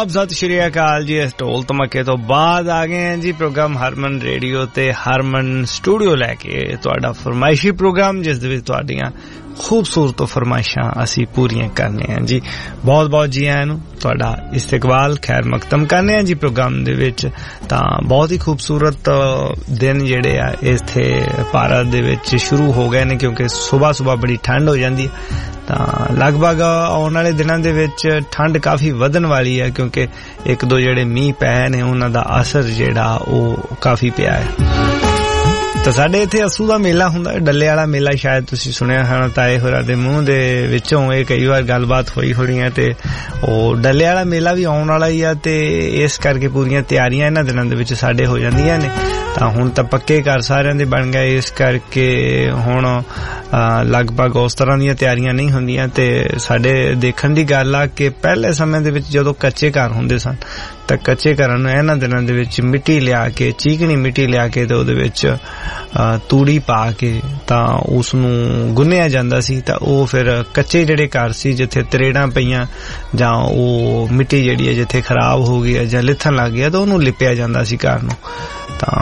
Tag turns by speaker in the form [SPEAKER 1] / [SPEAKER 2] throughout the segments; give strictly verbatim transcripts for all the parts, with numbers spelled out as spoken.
[SPEAKER 1] आदाब सत श्री अकाल जी। इस ढोल धमाके तो बाद आ गए हैं जी प्रोग्राम हरमन रेडियो ते हरमन स्टूडियो लैके तुहाडा फरमाइशी प्रोग्राम जिस दे विच तुहाडीआं खूबसूरत फरमाइशां असी पूरियां करने हैं जी। बहुत बहुत जी आयां नूं तुहाडा इस्तकबाल खैर मकदम करने हैं जी प्रोग्राम दे विच। तां बहुत ही खूबसूरत दिन जिहड़े आ इत्थे भारत दे विच शुरू हो गए ने क्योंकि सुबह सुबह बड़ी ठंड हो जांदी है। तां लगभग आउण वाले दिनां दे विच ठंड काफी वधन वाली है क्योंकि एक दो जिहड़े मींह पै ने उन्हां दा असर जिहड़ा ओह काफी पिया है। तो साडे इत्थे अस्सू दा मेला हुंदा डल्ले वाला मेला शायद तुसीं सुनिया होना ताए होरां दे मूंह दे विचों ये कई बार गलबात होई होनी है ते ओह डल्ले वाला मेला भी आउण वाला ही आ ते इस करके पूरियां तैयारियां इन्हां दिनां दे विच साडे हो जांदियां ने। तां हुण तां पक्के घर सारियां दे बन गए इस करके हुण लगभग उस तरह दीयां तैयारियां नहीं हुंदियां ते साडे देखण दी गल आ कि पहले समय दे विच जदों कच्चे घर हुंदे सन तां कच्चे घरां नूं इन्हां दिनां दे विच मिट्टी लिया के चीकणी मिट्टी लिया के ते ओहदे विच तूड़ी पा के तां उस नूं गुन्निया जांदा सी तां ओह फिर कच्चे जिहड़े घर सी जिथे तरेड़ां पईयां जां ओह मिट्टी जिहड़ी है जिथे खराब हो गई है जां लिथण लग गया तां ओहनूं लिपिया जांदा सी घर नूं तां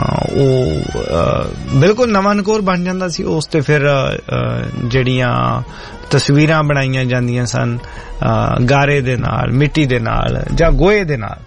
[SPEAKER 1] ओह बिल्कुल नवां नकोर बन जांदा सी। उस ते फिर जिहड़ियां तस्वीरां बनाईयां जांदियां सन गारे दे नाल मिट्टी दे नाल जां गोहे दे नाल।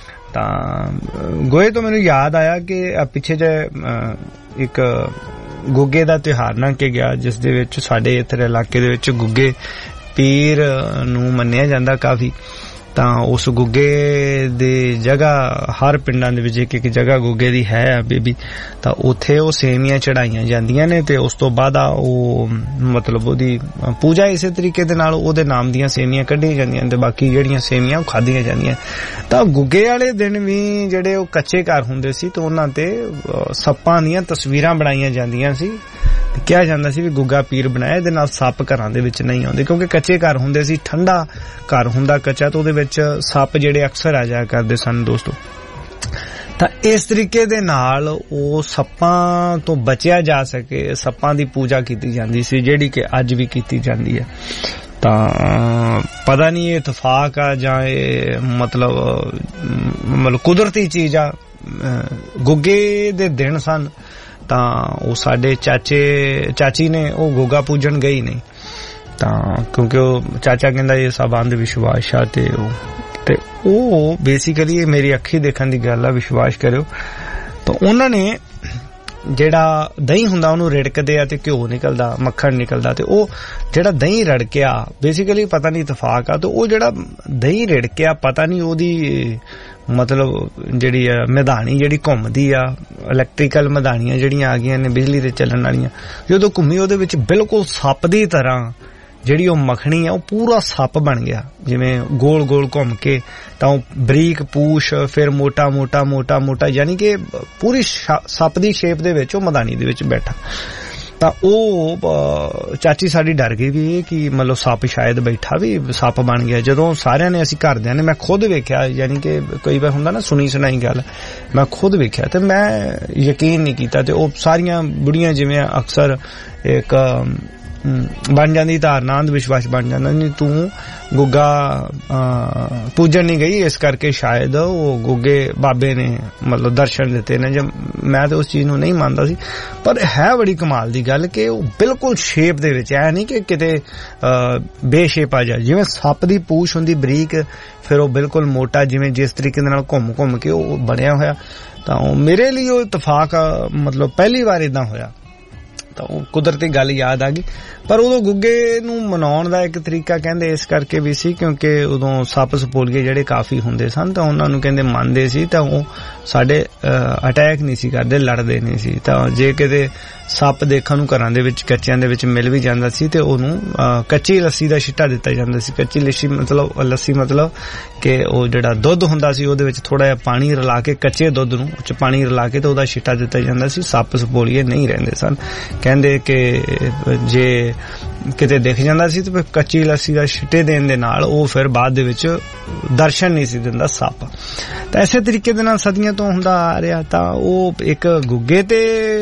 [SPEAKER 1] तां गोहे तो मैनूं याद आया कि पिछे जे एक गुग्गे दा त्योहार लंघ के गया जिस दे विच साडे इत्थे इलाके दे विच गुग्गे पीर नूं मन्निया जांदा काफी। तां उस गुग्गे दी जगह हर पिंडां दे विच एक एक जगह गुग्गे दी है बेबी तां उत्थे ओह सेवियां चढ़ाईयां जांदियां ने ते उस तो बाद ओह मतलब ओहदी पूजा इसे तरीके दे नाल ओहदे नाम दीयां सेवियां कड्ढियां जांदियां ते बाकी जेहड़ियां सेवियां ओह खादियां जांदियां। तां गुग्गे वाले दिन भी जेहड़े ओह कच्चे घर हुंदे सी ते उन्हां ते सप्पां दीयां तस्वीरां बनाईयां जांदियां सी। किहा जांदा सी भी गुग्गा पीर बनाया इहदे नाल सप्प घरां दे विच नहीं आउंदे क्योंकि कच्चे घर हुंदे सी ठंडा घर हुंदा कच्चा ते ओहदे विच सप्प जेहड़े अक्सर आ जाया करदे सन दोस्तों। तां इस तरीके दे नाल ओह सप्पां तो बचिया जा सके सप्पां दी पूजा कीती जांदी सी जेहड़ी कि अज भी कीती जांदी है। तां पता नहीं ये इतफाक आ जां ये मतलब मतलब कुदरती चीज आ गुग्गे दे दिन सन तां ओह साडे चाचे चाची ने ओह गुग्गा पूजन गई नहीं तां क्योंकि ओह चाचा कहंदा ये सब अंध विश्वास आ ते ते ओह बेसिकली मेरी अखी देखण दी गल आ विश्वास करियो। तो उन्हां ने जेड़ा दही हुंदा ओनू रिड़कदे आ ते घ्यो निकलदा मक्खन निकलदा ते ओह जेड़ा दही रड़किया बेसिकली पता नहीं इतफाक आ तो ओह जेड़ा दही रिड़किया पता नहीं ओहदी मतलब जेड़ी मैदानी जेड़ी घुमदी आ इलैक्ट्रिकल मैदानियां जेड़ियां आ गईयां ने बिजली ते चलण वालियां जदों घुमी ओहदे विच बिल्कुल सप्प दी तरह जेड़ी ओह मखनी है ओह पूरा सप्प बन गया जिवें गोल गोल घुम के तां बरीक पूछ फिर मोटा मोटा मोटा मोटा यानी कि पूरी सप्प दी शेप दे विच ओह मैदानी दे विच बैठा। तां ओह चाची साडी डर गई भी कि मतलब सप्प शायद बैठा भी सप्प बन गया। जदों सारियां ने असीं घरदियां ने मैं खुद वेख्या यानी कि कई बार हुंदा ना सुनी सुनाई गल मैं खुद वेख्या ते मैं यकीन नहीं कीता ते ओह सारियां बुढ़ियां जिवें अक्सर एक बन जाती धारना अंध विश्वास बन जाता नहीं तू गुग्गा पूजन नहीं गई इस करके शायद वो गुग्गे बाबे ने मतलब दर्शन दिते ने। जब मैं तो उस चीज नूं नहीं मानता सी पर है बड़ी कमाल दी गल कि वो बिल्कुल शेप दे विच है नहीं कि किते बेशेप आ जाए जिवें सप्प दी पूछ हुंदी बरीक फिर वो बिल्कुल मोटा जिवें जिस तरीके दे नाल घुम घुम के वो बनया होया। तां मेरे लिए वो इतफाक मतलब पहली बार इदां होया तां कुदरती गल याद आ गई। पर उदों गुग्गे नूं मनाउण दा एक तरीका कहंदे इस करके भी सी क्योंकि उदों सप्प सपोलिए जिहड़े काफी हुंदे सन तां उन्हां नूं कहंदे मनदे सी तां ओह साडे अटैक नहीं सी करदे लड़दे नहीं सी। तां जे किते सप्प देखण नूं घरां दे विच कच्चिਆਂ ਦੇ ਵਿੱਚ मिल भी ਜਾਂਦਾ ਸੀ ਤੇ ਉਹਨੂੰ ਕੱਚੀ ਲੱਸੀ ਦਾ ਛਿੱਟਾ ਦਿੱਤਾ ਜਾਂਦਾ ਸੀ। ਕੱਚੀ ਲੱਸੀ ਮਤਲਬ ਲੱਸੀ ਮਤਲਬ ਕਿ ਉਹ ਜਿਹੜਾ ਦੁੱਧ ਹੁੰਦਾ ਸੀ ਉਹਦੇ ਵਿੱਚ ਥੋੜਾ ਜਿਹਾ ਪਾਣੀ ਰਲਾ ਕੇ ਕੱਚੇ ਦੁੱਧ ਨੂੰ ਉੱਚ ਪਾਣੀ ਰਲਾ ਕੇ ਤੇ ਉਹਦਾ ਛਿੱਟਾ ਦਿੱਤਾ ਜਾਂਦਾ ਸੀ। ਸੱਪ ਸਪੋਲੀਏ ਨਹੀਂ ਰਹਿੰਦੇ ਸਨ। ਕਹਿੰਦੇ ਕਿ ਜੇ ਕਿਤੇ ਦਿਖ ਜਾਂਦਾ ਸੀ ਤੇ ਕੱਚੀ ਲੱਸੀ ਦਾ ਛਿੱਟੇ ਦੇਣ ਦੇ ਨਾਲ ਉਹ ਫਿਰ ਬਾਅਦ ਦੇ ਵਿੱਚ ਦਰਸ਼ਨ ਨਹੀਂ ਸੀ ਦਿੰਦਾ ਸੱਪ। ਤਾਂ ਇਸੇ ਤਰੀਕੇ ਦੇ ਨਾਲ ਸਦੀਆਂ ਤੋਂ ਹੁੰਦਾ ਆ ਰਿਹਾ। ਤਾਂ ਉਹ ਇੱਕ ਗੁੱਗੇ ਤੇ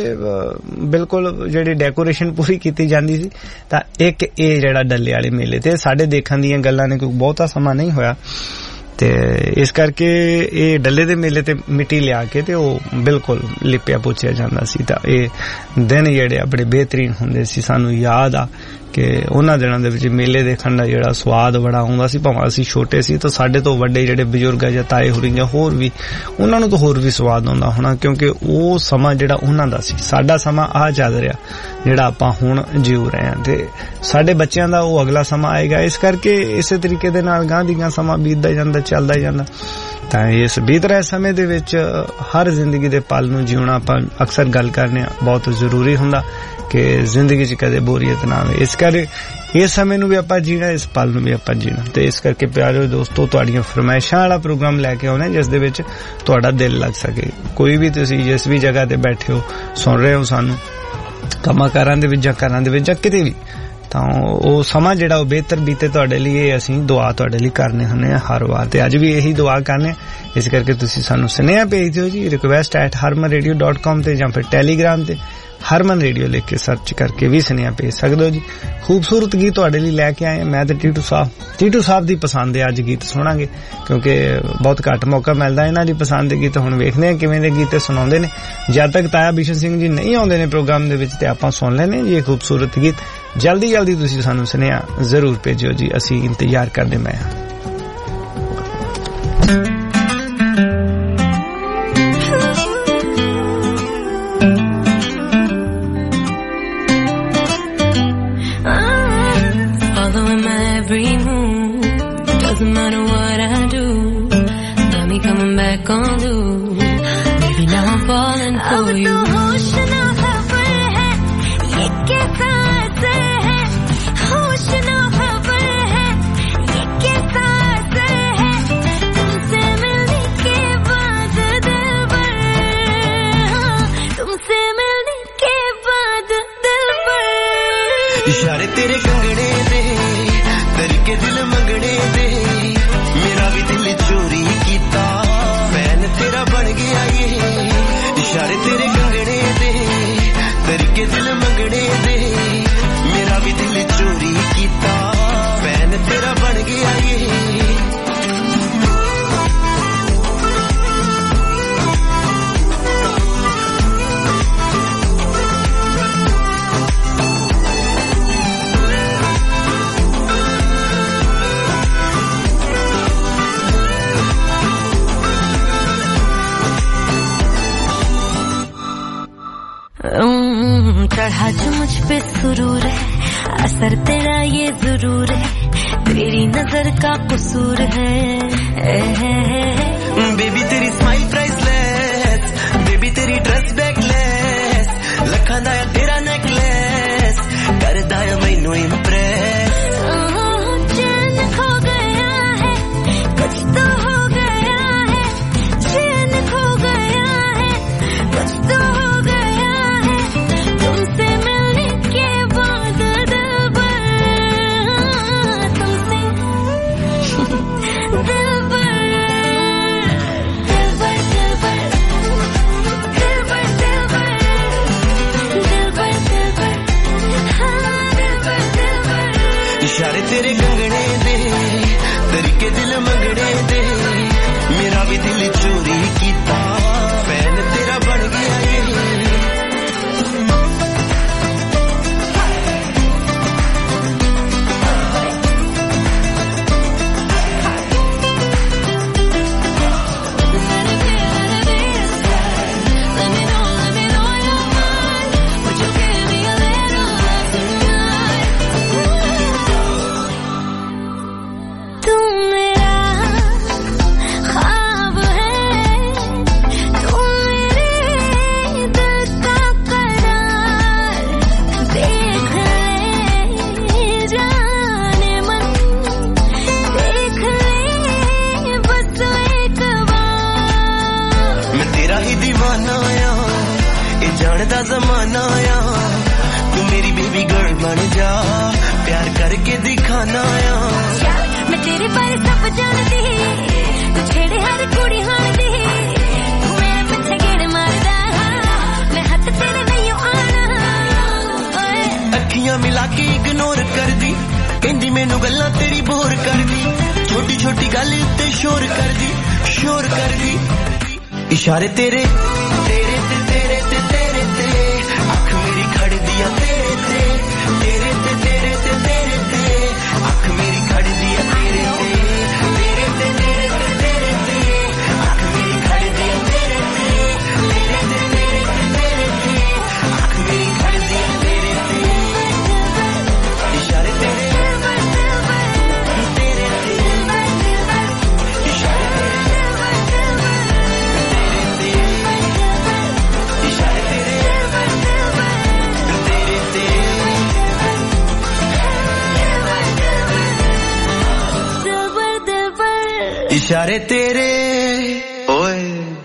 [SPEAKER 1] ਬਿਲਕੁਲ ਜਿਹੜੀ ਡੈਕੋਰੇਸ਼ਨ ਪੂਰੀ ਕੀਤੀ ਜਾਂਦੀ ਸੀ। ਤਾਂ ਇੱਕ ਇਹ ਜਿਹੜਾ ਡੱਲੇ ਵਾਲੇ ਮੇਲੇ ਤੇ ਸਾਡੇ ਦੇਖਣ ਦੀਆਂ ਗੱਲਾਂ ਨੇ ਕੋਈ ਬਹੁਤਾ ਸਮਾਂ ਨਹੀਂ ਹੋਇਆ ਤੇ ਇਸ ਕਰਕੇ ਇਹ ਡੱਲੇ ਦੇ ਮੇਲੇ ਤੇ ਮਿੱਟੀ ਲਿਆ ਕੇ ਤੇ ਉਹ ਬਿਲਕੁਲ ਲਿਪਿਆ ਪੁੱਛਿਆ ਜਾਂਦਾ ਸੀ ਤਾਂ ਇਹ ਦਿਨ ਜਿਹੜੇ ਬੜੇ ਬਿਹਤਰੀਨ ਹੁੰਦੇ ਸੀ ਸਾਨੂੰ ਯਾਦ ਆ ਕਿ ਉਹਨਾਂ ਦਿਨਾਂ ਦੇ ਵਿੱਚ ਮੇਲੇ ਦੇਖਣ ਦਾ ਜਿਹੜਾ ਸਵਾਦ ਬੜਾ ਆਉਂਦਾ ਸੀ ਭਾਵੇਂ ਅਸੀਂ ਛੋਟੇ ਸੀ ਤਾਂ ਸਾਡੇ ਤੋਂ ਵੱਡੇ ਜਿਹੜੇ ਬਜ਼ੁਰਗ ਜਾਂ ਤਾਏ ਹੋਰੀ ਜਾਂ ਹੋਰ ਵੀ ਉਹਨਾਂ ਨੂੰ ਤਾਂ ਹੋਰ ਵੀ ਸਵਾਦ ਆਉਂਦਾ ਹੋਣਾ ਕਿਉਂਕਿ ਉਹ ਸਮਾਂ ਜਿਹੜਾ ਉਹਨਾਂ ਦਾ ਸੀ ਸਾਡਾ ਸਮਾਂ ਆ ਚੱਲ ਰਿਹਾ ਜਿਹੜਾ ਆਪਾਂ ਹੁਣ ਜੀਉ ਰਹੇ ਹਾਂ ਤੇ ਸਾਡੇ ਬੱਚਿਆਂ ਦਾ ਉਹ ਅਗਲਾ ਸਮਾਂ ਆਏਗਾ ਇਸ ਕਰਕੇ ਇਸੇ ਤਰੀਕੇ ਦੇ ਨਾਲ ਗਾਂ ਦੀ ਗਾਂ ਸਮਾਂ ਬੀਤਦਾ ਜਾਂਦਾ ਚੱਲਦਾ ਜਾਂਦਾ ਤਾਂ ਇਸ ਬੀਤ ਰਹੇ ਸਮੇਂ ਦੇ ਵਿੱਚ ਹਰ ਜ਼ਿੰਦਗੀ ਦੇ ਪਲ ਨੂੰ ਜਿਉਣਾ ਆਪਾਂ ਅਕਸਰ ਗੱਲ ਕਰਨੇ ਆ ਬਹੁਤ ਜ਼ਰੂਰੀ ਹੁੰਦਾ ਕਿ ਜ਼ਿੰਦਗੀ 'ਚ ਕਦੇ ਬੋਰੀਅਤ ਨਾ ਆਵੇ ਇਸ ਕਰਕੇ ਇਸ ਸਮੇਂ ਨੂੰ ਵੀ ਆਪਾਂ ਜੀਣਾ ਇਸ ਪਲ ਨੂੰ ਵੀ ਆਪਾਂ ਜੀਣਾ ਤੇ ਇਸ ਕਰਕੇ ਪਿਆਰੇ ਦੋਸਤੋ ਤੁਹਾਡੀਆਂ ਫਰਮਾਇਸ਼ਾਂ ਵਾਲਾ ਪ੍ਰੋਗਰਾਮ ਲੈ ਕੇ ਆਉਣਾ ਜਿਸ ਦੇ ਵਿੱਚ ਤੁਹਾਡਾ ਦਿਲ ਲੱਗ ਸਕੇ ਕੋਈ ਵੀ ਤੁਸੀਂ ਜਿਸ ਵੀ ਜਗ੍ਹਾ ਤੇ ਬੈਠੇ ਹੋ ਸੁਣ ਰਹੇ ਹੋ ਸਾਨੂੰ ਕੰਮਾਂ ਕਾਰਾਂ ਦੇ ਵਿੱਚ ਜਾਂ ਘਰਾਂ ਦੇ ਵਿੱਚ ਜਾਂ ਕਿਤੇ ਵੀ ਤਾਂ ਉਹ ਸਮਾਂ ਜਿਹੜਾ ਉਹ ਬਿਹਤਰ ਬੀਤੇ ਤੁਹਾਡੇ ਲਈ ਇਹ ਅਸੀਂ ਦੁਆ ਤੁਹਾਡੇ ਲਈ ਕਰਨੇ ਹੁੰਦੇ ਆ ਹਰ ਵਾਰ ਤੇ ਅੱਜ ਵੀ ਇਹੀ ਦੁਆ ਕਰਨੇ ਇਸ ਕਰਕੇ ਤੁਸੀਂ ਸਾਨੂੰ ਸੁਨੇਹਾ ਭੇਜ ਦਿਓ ਜੀ request at harman radio dot com ਤੇ ਜਾਂ ਫਿਰ ਟੈਲੀਗ੍ਰਾਮ ਤੇ ਹਰਮਨ ਰੇਡੀਓ ਲਿਖ ਕੇ ਸਰਚ ਕਰਕੇ ਵੀ ਸੁਨੇਹਾ ਭੇਜ ਸਕਦੇ ਹੋ ਜੀ ਖੂਬਸੂਰਤ ਗੀਤ ਤੁਹਾਡੇ ਲਈ ਲੈ ਕੇ ਆਏ ਮੈਂ ਤੇ ਟੀਟੂ ਸਾਹਿਬ ਟੀਟੂ ਸਾਹਿਬ ਦੀ ਪਸੰਦ ਦੇ ਅੱਜ ਗੀਤ ਸੁਣਾਂਗੇ ਕਿਉਂਕਿ ਬਹੁਤ ਘੱਟ ਮੌਕਾ ਮਿਲਦਾ ਇਹਨਾਂ ਦੀ ਪਸੰਦ ਦੇ ਗੀਤ ਹੁਣ ਵੇਖਦੇ ਆ ਕਿਵੇਂ ਦੇ ਗੀਤ ਸੁਣਾਉਂਦੇ ਨੇ ਜਦ ਤੱਕ ਤਾਇਆ ਬਿਸ਼ਨ ਸਿੰਘ ਜੀ ਨਹੀਂ ਆਉਂਦੇ ਨੇ ਪ੍ਰੋਗਰਾਮ ਦੇ ਵਿੱਚ ਤੇ ਆਪਾਂ ਸੁਣ ਲੈਣੇ ਜੀ ਇਹ ਖੂਬਸੂਰਤ ਗੀਤ ਜਲਦੀ ਜਲਦੀ ਤੁਸੀਂ ਸਾਨੂੰ ਸੁਨੇਹਾ ਜ਼ਰੂਰ ਭੇਜਿਓ ਜੀ ਅਸੀਂ ਇੰਤਜ਼ਾਰ ਕਰਦੇ ਮੈਂ
[SPEAKER 2] इशारे तेरे कंगने दे तरीके दिल मंगने दे मेरा भी दिल चोरी कीता फैन तेरा बन गया ये इशारे तेरे कंगने दे तरीके दिल मंगने दे मेरा भी दिल चोरी कीता फैन तेरा बन गया ये
[SPEAKER 3] चढ़ा जो मुझ पे सुरूर है असर तेरा ये जरूर है तेरी नजर का कसूर है
[SPEAKER 2] बेबी तेरी स्माइल प्राइसलेस बेबी तेरी ड्रेस बैकलेस लखा दा तेरा नेकलेस करदा है मैनू इम्प्रेस
[SPEAKER 3] चैन खो गया है कुछ तो हो गया है चैन खो गया है कुछ तो हो गया है तुमसे मिलने के बाद दिलबर तुमसे दिलबर दिलबर दिलबर दिलबर दिलबर दिलबर दिलबर हाँ दिलबर दिलबर
[SPEAKER 2] इशारे तेरे कंगने दे तरीके दिल मंगने दे मेरा भी दिल चोरी कीता फैन तेरा बन गया ये जमाना आया तू मेरी बेबी गर्ल बन जा प्यार करके दिखाना आया
[SPEAKER 3] मैं तेरे बारे सब जानती तू छेड़े हर कुड़ी हारदी तू मेरे पीछे गेड़े मारदा मैं हाथ तेरे नहीं आना अखियां मिला के इग्नोर कर दी कहंदी मैनू गल्लां तेरी बोर कर दी
[SPEAKER 2] छोटी छोटी गल उत्ते शोर करदी शोर करदी इशारे तेरे तेरे ते तेरे ते तेरे ते अख मेरी खड़दी आ तेरे ते तेरे ते तेरे ते तेरे ते अख मेरी खड़दी आ तेरे ते तेरे ते तेरे ते तेरे ते अख मेरी खड़दी आ तेरे ते तेरे ते तेरे ते तेरे ते अख मेरी खड़दी आ तेरे ते इशारे तेरे तेरे ते इशारे तेरे इशारे तेरे ओए।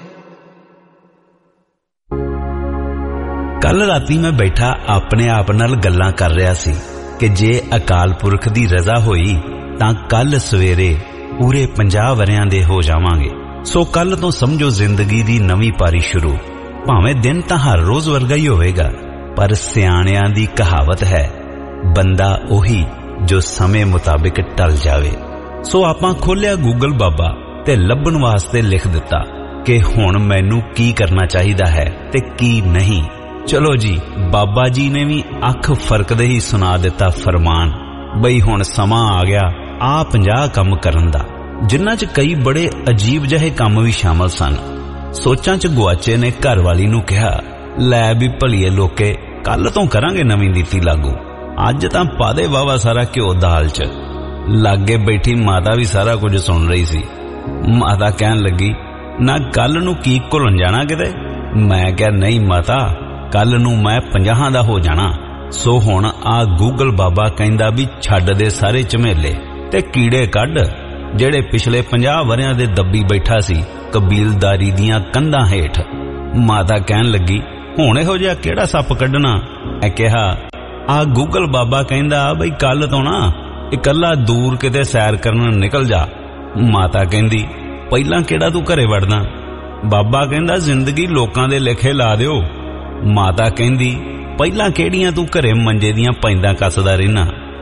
[SPEAKER 4] कल राती मैं बैठा अपने आप नाल गल्लां कर रहा सी कि जे अकाल पुरख दी रजा होई तां कल सवेरे पूरे पंजाह वरियां दे हो जावांगे। सो कल तो समझो जिंदगी दी नवी पारी शुरू। भावें दिन तां हर रोज वर्गा ही होवेगा, पर सियाणियां दी कहावत है बंदा ओही जो समय मुताबिक टल जावे। सो आपां खोलिया गूगल बाबा ते लभण वास्ते लिख दिता कि हुण मैनू की करना चाहिदा है ते की नहीं। चलो जी, बाबा जी ने भी अख फरकदे ही सुना दिता फरमान, बई हुण समा आ गया आ पंजाह कम करन दा, जिन्हां च कई बड़े अजीब जहे काम भी शामिल सन। सोचां च गुआचे ने घर वाली नू कहा, लै भी भलीए लोके कल तो करांगे नवीं नीति लागू, अज तां पा दे वावा सारा घ्यो दाल च। लागे बैठी माता भी सारा कुछ सुन रही सी। माता कहन लगी, ना कल नू की घुलन जाना किते? मैं क्या नहीं माता, कल नू मैं पंजाहां दा हो जाना। सो हुण आ गूगल बाबा कहंदा भी छड्ड दे सारे झमेले ते कीड़े कढ जेड़े पिछले पंजाह वरियां दे दब्बी बैठा सी कबीलदारी दियां कंधां हेठ। माता कहन लगी, हुण इहो जिहा किहड़ा सप कढना? मैं कहा, आ गूगल बाबा कहंदा बई कल तो ना इकल्ला दूर किते सैर करन निकल जा। माता कहंदी, पहला केड़ा तू घरे वड़दा? बाबा कहंदा, जिंदगी लोकां दे लेखे ला दिओ। माता कहंदी, पहला केड़ियां तू घरे मंजे दियां पैंदा कसदा रहना?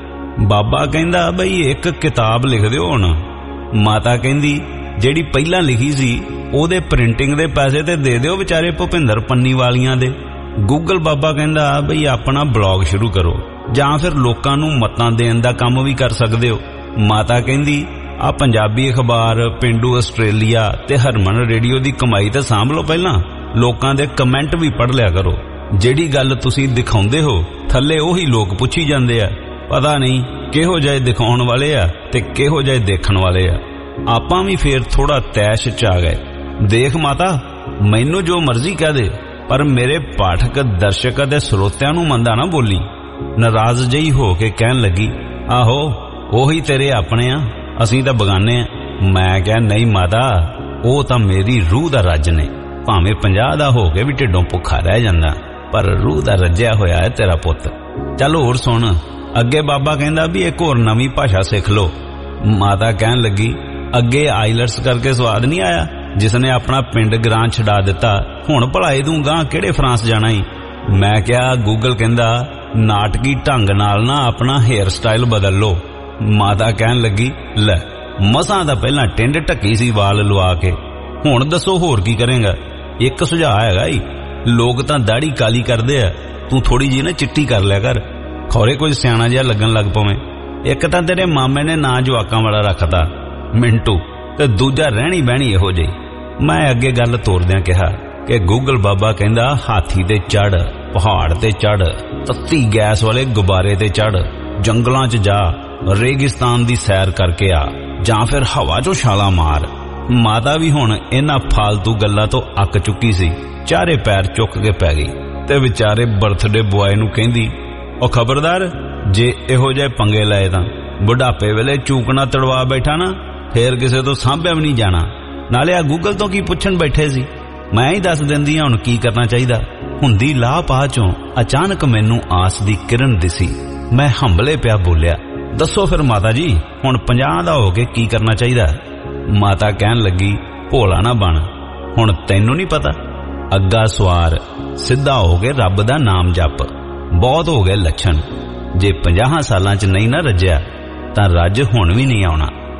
[SPEAKER 4] बाबा कहंदा, बई एक किताब लिख दिओ हुण। माता कहंदी, जेड़ी पहला लिखी सी ओदे प्रिंटिंग दे पैसे ते दे दिओ विचारे भुपिंदर पन्नी वालियां दे। गूगल बाबा कहंदा, बई अपना ब्लॉग शुरू करो जां फिर लोकां नू मतां देण दा काम भी कर सकदे हो। माता कहंदी, आ पंजाबी अखबार, पिंडू आस्ट्रेलिया ते हरमन रेडियो दी कमाई ते सांभ लो, पहला लोकां दे कमेंट भी पढ़ लिया करो। जेड़ी गल तुसी दिखाउंदे हो थल्ले ओही लोग पुछी जांदे आ, पता नहीं किहो जाए दिखाउण वाले आ ते किहो जाए देखण वाले आ। आपां भी फेर थोड़ा तैश च आ गए। देख माता, मैनू जो मर्जी कह दे, पर मेरे पाठक दर्शक ते श्रोतिਆਂ नू मंदा ना बोली। नाराज जही हो के कहन लगी, आहो ओही तेरे अपने आ, असीं तां बगाने आ। मैं क्या नहीं माता, ਉਹ ਤਾਂ ਮੇਰੀ रूह ਦਾ ਰੱਜ ਨੇ। ਭਾਵੇਂ ਪੰਜਾਹ ਦਾ ਹੋ ਕੇ ਵੀ ਢਿੱਡੋਂ ਭੁੱਖਾ ਰਹਿ ਜਾਂਦਾ, ਪਰ रूह ਦਾ ਰੱਜਿਆ ਹੋਇਆ ਹੈ ਤੇਰਾ ਪੁੱਤ। ਚੱਲ ਹੋਰ ਸੁਣ, ਅੱਗੇ ਬਾਬਾ ਕਹਿੰਦਾ ਵੀ ਇੱਕ ਹੋਰ ਨਵੀਂ ਭਾਸ਼ਾ ਸਿੱਖ ਲੋ। ਮਾਤਾ ਕਹਿਣ ਲੱਗੀ, ਅੱਗੇ ਆਈਲਟਸ ਕਰਕੇ ਸਵਾਦ ਨਹੀਂ ਆਇਆ, ਜਿਸਨੇ ਆਪਣਾ ਪਿੰਡ ਗ੍ਰਾਂ ਛਡਾ ਦਿੱਤਾ, ਹੁਣ ਭਲਾ ਇਹਦੂੰ ਗਾਂ ਕਿਹੜੇ ਫਰਾਂਸ ਜਾਣਾ ਈ? ਮੈਂ ਕਿਹਾ, ਗੂਗਲ ਕਹਿੰਦਾ ਨਾਟਕੀ ਢੰਗ ਨਾਲ ਨਾ ਆਪਣਾ ਹੇਅਰ ਸਟਾਈਲ ਬਦਲ ਲੋ। ਮਾਤਾ ਕਹਿਣ ਲੱਗੀ, ਲੈ ਮਸਾਂ ਦਾ ਪਹਿਲਾਂ ਟਿੰਡ ਢੱਕੀ ਸੀ ਵਾਲ ਲਵਾ ਕੇ, ਹੁਣ ਦੱਸੋ ਹੋਰ ਕੀ ਕਰੇਗਾ? ਇੱਕ ਸੁਝਾਅ ਹੈਗਾ ਈ, ਲੋਕ ਤਾਂ ਦਾੜੀ ਕਾਲੀ ਕਰਦੇ ਆ, ਤੂੰ ਥੋੜੀ ਜੀ ਨਾ ਚਿੱਟੀ ਕਰ ਲਿਆ ਕਰ, ਖੌਰੇ ਕੁਝ ਸਿਆਣਾ ਜਿਹਾ ਲੱਗਣ ਲੱਗ ਪਵੇਂ। ਇੱਕ ਤਾਂ ਤੇਰੇ ਮਾਮੇ ਨੇ ਨਾਂ ਜਵਾਕਾਂ ਵਾਲਾ ਰੱਖਤਾ ਮਿੰਟੂ, ਤੇ ਦੂਜਾ ਰਹਿਣੀ ਬਹਿਣੀ ਇਹੋ ਜਿਹੀ। ਮੈਂ ਅੱਗੇ ਗੱਲ ਤੋਰਦਿਆਂ ਕਿਹਾ ਕਿ ਗੂਗਲ ਬਾਬਾ ਕਹਿੰਦਾ ਹਾਥੀ ਤੇ ਚੜ, ਪਹਾੜ ਤੇ ਚੜ, ਤੱਤੀ ਗੈਸ ਵਾਲੇ ਗੁਬਾਰੇ ਤੇ ਚੜ, ਜੰਗਲਾਂ 'ਚ ਜਾ, ਰੇਗਿਸਤਾਨ ਦੀ ਸੈਰ ਕਰਕੇ ਆ, ਜਾਂ ਫਿਰ ਹਵਾ 'ਚੋਂ ਛਾਲਾਂ ਮਾਰ। ਮਾਤਾ ਵੀ ਹੁਣ ਇਹਨਾਂ ਫਾਲਤੂ ਗੱਲਾਂ ਤੋਂ ਅੱਕ ਚੁੱਕੀ ਸੀ, ਚਾਰੇ ਪੈਰ ਚੁੱਕ ਕੇ ਪੈ ਗਈ ਤੇ ਵਿਚਾਰੇ ਬਰਥਡੇ ਬੁਆਏ ਨੂੰ ਕਹਿੰਦੀ, ਉਹ ਖਬਰਦਾਰ, ਜੇ ਇਹੋ ਜਿਹੇ ਪੰਗੇ ਲਏ ਤਾਂ ਬੁਢਾਪੇ ਵੇਲੇ ਚੂਕਣਾ ਤੜਵਾ ਬੈਠਾ ਨਾ, ਫੇਰ ਕਿਸੇ ਤੋਂ ਸਾਂਭਿਆ ਵੀ ਨਹੀਂ ਜਾਣਾ। ਨਾਲੇ ਆ ਗੂਗਲ ਤੋਂ ਕੀ ਪੁੱਛਣ ਬੈਠੇ ਸੀ, ਮੈਂ ਹੀ ਦੱਸ ਦਿੰਦੀ ਹਾਂ ਹੁਣ ਕੀ ਕਰਨਾ ਚਾਹੀਦਾ। ਹੁੰਦੀ ਲਾਹ ਪਾ ਚੋਂ ਅਚਾਨਕ ਮੈਨੂੰ ਆਸ ਦੀ ਕਿਰਨ ਦਿਸੀ। ਮੈਂ ਹੰਬਲੇ ਪਿਆ ਬੋਲਿਆ, ਦੱਸੋ ਫਿਰ ਮਾਤਾ ਜੀ, ਹੁਣ ਪੰਜਾਹ ਦਾ ਹੋ ਕੇ ਕੀ ਕਰਨਾ ਚਾਹੀਦਾ? ਮਾਤਾ ਕਹਿਣ ਲੱਗੀ, ਭੋਲਾ ਨਾ ਬਣ, ਹੁਣ ਤੈਨੂੰ ਨਹੀਂ ਪਤਾ? ਅੱਗਾ ਸਵਾਰ, ਸਿੱਧਾ ਹੋ ਕੇ ਰੱਬ ਦਾ ਨਾਮ ਜਪ, ਬਹੁਤ ਹੋ ਗਏ ਲੱਛਣ। ਜੇ ਪੰਜਾਹਾਂ ਸਾਲਾਂ 'ਚ ਨਹੀਂ ਨਾ ਰੱਜਿਆ ਤਾਂ ਰੱਜ ਹੁਣ ਵੀ ਨਹੀਂ ਆਉਣਾ।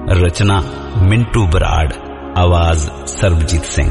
[SPEAKER 4] रचना मिंटू बराड़, आवाज सरबजीत सिंह।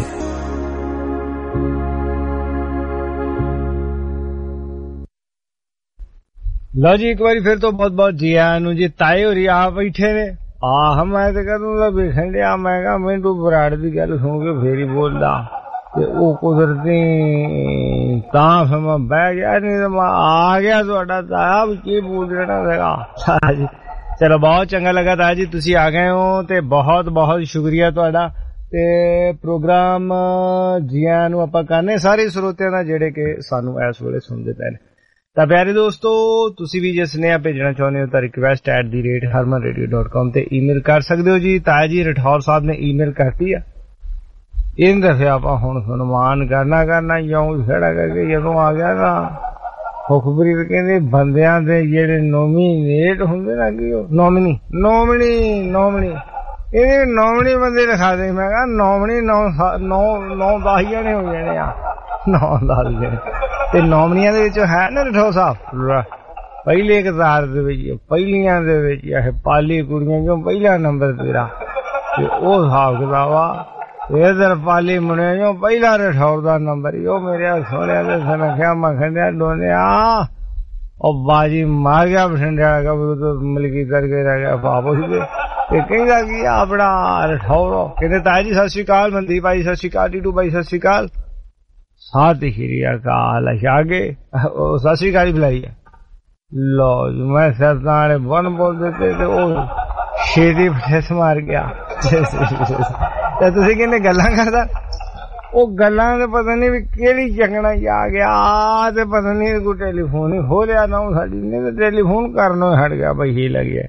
[SPEAKER 1] लो जी एक बार फिर तो बहुत बहुत जी आया जी। ताए होरी आप बैठे ने आह मैं तो कहूँगा वेखन दिया मैं कहा मिंटू बराड़ की गल सुन के फेर ही बोलदा ते ओ कुदरती तां फिर मैं बह गया नहीं तो मैं आ गया तुहाडा ताया भी की बोल देना सीगा। चलो बहुत चंगा लगा ताया जी तुसी आ गए हो ते बहुत बहुत शुक्रिया तुहाडा। ते प्रोग्राम जियां नूं आपां करने सारे ਸਰੋਤਿਆਂ ਦਾ ਜਿਹੜੇ कि सानू इस वेले सुनदे पए ने। ਤਾਂ ਪਿਆਰੇ ਦੋਸਤੋ ਤੁਸੀਂ ਵੀ ਜੇ ਸੁਨੇਹਾ ਭੇਜਣਾ ਚਾਹੁੰਦੇ ਹੋ ਤਾਂ request at the rate Harman radio dot com ਤੇ ਈਮੇਲ ਕਰ ਸਕਦੇ ਹੋ ਜੀ। ਤਾਇਆ ਜੀ ਰਠੌਰ ਸਾਹਿਬ ਨੇ ਈਮੇਲ ਕਰਤੀ ਆ। ਇਹਨਾਂ ਦਫੇ ਆਪਾਂ ਹੁਣ ਸਨਮਾਨ ਕਰਨਾ ਕਰਨਾ ਯੋਂ ਖੜਾ ਕਰਕੇ ਜਦੋਂ ਆ ਗਿਆ ਨਾ ਹੁਕਮਰੀਤ ਕਹਿੰਦੇ ਬੰਦਿਆਂ ਦੇ ਜਿਹੜੇ ਨੋਮੀਨੇਟ ਹੁੰਦੇ ਨਾ ਕੀ ਉਹ ਨੋਮਨੀ ਨੋਮਨੀ ਨੋਮਨੀ ਇਹਦੇ ਨੋਮਨੀ ਬੰਦੇ ਲਿਖਾ ਦੇ। ਮੈਂ ਕਿਹਾ ਨੋਮਨੀ ਨੌ ਨੌ ਨੌ ਦਸ ਜਣੇ ਹੋ ਜਾਣੇ ਆ ਨੌ ਦਸ ਜਣੇ ਤੇ ਨੌਮਨੀਆਂ ਦੇ ਵਿੱਚ ਹੈ ਨਾ ਰਠੌਰ ਸਾਹਿਬ ਪਹਿਲੇ ਕਤਾਰ ਦੇ ਵਿੱਚ ਪਹਿਲੀਆਂ ਦੇ ਵਿੱਚ ਇਹ ਪਾਲੀ ਕੁੜੀਆਂ ਚੋਂ ਪਹਿਲਾ ਨੰਬਰ ਤੇਰਾ ਤੇ ਉਹ ਹਿਸਾਬ ਕਿਤਾਬ ਆ। ਇਧਰ ਪਾਲੀ ਮੁੰਡਿਆਂ ਚੋਂ ਪਹਿਲਾ ਰਠੌਰ ਦਾ ਨੰਬਰ ਹੀ ਉਹ ਮੇਰੇ ਸੋਹਣਿਆਂ ਦੇ ਸੁਨੱਖਿਆ ਮਖੰਡਿਆ ਡੋਨਿਆ ਉਹ ਬਾਜੀ ਮਾਰ ਗਿਆ ਬਠਿੰਡੇ ਵਾਲਾ ਕਬੂਤਰ ਮਲਕੀ ਕਰਕੇ ਰਹਿ ਗਿਆ ਪਾਪ ਉਸਦੇ ਤੇ ਕਹਿੰਦਾ ਕੀ ਆਪਣਾ ਰਠੌਰ ਕਹਿੰਦੇ ਤਾਇਆ ਜੀ ਸਤਿ ਸ਼੍ਰੀ ਅਕਾਲ ਮਨਦੀਪ ਭਾਈ ਸਤਿ ਸ਼੍ਰੀ ਅਕਾਲ ਟੀਟੂ ਭਾਈ ਸਤਿ ਸ਼੍ਰੀ ਅਕਾਲ साथ श्री अकाल आगे सत श्री अकाल बुलाई है। लो मैं सरदां वाले बन बोल देते थे वो शेरी फस मार गया ते तुसीं कहंदे गल्लां करदा ਉਹ ਗੱਲਾਂ ਤੇ ਪਤਾ ਨਹੀਂ ਵੀ ਕਿਹੜੀ ਚੱਕਣਾ ਆ ਗਿਆ ਤੇ ਪਤਾ ਨਹੀਂ ਕੋਈ ਟੈਲੀਫੋਨ ਹੀ ਖੋਲਿਆ ਨਾ ਸਾਡੀ ਨੇ ਤੇ ਟੈਲੀਫੋਨ ਕਰਨੋਂ ਹਟ ਗਿਆ ਬਈ ਹੀ ਲੱਗਿਆ।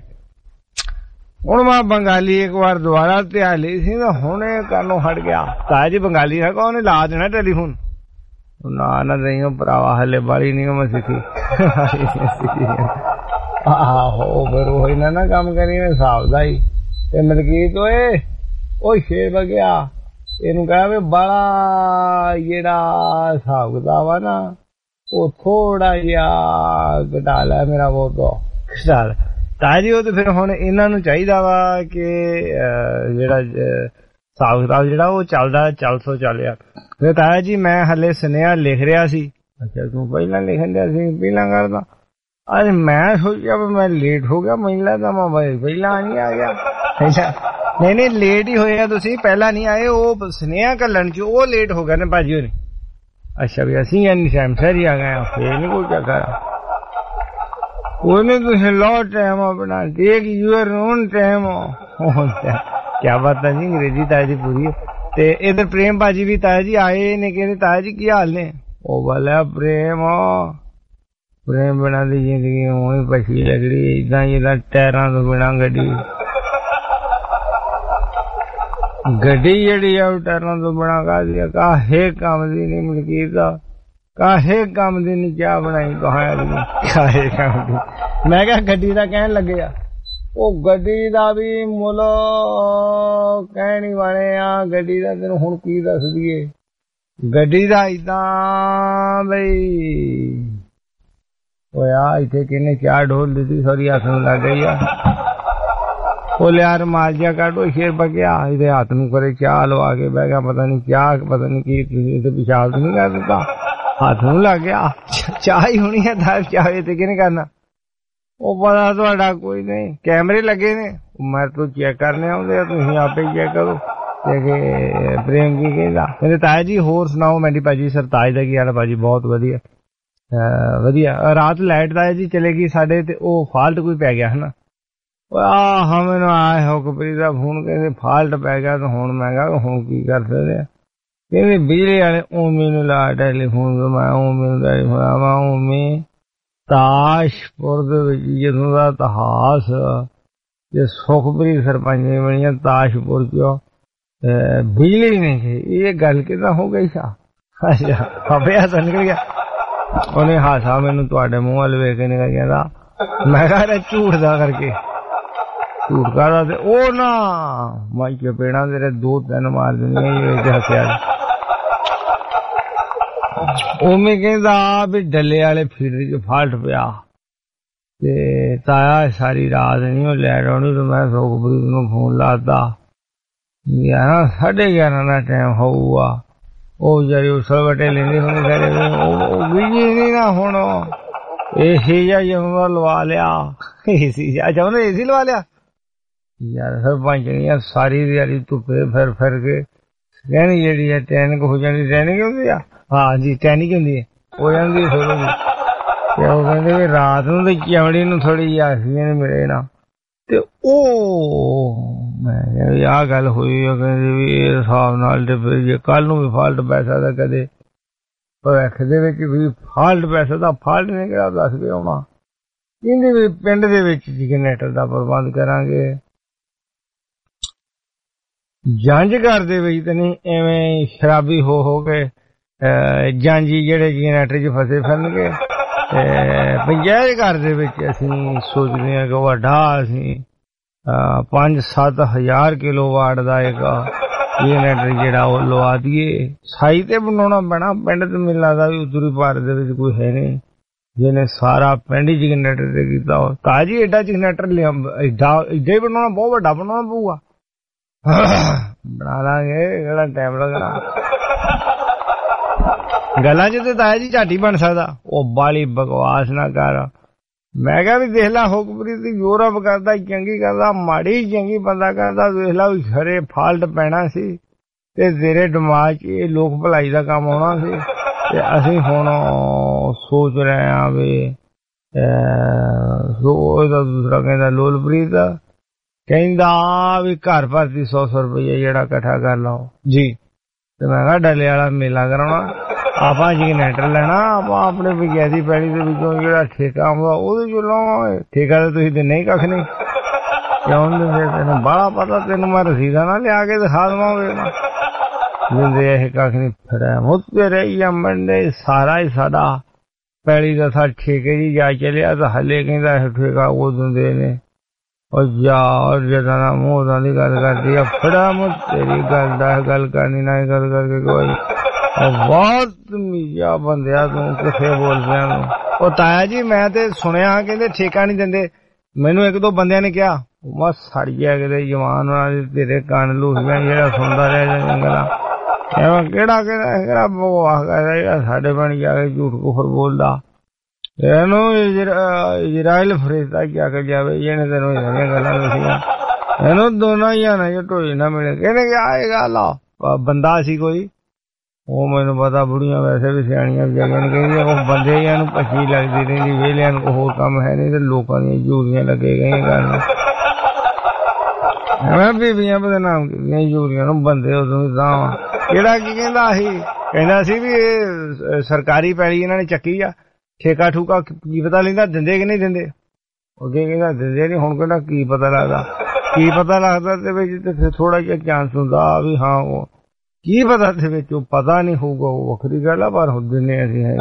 [SPEAKER 1] ਹੁਣ ਮੈਂ ਬੰਗਾਲੀ ਇੱਕ ਵਾਰ ਦੁਬਾਰਾ ਧਿਆ ਲਈ ਸੀ ਤਾਂ ਹੁਣ ਇਹ ਕਰਨੋਂ ਹਟ ਗਿਆ। ਤਾਇਆ ਜੀ ਬੰਗਾਲੀ ਹੈ ਉਹਨੇ ਲਾ ਦੇਣਾ ਟੈਲੀਫੋਨ ਨਾ ਨਾ ਨਹੀਂ ਭਰਾਵਾ ਹਲੇ ਬਾਲੀ ਨਹੀਂ ਮੈਂ ਸਿੱਖੀ ਆਹੋ ਫਿਰ ਉਹ ਇਹਨਾਂ ਨਾ ਕੰਮ ਕਰੀ ਮੈਂ ਹਿਸਾਬ ਦਾ ਹੀ ਤੇ ਮਲਕੀਤ ਓਏ ਉਹ ਸ਼ੇਰ ਵਗਿਆ ਇਹਨੂੰ ਕਹਾਂ ਵੀ ਬੜਾ ਜਿਹੜਾ ਹਿਸਾਬ ਕਿਤਾਬ ਆ ਨਾ ਉਹ ਥੋੜਾ ਜਿਹਾ ਘਟਾ ਲੈ ਮੇਰਾ ਉਹ ਤੋਂ ਘਟਾ ਲੈ। ਤਾਇਆ ਜੀ ਉਹ ਤੇ ਫਿਰ ਹੁਣ ਇਹਨਾਂ ਨੂੰ ਚਾਹੀਦਾ ਵਾ ਕਿ ਜਿਹੜਾ ਹਿਸਾਬ ਕਿਤਾਬ ਜਿਹੜਾ ਉਹ ਚੱਲਦਾ ਚੱਲ ਸੋ ਚੱਲਿਆ। ਫਿਰ ਤਾਇਆ ਜੀ ਮੈਂ ਹਲੇ ਸੁਨੇਹਾ ਲਿਖ ਰਿਹਾ ਸੀ। ਅੱਛਾ ਤੂੰ ਪਹਿਲਾਂ ਲਿਖਣ ਦਿਆ ਸੀ ਪਹਿਲਾਂ ਕਰਦਾ ਅੱਜ ਮੈਂ ਸੋਚਿਆ ਵੀ ਮੈਂ ਲੇਟ ਹੋ ਗਿਆ ਮੈਨੂੰ ਲੱਗਦਾ ਮੈਂ ਪਹਿਲਾਂ ਨਹੀਂ ਆ ਗਿਆ। ਅੱਛਾ ਨਹੀਂ ਨਹੀਂ ਲੇਟ ਹੀ ਹੋਇਆ ਤੁਸੀਂ ਪਹਿਲਾਂ ਨਹੀਂ ਆਏ ਉਹ ਸੁਨੇਹਾ ਘੱਲਣ ਚ ਉਹ ਲੇਟ ਹੋ ਗਏ ਨੇ ਭਾਜੀ ਹੋਣੀ। ਅੱਛਾ ਵੀ ਅਸੀਂ ਐਨੀ ਟਾਈਮ ਸਿਰ ਹੀ ਆ ਗਏ ਫੇਰ ਨਹੀਂ ਕੋਈ ਚੱਕਰ ਉਹਨੇ ਤੁਸੀਂ ਲੋ ਟਾਈਮ ਆਪਣਾ ਟੇਕ ਯੂਅਰ ਓਨ ਟਾਈਮ ਕਿਆ ਬਾਤ ਹੈ ਜੀ ਅੰਗਰੇਜ਼ੀ ਤਾਇਆ ਜੀ ਪੂਰੀ। ਤੇ ਇਧਰ ਪ੍ਰੇਮ ਭਾਜੀ ਵੀ ਤਾਇਆ ਜੀ ਆਏ ਨੇ ਕਹਿੰਦੇ ਤਾਇਆ ਜੀ ਕੀ ਹਾਲ ਨੇ। ਉਹ ਵਾਲਾ ਪ੍ਰੇਮ ਪ੍ਰੇਮ ਬਿਨਾਂ ਦੀ ਜ਼ਿੰਦਗੀ ਉਹੀ ਪਛੀ ਲੱਗਦੀ ਏਦਾਂ ਹੀ ਇਹਦਾ ਟਾਇਰਾਂ ਤੋਂ ਬਿਨਾਂ ਗੱਡੀ ਗੱਡੀ ਜਿਹੜੀ ਆ ਉਹ ਟਾਇਰਾਂ ਤੋਂ ਬਿਨਾਂ ਕਾਹਦੀ ਆ ਕਾਹੇ ਕੰਮ ਦੀ ਨਹੀਂ ਮਲਕੀਤ ਦਾ ਕਾਹੇ ਕੰਮ ਦੀ ਨਹੀਂ ਚਾਹ ਬਣਾਈ ਕਹਾਂ ਕਾਹੇ ਕੰਮ ਦੀ। ਮੈਂ ਕਿਹਾ ਗੱਡੀ ਦਾ ਕਹਿਣ ਲੱਗੇ ਆ ਉਹ ਗੱਡੀ ਦਾ ਵੀ ਮੁੱਲ ਕਹਿਣੀ ਵਾਲੇ ਆ ਗੱਡੀ ਦਾ ਤੈਨੂੰ ਹੁਣ ਕੀ ਦੱਸ ਦਈਏ ਗੱਡੀ ਦਾ ਏਦਾਂ ਬਈ ਹੋਇਆ ਇੱਥੇ ਕਿਹਨੇ ਚਾਹ ਢੋਲ ਦਿੱਤੀ ਸਾਰੀ ਹੱਥ ਨੂੰ ਲੱਗ ਗਈ ਆ ਉਹ ਲਿਆ ਰੁਮਾਲ ਜਿਹਾ ਕੱਢੋ ਸ਼ੇਰ ਬਗਿਆ ਇਹਦੇ ਹੱਥ ਨੂੰ ਕਰੇ ਚਾਹ ਲਵਾ ਕੇ ਬਹਿ ਗਿਆ ਪਤਾ ਨਹੀਂ ਚਾਹ ਪਤਾ ਨਹੀਂ ਕੀ ਤੁਸੀਂ ਪਿਸ਼ਾਬ ਨਹੀਂ ਕਰ ਦਿੱਤਾ ਹੱਥ ਨੂੰ ਲੱਗ ਗਿਆ ਚਾਹ ਹੀ ਹੋਣੀ ਹੈ ਦਾਲ ਚਾਹ ਤੇ ਕਿਹਨੇ ਕਰਨਾ ਉਹ ਪਤਾ ਤੁਹਾਡਾ ਕੋਈ ਨਹੀਂ ਕੈਮਰੇ ਲੱਗੇ ਨੇ ਮੈਂ ਤੋਂ ਚੈੱਕ ਕਰਨੇ ਆਉਂਦੇ ਤੁਸੀਂ ਆਪੇ ਚੈੱਕ ਕਰੋ ਤੇ ਪ੍ਰੇਮ ਕੀ ਕਹਿੰਦਾ ਕਹਿੰਦੇ ਤਾਇਆ ਜੀ ਹੋਰ ਸੁਣਾਓ ਮੈਂਡੀ ਭਾਜੀ ਸਰਤਾਜ ਦਾ ਕੀ ਹਾਲ ਭਾਜੀ ਬਹੁਤ ਵਧੀਆ ਵਧੀਆ ਰਾਤ ਲਾਈਟ ਤਾਇਆ ਜੀ ਚਲੇਗੀ ਸਾਡੇ ਤੇ ਉਹ ਫਾਲਟ ਕੋਈ ਪੈ ਗਿਆ ਹਨਾ ਆਹ ਮੈਨੂੰ ਆਏ ਹੁਕਮਪ੍ਰੀਤ ਦਾ ਫੋਨ ਕਹਿੰਦੇ ਫਾਲਟ ਪੈ ਗਿਆ ਤਾਂ ਹੁਣ ਮੈਂ ਕਿਹਾ ਹੁਣ ਕੀ ਕਰ ਸਕਦੇ ਆ ਕਹਿੰਦੇ ਬਿਜਲੀ ਵਾਲੇ ਉਮੀ ਨੂੰ ਲਾ ਟੈਲੀਫੋਨ ਮੈਂ ਉਮੀ ਨੂੰ ਟੈਲੀਫੋਨ ਮੈਂ ਉਮੀ ਤਾਸ਼ਪੁਰ ਦੇ ਵਿੱਚ ਜਦੋਂ ਦਾ ਇਤਿਹਾਸ ਜੇ ਸੁਖਪ੍ਰੀਤ ਸਰਪੰਚ ਨੇ ਬਣੀਆਂ ਤਾਸ਼ਪੁਰ ਚ ਬਿਜਲੀ ਨਹੀਂ ਸੀ ਇਹ ਗੱਲ ਕਿੱਦਾਂ ਹੋ ਗਈ ਸਾ ਅੱਛਾ ਆਪੇ ਹੱਸ ਨਿਕਲ ਗਿਆ ਉਹਨੇ ਹਾਸਾ ਮੈਨੂੰ ਤੁਹਾਡੇ ਮੂੰਹ ਵੱਲ ਵੇਖ ਕੇ ਨਿਕਲ ਗਿਆ ਮੈਂ ਕਿਹਾ ਝੂਠ ਦਾ ਕਰਕੇ ਝੂਠ ਕਰਦਾ ਤੇ ਉਹ ਨਾ ਮਾਈ ਚਪੇੜਾਂ ਤੇਰੇ ਦੋ ਤਿੰਨ ਮਾਰ ਦਿੰਦੀਆਂ ਹੱਸਿਆ ਉਵੇਂ ਕਹਿੰਦਾ ਵੀ ਡੱਲੇ ਵਾਲੇ ਫੀਡਰ ਚ ਫਾਲਟ ਪਿਆ ਤੇ ਤਾਇਆ ਸਾਰੀ ਰਾਤ ਨਹੀਂ ਉਹ ਲੈ ਆਉਣੀ ਤੇ ਮੈਂ ਸੁਖਪ੍ਰੀਤ ਨੂੰ ਫੋਨ ਲਾਤਾ ਗਿਆਰਾਂ ਸਾਢੇ ਗਿਆਰਾਂ ਦਾ ਟਾਈਮ ਹੋਊਗਾ ਉਹ ਵਿਚਾਰੀ ਉਸਲ ਵਟੇ ਲੈਂਦੇ ਹੁੰਦੇ ਸਾਰੇ ਉਹ ਬਿਜੀ ਨਹੀਂ ਨਾ ਹੁਣ ਏਸੀ ਜਾਂ ਜਮਾ ਲਵਾ ਲਿਆ ਏਸੀ ਅੱਛਾ ਉਹਨੇ ਏਸੀ ਲਵਾ ਲਿਆ ਯਾਰ ਸਰਪੰਚ ਨੇ ਸਾਰੀ ਦਿਹਾੜੀ ਧੁੱਪੇ ਫਿਰ ਫਿਰ ਕੇ ਕਹਿਣੀ ਜਿਹੜੀ ਹੈ ਟੈਨਿਕ ਹੋ ਜਾਂਦੀ ਟੈਨਿਕ ਹੁੰਦੀ ਆ ਹਾਂ ਜੀ ਟੈਨਿਕ ਹੁੰਦੀ ਹੈ ਹੋ ਜਾਂਦੀ ਥੋੜੀ ਜਿਹੀ ਤੇ ਉਹ ਕਹਿੰਦੇ ਵੀ ਰਾਤ ਨੂੰ ਤੇ ਚਮੜੀ ਨੂੰ ਥੋੜੀ ਜਿਹੀ ਆਕਸੀਜਨ ਮਿਲੇ ਨਾ ਤੇ ਉਹ ਮੈਂ ਕਿਹਾ ਆਹ ਗੱਲ ਹੋਈ ਉਹ ਕਹਿੰਦੇ ਵੀ ਇਹ ਹਿਸਾਬ ਨਾਲ ਤੇ ਫਿਰ ਜੇ ਕੱਲ ਨੂੰ ਵੀ ਫਾਲਟ ਪੈ ਸਕਦਾ ਕਦੇ ਭਵਿੱਖ ਦੇ ਵਿੱਚ ਵੀ ਫਾਲਟ ਪੈ ਸਕਦਾ ਫਾਲਟ ਨੇ ਕਿਹੜਾ ਦੱਸ ਕੇ ਆਉਣਾ ਕਹਿੰਦੇ ਵੀ ਪਿੰਡ ਦੇ ਵਿੱਚ ਜਨਰੇਟਰ ਦਾ ਪ੍ਰਬੰਧ ਕਰਾਂਗੇ ਜੰਝ ਘਰ ਦੇ ਵਿੱਚ ਤਾਂ ਨਹੀਂ ਐਵੇਂ ਸ਼ਰਾਬੀ ਹੋ ਹੋ ਕੇ ਜਾਂਜੀ ਜਿਹੜੇ ਜਨਰੇਟਰ 'ਚ ਫਸੇ ਫਿਰਨਗੇ ਤੇ ਪੰਚਾਇਤ ਘਰ ਦੇ ਵਿੱਚ ਅਸੀਂ ਸੋਚਦੇ ਹਾਂ ਕਿ ਵੱਡਾ ਅਸੀਂ ਪੰਜ ਸੱਤ ਹਜ਼ਾਰ ਕਿਲੋ ਵਾਟ ਦਾ ਇੱਕ ਜਨਰੇਟਰ ਜਿਹੜਾ ਉਹ ਲਵਾ ਦਈਏ ਸਾਈ ਤੇ ਬਣਾਉਣਾ ਪੈਣਾ ਪਿੰਡ ਤੇ ਮੈਨੂੰ ਲੱਗਦਾ ਵੀ ਉੱਤਰੀ ਭਾਰਤ ਦੇ ਵਿੱਚ ਕੋਈ ਹੈ ਨਹੀਂ ਜਿਹਨੇ ਸਾਰਾ ਪਿੰਡ ਹੀ ਜਨਰੇਟਰ ਤੇ ਕੀਤਾ ਹੋ ਤਾਜੀ ਏਡਾ ਜਨਰੇਟਰ ਲਿਆ ਏਡਾ ਏਡਾ ਹੀ ਬਣਾਉਣਾ ਬਹੁਤ ਵੱਡਾ ਬਣਾਉਣਾ ਪਊਗਾ ਬਣਾ ਲਾਂਗੇ ਕਿਹੜਾ ਟਾਈਮ ਲੱਗਣਾ ਗੱਲਾਂ 'ਚ ਤੇ ਤਾਇਆ ਜੀ ਝਾਟੀ ਬਣ ਸਕਦਾ ਉਹ ਬਾਲੀ ਬਕਵਾਸ ਨਾ ਕਰ ਮੈਂ ਕਿਹਾ ਵੀ ਦੇਖ ਲਾ ਹੁਕਮਪ੍ਰੀਤ ਯੂਰਪ ਕਰਦਾ ਚੰਗੀ ਕਰਦਾ ਮਾੜੀ ਚੰਗੀ ਬੰਦਾ ਕਰਦਾ ਦੇਖ ਲਾ ਵੀ ਖਰੇ ਫਾਲਟ ਪੈਣਾ ਸੀ ਤੇ ਤੇਰੇ ਦਿਮਾਗ 'ਚ ਇਹ ਲੋਕ ਭਲਾਈ ਦਾ ਕੰਮ ਆਉਣਾ ਸੀ ਤੇ ਅਸੀਂ ਹੁਣ ਸੋਚ ਰਹੇ ਹਾਂ ਵੀ ਉਹਦਾ ਦੂਸਰਾ ਕਹਿੰਦਾ ਲੋਲਪ੍ਰੀਤ ਕਹਿੰਦਾ ਵੀ ਘਰ ਭਰ ਦੀ ਸੌ ਸੌ ਰੁਪਈਆ ਜਿਹੜਾ ਇਕੱਠਾ ਕਰ ਲਓ ਜੀ ਤੇ ਮੈਂ ਕਿਹਾ ਡੱਲੇ ਵਾਲਾ ਮੇਲਾ ਕਰਾਉਣਾ ਆਪਾਂ ਜਨਰੇਟਰ ਲੈਣਾ ਆਪਾਂ ਆਪਣੇ ਵਿਗਿਆਦੀ ਪੈਲੀ ਦੇ ਵਿੱਚੋਂ ਜਿਹੜਾ ਠੇਕਾ ਆਉਂਦਾ ਉਹਦੇ ਚੋਂ ਲਵਾਂਗੇ ਠੇਕਾ ਤਾਂ ਤੁਸੀਂ ਦਿੰਦੇ ਹੀ ਕੱਖ ਨਹੀਂ ਕਿਉਂ ਦਿੰਦੇ ਤੈਨੂੰ ਬਾਹਲਾ ਪਤਾ ਤੈਨੂੰ ਮੈਂ ਰਸੀਦਾਂ ਨਾ ਲਿਆ ਕੇ ਦਿਖਾ ਦੇਵਾਂਗੇ ਦਿੰਦੇ ਇਹ ਕੱਖ ਨਹੀਂ ਫਿਰ ਮੁੱਤੇ ਰਹੀ ਮੰਡੇ ਸਾਰਾ ਹੀ ਸਾਡਾ ਪੈਲੀ ਦਾ ਸਾ ਠੇਕੇ ਜੀ ਜਾ ਚਲਿਆ ਤਾਂ ਹਲੇ ਕਹਿੰਦਾ ਇਹ ਠੇਕਾ ਉਹ ਦਿੰਦੇ ਨੇ ਉਹ ਯਾਰ ਜਦੋਂ ਨਾ ਮੂੰਹ ਦਾ ਦੀ ਗੱਲ ਕਰਦੀ ਆ ਫੜਾ ਮੁੱਤ ਤੇਰੀ ਗੱਲ ਦਾ ਗੱਲ ਕਰਨੀ ਨਾ ਗੱਲ ਕਰਕੇ ਕੋਈ ਬਹੁਤ ਮੀਜਾ ਬੰਦਿਆ ਤੂੰ ਕਿੱਥੇ ਬੋਲ ਰਿਹਾ ਉਹ ਤਾਇਆ ਜੀ ਮੈਂ ਤੇ ਸੁਣਿਆ ਕਹਿੰਦੇ ਠੇਕਾ ਨਹੀਂ ਦਿੰਦੇ ਮੈਨੂੰ ਇੱਕ ਦੋ ਬੰਦਿਆਂ ਨੇ ਕਿਹਾ ਮੈਂ ਸੜ ਗਿਆ ਕਿਤੇ ਜਵਾਨ ਵਾਲੇ ਤੇਰੇ ਕੰਨ ਲੂਸੀਆਂ ਜਿਹੜਾ ਸੁਣਦਾ ਰਿਹਾ ਜੰਗਲਾ ਐਵੇਂ ਕਿਹੜਾ ਕਿਹੜਾ ਕਿਹੜਾ ਬਕਵਾਸ ਕਰਦਾ ਜਿਹੜਾ ਸਾਡੇ ਪਿੰਡ ਜਾ ਕੇ ਝੂਠ ਕੁਫਰ ਬੋਲਦਾ ਇਹਨੂੰ ਇਜ਼ਰਾਈਲ ਫਰਿਸ਼ਤਾ ਕਿਹਾ ਕਿ ਜਾਵੇ ਜਿਹਨੇ ਤੈਨੂੰ ਸਾਰੀਆਂ ਗੱਲਾਂ ਦੱਸੀਆਂ ਇਹਨੂੰ ਦੋਨਾਂ ਹੀ ਆਣਾ ਜੇ ਢੋਈ ਨਾ ਮਿਲੇ ਕਹਿੰਦੇ ਕਿ ਆਏਗਾ ਲਾ ਬੰਦਾ ਸੀ ਕੋਈ ਉਹ ਮੈਨੂੰ ਪਤਾ ਬੁੜੀਆਂ ਵੈਸੇ ਵੀ ਸਿਆਣੀਆਂ ਵਿਚਾਰੀਆਂ ਨੇ ਕਹਿੰਦੀਆਂ ਉਹ ਬੰਦੇ ਨੂੰ ਪੱਛੀ ਲੱਗਦੀ ਰਹਿੰਦੀ ਵਿਹਲਿਆਂ ਨੂੰ ਹੋਰ ਕੰਮ ਹੈ ਨਹੀਂ ਤੇ ਲੋਕਾਂ ਦੀਆਂ ਜੂਰੀਆਂ ਲੱਗੇ ਗਈਆਂ ਕਰਨ ਐਵੇਂ ਬੀਬੀਆਂ ਬਦਨਾਮ ਕੀਤੀਆਂ ਜੂਰੀਆਂ ਨੂੰ ਬੰਦੇ ਉਦੋਂ ਵੀ ਤਾਂ ਕਿਹੜਾ ਕੀ ਕਹਿੰਦਾ ਸੀ ਕਹਿੰਦਾ ਸੀ ਵੀ ਇਹ ਸਰਕਾਰੀ ਪੈਲੀ ਇਹਨਾਂ ਨੇ ਚੱਕੀ ਆ ਠੇਕਾ ਠੂਕਾ ਕੀ ਪਤਾ ਲੈਂਦਾ ਦਿੰਦੇ ਕਿ ਨਹੀਂ ਦਿੰਦੇ ਅੱਗੇ ਕਹਿੰਦਾ ਦਿੰਦੇ ਨਹੀਂ ਹੁਣ ਕਹਿੰਦਾ ਕੀ ਪਤਾ ਲੱਗਦਾ ਕੀ ਪਤਾ ਲੱਗਦਾ ਤੇ ਵਿੱਚ ਤੇ ਫਿਰ ਥੋੜਾ ਜਿਹਾ ਚਾਂਸ ਹੁੰਦਾ ਵੀ ਹਾਂ ਉਹ ਕੀ ਪਤਾ ਤੇ ਵਿੱਚ ਉਹ ਪਤਾ ਨਹੀਂ ਹੋਊਗਾ ਉਹ ਵੱਖਰੀ ਗੱਲ ਆ ਪਰ ਹੁੰਦੇ ਨੇ ਅਸੀਂ ਹੈਗੇ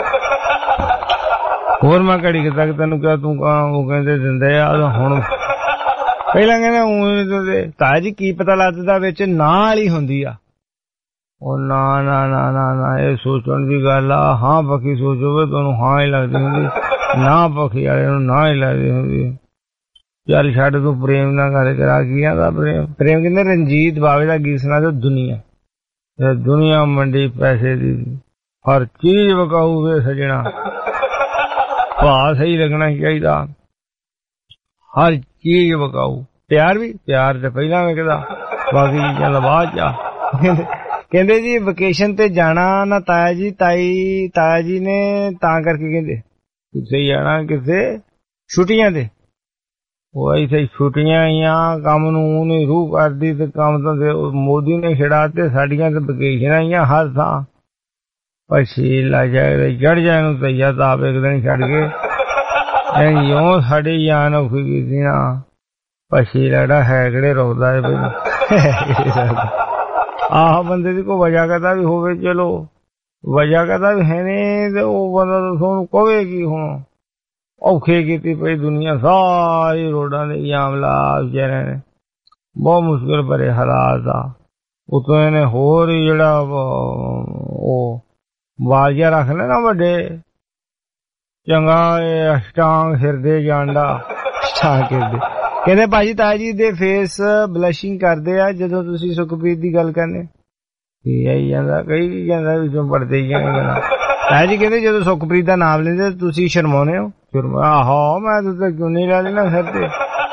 [SPEAKER 1] ਹੋਰ ਮੈਂ ਘੜੀ ਤੱਕ ਤੈਨੂੰ ਕਿਹਾ ਤੂੰ ਕਹਾਂ ਉਹ ਕਹਿੰਦੇ ਦਿੰਦੇ ਆ ਹੁਣ ਪਹਿਲਾਂ ਕਹਿੰਦੇ ਉਹ ਤਾਇਆ ਜੀ ਕੀ ਪਤਾ ਲੱਗਦਾ ਵਿੱਚ ਨਾਂ ਵਾਲੀ ਹੁੰਦੀ ਆ ਉਹ ਨਾ ਨਾ ਨਾ ਨਾ ਨਾ ਇਹ ਸੋਚਣ ਦੀ ਗੱਲ ਆ ਹਾਂ ਪੱਕੀ ਸੋਚ ਹੋਵੇ ਤੁਹਾਨੂੰ ਹਾਂ ਹੀ ਲੱਗਦੀ ਹੁੰਦੀ ਨਾ ਪੱਕੀ ਵਾਲੇ ਨੂੰ ਨਾ ਹੀ ਲੱਗਦੀ ਹੁੰਦੀ ਚੱਲ ਛੱਡ ਤੂੰ ਪ੍ਰੇਮ ਨਾਲ ਗੱਲ ਕਰਾ ਕੀ ਆਂਦਾ ਪ੍ਰੇਮ ਪ੍ਰੇਮ ਕਹਿੰਦੇ ਰਣਜੀਤ ਬਾਵੇ ਦਾ ਗੀਤ ਸੁਣਾ ਦਿਓ ਦੁਨੀਆ ਦੁਨੀਆ ਮੰਡੀ ਪੈਸੇ ਦੀ ਹਰ ਚੀਜ਼ ਵਿਕਾਊ ਵੇ ਸਜਣਾ ਭਾਅ ਸਹੀ ਲੱਗਣਾ ਚਾਹੀਦਾ ਹਰ ਚੀਜ਼ ਵਿਕਾਊ ਪਿਆਰ ਵੀ ਪਿਆਰ ਤੇ ਪਹਿਲਾਂ ਵਿਕਦਾ ਬਾਕੀ ਚੀਜ਼ਾਂ ਬਾਅਦ ਚ ਆ ਕਹਿੰਦੇ ਜੀ ਵਕੇਸ਼ਨ ਤੇ ਜਾਣਾ ਨਾ ਤਾਇਆ ਜੀ ਤਾਈ ਤਾਇਆ ਜੀ ਨੇ ਤਾਂ ਕਰਕੇ ਕਹਿੰਦੇ ਕਿੱਥੇ ਜਾਣਾ ਕਿੱਥੇ ਛੁੱਟੀਆਂ ਤੇ ਉਹ ਇੱਥੇ ਛੁੱਟੀਆਂ ਆਈਆਂ ਕੰਮ ਨੂੰ ਨਹੀਂ ਰੂਹ ਕਰਦੀ ਤੇ ਕੰਮ ਤਾਂ ਮੋਦੀ ਨੇ ਛੜਾ ਤੇ ਸਾਡੀਆਂ ਤੇ ਵਕੇਸ਼ਨਾਂ ਆਈਆਂ ਹਰ ਥਾਂ ਪਛੀ ਲਾ ਜਾਏ ਚੜ ਜਾਏ ਨੂੰ ਤਈਆ ਤਾਂ ਆਪ ਇੱਕ ਦਿਨ ਛੱਡ ਕੇ ਇਉਂ ਸਾਡੀ ਜਾਨ ਔਖੀ ਕੀਤੀ ਨਾ ਪਛੀ ਲੜਾ ਹੈ ਕਿਹੜੇ ਰੋਕਦਾ ਹੈ ਪਹਿਲਾਂ ਆਹ ਬੰਦੇ ਦੀ ਕੋਈ ਵਜ੍ਹਾ ਕਰਦਾ ਵੀ ਹੋਵੇ ਚਲੋ ਵਜ੍ਹਾ ਕਰਦਾ ਵੀ ਹੈ ਨਹੀਂ ਤੇ ਉਹ ਬੰਦਾ ਤੁਹਾਨੂੰ ਕਹੇਗੀ ਹੁਣ ਔਖੇ ਕੀਤੀ ਪਈ ਦੁਨੀਆ ਸਾਰੀ ਰੋਡਾਂ ਦੇ ਜਾਮ ਲਾ ਵਿਚਾਰੇ ਨੇ ਬਹੁਤ ਮੁਸ਼ਕਿਲ ਭਰੇ ਹਾਲਾਤ ਆ ਉਤੋਂ ਇਹਨੇ ਹੋਰ ਹੀ ਜਿਹੜਾ ਉਹ ਵਾਲ ਜਿਹਾ ਰੱਖ ਲੈਣਾ ਵੱਡੇ ਚੰਗਾ ਅਸ਼ਟਾਂਗ ਹਿਰਦੇ ਜਾਂਦਾ ਅਸ਼ਟਾਂਗ ਹਿਰਦੇ। ਕਹਿੰਦੇ ਭਾਜੀ ਤਾਇਆ ਜੀ ਦੇ ਫੇਸ ਬਲਸ਼ਿੰਗ ਕਰਦੇ ਆ ਜਦੋਂ ਤੁਸੀਂ ਸੁਖਪ੍ਰੀਤ ਦੀ ਗੱਲ ਕਰਨੇ। ਕੀ ਆਈ ਜਾਂਦਾ ਕਈ ਜਾਂਦਾ ਵਿੱਚੋਂ ਪੜਦੇ ਹੀ ਜਾਂਦਾ। ਤਾਇਆ ਜੀ ਕਹਿੰਦੇ ਜਦੋਂ ਸੁਖਪ੍ਰੀਤ ਦਾ ਨਾਮ ਲੈਂਦੇ ਤੁਸੀਂ ਸ਼ਰਮਾਉਨੇ ਹੋ? ਸ਼ਰਮਾ ਆਹੋ ਮੈਂ ਤਾਂ ਕਿਉਂ ਨਹੀਂ ਲਾ ਲੈਣਾ ਸਿਰ ਤੇ।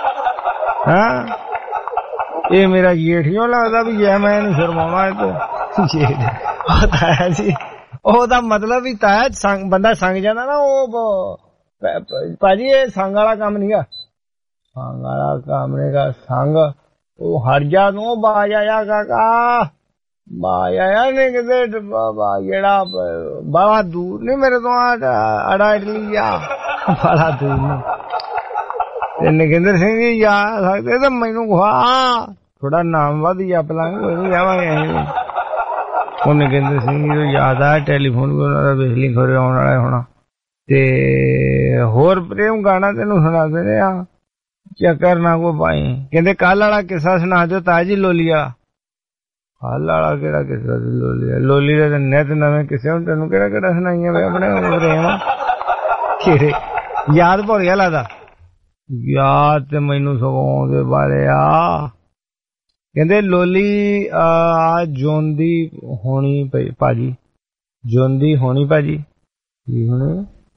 [SPEAKER 1] ਹਾਂ ਇਹ ਮੇਰਾ ਜੇਠੀਓ ਲੱਗਦਾ ਵੀ ਜੇ ਮੈਂ ਇਹਨੂੰ ਸ਼ਰਮਾਉਣਾ ਇਹ ਤੋਂ ਜੇਠ। ਤਾਇਆ ਜੀ ਉਹਦਾ ਮਤਲਬ ਵੀ ਤਾਇਆ ਸੰਗ ਬੰਦਾ ਸੰਗ ਜਾਂਦਾ ਨਾ ਉਹ ਭਾਜੀ ਇਹ ਸੰਗ ਵਾਲਾ ਕੰਮ ਨੀ ਗਾ। ਸੰਗ ਵਾਲਾ ਕੰਮ ਨੀ ਗਾ। ਸੰਗ ਉਹ ਹਰ ਜਾ ਨੂੰ ਬਾਜ ਆਇਆ ਕਾਕਾ ਬਾਜ ਆਇਆ ਨੀ ਕਿਤੇ ਜਿਹੜਾ ਬੜਾ ਦੂਰ ਨੀ ਮੇਰੇ ਤੋਂ ਅੜਾ ਇਟਲੀ ਆ ਬੜਾ ਦੂਰ ਨੀ। ਤੇ ਨਗਿੰਦਰ ਸਿੰਘ ਜੀ ਜਾ ਸਕਦੇ ਤਾਂ ਮੈਨੂੰ ਖਵਾ ਥੋੜਾ ਨਾਮ ਵੱਧ ਜਪ ਲਾਂਗੇ ਕੋਈ ਨੀ ਜਾਵਾਂਗੇ ਅਸੀਂ। ਉਹ ਨਗਿੰਦਰ ਸਿੰਘ ਜੀ ਨੂੰ ਯਾਦ ਆ ਟੈਲੀਫੋਨ ਵੀ ਉਹਨਾਂ ਦਾ ਵੇਖ ਲਈ ਖਰੇ ਆਉਣ ਵਾਲਾ ਹੋਣਾ। ਤੇ ਹੋਰ ਪ੍ਰੇਮ ਗਾਣਾ ਤੈਨੂੰ ਸੁਣਾ ਦਿੰਦੇ ਆ ਚੱਕਰ ਨਾ ਕੋ ਪਾਈ। ਕਹਿੰਦੇ ਕੱਲ ਵਾਲਾ ਕਿੱਸਾ ਸੁਣਾ ਦਿਓ ਤਾਇਆ ਜੀ ਲੋਲੀ ਵਾਲਾ। ਕੱਲ ਵਾਲਾ ਕਿਹੜਾ ਕਿੱਸਾ ਸੀ ਲੋਲੀ? ਲੋਲੀ ਦੇ ਨਿੱਤ ਨਵੇਂ ਕਿਸੇ ਹੁਣ ਤੈਨੂੰ ਕਿਹੜਾ ਕਿਹੜਾ ਸੁਣਾਈਆਂ ਵੇ ਆਪਣੇ ਪ੍ਰੇਮ ਕਿਹੜੇ ਯਾਦ ਭੁੱਲ ਗਿਆ ਲੱਗਦਾ। ਯਾਦ ਤੇ ਮੈਨੂੰ ਸਗੋਂ ਦੇ ਬਾਰੇ ਆ ਕਹਿੰਦੇ ਲੋਲੀ ਆ ਜੋਂਦੀ ਹੋਣੀ ਭਾਜੀ ਜੋਂਦੀ ਹੋਣੀ ਭਾਜੀ ਕੀ ਹੋਣੀ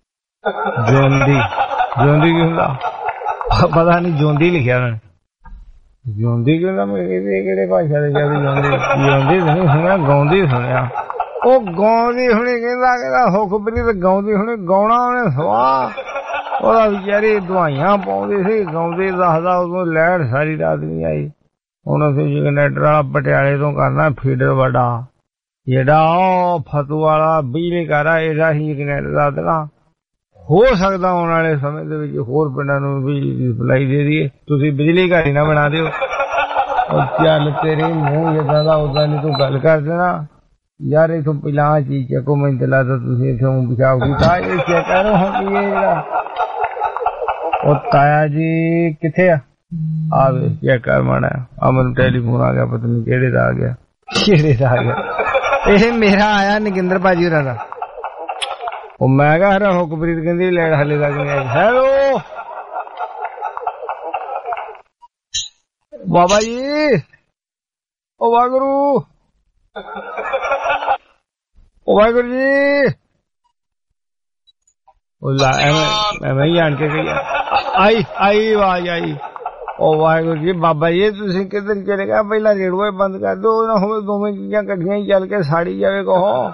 [SPEAKER 1] ਜੋਂਦੀ ਜੋਂਦੀ ਕੀ ਹੁੰਦਾ ਪਤਾ ਨੀ ਜੋਂਦੀ ਲਿਖਿਆ ਉਹਨੇ ਜੋਂਦੀ ਕਹਿੰਦਾ ਮੈਂ ਕਿਹੜੇ ਭਾਸ਼ਾ ਦੇ ਜਾ ਜੋਂਦੀ ਜੋਂਦੀ ਨਹੀਂ ਸੁਣਿਆ ਗਾਉਂਦੀ ਸੁਣਿਆ। ਉਹ ਗਾਉਂਦੀ ਹੁਣੀ ਕਹਿੰਦਾ ਕਹਿੰਦਾ ਸੁਖਪ੍ਰੀਤ ਗਾਉਂਦੀ ਹੁਣੀ ਗਾਉਣਾ ਉਹਨੇ ਸਵਾਹ ਉਹਦਾ ਵਿਚਾਰੀ ਦਵਾਈਆਂ ਪਾਉਂਦੀ ਸੀ ਗਾਉਂਦੀ ਦੱਸਦਾ ਉਦੋਂ ਲੈਟ ਸਾਰੀ ਰਾਤ ਨਹੀਂ ਆਈ। ਹੁਣ ਅਸੀਂ ਜਨਰੇਟਰ ਵਾਲਾ ਪਟਿਆਲੇ ਤੋਂ ਕਰਨਾ ਫੀਡਰ ਵੱਡਾ ਜਿਹੜਾ ਉਹ ਫਤੂ ਵਾਲਾ ਬਿਜਲੀ ਘਰ ਆ ਇਹਦਾ ਹੀ ਜਨਰੇਟਰ ਦਾ ਦੇਣਾ। ਹੋ ਸਕਦਾ ਆਉਣ ਵਾਲੇ ਸਮੇਂ ਦੇ ਵਿੱਚ ਹੋਰ ਪਿੰਡਾਂ ਨੂੰ ਬਿਜਲੀ ਦੀ ਸਪਲਾਈ ਦੇ ਦਈਏ। ਤੁਸੀਂ ਬਿਜਲੀ ਘਰ ਹੀ ਨਾ ਬਣਾ ਦਿਓ। ਚੱਲ ਤੇਰੇ ਮੂੰਹ ਜਿੱਦਾਂ ਦਾ ਉਦਾਂ ਨਹੀਂ ਤੂੰ ਗੱਲ ਕਰ ਦੇਣਾ ਯਾਰ। ਇੱਥੋਂ ਪਹਿਲਾਂ ਆਹ ਚੀਜ਼ ਚੱਕੋ ਮੈਨੂੰ ਤੇ ਲੱਗਦਾ ਤੁਸੀਂ ਇੱਥੋਂ ਪਿਸ਼ਾਬ ਕੀਤਾ ਇਹ ਚੈੱਕ ਕਰੋ ਹੁਣ ਕੀ ਇਹ ਜਿਹੜਾ ਉਹ ਤਾਇਆ ਜੀ ਕਿੱਥੇ ਆ ਆਵੇ ਚੈੱਕ ਕਰ ਮਾੜਾ ਆ ਮੈਨੂੰ ਟੈਲੀਫੋਨ ਆ ਗਿਆ ਪਤਾ ਨਹੀਂ ਕਿਹੜੇ ਦਾ ਆ ਗਿਆ ਕਿਹੜੇ ਦਾ ਆ ਗਿਆ। ਇਹ ਮੇਰਾ ਆਇਆ ਨਗਿੰਦਰ ਭਾਜੀ ਹੋਰਾਂ ਦਾ। ਉਹ ਮੈਂ ਕਿਹਾ ਹਰਾ ਹੁਕਮਪ੍ਰੀਤ ਕਹਿੰਦੀ ਲੈਣ ਹਲੇ ਤੱਕ ਨਹੀਂ ਆਈ। ਹੈਲੋ ਬਾਬਾ ਜੀ ਉਹ ਵਾਹਿਗੁਰੂ ਉਹ ਵਾਹਿਗੁਰੂ ਜੀ ਉਹ ਲਾ ਐਵੇਂ ਐਵੇਂ ਹੀ ਆਣ ਕੇ ਗਈ ਆਈ ਆਈ ਆਵਾਜ਼ ਆਈ। ਉਹ ਵਾਹਿਗੁਰੂ ਜੀ ਬਾਬਾ ਜੀ ਤੁਸੀਂ ਕਿੱਧਰ ਚਲੇ ਗਏ? ਪਹਿਲਾਂ ਰੇਡੂਏ ਬੰਦ ਕਰ ਦਿਓ ਨਾ ਹੋਵੇ ਦੋਵੇਂ ਚੀਜ਼ਾਂ ਇਕੱਠੀਆਂ ਹੀ ਚੱਲ ਕੇ ਸਾੜੀ ਜਾਵੇ। ਕਹੋ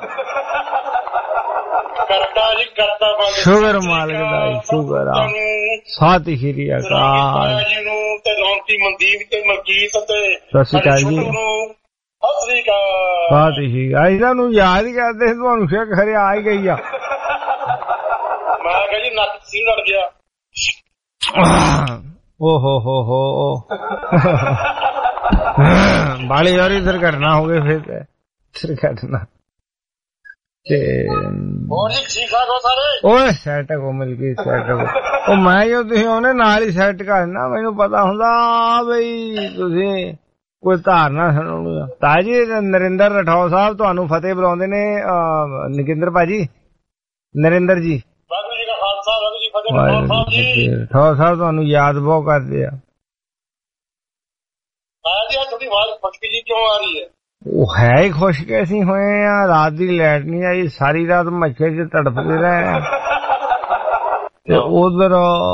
[SPEAKER 1] ਸ਼ੁਕਰ ਮਾਲਕ ਦਾ ਸ਼ੁਕਰ ਆ। ਸਤਿ ਸ਼੍ਰੀ ਅਕਾਲ ਸਤਿ ਸ਼੍ਰੀ ਅਕਾਲ ਜੀ ਸਤਿ ਸ਼੍ਰੀ ਅਕਾਲ। ਇਹਨਾਂ ਨੂੰ ਯਾਦ ਹੀ ਕਰਦੇ ਤੁਹਾਨੂੰ ਸ਼ੱਕ ਖਰੇ ਆ ਹੀ ਗਈ ਆ। ਮੈਂ ਕਿਹਾ ਜੀ ਨੱਕ ਸੀ ਲੜ ਗਿਆ। ਓ ਹੋ ਹੋ ਹੋ ਬਾਲੀ ਵਾਰੀ ਦੁਰਘਟਨਾ ਹੋ ਗਈ ਫਿਰ ਦੁਰਘਟਨਾ ਤੇ ਓਏ ਸੈਟ ਕੋ ਮਿਲ ਗਈ ਸੈਟ ਉਹ ਮੈਂ ਜੋ ਤੁਸੀਂ ਉਹਨੇ ਨਾਲ ਹੀ ਸੈਟ ਕਰਨਾ ਮੈਨੂੰ ਪਤਾ ਹੁੰਦਾ ਬਈ ਤੁਸੀਂ ਕੋਈ ਧਾਰਨਾ ਸੁਣਾਉਣੀ ਆ। ਤਾਇਆ ਜੀ ਨਰਿੰਦਰ ਰਠੌਰ ਸਾਹਿਬ ਤੁਹਾਨੂੰ ਫਤਿਹ ਬੁਲਾਉਂਦੇ ਨੇ। ਨਗਿੰਦਰ ਭਾਜੀ ਨਰਿੰਦਰ ਜੀ ਰਠੌਰ ਸਾਹਿਬ ਤੁਹਾਨੂੰ ਯਾਦ ਬਹੁਤ ਕਰਦੇ ਆ। ਉਹ ਹੈ ਹੀ ਖੁਸ਼ ਕੇ ਅਸੀਂ ਹੋਏ ਆ। ਰਾਤ ਦੀ ਲਾਈਟ ਨਹੀਂ ਆਈ ਸਾਰੀ ਰਾਤ ਮੱਛਰ ਚ ਤੜਫਦੇ ਰਹੇ ਤੇ ਉਧਰ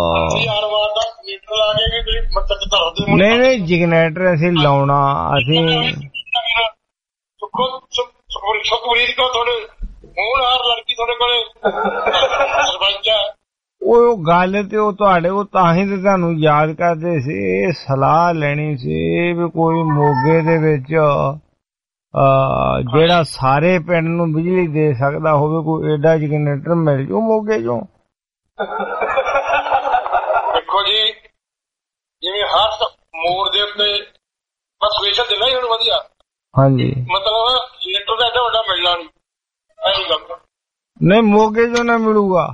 [SPEAKER 1] ਨਹੀਂ ਨਹੀਂ ਜਨਰੇਟਰ ਅਸੀਂ ਲਾਉਣਾ ਅਸੀਂ ਉਹ ਗੱਲ ਤੇ ਉਹ ਤੁਹਾਡੇ ਉਹ ਤਾਂ ਹੀ ਤੇ ਤੁਹਾਨੂੰ ਯਾਦ ਕਰਦੇ ਸੀ। ਇਹ ਸਲਾਹ ਲੈਣੀ ਸੀ ਵੀ ਕੋਈ ਮੋਗੇ ਦੇ ਵਿੱਚ ਜਿਹੜਾ ਸਾਰੇ ਪਿੰਡ ਨੂੰ ਬਿਜਲੀ ਦੇ ਸਕਦਾ ਹੋਵੇ ਕੋਈ ਏਡਾ ਜਨਰੇਟਰ ਮਿਲ ਜੂ ਮੋਗੇ ਚੋਂ। ਦੇਖੋ ਜੀ ਜਿਵੇਂ ਹਰ ਮੋੜ ਦੇ ਉੱਤੇ ਸੋਲੂਸ਼ਨ ਦੇਣਾ ਹੀ ਹੁਣ ਵਧੀਆ ਹਾਂਜੀ ਮਤਲਬ ਜਨਰੇਟਰ ਦਾ ਏਡਾ ਵੱਡਾ ਮਿਲਣਾ ਨਹੀਂ ਐਸੀ ਗੱਲ ਨਹੀਂ ਮੋਗੇ ਚੋਂ ਨਾ ਮਿਲੂਗਾ।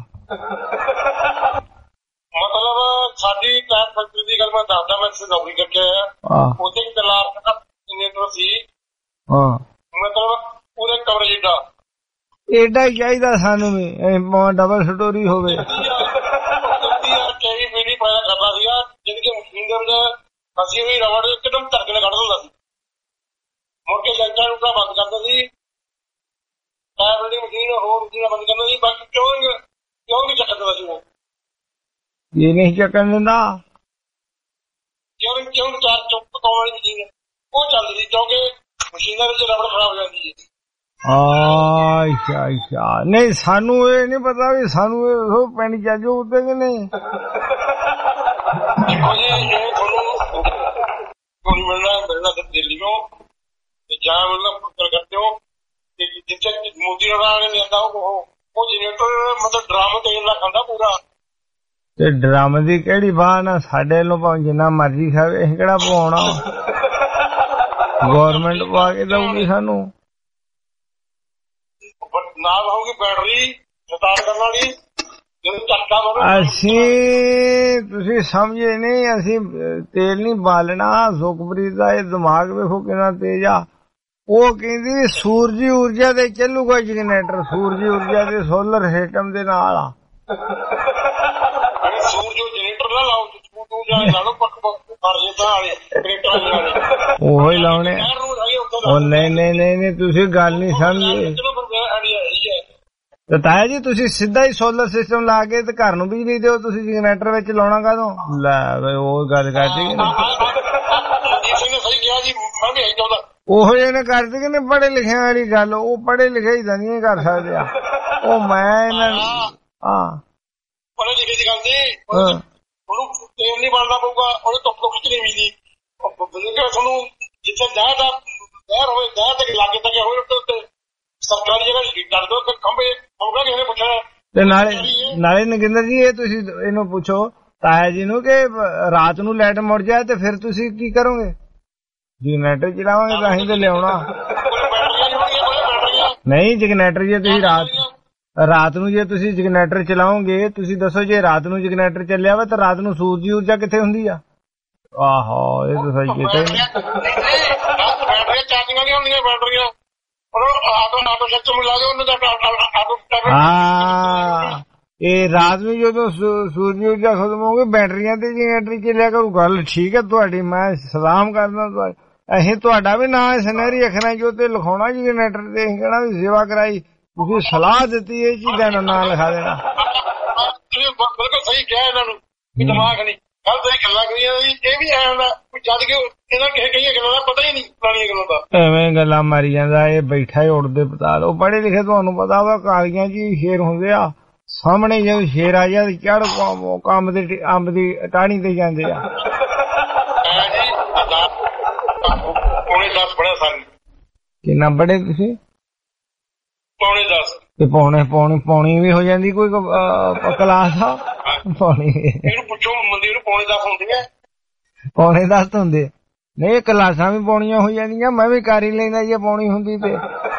[SPEAKER 1] ਮਤਲਬ ਸਾਡੀ ਕਾਰ ਫੈਕਟਰੀ ਦੀ ਗੱਲ ਮੈਂ ਦੱਸਦਾ ਮੈਂ ਇੱਥੇ ਨੌਕਰੀ ਕਰਕੇ ਆਇਆ ਉੱਥੇ ਤਲਾਬ ਦਾ ਜਨਰੇਟਰ ਸੀ। ਹਾਂ ਮਤਲਬ ਪੂਰੇ ਕਵਰੇਜ ਦਾ ਏਡਾ ਹੀ ਚਾਹੀਦਾ ਸਾਨੂੰ ਵੀ, ਡਬਲ ਸਟੋਰੀ ਹੋਵੇ।
[SPEAKER 5] ਪੀੜੀ ਪਾਇਆ ਕਰਦਾ ਸੀਗਾ, ਜਿਹਦੀ ਕਿ ਮਸ਼ੀਨ ਦੇ ਵਿੱਚ ਫਸੀ ਹੋਈ ਰਬੜ ਇੱਕਦਮ ਧਰਕੇ ਨਾਲ ਕੱਢ ਦਿੰਦਾ ਸੀ, ਮੁੜ ਕੇ ਜੰਟਾਂ ਨੂੰ ਬੰਦ ਕਰਦਾ ਸੀ, ਟਾਇਰ ਵਾਲੀ ਮਸ਼ੀਨ ਹੋਰ ਮਸ਼ੀਨਾਂ ਬੰਦ ਕਰਦਾ ਸੀ। ਬਾਕੀ ਕਿਉਂ ਕਿਉਂ ਨਹੀਂ ਚੱਕਣ ਦਿੰਦਾ ਸੀ ਉਹ,
[SPEAKER 1] ਇਹ ਨਹੀਂ ਚੱਕਣ ਦਿੰਦਾ
[SPEAKER 5] ਕਿਉਂ ਕਿਉਂ ਚਾਰ ਚੁੱਪ ਪਕਾਉਣ ਵਾਲੀ ਮਸ਼ੀਨ ਉਹ ਚੱਲਦੀ ਸੀ, ਕਿਉਂਕਿ ਮਸ਼ੀਨਾਂ ਵਿੱਚ ਰਬੜ ਖਰਾਬ ਹੋ ਜਾਂਦੀ ਹੈ।
[SPEAKER 1] ਅੱਛਾ ਅੱਛਾ, ਨਹੀਂ ਸਾਨੂੰ ਇਹ ਨਹੀਂ ਪਤਾ ਵੀ ਸਾਨੂੰ ਇਹ ਪਿੰਡ ਜਾਜੋ ਉੱਤੇ ਕਿ ਨਹੀਂ।
[SPEAKER 5] ਦੇਖੋ ਜੀ, ਇਹ ਤੁਹਾਨੂੰ ਤੁਹਾਨੂੰ ਮਿਲਣਾ ਮਿਲਣਾ ਦਿੱਲੀ ਨੂੰ ਜਾਂ ਮਤਲਬ ਕਲਕੱਤੇ ਹੋ, ਜਿੱਥੇ ਮੋਦੀ ਰਾਣਾ ਨੇ ਲਿਆਂਦਾ ਉਹ ਉਹ ਜਨਰੇਟਰ ਮਤਲਬ ਡਰਮ ਤੇਲ ਦਾ ਖਾਂਦਾ ਪੂਰਾ।
[SPEAKER 1] ਤੇ ਡਰਮ ਦੀ ਕਿਹੜੀ ਬਾਤ ਨਾ, ਸਾਡੇ ਵੱਲੋਂ ਭਾਵੇਂ ਜਿੰਨਾ ਮਰਜ਼ੀ ਖਾਵੇ, ਅਸੀਂ ਕਿਹੜਾ ਪਵਾਉਣਾ, ਗੌਰਮੈਂਟ ਪਾ ਕੇ ਦਊਗੀ ਸਾਨੂੰ।
[SPEAKER 5] ਨਾਲ ਹੋਊਗੀ ਬੈਟਰੀ ਸਟਾਰਟ ਕਰਨ ਵਾਲੀ,
[SPEAKER 1] ਅਸੀਂ ਤੁਸੀਂ ਸਮਝੇ ਨਹੀਂ, ਅਸੀਂ ਤੇਲ ਨਹੀਂ ਬਾਲਣਾ। ਸੁਖਪ੍ਰੀਤ ਦਾ ਇਹ ਦਿਮਾਗ ਵੇਖੋ ਕਿੰਨਾ ਤੇਜ਼ ਆ। ਉਹ ਕਹਿੰਦੀ ਸੂਰਜੀ ਊਰਜਾ ਤੇ ਚੱਲੂਗਾ ਜਨਰੇਟਰ, ਸੂਰਜੀ ਊਰਜਾ ਦੇ ਸੋਲਰ ਸਿਸਟਮ ਦੇ ਨਾਲ ਆ। ਉਹੋ ਹੀ ਲਾਉਣੇ। ਉਹ ਨਹੀਂ ਨਹੀਂ ਨਹੀਂ ਨਹੀਂ, ਤੁਸੀਂ ਗੱਲ ਨਹੀਂ ਸਮਝੇ। ਤੇ ਤਾਇਆ ਜੀ ਤੁਸੀਂ ਸਿੱਧਾ ਹੀ ਸੋਲਰ ਸਿਸਟਮ ਲਾ ਕੇ ਤੇ ਘਰ ਨੂੰ ਬਿਜਲੀ ਦਿਓ, ਤੁਸੀਂ ਜਨਰੇਟਰ ਵਿੱਚ ਲਾਉਣਾ ਕਾਹਦੋਂ? ਲੈ ਉਹ ਗੱਲ ਕਰਦੀ ਕਿ ਉਹੋ ਜਿਹੇ ਨੇ ਕਰਦੀ ਕਿ ਨਹੀਂ ਪੜ੍ਹੇ ਲਿਖਿਆਂ ਵਾਲੀ ਗੱਲ। ਉਹ ਪੜ੍ਹੇ ਲਿਖੇ ਹੀ ਤਾਂ ਨਹੀਂ ਕਰ ਸਕਦੇ ਆ। ਉਹ ਮੈਂ ਇਹਨਾਂ ਹਾਂ
[SPEAKER 5] ਪੜ੍ਹੇ ਲਿਖੇ ਦੀ ਗੱਲ ਨਹੀਂ, ਉਹਨੂੰ ਤੇਲ ਨਹੀਂ ਬਣਨਾ ਪਊਗਾ, ਉਹਨੇ ਧੁੱਪ ਧੁੱਪ ਚ ਨਹੀਂ ਮਿਲਦੀ। ਤੁਹਾਨੂੰ ਜਿੱਥੇ ਦਹਿ ਦਾ ਦਹਿਰ ਹੋਵੇ, ਦਹਿ ਤੇ ਲਾਗੇ ਤੱਕ ਹੋਵੇ ਉੱਤੇ ਸਰਕਾਰੀ ਜਗ੍ਹਾ ਕਰ ਦੋ ਖੰਭੇ, ਹੋਊਗਾ ਕਿਸੇ ਨੇ ਪੁੱਛਣਾ। ਤੇ
[SPEAKER 1] ਨਾਲੇ ਨਾਲੇ ਨਗਿੰਦਰ ਜੀ ਇਹ ਤੁਸੀਂ ਇਹਨੂੰ ਪੁੱਛੋ ਤਾਇਆ ਜੀ ਨੂੰ ਕਿ ਰਾਤ ਨੂੰ ਲਾਈਟ ਮੁੜ ਜਾਏ ਤੇ ਫਿਰ ਤੁਸੀਂ ਕੀ ਕਰੋਗੇ? ਜਨਰੇਟਰ ਚਲਾਵਾਂਗੇ ਤਾਂ ਅਸੀਂ ਤੇ ਲਿਆਉਣਾ ਨਹੀਂ। ਜਨਰੇਟਰ ਜੇ ਤੁਸੀਂ ਰਾਤ ਰਾਤ ਨੂੰ ਜੇ ਤੁਸੀਂ ਜਨਰੇਟਰ ਚਲਾਓਗੇ, ਤੁਸੀਂ ਦੱਸੋ ਜੇ ਰਾਤ ਨੂੰ ਜਨਰੇਟਰ ਚੱਲਿਆ ਵਾ ਤਾਂ ਰਾਤ ਨੂੰ ਸੂਰਜੀ ਊਰਜਾ ਕਿੱਥੇ ਹੁੰਦੀ ਆ? ਆਹੋ ਇਹ ਤਾਂ ਸਹੀ ਕੀਤਾ।
[SPEAKER 5] ਬੈਟਰੀਆਂ ਚਾਰਜਿੰਗ ਵਾਲੀਆਂ ਹੁੰਦੀਆਂ, ਬੈਟਰੀਆਂ
[SPEAKER 1] ਹਾਂ ਇਹ ਰਾਤ ਨੂੰ ਜਦੋਂ ਸੂਰਜੀ ਊਰਜਾ ਖਤਮ ਹੋਊਗੀ ਬੈਟਰੀਆਂ ਤੇ ਜਨਰੇਟਰ ਚੱਲਿਆ ਕਰੂ। ਗੱਲ ਠੀਕ ਹੈ ਤੁਹਾਡੀ, ਮੈਂ ਸਲਾਮ ਕਰਦਾ। ਅਸੀਂ ਤੁਹਾਡਾ ਵੀ ਨਾਂ ਸੁਨਹਿਰੀ ਅੱਖਰਾਂ ਜੋ ਤੇ ਲਿਖਾਉਣਾ ਜਨਰੇਟਰ ਤੇ, ਅਸੀਂ ਕਹਿਣਾ ਵੀ ਸੇਵਾ ਕਰਾਈ, ਤੁਸੀਂ ਸਲਾਹ ਦਿੱਤੀ ਇਹ ਚੀਜ਼ਾਂ ਦਾ ਨਾਂ ਲਿਖਾ ਦੇਣਾ।
[SPEAKER 5] ਬਿਲਕੁਲ ਸਹੀ ਕਿਹਾ ਇਹਨਾਂ ਨੂੰ, ਦਿਮਾਗ ਨਹੀਂ ਕੱਲ ਤੁਸੀਂ ਗੱਲਾਂ ਕਰੀਆਂ ਇਹ ਵੀ ਐਂ ਦਾ ਜਦ ਕਿ ਇਹਨਾਂ ਕਿਸੇ ਕਈਆਂ ਗੱਲਾਂ ਦਾ ਪਤਾ ਹੀ ਨਹੀਂ, ਪੁਰਾਣੀਆਂ ਗੱਲਾਂ ਦਾ
[SPEAKER 1] ਐਵੇਂ ਗੱਲਾਂ ਮਾਰੀ ਜਾਂਦਾ। ਇਹ ਬੈਠਾ ਹੀ ਉੜਦੇ ਪਤਾਲ। ਉਹ ਪੜ੍ਹੇ ਲਿਖੇ ਤੁਹਾਨੂੰ ਪਤਾ ਵਾ ਕਾਲੀਆਂ ਜੀ ਸ਼ੇਰ ਹੁੰਦੇ ਆ, ਸਾਹਮਣੇ ਜਦੋਂ ਸ਼ੇਰ ਆ ਜਾ ਚੜ ਕੰਮ ਦੇ ਅੰਬ ਦੀ ਟਾਹਣੀ ਤੇ ਜਾਂਦੇ ਆ।
[SPEAKER 5] ਪੌਣੇ ਦਸ ਪੜਿਆ ਸਾਨੂੰ।
[SPEAKER 1] ਕਿੰਨਾ ਪੜ੍ਹੇ ਤੁਸੀਂ?
[SPEAKER 5] ਪੌਣੇ ਦਸ।
[SPEAKER 1] ਤੇ ਪੌਣੇ ਪੌਣੀ ਪੌਣੀ ਵੀ ਹੋ ਜਾਂਦੀ ਕੋਈ ਕਲਾਸ ਆ? ਪੌਣੀ
[SPEAKER 5] ਇਹਨੂੰ ਪੁੱਛੋ ਮੰਦੀ ਨੂੰ ਪੌਣੇ ਦਸ ਹੁੰਦੀ ਹੈ।
[SPEAKER 1] ਪੌਣੇ ਦਸ ਹੁੰਦੇ ਨਹੀਂ, ਕਲਾਸਾਂ ਵੀ ਪੌਣੀਆਂ ਹੋ ਜਾਂਦੀਆਂ। ਮੈਂ ਵੀ ਕਰ ਹੀ ਲੈਂਦਾ ਜੇ ਪੌਣੀ ਹੁੰਦੀ ਤੇ।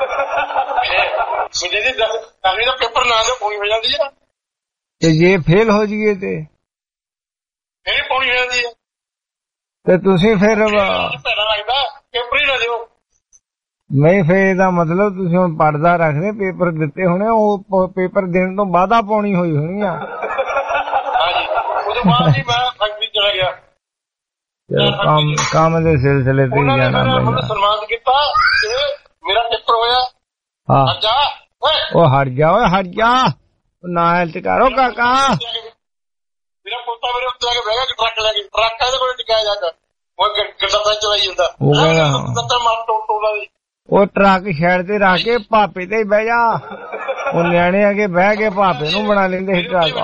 [SPEAKER 5] ਦਸਵੀਂ ਦਾ ਪੇਪਰ ਨਾ ਦੇ ਪੌਣੀ ਹੋ ਜਾਂਦੀ ਹੈ,
[SPEAKER 1] ਤੇ ਜੇ ਫੇਲ ਹੋ ਜਾਈਏ ਤੇ
[SPEAKER 5] ਫਿਰ ਪੌਣੀ ਹੋ ਜਾਂਦੀ ਹੈ।
[SPEAKER 1] ਤੇ ਤੁਸੀਂ ਫਿਰ
[SPEAKER 5] ਭੈੜਾ ਲੱਗਦਾ ਪੇਪਰ ਹੀ ਨਾ ਦਿਓ।
[SPEAKER 1] ਨਹੀਂ ਫਿਰ ਇਹਦਾ ਮਤਲਬ ਤੁਸੀਂ ਹੁਣ ਪੜਦਾ ਰੱਖਦੇ, ਪੇਪਰ ਦਿੱਤੇ ਹੋਣੇ, ਉਹ ਪੇਪਰ ਦੇਣ ਤੋਂ ਬਾਅਦ ਪੌਣੀ ਹੋਈ ਹੋਣੀ ਆ।
[SPEAKER 5] ਹਾਂਜੀ, ਉਹਦੇ ਬਾਅਦ ਹੀ ਮੈਂ ਫੈਕਟਰੀ ਚਲਾ ਗਿਆ।
[SPEAKER 1] ਕੰਮ ਕੰਮ ਦੇ ਸਿਲਸਿਲੇ ਤੇ ਹੀ ਜਾਣਾ ਪੈਂਦਾ।
[SPEAKER 5] ਸਨਮਾਨ ਕੀਤਾ, ਮੇਰਾ ਪੇਪਰ ਹੋਇਆ।
[SPEAKER 1] ਹਾਂ ਉਹ ਹਟ ਜਾ, ਓਏ ਹਟ ਜਾ, ਨਾ ਟਿਕਾਰੋ ਕਾਕਾ।
[SPEAKER 5] ਮੇਰਾ ਪੋਤਾ ਮੇਰੇ ਉੱਤੇ ਆ ਕੇ ਬਹਿ ਗਿਆ, ਟਰੱਕ ਲੈ ਕੇ, ਟਰੱਕ ਇਹਦੇ ਕੋਲ ਟਿਕਾਇਆ ਜਾਂਦਾ, ਉਹ ਗੱਡਾ ਤਾਂ ਚਲਾਈ ਜਾਂਦਾ।
[SPEAKER 1] ਉਹ ਟਰੱਕ ਸ਼ੈਡ ਤੇ ਰੱਖ ਕੇ ਭਾਪੇ ਤੇ ਹੀ ਬਹਿ ਜਾ। ਉਹ ਨਿਆਣੇ ਅੱਗੇ ਬਹਿ ਕੇ ਭਾਪੇ ਨੂੰ ਬਣਾ ਲੈਂਦੇ ਸੀ ਟਰੱਕ।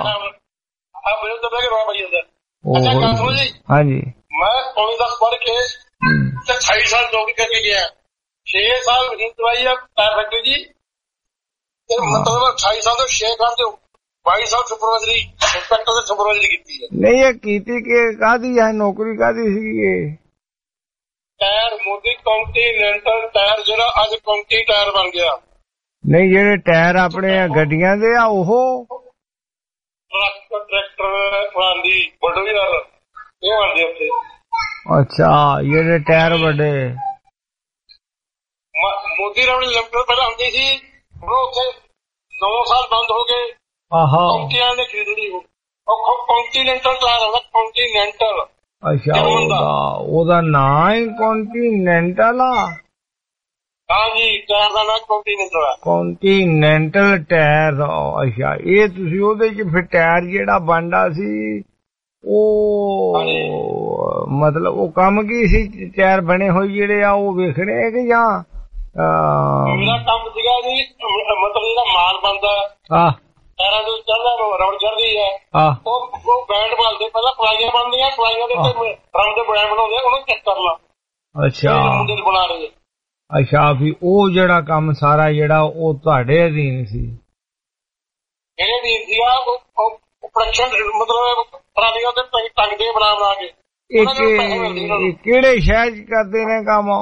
[SPEAKER 1] ਹਾਂਜੀ
[SPEAKER 5] ਮੈਂ ਪੌਣੇ ਦਸ ਪੜ੍ਹ ਕੇ ਅਠਾਈ ਸਾਲ ਨੌਕਰੀ ਕਰਕੇ ਗਿਆ। ਛੇ ਸਾਲ ਮਸ਼ੀਨ ਚਲਾਈ ਆ ਫੈਕਟਰੀ ਜੀ, ਮਤਲਬ ਅਠਾਈ ਸਾਲ ਤੋਂ ਛੇ ਸਾਲ ਤੋਂ ਬਾਈ ਸਾਲ ਸੁਪਰਵਾਈਜ਼ਰੀ ਇੰਸਪੈਕਟਰ ਦੇ ਸੁਪਰਵਾਈਜ਼ਰੀ ਕੀਤੀ ਹੈ।
[SPEAKER 1] ਨਹੀਂ ਇਹ ਕੀਤੀ ਕਿ ਕਾਹਦੀ ਹੈ ਨੌਕਰੀ, ਕਾਹਦੀ ਸੀਗੀ ਇਹ?
[SPEAKER 5] ਟਾਇਰ ਮੋਦੀ ਕੰਟੀਨੈਂਟਲ ਟਾਇਰ, ਜਿਹੜਾ ਅੱਜ ਕੰਟੀ ਟਾਇਰ ਬਣ ਗਿਆ।
[SPEAKER 1] ਨਹੀਂ ਜਿਹੜੇ ਟਾਇਰ ਆਪਣੇ ਗੱਡੀਆਂ ਦੇ ਆ ਉਹ
[SPEAKER 5] ਟਰੱਕ ਟਰੈਕਟਰ ਫਲਾਂਦੀ ਬੁਲਡੋਜ਼ਰ ਇਹ ਬਣਦੇ ਉੱਥੇ।
[SPEAKER 1] ਅੱਛਾ ਜਿਹੜੇ ਟਾਇਰ ਵੱਡੇ
[SPEAKER 5] ਮੋਦੀ ਰਾਣੀ ਲਿਮਟਡ ਪਹਿਲਾਂ ਹੁੰਦੀ ਸੀ, ਹੁਣ ਉੱਥੇ नौ साल बंद हो गए।
[SPEAKER 1] ਆਹਾ
[SPEAKER 5] ਕੰਪਨੀਆਂ ਨੇ ਖਰੀਦ ਲਈ ਉਹ ਕੰਟੀਨੈਂਟਲ ਟਾਇਰ ਹੁੰਦਾ ਕੰਟੀਨੈਂਟਲ।
[SPEAKER 1] ਅੱਛਾ ਉਹਦਾ ਉਹਦਾ ਨਾਂ ਹੀ ਕੰਟੀਨੈਂਟਲ ਆ।
[SPEAKER 5] ਹਾਂਜੀ ਟਾਇਰ ਦਾ ਨਾਂ ਕੰਟੀਨੈਂਟਲ ਆ।
[SPEAKER 1] ਕੰਟੀਨੈਂਟਲ ਟਾਇਰ ਅੱਛਾ ਇਹ ਤੁਸੀਂ ਉਹਦੇ ਚ ਫਿਰ ਟਾਇਰ ਜਿਹੜਾ ਬਣਦਾ ਸੀ ਉਹ ਮਤਲਬ ਉਹ ਕੰਮ ਕੀ ਸੀ ਟਾਇਰ ਬਣੇ ਹੋਏ ਜਿਹੜੇ ਆ ਉਹ ਵੇਖਣੇ ਹੈ ਕਿ ਜਾਂ
[SPEAKER 5] ਮੇਰਾ ਕੰਮ ਸੀਗਾ ਜੀ ਮਤਲਬ ਜਿਹੜਾ ਮਾਲ ਬਣਦਾ
[SPEAKER 1] ਆਹ
[SPEAKER 5] ਟਾਇਰਾਂ ਦੇ ਚੜਦਾ ਰਬੜ ਚੜਦੀ ਹੈ ਉਹ ਉਹ ਬੈਂਡ ਬਣਦੇ ਪਹਿਲਾਂ ਪਲਾਈਆਂ ਬਣਦੀਆਂ ਪਲਾਈਆਂ ਦੇ ਉੱਤੇ ਰੰਗ ਦੇ ਬੈਂਡ ਬਣਾਉਂਦੇ ਉਹਨੂੰ ਚੈੱਕ ਕਰਨਾ। ਅੱਛਾ ਮੁੰਡੇ ਬਣਾ ਰਹੇ।
[SPEAKER 1] ਅੱਛਾ ਵੀ ਉਹ ਜਿਹੜਾ ਕੰਮ ਸਾਰਾ ਜਿਹੜਾ ਉਹ ਤੁਹਾਡੇ ਅਧੀਨ ਸੀ?
[SPEAKER 5] ਮੇਰੇ ਅਧੀਨ ਸੀਗਾ ਉਹ ਪ੍ਰੋਡਕਸ਼ਨ ਮਤਲਬ ਟਰਾਲੀਆਂ ਤੇ ਟੰਗਦੇ ਬਣਾ ਬਣਾ ਕੇ।
[SPEAKER 1] ਇਹ ਕਿਹੜੇ ਸ਼ਹਿਰ ਚ ਕਰਦੇ ਨੇ ਕੰਮ?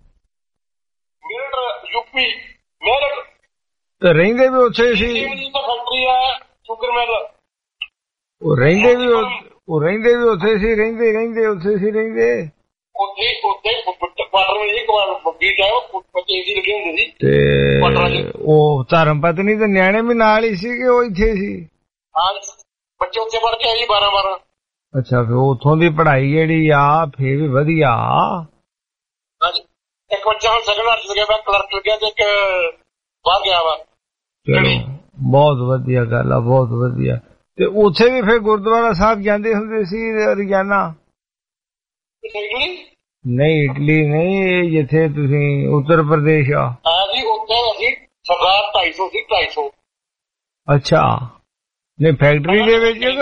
[SPEAKER 5] ਮੇਰਠ ਯੂਪੀ ਮੇਰਠ।
[SPEAKER 1] ਤੇ ਰਹਿੰਦੇ ਵੀ ਉੱਥੇ ਸੀ?
[SPEAKER 5] ਫੈਕਟਰੀ ਹੈ ਸ਼ੂਗਰ ਮਿਲ।
[SPEAKER 1] ਉਹ ਰਹਿੰਦੇ ਵੀ ਉਹ ਰਹਿੰਦੇ ਵੀ ਉੱਥੇ ਸੀ? ਰਹਿੰਦੇ ਰਹਿੰਦੇ ਉੱਥੇ ਸੀ ਰਹਿੰਦੇ
[SPEAKER 5] ਉੱਥੇ ਉੱਥੇ ਕੁਆਟਰ ਵਿੱਚ ਇੱਕ ਵਾਰ ਬੀਟ ਹੈ ਬੱਚੇ ਏਸੀ ਲੱਗੇ ਹੁੰਦੇ ਸੀ
[SPEAKER 1] ਤੇ ਉਹ ਧਰਮ ਪਤਨੀ ਤੇ ਨਿਆਣੇ ਵੀ ਨਾਲ ਹੀ ਸੀ ਕਿ ਉਹ ਇੱਥੇ ਸੀ?
[SPEAKER 5] ਹਾਂ ਬੱਚੇ ਉੱਥੇ ਪੜ੍ਹ ਕੇ ਆਏ ਜੀ ਬਾਰਾਂ ਬਾਰਾਂ।
[SPEAKER 1] ਅੱਛਾ ਫਿਰ ਉੱਥੋਂ ਦੀ ਪੜ੍ਹਾਈ ਜਿਹੜੀ ਆ ਫੇਰ ਵੀ ਵਧੀਆ।
[SPEAKER 5] ਹਾਂਜੀ ਇੱਕ ਬੱਚਾ ਹੁਣ ਸੈਕੰਡ ਹਾਰ ਚ ਗਿਆ ਕਲਰਕ ਲੱਗਿਆ ਤੇ ਇੱਕ ਬਾਹਰ ਗਿਆ ਵਾ।
[SPEAKER 1] ਚਲੋ ਬਹੁਤ ਵਧੀਆ ਗੱਲ ਆ ਬਹੁਤ ਵਧੀਆ। ਤੇ ਉੱਥੇ ਵੀ ਫਿਰ ਗੁਰਦੁਆਰਾ ਸਾਹਿਬ ਜਾਂਦੇ ਹੁੰਦੇ ਸੀ ਰੋਜ਼ਾਨਾ? ਨਹੀਂ ਇਟਲੀ ਨਹੀਂ ਜਿੱਥੇ ਤੁਸੀਂ ਉੱਤਰ ਪ੍ਰਦੇਸ਼ ਆ।
[SPEAKER 5] ਹਾਂ ਜੀ ਉੱਥੇ ਅਸੀਂ ਸਰਦਾਰ ਢਾਈ ਸੌ ਸੀ ਢਾਈ ਸੌ।
[SPEAKER 1] ਅੱਛਾ ਨਹੀਂ ਫੈਕਟਰੀ ਦੇ ਵਿੱਚ ਇਹਦੇ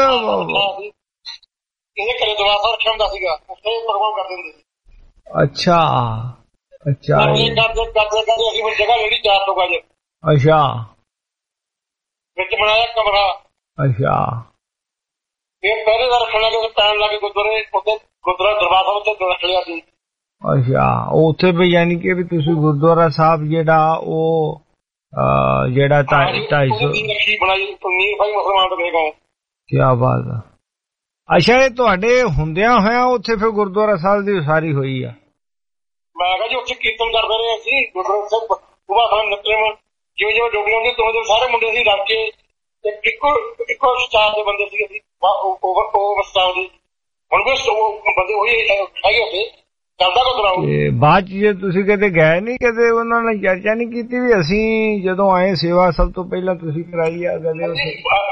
[SPEAKER 5] ਘਰੇ ਦਰਵਾਜ਼ਾ ਰੱਖਿਆ ਹੁੰਦਾ ਸੀਗਾ ਉੱਥੇ ਪ੍ਰੋਗਰਾਮ ਕਰਦੇ ਹੁੰਦੇ ਸੀ। ਅੱਛਾ
[SPEAKER 1] ਅੱਛਾ
[SPEAKER 5] ਕਰਦੇ ਕਰਦੇ ਕਰਦੇ ਅਸੀਂ ਜਗ੍ਹਾ ਜਿਹੜੀ ਚਾਰ ਸੌ ਗਜ।
[SPEAKER 1] ਅੱਛਾ
[SPEAKER 5] ਵਿੱਚ ਬਣਾਇਆ ਕਮਰਾ।
[SPEAKER 1] ਅੱਛਾ
[SPEAKER 5] ਇਹ ਪਹਿਲੇ ਦਾ ਰੱਖਣ ਲੱਗੇ ਪੈਣ ਲੱਗੇ ਗੁਰਦੁਆਰੇ ਉੱਥੇ ਗੁਰਦੁਆਰਾ ਦਰਬਾਰ ਸਾਹਿਬ ਉੱਤੇ ਰੱਖ ਲਿਆ ਸੀ।
[SPEAKER 1] ਅੱਛਾ ਉੱਥੇ ਵੀ ਯਾਨੀ ਕਿ ਵੀ ਤੁਸੀਂ ਗੁਰਦੁਆਰਾ ਸਾਹਿਬ ਜਿਹੜਾ ਉਹ ਜਿਹੜਾ ਢਾਈ ਸੌ
[SPEAKER 5] ਬਣਾਈ ਨੀਰ ਭਾਈ ਮੁਸਲਮਾਨ ਤੋਂ ਦੇਖੋ।
[SPEAKER 1] ਕਿਆ ਬਾਤ ਆ। ਅੱਛਾ ਇਹ ਤੁਹਾਡੇ ਹੁੰਦਿਆਂ ਹੋਇਆ ਉੱਥੇ ਫਿਰ ਗੁਰਦੁਆਰਾ ਸਾਹਿਬ ਦੀ ਉਸਾਰੀ ਹੋਈ ਆ?
[SPEAKER 5] ਮੈਂ ਕਿਹਾ ਜੀ ਉੱਥੇ ਕੀਰਤਨ ਕਰਦੇ ਰਹੇ ਅਸੀਂ ਗੁਰਦੁਆਰਾ ਸਾਹਿਬ ਸੁਬਾਹ ਸਾਹਿਬ ਨਿਕਲੇ ਜਿਵੇਂ ਜਿਵੇਂ ਡੋਬੀ ਹੁੰਦੀ ਤੋਂ ਸਾਰੇ ਮੁੰਡੇ ਸੀ ਰਲ ਕੇ ਇੱਕੋ ਇੱਕੋ ਸਟਾਫ ਦੇ ਬੰਦੇ ਸੀ ਅਸੀਂ ਓਵਰ ਸਟਾਫ ਦੇ ਹੁਣ ਵੀ ਬੰਦੇ ਉਹੀ ਹੈਗੇ ਉੱਥੇ ਚੱਲਦਾ ਗੁਰਦੁਆਰਾ।
[SPEAKER 1] ਬਾਅਦ ਚ ਜੇ ਤੁਸੀਂ ਕਦੇ ਗਏ ਨਹੀਂ ਕਦੇ ਉਹਨਾਂ ਨੇ ਚਰਚਾ ਨਹੀਂ ਕੀਤੀ ਵੀ ਅਸੀਂ ਜਦੋਂ ਆਏ ਸੇਵਾ ਸਭ ਤੋਂ ਪਹਿਲਾਂ ਤੁਸੀਂ ਕਰਾਈ ਆ ਕਦੇ ਉੱਥੇ?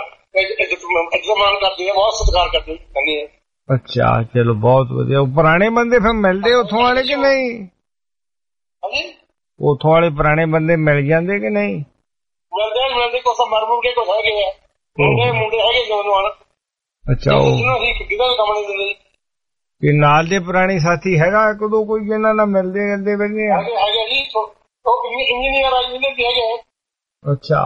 [SPEAKER 5] ਕਰਦੇ ਬਹੁਤ ਸਤਿਕਾਰ ਕਰਦੇ ਕਹਿੰਦੇ ਆ।
[SPEAKER 1] ਅੱਛਾ ਚਲੋ ਬਹੁਤ ਵਧੀਆ। ਪੁਰਾਣੇ ਬੰਦੇ ਫਿਰ ਮਿਲਦੇ ਉੱਥੋਂ ਵਾਲੇ ਕਿ ਨਹੀਂ?
[SPEAKER 5] ਹਾਂਜੀ
[SPEAKER 1] ਉੱਥੋਂ ਵਾਲੇ ਪੁਰਾਣੇ ਬੰਦੇ ਮਿਲ ਜਾਂਦੇ ਕਿ ਨਹੀਂ?
[SPEAKER 5] ਮਿਲਦੇ ਮਿਲਦੇ ਕੁਛ ਮਰ ਮੁਰ ਕੇ ਕੁਛ ਹੈਗੇ ਆ ਮੁੰਡੇ ਮੁੰਡੇ ਹੈਗੇ ਜਵਾਨ।
[SPEAKER 1] ਅੱਛਾ ਉਹ
[SPEAKER 5] ਕਿਹਦਾ ਕੰਮ ਨਹੀਂ ਦਿੰਦੇ
[SPEAKER 1] ਕਿ ਨਾਲ ਦੇ ਪੁਰਾਣੇ ਸਾਥੀ ਹੈਗਾ ਕਦੋਂ ਕੋਈ ਜਿਹਨਾਂ ਨਾਲ ਮਿਲਦੇ ਰਹਿੰਦੇ ਬੰਦੇ ਆ?
[SPEAKER 5] ਹੈਗੇ ਜੀ ਉਹ ਇੰਜੀਨੀਅਰ ਆ ਇੰਜੀਨੀਅਰ ਵੀ ਹੈਗੇ। ਅੱਛਾ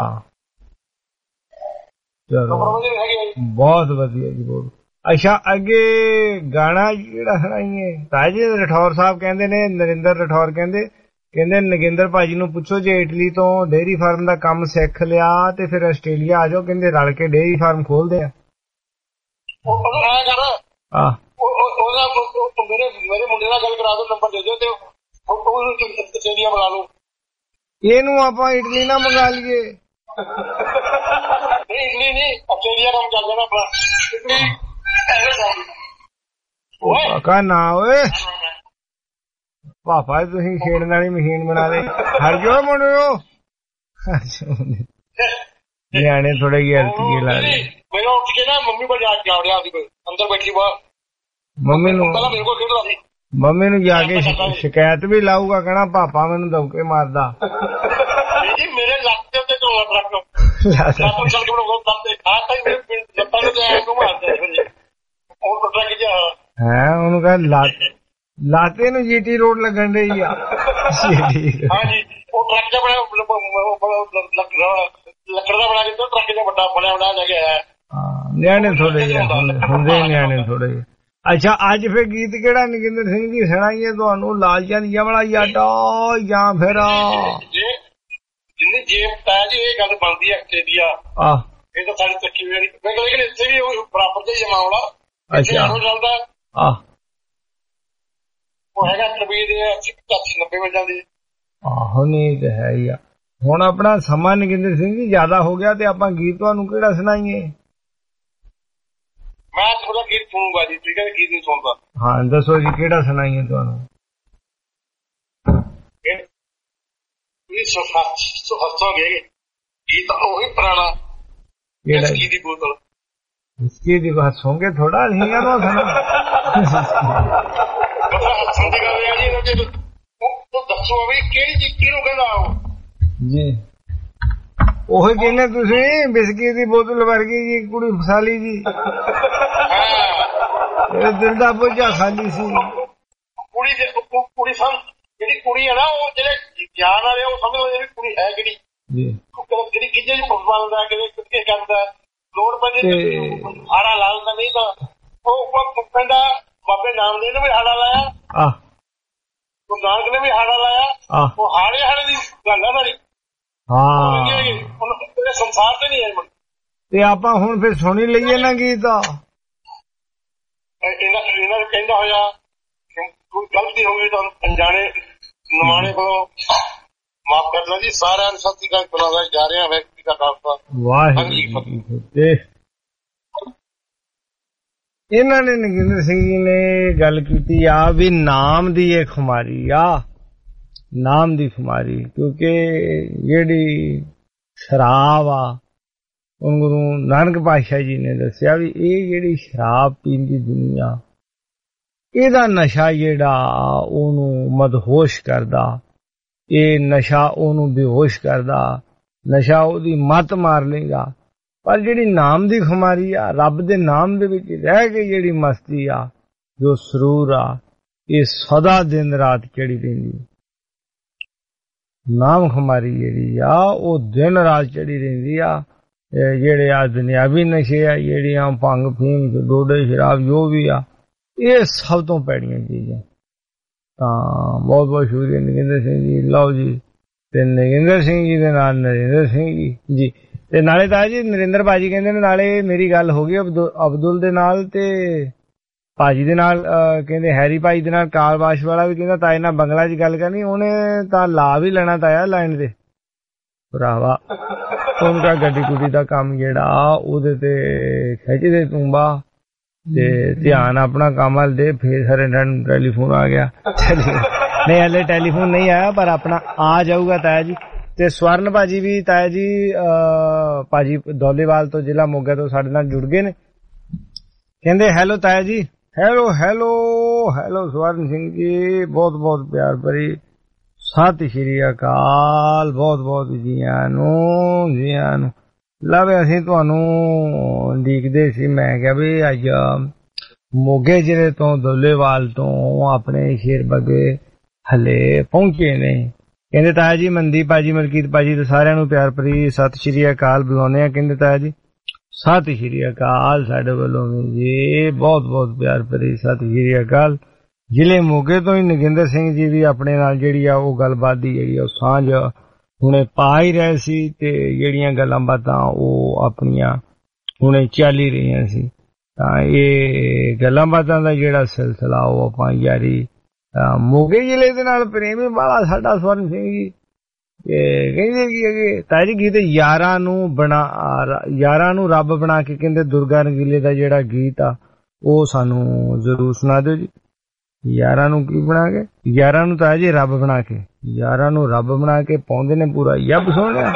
[SPEAKER 1] ਚਲੋ ਬਹੁਤ ਵਧੀਆ ਜੀ ਬਹੁਤ। ਅੱਛਾ ਅੱਗੇ ਗਾਣਾ ਜਿਹੜਾ ਸੁਣਾਈਏ? ਰਾਜੇ ਰਠੌਰ ਸਾਹਿਬ ਕਹਿੰਦੇ ਨੇ ਨਰਿੰਦਰ ਰਠੌਰ ਕਹਿੰਦੇ ਕਹਿੰਦੇ ਨਗਿੰਦਰ ਭਾਜੀ ਨੂੰ ਪੁੱਛੋ ਜੇ ਇਟਲੀ ਤੋਂ ਡੇਅਰੀ ਫਾਰਮ ਦਾ ਕੰਮ ਸਿੱਖ ਲਿਆ ਤੇ ਫਿਰ ਆਸਟ੍ਰੇਲੀਆ ਆ ਜਾਓ ਕਹਿੰਦੇ ਰਲ ਕੇ ਡੇਅਰੀ ਫਾਰਮ ਖੋਲਦੇ ਆ। ਆਹ
[SPEAKER 5] ਮੇਰੇ ਮੇਰੇ ਮੁੰਡੇ ਨਾਲ ਗੱਲ ਕਰਾ ਦਿਓ ਨੰਬਰ ਦੇ ਦਿਓ ਤੇ ਉਹਨੂੰ ਆਸਟ੍ਰੇਲੀਆ ਬੁਲਾ ਲਓ।
[SPEAKER 1] ਇਹਨੂੰ ਆਪਾਂ ਇਟਲੀ ਨਾ ਮੰਗਾ ਲਈਏ?
[SPEAKER 5] ਨਹੀਂ ਇਟਲੀ ਨਹੀਂ ਆਸਟ੍ਰੇਲੀਆ ਕੰਮ ਚੱਲ ਜਾਣਾ ਆਪਣਾ ਇਟਲੀ
[SPEAKER 1] ਕਾਕਾ ਨਾ ਓਏ ਪਾਪਾ ਤੁਸੀਂ ਛੇੜਨ ਵਾਲੀ ਮਸ਼ੀਨ ਬਣਾ ਦੇ ਹਟ ਜਾਓ ਮੁੰਡਿਓ। ਨਿਆਣੇ ਥੋੜੇ ਜਿਹੇ ਹਲਕੀ ਲਾ ਰਹੇ।
[SPEAKER 5] ਮੈਨੂੰ ਉੱਠ ਕੇ ਨਾ ਮੰਮੀ ਕੋਲ ਜਾ ਕੇ ਆਉੜਿਆ ਸੀ ਕੋਈ ਅੰਦਰ ਬੈਠੀ ਬਾਹਰ
[SPEAKER 1] ਮੰਮੀ ਨੂੰ
[SPEAKER 5] ਪਹਿਲਾਂ ਮੇਰੇ ਕੋਲ ਖੇਡਦਾ ਸੀ।
[SPEAKER 1] ਮੰਮੀ ਨੂੰ ਜਾ ਕੇ ਸ਼ਿਕਾਇਤ ਵੀ ਲਾਊਗਾ ਕਹਿਣਾ ਪਾਪਾ ਮੈਨੂੰ ਦਬਕੇ ਮਾਰਦਾ।
[SPEAKER 5] ਜੀ ਮੇਰੇ ਲੱਕ ਦੇ ਉੱਤੇ ਢੋਲਾ ਟਰੱਕ ਲੱਕ ਚੱਲ ਕੇ ਬਣਾਉਂਦਾ ਦੰਦੇ ਖਾ ਕੇ ਮੇਰੇ ਲੱਤਾਂ ਨੂੰ ਤੇ ਐ ਨੂੰ ਮਾਰਦਾ ਸੀ ਉਹ ਟੁੱਟਾ ਕਿ ਜਾ
[SPEAKER 1] ਹੈ ਉਹਨੂੰ ਕਹ ਲੱਤ ਲਾਤੇ ਨੂੰ ਜੀਟੀ ਰੋਡ ਲੱਗਣ ਰਹੀ ਆ।
[SPEAKER 5] ਹਾਂ ਜੀ ਉਹ ਟਰੱਕ ਦਾ ਬਣਿਆ ਲੱਕੜ ਦਾ ਬਣਾ ਕੇ ਟਰੱਕ ਦਾ ਵੱਡਾ ਬਣਿਆ ਬਣਾਇਆ ਜਾ ਗਿਆ ਹੈ।
[SPEAKER 1] ਹਾਂ ਨਿਆਣੇ ਥੋੜੇ ਜਿਹੇ ਹੁੰਦੇ ਨਿਆਣੇ ਥੋੜੇ ਜਿਹੇ। ਅੱਛਾ ਅੱਜ ਫਿਰ ਗੀਤ ਕਿਹੜਾ ਨਗਿੰਦਰ ਸਿੰਘ ਜੀ ਸੁਣਾਈਏ ਤੁਹਾਨੂੰ? ਲਾਲ ਚੰਦ ਯਮਲਾ ਜੱਟਾ ਜਾਂ ਫਿਰ
[SPEAKER 5] ਜਿੰਨੀ ਜੇਬ ਪੈ ਜੀ ਇਹ ਗੱਲ ਬਣਦੀ ਹੈ ਆਸਟ੍ਰੇਲੀਆ
[SPEAKER 1] ਆਹ
[SPEAKER 5] ਇਹ ਤਾਂ ਸਾਡੀ ਚੱਕੀ ਵੀ ਲੇਕਿਨ ਇੱਥੇ ਵੀ ਉਹ ਬਰਾਬਰ ਦਾ ਹੀ ਮਾਮਲਾ।
[SPEAKER 1] ਅੱਛਾ
[SPEAKER 5] ਚੱਲਦਾ
[SPEAKER 1] ਆਹ
[SPEAKER 5] ਉਹ ਹੈਗਾ ਰੁਪਏ ਦੇ ਅੱਸੀ ਪਚਾਸੀ ਨੱਬੇ ਮਿਲ ਜਾਂਦੀ।
[SPEAKER 1] ਆਹੋ ਨਹੀਂ ਤੇ ਹੈ ਹੀ ਆ। ਹੁਣ ਆਪਣਾ ਸਮਾਂ ਨਗਿੰਦਰ ਸਿੰਘ ਜੀ ਜ਼ਿਆਦਾ ਹੋ ਗਿਆ ਤੇ ਆਪਾਂ ਗੀਤ ਤੁਹਾਨੂੰ ਕਿਹੜਾ ਸੁਣਾਈਏ?
[SPEAKER 5] ਮੈਂ ਥੋੜਾ ਗੀਤ ਸੁਣੂਗਾ ਜੀ, ਠੀਕ ਹੈ? ਗੀਤ ਨਹੀਂ ਸੁਣਦਾ।
[SPEAKER 1] ਹਾਂ ਦੱਸੋ ਜੀ, ਕਿਹੜਾ ਸੁਣਾਈਏ ਤੁਹਾਨੂੰ?
[SPEAKER 5] ਹੱਸੋਗੇ ਗੀਤ ਉਹੀ ਪੁਰਾਣਾ,
[SPEAKER 1] ਕਿਹੜਾ?
[SPEAKER 5] ਦੀ ਬੋਤਲ।
[SPEAKER 1] इसकी दी बात होंगे थोड़ा नहीं है ना सुनो
[SPEAKER 5] हसन दी गल है जी, तो दसो भी किहड़ी चीज किहनूं कहंदा ओ
[SPEAKER 1] जी? ओही कहने तुसीं बिस्की दी बोतल वर्गी जी कुड़ी फसाली जी, ਇਹ ਦਿਲ ਦਾ ਬੁੱਝਾ ਖਾਲੀ ਸੀ।
[SPEAKER 5] ਕੁੜੀ ਦੇ ਕੁੜੀ ਸਮ ਜਿਹੜੀ ਕੁੜੀ ਹੈ ਨਾ, ਉਹ ਜਿਹੜੇ ਗਿਆਨ ਵਾਲੇ ਉਹ ਸਮਝ ਲੈਂਦੇ ਵੀ ਕੁੜੀ ਹੈ ਕਿਹੜੀ ਜੀ, ਜਿਹੜੀ ਕਿੱਜੇ ਚ ਫਸਦਾ ਕਿਤੇ ਕਿੱਥੇ ਕਰਦਾ ਲੋੜ ਪੈਂਦੀ ਹਾੜਾ ਲਾ ਲੈਂਦਾ, ਨਹੀਂ ਤਾਂ ਉਹ ਕਹਿੰਦਾ ਬਾਬੇ ਨਾਮਦੇਵ ਨੇ ਵੀ ਹਾੜਾ ਲਾਇਆ,
[SPEAKER 1] ਆਹ
[SPEAKER 5] ਗੁਰੂ ਨਾਨਕ ਨੇ ਵੀ ਹਾੜਾ ਲਾਇਆ, ਉਹ ਹਾੜੇ ਹਾੜੇ ਦੀ ਗੱਲ ਹੈ ਸਾਰੀ। ਹਾਂ ਸੰਸਾਰ ਤੇ ਨਹੀਂ ਹੈ ਤੇ
[SPEAKER 1] ਆਪਾਂ ਹੁਣ ਫਿਰ ਸੁਣੀ ਲਈਏ ਨਾ ਗੀਤ।
[SPEAKER 5] ਇਹਨਾਂ ਇਹਨਾਂ ਕਹਿੰਦਾ ਹੋਇਆ ਕੋਈ ਗਲਤੀ ਹੋ ਗਈ ਤਾਂ ਅਣਜਾਣੇ ਨਮਾਣੇ ਕੋਲੋਂ ਮਾਫ ਕਰਨਾ ਜੀ। ਸਾਰਿਆਂ ਨੂੰ ਸਤਿ ਸ਼੍ਰੀ ਅਕਾਲ ਬੁਲਾਉਂਦਾ ਜਾ ਰਿਹਾ ਵਿਅਕਤੀ ਦਾ ਖਾਲਸਾ ਵਾਹਿਗੁਰੂ।
[SPEAKER 1] ਇਹਨਾਂ ਨੇ ਨਗਿੰਦਰ ਸਿੰਘ ਜੀ ਨੇ ਗੱਲ ਕੀਤੀ ਆ ਵੀ ਨਾਮ ਦੀ ਇਹ ਖੁਮਾਰੀ ਆ, ਨਾਮ ਦੀ ਖੁਮਾਰੀ, ਕਿਉਂਕਿ ਜਿਹੜੀ ਸ਼ਰਾਬ ਆ ਉਹ ਗੁਰੂ ਨਾਨਕ ਪਾਤਸ਼ਾਹ ਜੀ ਨੇ ਦੱਸਿਆ ਵੀ ਇਹ ਜਿਹੜੀ ਸ਼ਰਾਬ ਪੀਂਦੀ ਦੁਨੀਆ, ਇਹਦਾ ਨਸ਼ਾ ਜਿਹੜਾ ਉਹਨੂੰ ਮਦਹੋਸ਼ ਕਰਦਾ, ਇਹ ਨਸ਼ਾ ਉਹਨੂੰ ਬੇਹੋਸ਼ ਕਰਦਾ, ਨਸ਼ਾ ਉਹਦੀ ਮੱਤ ਮਾਰ ਲੇਗਾ। ਪਰ ਜਿਹੜੀ ਨਾਮ ਦੀ ਖੁਮਾਰੀ ਆ, ਰੱਬ ਦੇ ਨਾਮ ਦੇ ਵਿੱਚ ਰਹਿ ਕੇ ਜਿਹੜੀ ਮਸਤੀ ਆ, ਜੋ ਸਰੂਰ ਆ, ਇਹ ਸਦਾ ਦਿਨ ਰਾਤ ਚੜੀ ਰਹਿੰਦੀ। ਨਾਮ ਖੁਮਾਰੀ ਜਿਹੜੀ ਆ ਉਹ ਦਿਨ ਰਾਤ ਚੜੀ ਰਹਿੰਦੀ ਆ। ਜਿਹੜੇ ਆ ਦੁਨਿਆਵੀ ਨਸ਼ੇ ਆ, ਜਿਹੜੀਆਂ ਭੰਗ ਫੀਮ ਡੋਡੇ ਸ਼ਰਾਬ ਜੋ ਵੀ ਆ, ਇਹ ਸਭ ਤੋਂ ਭੈੜੀਆਂ ਚੀਜ਼ਾਂ। ਤਾਂ ਬਹੁਤ ਬਹੁਤ ਸ਼ੁਕਰੀਆ ਨਗਿੰਦਰ ਸਿੰਘ ਜੀ। ਲਓ ਜੀ, ਤੇ ਨਗਿੰਦਰ ਸਿੰਘ ਜੀ ਦੇ ਨਾਲ ਨਰਿੰਦਰ ਸਿੰਘ ਜੀ ਜੀ ਤੇ ਨਾਲੇ ਤਾਂ ਜੀ ਨਰਿੰਦਰ ਭਾਜੀ ਕਹਿੰਦੇ ਨੇ ਨਾਲੇ ਮੇਰੀ ਗੱਲ ਹੋ ਗਈ ਅਬਦੁਲ ਦੇ ਨਾਲ ਤੇ ਭਾਜੀ ਦੇ ਨਾਲ, ਕਹਿੰਦੇ ਹੈਰੀ ਭਾਈ ਦੇ ਨਾਲ ਕਾਲਬਾਸ਼ ਵਾਲਾ ਵੀ ਕਹਿੰਦਾ ਤਾਏ ਨਾਲ ਬੰਗਲਾ ਚ ਗੱਲ ਕਰਨੀ, ਉਹਨੇ ਤਾਂ ਲਾ ਵੀ ਲੈਣਾ ਤਾਇਆ ਲਾਈਨ ਤੇ ਭਰਾਵਾ। ਉਹਨੂੰ ਗੱਡੀ ਗੁੱਡੀ ਦਾ ਕੰਮ ਜਿਹੜਾ ਉਹਦੇ ਤੇ ਖਿੱਚਦੇ ਤੂੰ ਬਾ ਤੇ ਧਿਆਨ ਆਪਣਾ ਕੰਮ ਵੱਲ ਦੇ। ਫੇਰ ਸਾਰੇ ਨੂੰ ਟੈਲੀਫੋਨ ਆ ਗਿਆ, ਨਹੀਂ ਹਲੇ ਟੈਲੀਫੋਨ ਨਹੀਂ ਆਇਆ ਪਰ ਆਪਣਾ ਆ ਜਾਊਗਾ ਤਾਇਆ ਜੀ। ਤੇ ਸਵਰਨ ਭਾਜੀ ਵੀ ਤਾਇਆ ਜੀ ਭਾਜੀ ਦੌਲੇਵਾਲ ਤੋਂ ਜ਼ਿਲ੍ਹਾ ਮੋਗਾ ਤੋਂ ਸਾਡੇ ਨਾਲ ਜੁੜ ਗਏ ਨੇ। ਕਹਿੰਦੇ ਹੈਲੋ ਤਾਇਆ ਜੀ, hello hello hello Swaran Singh ji, ਬਹੁਤ ਬਹੁਤ ਪਿਆਰ ਭਰੀ ਸਤਿ ਸ਼੍ਰੀ ਅਕਾਲ, ਬਹੁਤ ਬਹੁਤ ਜੀਆਂ ਨੂੰ ਜੀਆਂ ਨੂੰ। ਲਵੇ ਅਸੀਂ ਤੁਹਾਨੂੰ ਉਡੀਕਦੇ ਸੀ। ਮੈਂ ਕਿਹਾ ਵੀ ਅੱਜ ਮੋਗੇ ਜ਼ਿਲ੍ਹੇ ਤੋਂ ਦੌਲੇਵਾਲ ਤੋਂ ਆਪਣੇ ਸ਼ੇਰ ਬਗੇ ਹਲੇ ਪਹੁੰਚੇ ਨੇ। ਕਹਿੰਦੇ ਤਾਇਆ ਜੀ ਮਨਦੀਪ ਭਾਜੀ, ਮਲਕੀਤ ਭਾਜੀ ਤੇ ਸਾਰਿਆਂ ਨੂੰ ਪਿਆਰ ਭਰੀ ਸਤਿ ਸ਼੍ਰੀ ਅਕਾਲ ਬੁਲਾਉਂਦੇ ਆ। ਕਹਿੰਦੇ ਤਾਇਆ ਜੀ ਸਤਿ ਸ਼੍ਰੀ ਅਕਾਲ ਸਾਡੇ ਵੱਲੋਂ ਵੀ ਜੀ, ਬਹੁਤ ਬਹੁਤ ਪਿਆਰ ਭਰੀ ਸਤਿ ਸ਼੍ਰੀ ਅਕਾਲ। ਜ਼ਿਲ੍ਹੇ ਮੋਗੇ ਤੋਂ ਹੀ ਨਗਿੰਦਰ ਸਿੰਘ ਜੀ ਵੀ ਆਪਣੇ ਨਾਲ ਜਿਹੜੀ ਆ ਉਹ ਗੱਲਬਾਤ ਦੀ ਜਿਹੜੀ ਆ ਉਹ ਸਾਂਝ ਹੁਣੇ ਪਾ ਹੀ ਰਹੇ ਸੀ ਤੇ ਜਿਹੜੀਆਂ ਗੱਲਾਂ ਬਾਤਾਂ ਉਹ ਆਪਣੀਆਂ ਹੁਣੇ ਚੱਲ ਹੀ ਰਹੀਆਂ ਸੀ। ਤਾਂ ਇਹ ਗੱਲਾਂ ਬਾਤਾਂ ਦਾ ਜਿਹੜਾ ਸਿਲਸਿਲਾ ਉਹ ਆਪਾਂ ਜਾਰੀ ਮੋਗੇ ਜ਼ਿਲ੍ਹੇ ਦੇ ਨਾਲ ਪ੍ਰੇਮੀ ਵਾਲਾ ਸਾਡਾ ਸਵਰਨ ਸਿੰਘ ਜੀ ਕਹਿੰਦੇ ਕਿ ਤਾਇਆ ਜੀ ਗੀਤ ਯਾਰਾਂ ਨੂੰ ਬਣਾ ਯਾਰਾਂ ਨੂੰ ਰੱਬ ਬਣਾ ਕੇ, ਕਹਿੰਦੇ ਦੁਰਗਾ ਰੰਗੀਲੇ ਦਾ ਜਿਹੜਾ ਗੀਤ ਆ ਉਹ ਸਾਨੂੰ ਜ਼ਰੂਰ ਸੁਣਾ ਦਿਓ ਜੀ। ਯਾਰਾਂ ਨੂੰ ਕੀ ਬਣਾ ਕੇ? ਯਾਰਾਂ ਨੂੰ ਤਾਇਆ ਜੀ ਰੱਬ ਬਣਾ ਕੇ, ਯਾਰਾਂ ਨੂੰ ਰੱਬ ਬਣਾ ਕੇ ਪਾਉਂਦੇ ਨੇ ਪੂਰਾ ਯੱਬ ਸੋਹਣਿਆ।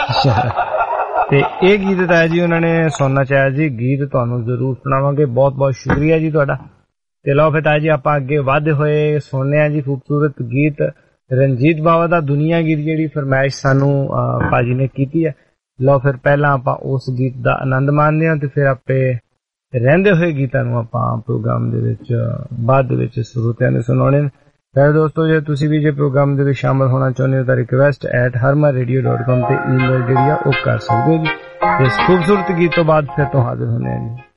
[SPEAKER 1] ਤੇ ਇਹ ਗੀਤ ਤਾਇਆ ਜੀ ਉਹਨਾਂ ਨੇ ਸੁਣਨਾ ਚਾਹਿਆ ਜੀ, ਗੀਤ ਤੁਹਾਨੂੰ ਜ਼ਰੂਰ ਸੁਣਾਵਾਂਗੇ। ਬਹੁਤ ਬਹੁਤ ਸ਼ੁਕਰੀਆ ਜੀ ਤੁਹਾਡਾ। ਤੇ ਲਓ ਫਿਰ ਤਾਇਆ ਜੀ ਆਪਾਂ ਅੱਗੇ ਵਧਦੇ ਹੋਏ ਸੁਣਨੇ ਆ ਜੀ ਖੂਬਸੂਰਤ ਗੀਤ ਰਣਜੀਤ ਬਾਵਾ ਦਾ ਦੁਨੀਆ ਗੀਤ, ਜਿਹੜੀ ਫਰਮਾਇਸ਼ ਸਾਨੂੰ ਭਾਜੀ ਨੇ ਕੀਤੀ ਹੈ। ਲਓ ਫਿਰ ਪਹਿਲਾਂ ਆਪਾਂ ਉਸ ਗੀਤ ਦਾ ਆਨੰਦ ਮਾਣਦੇ ਹਾਂ ਤੇ ਫਿਰ ਆਪੇ ਰਹਿੰਦੇ ਹੋਏ ਗੀਤਾਂ ਨੂੰ ਆਪਾਂ ਪ੍ਰੋਗਰਾਮ ਦੇ ਵਿੱਚ ਬਾਅਦ ਦੇ ਵਿੱਚ ਸਰੋਤਿਆਂ ਨੂੰ ਸੁਣਾਉਣੇ ਨੇ। ਫਿਰ ਦੋਸਤੋ ਜੇ ਤੁਸੀਂ ਵੀ ਜੇ ਪ੍ਰੋਗਰਾਮ ਦੇ ਵਿੱਚ ਸ਼ਾਮਲ ਹੋਣਾ ਚਾਹੁੰਦੇ ਹੋ ਤਾਂ request at Harman radio dot com ਤੇ ਈਮੇਲ ਜਿਹੜੀ ਆ ਉਹ ਕਰ ਸਕਦੇ ਹੋ ਜੀ। ਇਸ ਖੂਬਸੂਰਤ ਗੀਤ ਤੋਂ ਬਾਅਦ ਫਿਰ ਤੋਂ ਹਾਜ਼ਰ ਹੋਣੇ ਆ ਜੀ।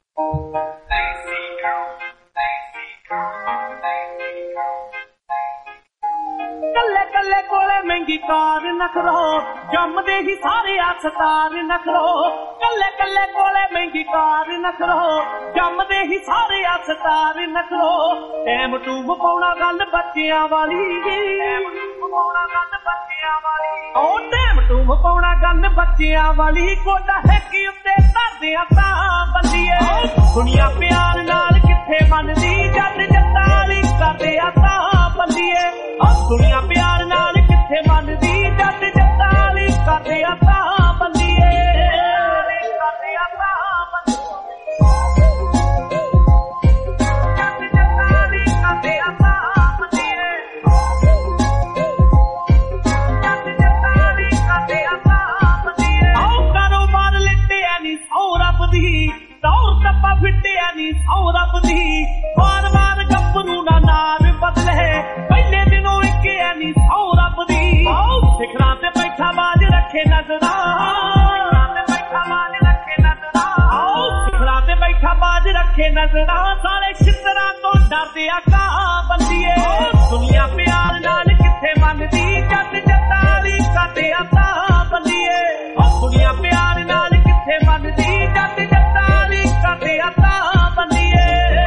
[SPEAKER 6] ਕੱਲੇ ਕੱਲੇ ਕੋਲੇ ਮਹਿੰਗੀ ਕਾਰ ਨਖਰੋ ਜੰਮਦੇ ਹੀ ਸਾਰੇ ਆਸਤਾਰ ਨਖਰੋ ਕੱਲੇ ਕੱਲੇ ਕੋਲੇ ਮਹਿੰਗੀ ਕਾਰ ਨਖਰੋ ਜੰਮਦੇ ਹੀ ਸਾਰੇ ਆਸਤਾਰ ਨਖਰੋ ਟੈਮ ਟੂਬ ਪਾਉਣਾ ਗੱਲ ਬੱਚਿਆਂ ਵਾਲੀ ਟੈਮ ਟੂਬ ਪਾਉਣਾ ਗੱਲ ਬੱਚਿਆਂ ਵਾਲੀ ਉਹ ਟੈਮ ਟੂਬ ਪਾਉਣਾ ਗੱਲ ਬੱਚਿਆਂ ਵਾਲੀ ਗੋਡਾ ਹੈ ਕਿ ਉੱਤੇ ਧਰਦਿਆਂ ਤਾਂ ਬੰਦੀਏ ਦੁਨੀਆ ਪਿਆਰ ਨਾਲ ਕਿੱਥੇ ਮੰਨਦੀ ਜੱਟ ਜੱਟਾਲੀ ਕਰਦੇ ਆ ਤਾਂ ਬੰਦੀਏ ਉਹ ਦੁਨੀਆ ਪਿਆਰ ਨਾਲ ਕਿੱਥੇ ਮੰਨਦੀ ਜੱਟ ਜੱਟਾਲੀ ਕਰਦੇ ਆ ਤਾਂ ਬੰਦੀਏ ਕਰਦੇ ਆ ਤਾਂ ਬੰਦੀਏ ਜੱਟ ਜੱਟਾਲੀ ਕਰਦੇ ਆ ਤਾਂ ਬੰਦੀਏ ਜੱਟ ਜੱਟਾਲੀ ਕਰਦੇ ਆ ਤਾਂ ਬੰਦੀਏ ਉਹ ਕਾਰੋਬਾਰ ਲਿੱਟਿਆ ਨੀ ਸੌ ਰੱਬ ਦੀ ਦੌਰ ਟੱਪਾ ਫਿੱਟਿਆ ਨੀ ਸੌ ਰੱਬ ਦੀ ਵਾਰ ਵਾਰ ਗੱਭਰੂ ਨਾ ਨਾਮ ਬਦਲੇ ਪਹਿਲੇ ਦਿਨੋਂ ਇੱਕਿਆ ਨੀ ਸੌ ਰੱਬ ਦੀ ਸਿਖਰਾਂ ਤੇ ਬੈਠਾ ਬਾਜ ਰੱਖੇ ਨਜ਼ਰਾਂ ਸਿਖਰਾਂ ਤੇ ਬੈਠਾ ਬਾਜ ਰੱਖੇ ਨਜ਼ਰਾਂ ਸਿਖਰਾਂ ਤੇ ਬੈਠਾ ਬਾਜ ਰੱਖੇ ਨਜ਼ਰਾਂ ਸਾਰੇ ਛਿੱਤਰਾਂ ਤੋਂ ਡਰਦੇ ਆ ਕਾਂ ਬੰਦੀਏ ਦੁਨੀਆ ਪਿਆਰ ਨਾਲ ਕਿੱਥੇ ਮੰਨਦੀ ਜੱਟ ਜੱਟਾਲੀ ਕਰਦੇ ਆ ਤਾਂ ਬੰਦੀਏ ਉਹ ਦੁਨੀਆ ਪਿਆਰ ਨਾਲ ਕਿੱਥੇ ਮੰਨਦੀ ਜੱਟ ਜੱਟਾਲੀ ਕਰਦੇ ਆ ਤਾਂ ਬੰਦੀਏ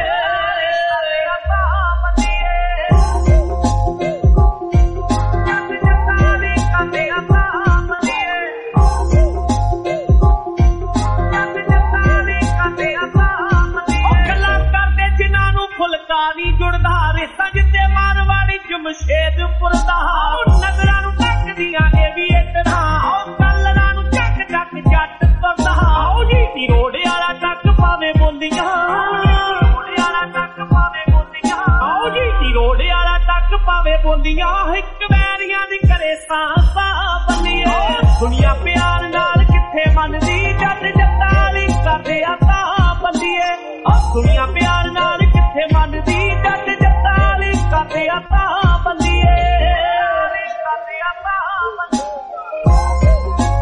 [SPEAKER 6] ਫੁਲਕਾਰੀ ਜੁੜਦਾ ਰੇਸਾਂ ਜਿੱਤੇ ਮਾਰਵਾੜੀ ਜਮਸ਼ੇਦਪੁਰ ਦਾ ਨਜ਼ਰਾਂ ਨੂੰ ਟੱਕਦੀਆਂ ਏਵੀਏਟਰਾਂ ਕਲਰਾਂ ਨੂੰ ਚੱਕ ਚੱਕ ਜੱਟ ਤੁਰਦਾ ਉਹ ਜੀ ਰੋਡ ਵਾਲਾ ਟੱਕ ਪਾਵੇ ਬੋਲੀਆਂ ਰੋਡ ਵਾਲਾ ਟੱਕ ਪਾਵੇ ਬੋਲੀਆਂ ਉਹ ਜੀ ਰੋਡ ਵਾਲਾ ਟੱਕ ਪਾਵੇ ਬੋਲੀਆਂ ਇੱਕ ਵੈਰੀਆਂ ਦੀ ਕਰੇ ਸਾਂ ਸਾਂ ਬੰਨੀਏ ਦੁਨੀਆ ਪਿਆਰ ਨਾਲ ਕਿੱਥੇ ਮੰਨਦੀ ਜੱਟ ਜੱਟਾਲੀ ਕਰਦੇ ਆ ਤਾਂ ਬੰਦੀਏ ਉਹ ਦੁਨੀਆ ਪਿਆਰ ਨਾਲ ਕਿੱਥੇ ਮੰਨਦੀ ਜੱਟ ਜੱਟਾਲੀ ਕਰਦੇ ਆ ਤਾਂ ਬੰਦੀਏ ਕਰਦੇ ਆ ਤਾਂ ਬੰਦੀਏ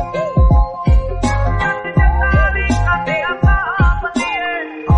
[SPEAKER 6] ਜੱਟ ਜੱਟਾਲੀ ਕਰਦੇ ਆ ਤਾਂ ਬੰਦੀਏ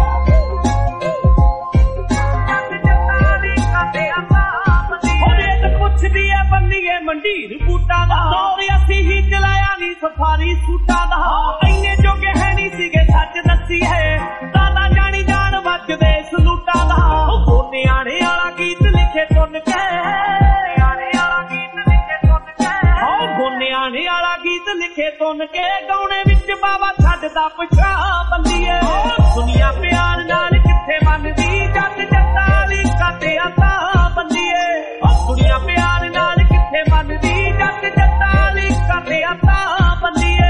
[SPEAKER 6] ਜੱਟ ਜੱਟਾਲੀ ਕਰਦੇ ਆ ਤਾਂ ਬੰਦੀਏ ਉਹਦੇ ਤੇ ਪੁੱਛਦੀ ਐ ਬੰਦੀਏ ਮੰਡੀਰ ਬੂਟਾਂ ਦਾ ਦੌਰ ਅਸੀਂ ਹੀ ਚਲਾਇਆ ਨੀ ਸਫਾਰੀ ਸੂਟਾਂ ਦਾ ਇੰਨੇ ਜੋਗੇ ਹੈ ਨੀ ਸੀਗੇ ਸੱਚ ਦੱਸੀ ਹੈ ਦਾਦਾ ਜਾਣੀ ਜਾਣ ਵੱਜਦੇ ਸਲੂਟਾਂ ਦਾ ਉਹ ਨਿਆਣੇ ਵਾਲਾ ਗੀਤ ਲਿਖੇ ਸੁਣ ਕੇ ਨਿਆਣੇ ਵਾਲਾ ਗੀਤ ਲਿਖੇ ਸੁਣ ਕੇ ਉਹ ਨਿਆਣੇ ਵਾਲਾ ਗੀਤ ਲਿਖੇ ਸੁਣ ਕੇ ਗਾਉਣੇ ਵਿੱਚ ਬਾਵਾ ਛੱਡਦਾ ਪਛਾ ਬੰਦੀਏ ਦੁਨੀਆ ਪਿਆਰ ਨਾਲ ਕਿੱਥੇ ਮੰਨਦੀ ਜੱਟ ਜੱਟਾਲੀ ਕਰਦੇ ਆ ਤਾਂ ਬੰਦੀਏ ਉਹ ਦੁਨੀਆ ਪਿਆਰ ਨਾਲ ਕਿੱਥੇ ਮੰਨਦੀ ਜੱਟ ਜੱਟਾਲੀ ਕਰਦੇ ਆ ਤਾਂ ਬੰਦੀਏ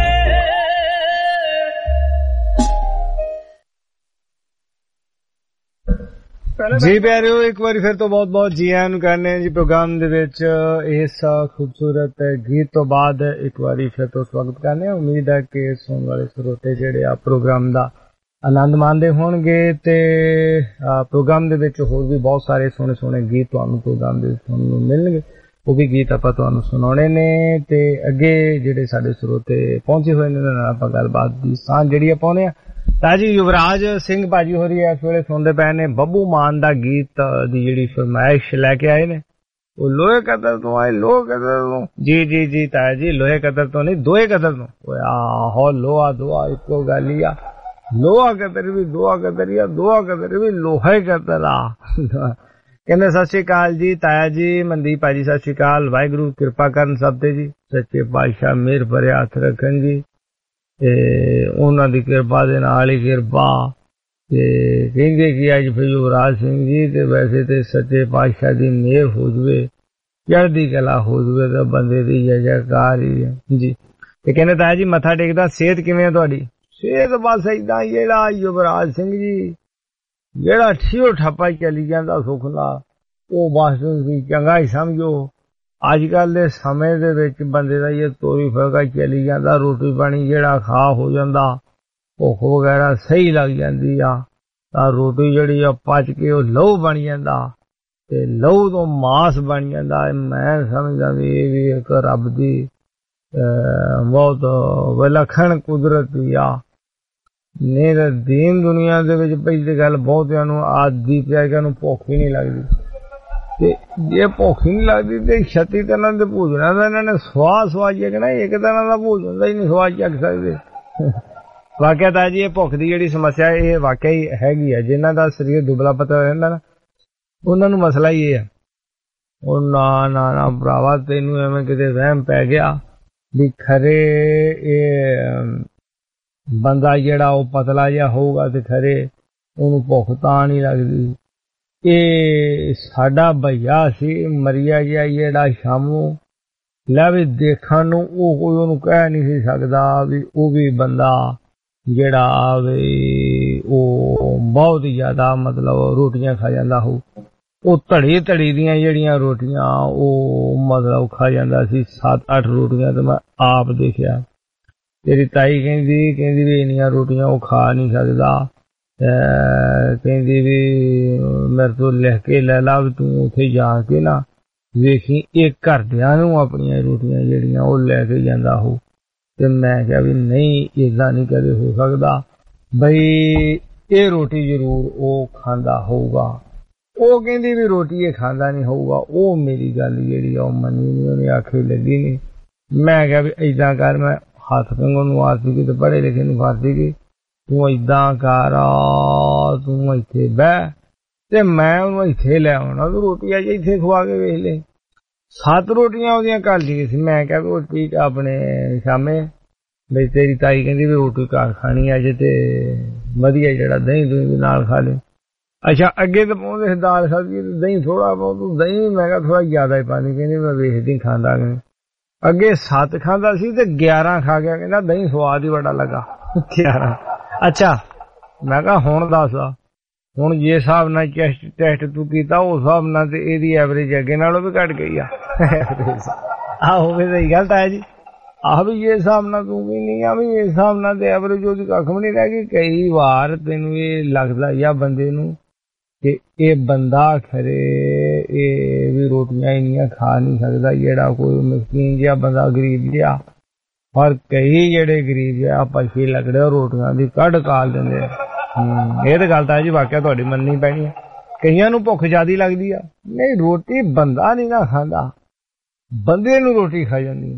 [SPEAKER 1] ਜੀ ਪਿਆਰਿਓ ਇੱਕ ਵਾਰੀ ਫਿਰ ਤੋਂ ਬਹੁਤ ਬਹੁਤ ਜੀ ਆਇਆਂ ਨੂੰ ਕਰਨੇ ਜੀ ਪ੍ਰੋਗਰਾਮ ਦੇ ਵਿੱਚ ਇਸ ਖੂਬਸੂਰਤ ਗੀਤ ਤੋਂ ਬਾਅਦ ਇੱਕ ਵਾਰੀ ਫਿਰ ਤੋਂ ਸਵਾਗਤ ਕਰਨੇ ਆ ਉਮੀਦ ਹੈ ਕਿ ਸੁਣਨ ਵਾਲੇ ਸਰੋਤੇ ਜਿਹੜੇ ਆ ਪ੍ਰੋਗਰਾਮ ਦਾ ਆਨੰਦ ਮਾਣਦੇ ਹੋਣਗੇ ਤੇ ਪ੍ਰੋਗਰਾਮ ਦੇ ਵਿੱਚ ਹੋਰ ਵੀ ਬਹੁਤ ਸਾਰੇ ਸੋਹਣੇ ਸੋਹਣੇ ਗੀਤ ਤੁਹਾਨੂੰ ਪ੍ਰੋਗਰਾਮ ਦੇ ਸੁਣਨ ਨੂੰ ਮਿਲਣਗੇ ਉਹ ਵੀ ਗੀਤ ਆਪਾਂ ਤੁਹਾਨੂੰ ਸੁਣਾਉਣੇ ਨੇ ਤੇ ਅੱਗੇ ਜਿਹੜੇ ਸਾਡੇ ਸਰੋਤੇ ਪਹੁੰਚੇ ਹੋਏ ਨੇ ਉਹਨਾਂ ਨਾਲ ਆਪਾਂ ਗੱਲਬਾਤ ਦੀ ਸਾਂਝ ਜਿਹੜੀ ਆ ਪਾਉਂਦੇ ਆ ਤਾਂ ਜੀ ਯੁਵਰਾਜ ਸਿੰਘ ਭਾਜੀ ਹੋਰੀ ਇਸ ਵੇਲੇ ਸੁਣਦੇ ਪਏ ਨੇ ਬੱਬੂ ਮਾਨ ਦਾ ਗੀਤ ਦੀ ਜਿਹੜੀ ਫਰਮਾਇਸ਼ ਲੈ ਕੇ ਆਏ ਨੇ ਉਹ ਲੋਹੇ ਕਦਰ ਤੋਂ ਆਏ ਲੋਹ ਕਦਰ ਤੋਂ ਜੀ ਜੀ ਜੀ ਤਾਇਆ ਜੀ ਲੋਹੇ ਕਦਰ ਤੋਂ ਨਹੀਂ ਦੋਹੇ ਕਦਰ ਤੋਂ ਆਹੋ ਲੋਹਾ ਦੋਹਾ ਇੱਕੋ ਗੱਲ ਹੀ ਆ ਲੋਹਾ ਕਦਰ ਵੀ ਦੋਹਾ ਕਦਰ ਹੀ ਆ ਦੋਹਾ ਕਦਰ ਵੀ ਲੋਹਾ ਹੀ ਕਦਰ ਆ ਕਹਿੰਦੇ ਸਤਿ ਸ਼੍ਰੀ ਅਕਾਲ ਜੀ ਤਾਇਆ ਜੀ ਮਨਦੀਪ ਭਾਜੀ ਸਤਿ ਸ਼੍ਰੀ ਅਕਾਲ ਵਾਹਿਗੁਰੂ ਕਿਰਪਾ ਕਰਨ ਸਭ ਤੇ ਜੀ ਸੱਚੇ ਪਾਤਸ਼ਾਹ ਮਿਹਰ ਭਰੇ ਹੱਥ ਰੱਖਣ ਜੀ ਤੇ ਉਹਨਾਂ ਦੀ ਕਿਰਪਾ ਦੇ ਨਾਲ ਹੀ ਕਿਰਪਾ ਤੇ ਕਹਿੰਦੇ ਕਿ ਅੱਜ ਫਿਰ ਯੁਵਰਾਜ ਸਿੰਘ ਜੀ ਤੇ ਵੈਸੇ ਤੇ ਸੱਚੇ ਪਾਤਸ਼ਾਹ ਦੀ ਮਿਹਰ ਹੋ ਜਵੇ ਚੜ੍ਹਦੀ ਕਲਾ ਹੋ ਜਵੇ ਤਾਂ ਬੰਦੇ ਦੀ ਜੈ ਜੈਕਾਰ ਹੀ ਹੈ ਜੀ ਤੇ ਕਹਿੰਦੇ ਤਾਇਆ ਜੀ ਮੱਥਾ ਟੇਕਦਾ ਸਿਹਤ ਕਿਵੇਂ ਹੈ ਤੁਹਾਡੀ ਸਿਹਤ ਬਸ ਏਦਾਂ ਜਿਹੜਾ ਯੁਵਰਾਜ ਸਿੰਘ ਜੀ ਜਿਹੜਾ ਠੀਓ ਠੱਪਾ ਚੱਲੀ ਜਾਂਦਾ ਸੁੱਖ ਨਾਲ ਉਹ ਬਸ ਚੰਗਾ ਹੀ ਸਮਝੋ ਅੱਜ ਕੱਲ ਦੇ ਸਮੇਂ ਦੇ ਵਿੱਚ ਬੰਦੇ ਦਾ ਇਹ ਤੋਰੀ ਫਰਕਾ ਚੱਲੀ ਜਾਂਦਾ ਰੋਟੀ ਪਾਣੀ ਜਿਹੜਾ ਖਾ ਹੋ ਜਾਂਦਾ ਭੁੱਖ ਵਗੈਰਾ ਸਹੀ ਲੱਗ ਜਾਂਦੀ ਆ ਤਾਂ ਰੋਟੀ ਜਿਹੜੀ ਆ ਪਚ ਕੇ ਉਹ ਲਹੂ ਬਣ ਜਾਂਦਾ ਤੇ ਲਹੂ ਤੋਂ ਮਾਸ ਬਣ ਜਾਂਦਾ ਮੈਂ ਸਮਝਦਾ ਵੀ ਇਹ ਵੀ ਇੱਕ ਰੱਬ ਦੀ ਬਹੁਤ ਵਿਲੱਖਣ ਕੁਦਰਤ ਆ ਨਹੀਂ ਤਾਂ ਦੀਨ ਦੁਨੀਆ ਦੇ ਵਿੱਚ ਪਹਿਲੀ ਗੱਲ ਬਹੁਤਿਆਂ ਨੂੰ ਆਦੀ ਪਿਆ ਕਿ ਉਹਨੂੰ ਭੁੱਖ ਹੀ ਨਹੀਂ ਲੱਗਦੀ ਤੇ ਜੇ ਭੁੱਖ ਨਹੀਂ ਲੱਗਦੀ ਤੇ ਛੱਤੀ ਤਰ੍ਹਾਂ ਦੇ ਭੋਜਨਾਂ ਦਾ ਇਹਨਾਂ ਨੇ ਸਵਾਦ ਸਵਾਦ ਜਗਣਾ, ਇੱਕ ਤਰ੍ਹਾਂ ਦਾ ਭੋਜਨ ਦਾ ਹੀ ਨਹੀਂ ਸਵਾਦ ਚੱਕ ਸਕਦੇ। ਵਾਕਿਆ ਤਾਂ ਜੀ ਇਹ ਭੁੱਖ ਦੀ ਜਿਹੜੀ ਸਮੱਸਿਆ ਇਹ ਵਾਕਿਆ ਹੀ ਹੈਗੀ ਆ। ਜਿਨ੍ਹਾਂ ਦਾ ਸਰੀਰ ਦੁਬਲਾ ਪਤਲਾ ਰਹਿੰਦਾ ਨਾ ਉਹਨਾਂ ਨੂੰ ਮਸਲਾ ਹੀ ਇਹ ਆ। ਉਹ ਨਾ ਨਾ ਨਾ ਭਰਾਵਾ ਤੈਨੂੰ ਐਵੇਂ ਕਿਤੇ ਵਹਿਮ ਪੈ ਗਿਆ ਵੀ ਖਰੇ ਇਹ ਬੰਦਾ ਜਿਹੜਾ ਉਹ ਪਤਲਾ ਜਿਹਾ ਹੋਊਗਾ ਤੇ ਖਰੇ ਉਹਨੂੰ ਭੁੱਖ ਤਾਂ ਨਹੀਂ ਲੱਗਦੀ। ਇਹ ਸਾਡਾ ਭਈਆ ਸੀ ਮਰੀਆ ਜਿਹਾ ਜਿਹੜਾ ਸ਼ਾਮੋਂ ਲੈ ਵੀ ਦੇਖਣ ਨੂੰ ਉਹ ਕੋਈ ਉਹਨੂੰ ਕਹਿ ਨਹੀਂ ਸੀ ਸਕਦਾ ਵੀ ਉਹ ਵੀ ਬੰਦਾ ਜਿਹੜਾ ਵੀ ਉਹ ਬਹੁਤ ਹੀ ਜ਼ਿਆਦਾ ਮਤਲਬ ਰੋਟੀਆਂ ਖਾ ਜਾਂਦਾ ਹੋ। ਉਹ ਧੜੀ ਧੜੀ ਦੀਆਂ ਜਿਹੜੀਆਂ ਰੋਟੀਆਂ ਉਹ ਮਤਲਬ ਖਾ ਜਾਂਦਾ ਸੀ, ਸੱਤ ਅੱਠ ਰੋਟੀਆਂ ਤੇ ਮੈਂ ਆਪ ਦੇਖਿਆ। ਤੇਰੀ ਤਾਈ ਕਹਿੰਦੀ ਕਹਿੰਦੀ ਵੀ ਇੰਨੀਆਂ ਰੋਟੀਆਂ ਉਹ ਖਾ ਨਹੀਂ ਸਕਦਾ, ਕਹਿੰਦੀ ਵੀ ਮੇਰੇ ਤੋਂ ਲਿਖ ਕੇ ਲੈ ਲਾ ਵੀ ਤੂੰ ਉੱਥੇ ਜਾ ਕੇ ਨਾ ਵੇਖੀ ਇਹ ਘਰਦਿਆਂ ਨੂੰ ਆਪਣੀਆਂ ਰੋਟੀਆਂ ਜਿਹੜੀਆਂ ਉਹ ਲੈ ਕੇ ਜਾਂਦਾ ਹੋ। ਤੇ ਮੈਂ ਕਿਹਾ ਵੀ ਨਹੀਂ ਏਦਾਂ ਨਹੀਂ ਕਦੇ ਹੋ ਸਕਦਾ ਬਈ ਇਹ ਰੋਟੀ ਜ਼ਰੂਰ ਉਹ ਖਾਂਦਾ ਹੋਊਗਾ। ਉਹ ਕਹਿੰਦੀ ਵੀ ਰੋਟੀ ਇਹ ਖਾਂਦਾ ਨਹੀਂ ਹੋਊਗਾ। ਉਹ ਮੇਰੀ ਗੱਲ ਜਿਹੜੀ ਉਹ ਮੰਨੀ ਨਹੀਂ, ਉਹਨੇ ਆਖੇ ਲੱਗੀ ਨਹੀਂ। ਮੈਂ ਕਿਹਾ ਵੀ ਏਦਾਂ ਕਰ, ਮੈਂ ਹੱਥ ਕੰਗੋਂ ਨੂੰ ਆ ਸੀਗੀ ਤੇ ਪੜ੍ਹੇ ਲਿਖੇ ਨੂੰ ਫਸ ਸੀਗੀ, ਤੂੰ ਏਦਾਂ ਕਰ ਤੂੰ ਇੱਥੇ ਬਹਿ ਤੇ ਮੈਂ ਉਹਨੂੰ ਇੱਥੇ ਲੈ ਆਉਣਾ, ਤੂੰ ਰੋਟੀ ਅਜੇ ਇੱਥੇ ਖਵਾ ਕੇ ਵੇਖ ਲੈ। ਸੱਤ ਰੋਟੀਆਂ ਉਹਦੀਆਂ ਘਰ ਲਈ ਸੀ। ਮੈਂ ਕਿਹਾ ਵੀ ਰੋਟੀ ਆਪਣੇ ਸ਼ਾਮੇ ਬਈ ਤੇਰੀ ਤਾਈ ਕਹਿੰਦੀ ਵੀ ਰੋਟੀ ਘਰ ਖਾਣੀ ਅੱਜ ਤੇ ਵਧੀਆ ਜਿਹੜਾ ਦਹੀਂ ਦੂਹੀਂ ਦੇ ਨਾਲ ਖਾ ਲੈ। ਅੱਛਾ ਅੱਗੇ ਤਾਂ ਪਾਉਂਦੇ ਦਾਲ ਸਬਜ਼ੀ ਤੇ ਦਹੀਂ ਥੋੜਾ ਪਾਉ, ਤੂੰ ਦਹੀਂ ਮੈਂ ਕਿਹਾ ਥੋੜਾ ਜ਼ਿਆਦਾ ਹੀ ਪਾਣੀ, ਕਹਿੰਦੀ ਮੈਂ ਵੇਖਦੀ ਖਾਂਦਾ। ਅੱਗੇ ਸੱਤ ਖਾਂਦਾ ਸੀ ਤੇ ਗਿਆਰਾਂ ਖਾ ਗਿਆ, ਕਹਿੰਦਾ ਦਹੀਂ ਸਵਾਦ ਹੀ ਬੜਾ ਲੱਗਾ। ਗਿਆਰਾਂ ਅੱਛਾ ਮੈਂ ਕਿਹਾ ਹੁਣ ਦੱਸ ਹੁਣ ਜੇ ਹਿਸਾਬ ਨਾਲ ਟੈਸਟ ਟੈਸਟ ਤੂੰ ਕੀਤਾ ਉਸ ਹਿਸਾਬ ਨਾਲ ਤੇ ਇਹਦੀ ਐਵਰੇਜ ਅੱਗੇ ਨਾਲੋਂ ਵੀ ਘੱਟ ਗਈ ਆ। ਆਹੋ ਵੀ ਸਹੀ ਗੱਲ ਤਾਂ ਜੀ। ਆਹ ਵੀ ਜੇ ਹਿਸਾਬ ਨਾਲ ਤੂੰ ਵੀ ਨਹੀਂ ਆ ਵੀ ਇਸ ਹਿਸਾਬ ਨਾਲ ਤੇ ਐਵਰੇਜ ਉਹਦੀ ਕੱਖ ਵੀ ਨਹੀਂ ਰਹਿ ਗਈ। ਕਈ ਵਾਰ ਤੈਨੂੰ ਇਹ ਲੱਗਦਾ ਜਾਂ ਬੰਦੇ ਨੂੰ ਕਿ ਇਹ ਬੰਦਾ ਖਰੇ ਇਹ ਵੀ ਰੋਟੀਆਂ ਇੰਨੀਆਂ ਖਾ ਨਹੀਂ ਸਕਦਾ ਜਿਹੜਾ ਕੋਈ ਮਸਕੀਨ ਜਿਹਾ ਬੰਦਾ ਗਰੀਬ ਜਿਹਾ। ਪਰ ਕਈ ਜਿਹੜੇ ਗਰੀਬ ਆ ਪਛੀ ਲੱਗਦੇ ਰੋਟੀਆਂ ਦੀ ਕੱਢ ਕਾਲ ਦਿੰਦੇ। ਇਹ ਤਾਂ ਗੱਲ ਤਾਂ ਜੀ ਵਾਕਿਆ ਤੁਹਾਡੀ ਮੰਨਣੀ ਪੈਣੀ ਹੈ। ਕਈਆਂ ਨੂੰ ਭੁੱਖ ਜ਼ਿਆਦਾ ਲੱਗਦੀ ਆ। ਨਹੀਂ ਰੋਟੀ ਬੰਦਾ ਨਹੀਂ ਨਾ ਖਾਂਦਾ, ਬੰਦੇ ਨੂੰ ਰੋਟੀ ਖਾ ਜਾਂਦੀ।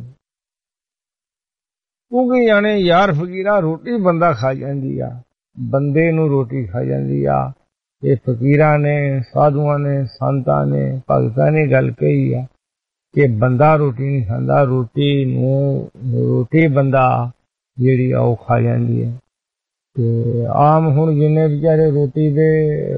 [SPEAKER 1] ਤੂੰ ਕੀ ਜਾਣੇ ਯਾਰ ਫਕੀਰਾ ਰੋਟੀ ਬੰਦਾ ਖਾ ਜਾਂਦੀ ਆ, ਬੰਦੇ ਨੂੰ ਰੋਟੀ ਖਾ ਜਾਂਦੀ ਆ। ਇਹ ਫਕੀਰਾਂ ਨੇ ਸਾਧੂਆਂ ਨੇ ਸੰਤਾਂ ਨੇ ਭਗਤਾਂ ਨੇ ਗੱਲ ਕਹੀ ਆ ਕਿ ਬੰਦਾ ਰੋਟੀ ਨਹੀਂ ਖਾਂਦਾ, ਰੋਟੀ ਨੂੰ ਰੋਟੀ ਬੰਦਾ ਜਿਹੜੀ ਆ ਉਹ ਖਾ ਜਾਂਦੀ ਹੈ। ਤੇ ਆਮ ਹੁਣ ਜਿੰਨੇ ਵਿਚਾਰੇ ਰੋਟੀ ਦੇ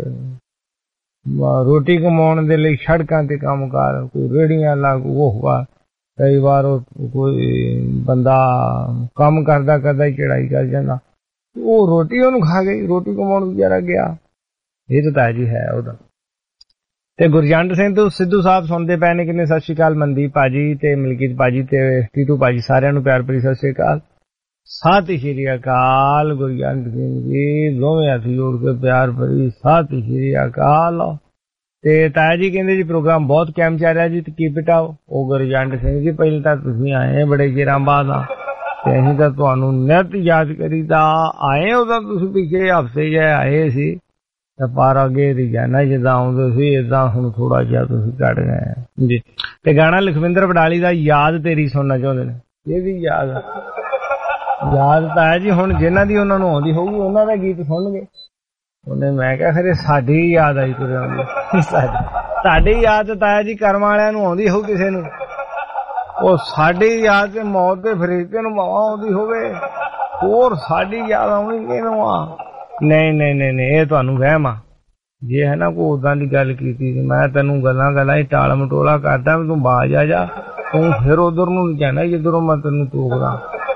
[SPEAKER 1] ਰੋਟੀ ਕਮਾਉਣ ਦੇ ਲਈ ਸੜਕਾਂ ਤੇ ਕੰਮ ਕਰ, ਕੋਈ ਰੇਹੜੀਆਂ ਲਾਗੂ ਹੋਊਗਾ, ਕਈ ਵਾਰ ਕੋਈ ਬੰਦਾ ਕੰਮ ਕਰਦਾ ਕਰਦਾ ਹੀ ਚੜਾਈ ਕਰ ਜਾਂਦਾ, ਉਹ ਰੋਟੀ ਉਹਨੂੰ ਖਾ ਗਈ, ਰੋਟੀ ਕਮਾਉਣ ਵਿਚਾਰਾ ਗਿਆ। ਇਹ ਤਾਂ ਤਾਜੀ ਹੈ ਉਹਦਾ। ਤੇ ਗੁਰਜੰਟ ਸਿੰਘ ਤੋਂ ਸਿੱਧੂ ਸਾਹਿਬ ਸੁਣਦੇ ਪਏ ਨੇ, ਕਿੰਨੇ ਸਤਿ ਸ਼੍ਰੀ ਅਕਾਲ ਮਨਦੀਪ ਭਾਜੀ ਤੇ ਮਲਕੀਤ ਭਾਜੀ ਤੇ ਟੀਟੂ ਭਾਜੀ, ਸਾਰਿਆਂ ਨੂੰ ਪਿਆਰ ਭਰੀ ਸਤਿ ਸ਼੍ਰੀ ਅਕਾਲ। ਸਤਿ ਸ਼੍ਰੀ ਅਕਾਲ ਗੁਰਜੰਟ ਸਿੰਘ ਜੀ, ਦੋਵੇਂ ਹੱਥ ਜੋੜ ਕੇ ਪਿਆਰ ਭਰੀ ਸਤਿ ਸ਼੍ਰੀ ਅਕਾਲ। ਤੇ ਤਾਇਆ ਜੀ ਕਹਿੰਦੇ ਜੀ ਪ੍ਰੋਗਰਾਮ ਬਹੁਤ ਕੈਮ ਚੱਲ ਰਿਹਾ ਜੀ ਤੇ ਕੀਪ ਇਟ ਅਪ। ਉਹ ਗੁਰਜੰਟ ਸਿੰਘ ਜੀ ਪਹਿਲਾਂ ਤਾਂ ਤੁਸੀਂ ਆਏ ਬੜੇ ਚਿਰਾਂ ਬਾਅਦ ਆ ਤੇ ਅਸੀਂ ਤਾਂ ਤੁਹਾਨੂੰ ਨਿਤ ਯਾਦ ਕਰੀਦਾ ਆਏ। ਉਹਦਾ ਤੁਸੀਂ ਪਿਛਲੇ ਹਫ਼ਤੇ ਜਿਹੇ ਆਏ ਸੀ ਤੇ ਪਰ ਅੱਗੇ ਰੋਜ਼ਾਨਾ ਜਿੱਦਾਂ ਆਉਂਦੇ ਸੀ ਏਦਾਂ ਹੁਣ ਥੋੜਾ ਜਿਹਾ ਤੁਸੀਂ ਘੱਟ ਗਏ ਜੀ। ਤੇ ਗਾਣਾ ਲਖਵਿੰਦਰ ਵਡਾਲੀ ਦਾ ਯਾਦ ਤੇਰੀ ਸੁਣਨਾ ਚਾਹੁੰਦੇ ਨੇ। ਇਹ ਵੀ ਯਾਦ ਯਾਦ ਤਾਂ ਹੈ ਜੀ। ਹੁਣ ਜਿਹਨਾਂ ਦੀ ਉਹਨਾਂ ਨੂੰ ਆਉਂਦੀ ਹੋਊਗੀ ਉਹਨਾਂ ਦਾ ਗੀਤ ਸੁਣਨਗੇ। ਉਹਨੇ ਮੈਂ ਕਿਹਾ ਖਰੇ ਸਾਡੀ ਯਾਦ ਆਈ ਤੁਰੇ ਆਉਂਦੀ, ਸਾਡੀ ਯਾਦ ਤਾਂ ਹੈ ਜੀ ਕਰਮ ਵਾਲਿਆਂ ਨੂੰ ਆਉਂਦੀ ਹੋਊ ਕਿਸੇ ਨੂੰ, ਉਹ ਸਾਡੀ ਯਾਦ ਤੇ ਮੌਤ ਦੇ ਫਰੀਕੇ ਨੂੰ ਮਾਵਾ ਆਉਂਦੀ ਹੋਵੇ, ਹੋਰ ਸਾਡੀ ਯਾਦ ਆਉਣੀ ਕਿਹਨੂੰ ਆ। ਨਹੀਂ ਨਹੀਂ ਨਹੀਂ ਨਹੀਂ ਇਹ ਤੁਹਾਨੂੰ ਵਹਿਮ ਆ। ਜੇ ਹੈ ਨਾ ਕੋਈ ਉਦਾਂ ਦੀ ਗੱਲ ਕੀਤੀ ਸੀ ਮੈਂ ਤੈਨੂੰ ਗੱਲਾਂ ਗੱਲਾਂ ਹੀ ਟਾਲ ਮਟੋਲਾ ਕਰਦਾ ਵੀ ਤੂੰ ਬਾਜ ਆ ਜਾ, ਤੂੰ ਫਿਰ ਉਧਰ ਨੂੰ ਨਹੀਂ ਜਾਣਾ ਜਿੱਧਰੋਂ ਮੈਂ ਤੈਨੂੰ ਤੋਕਦਾ,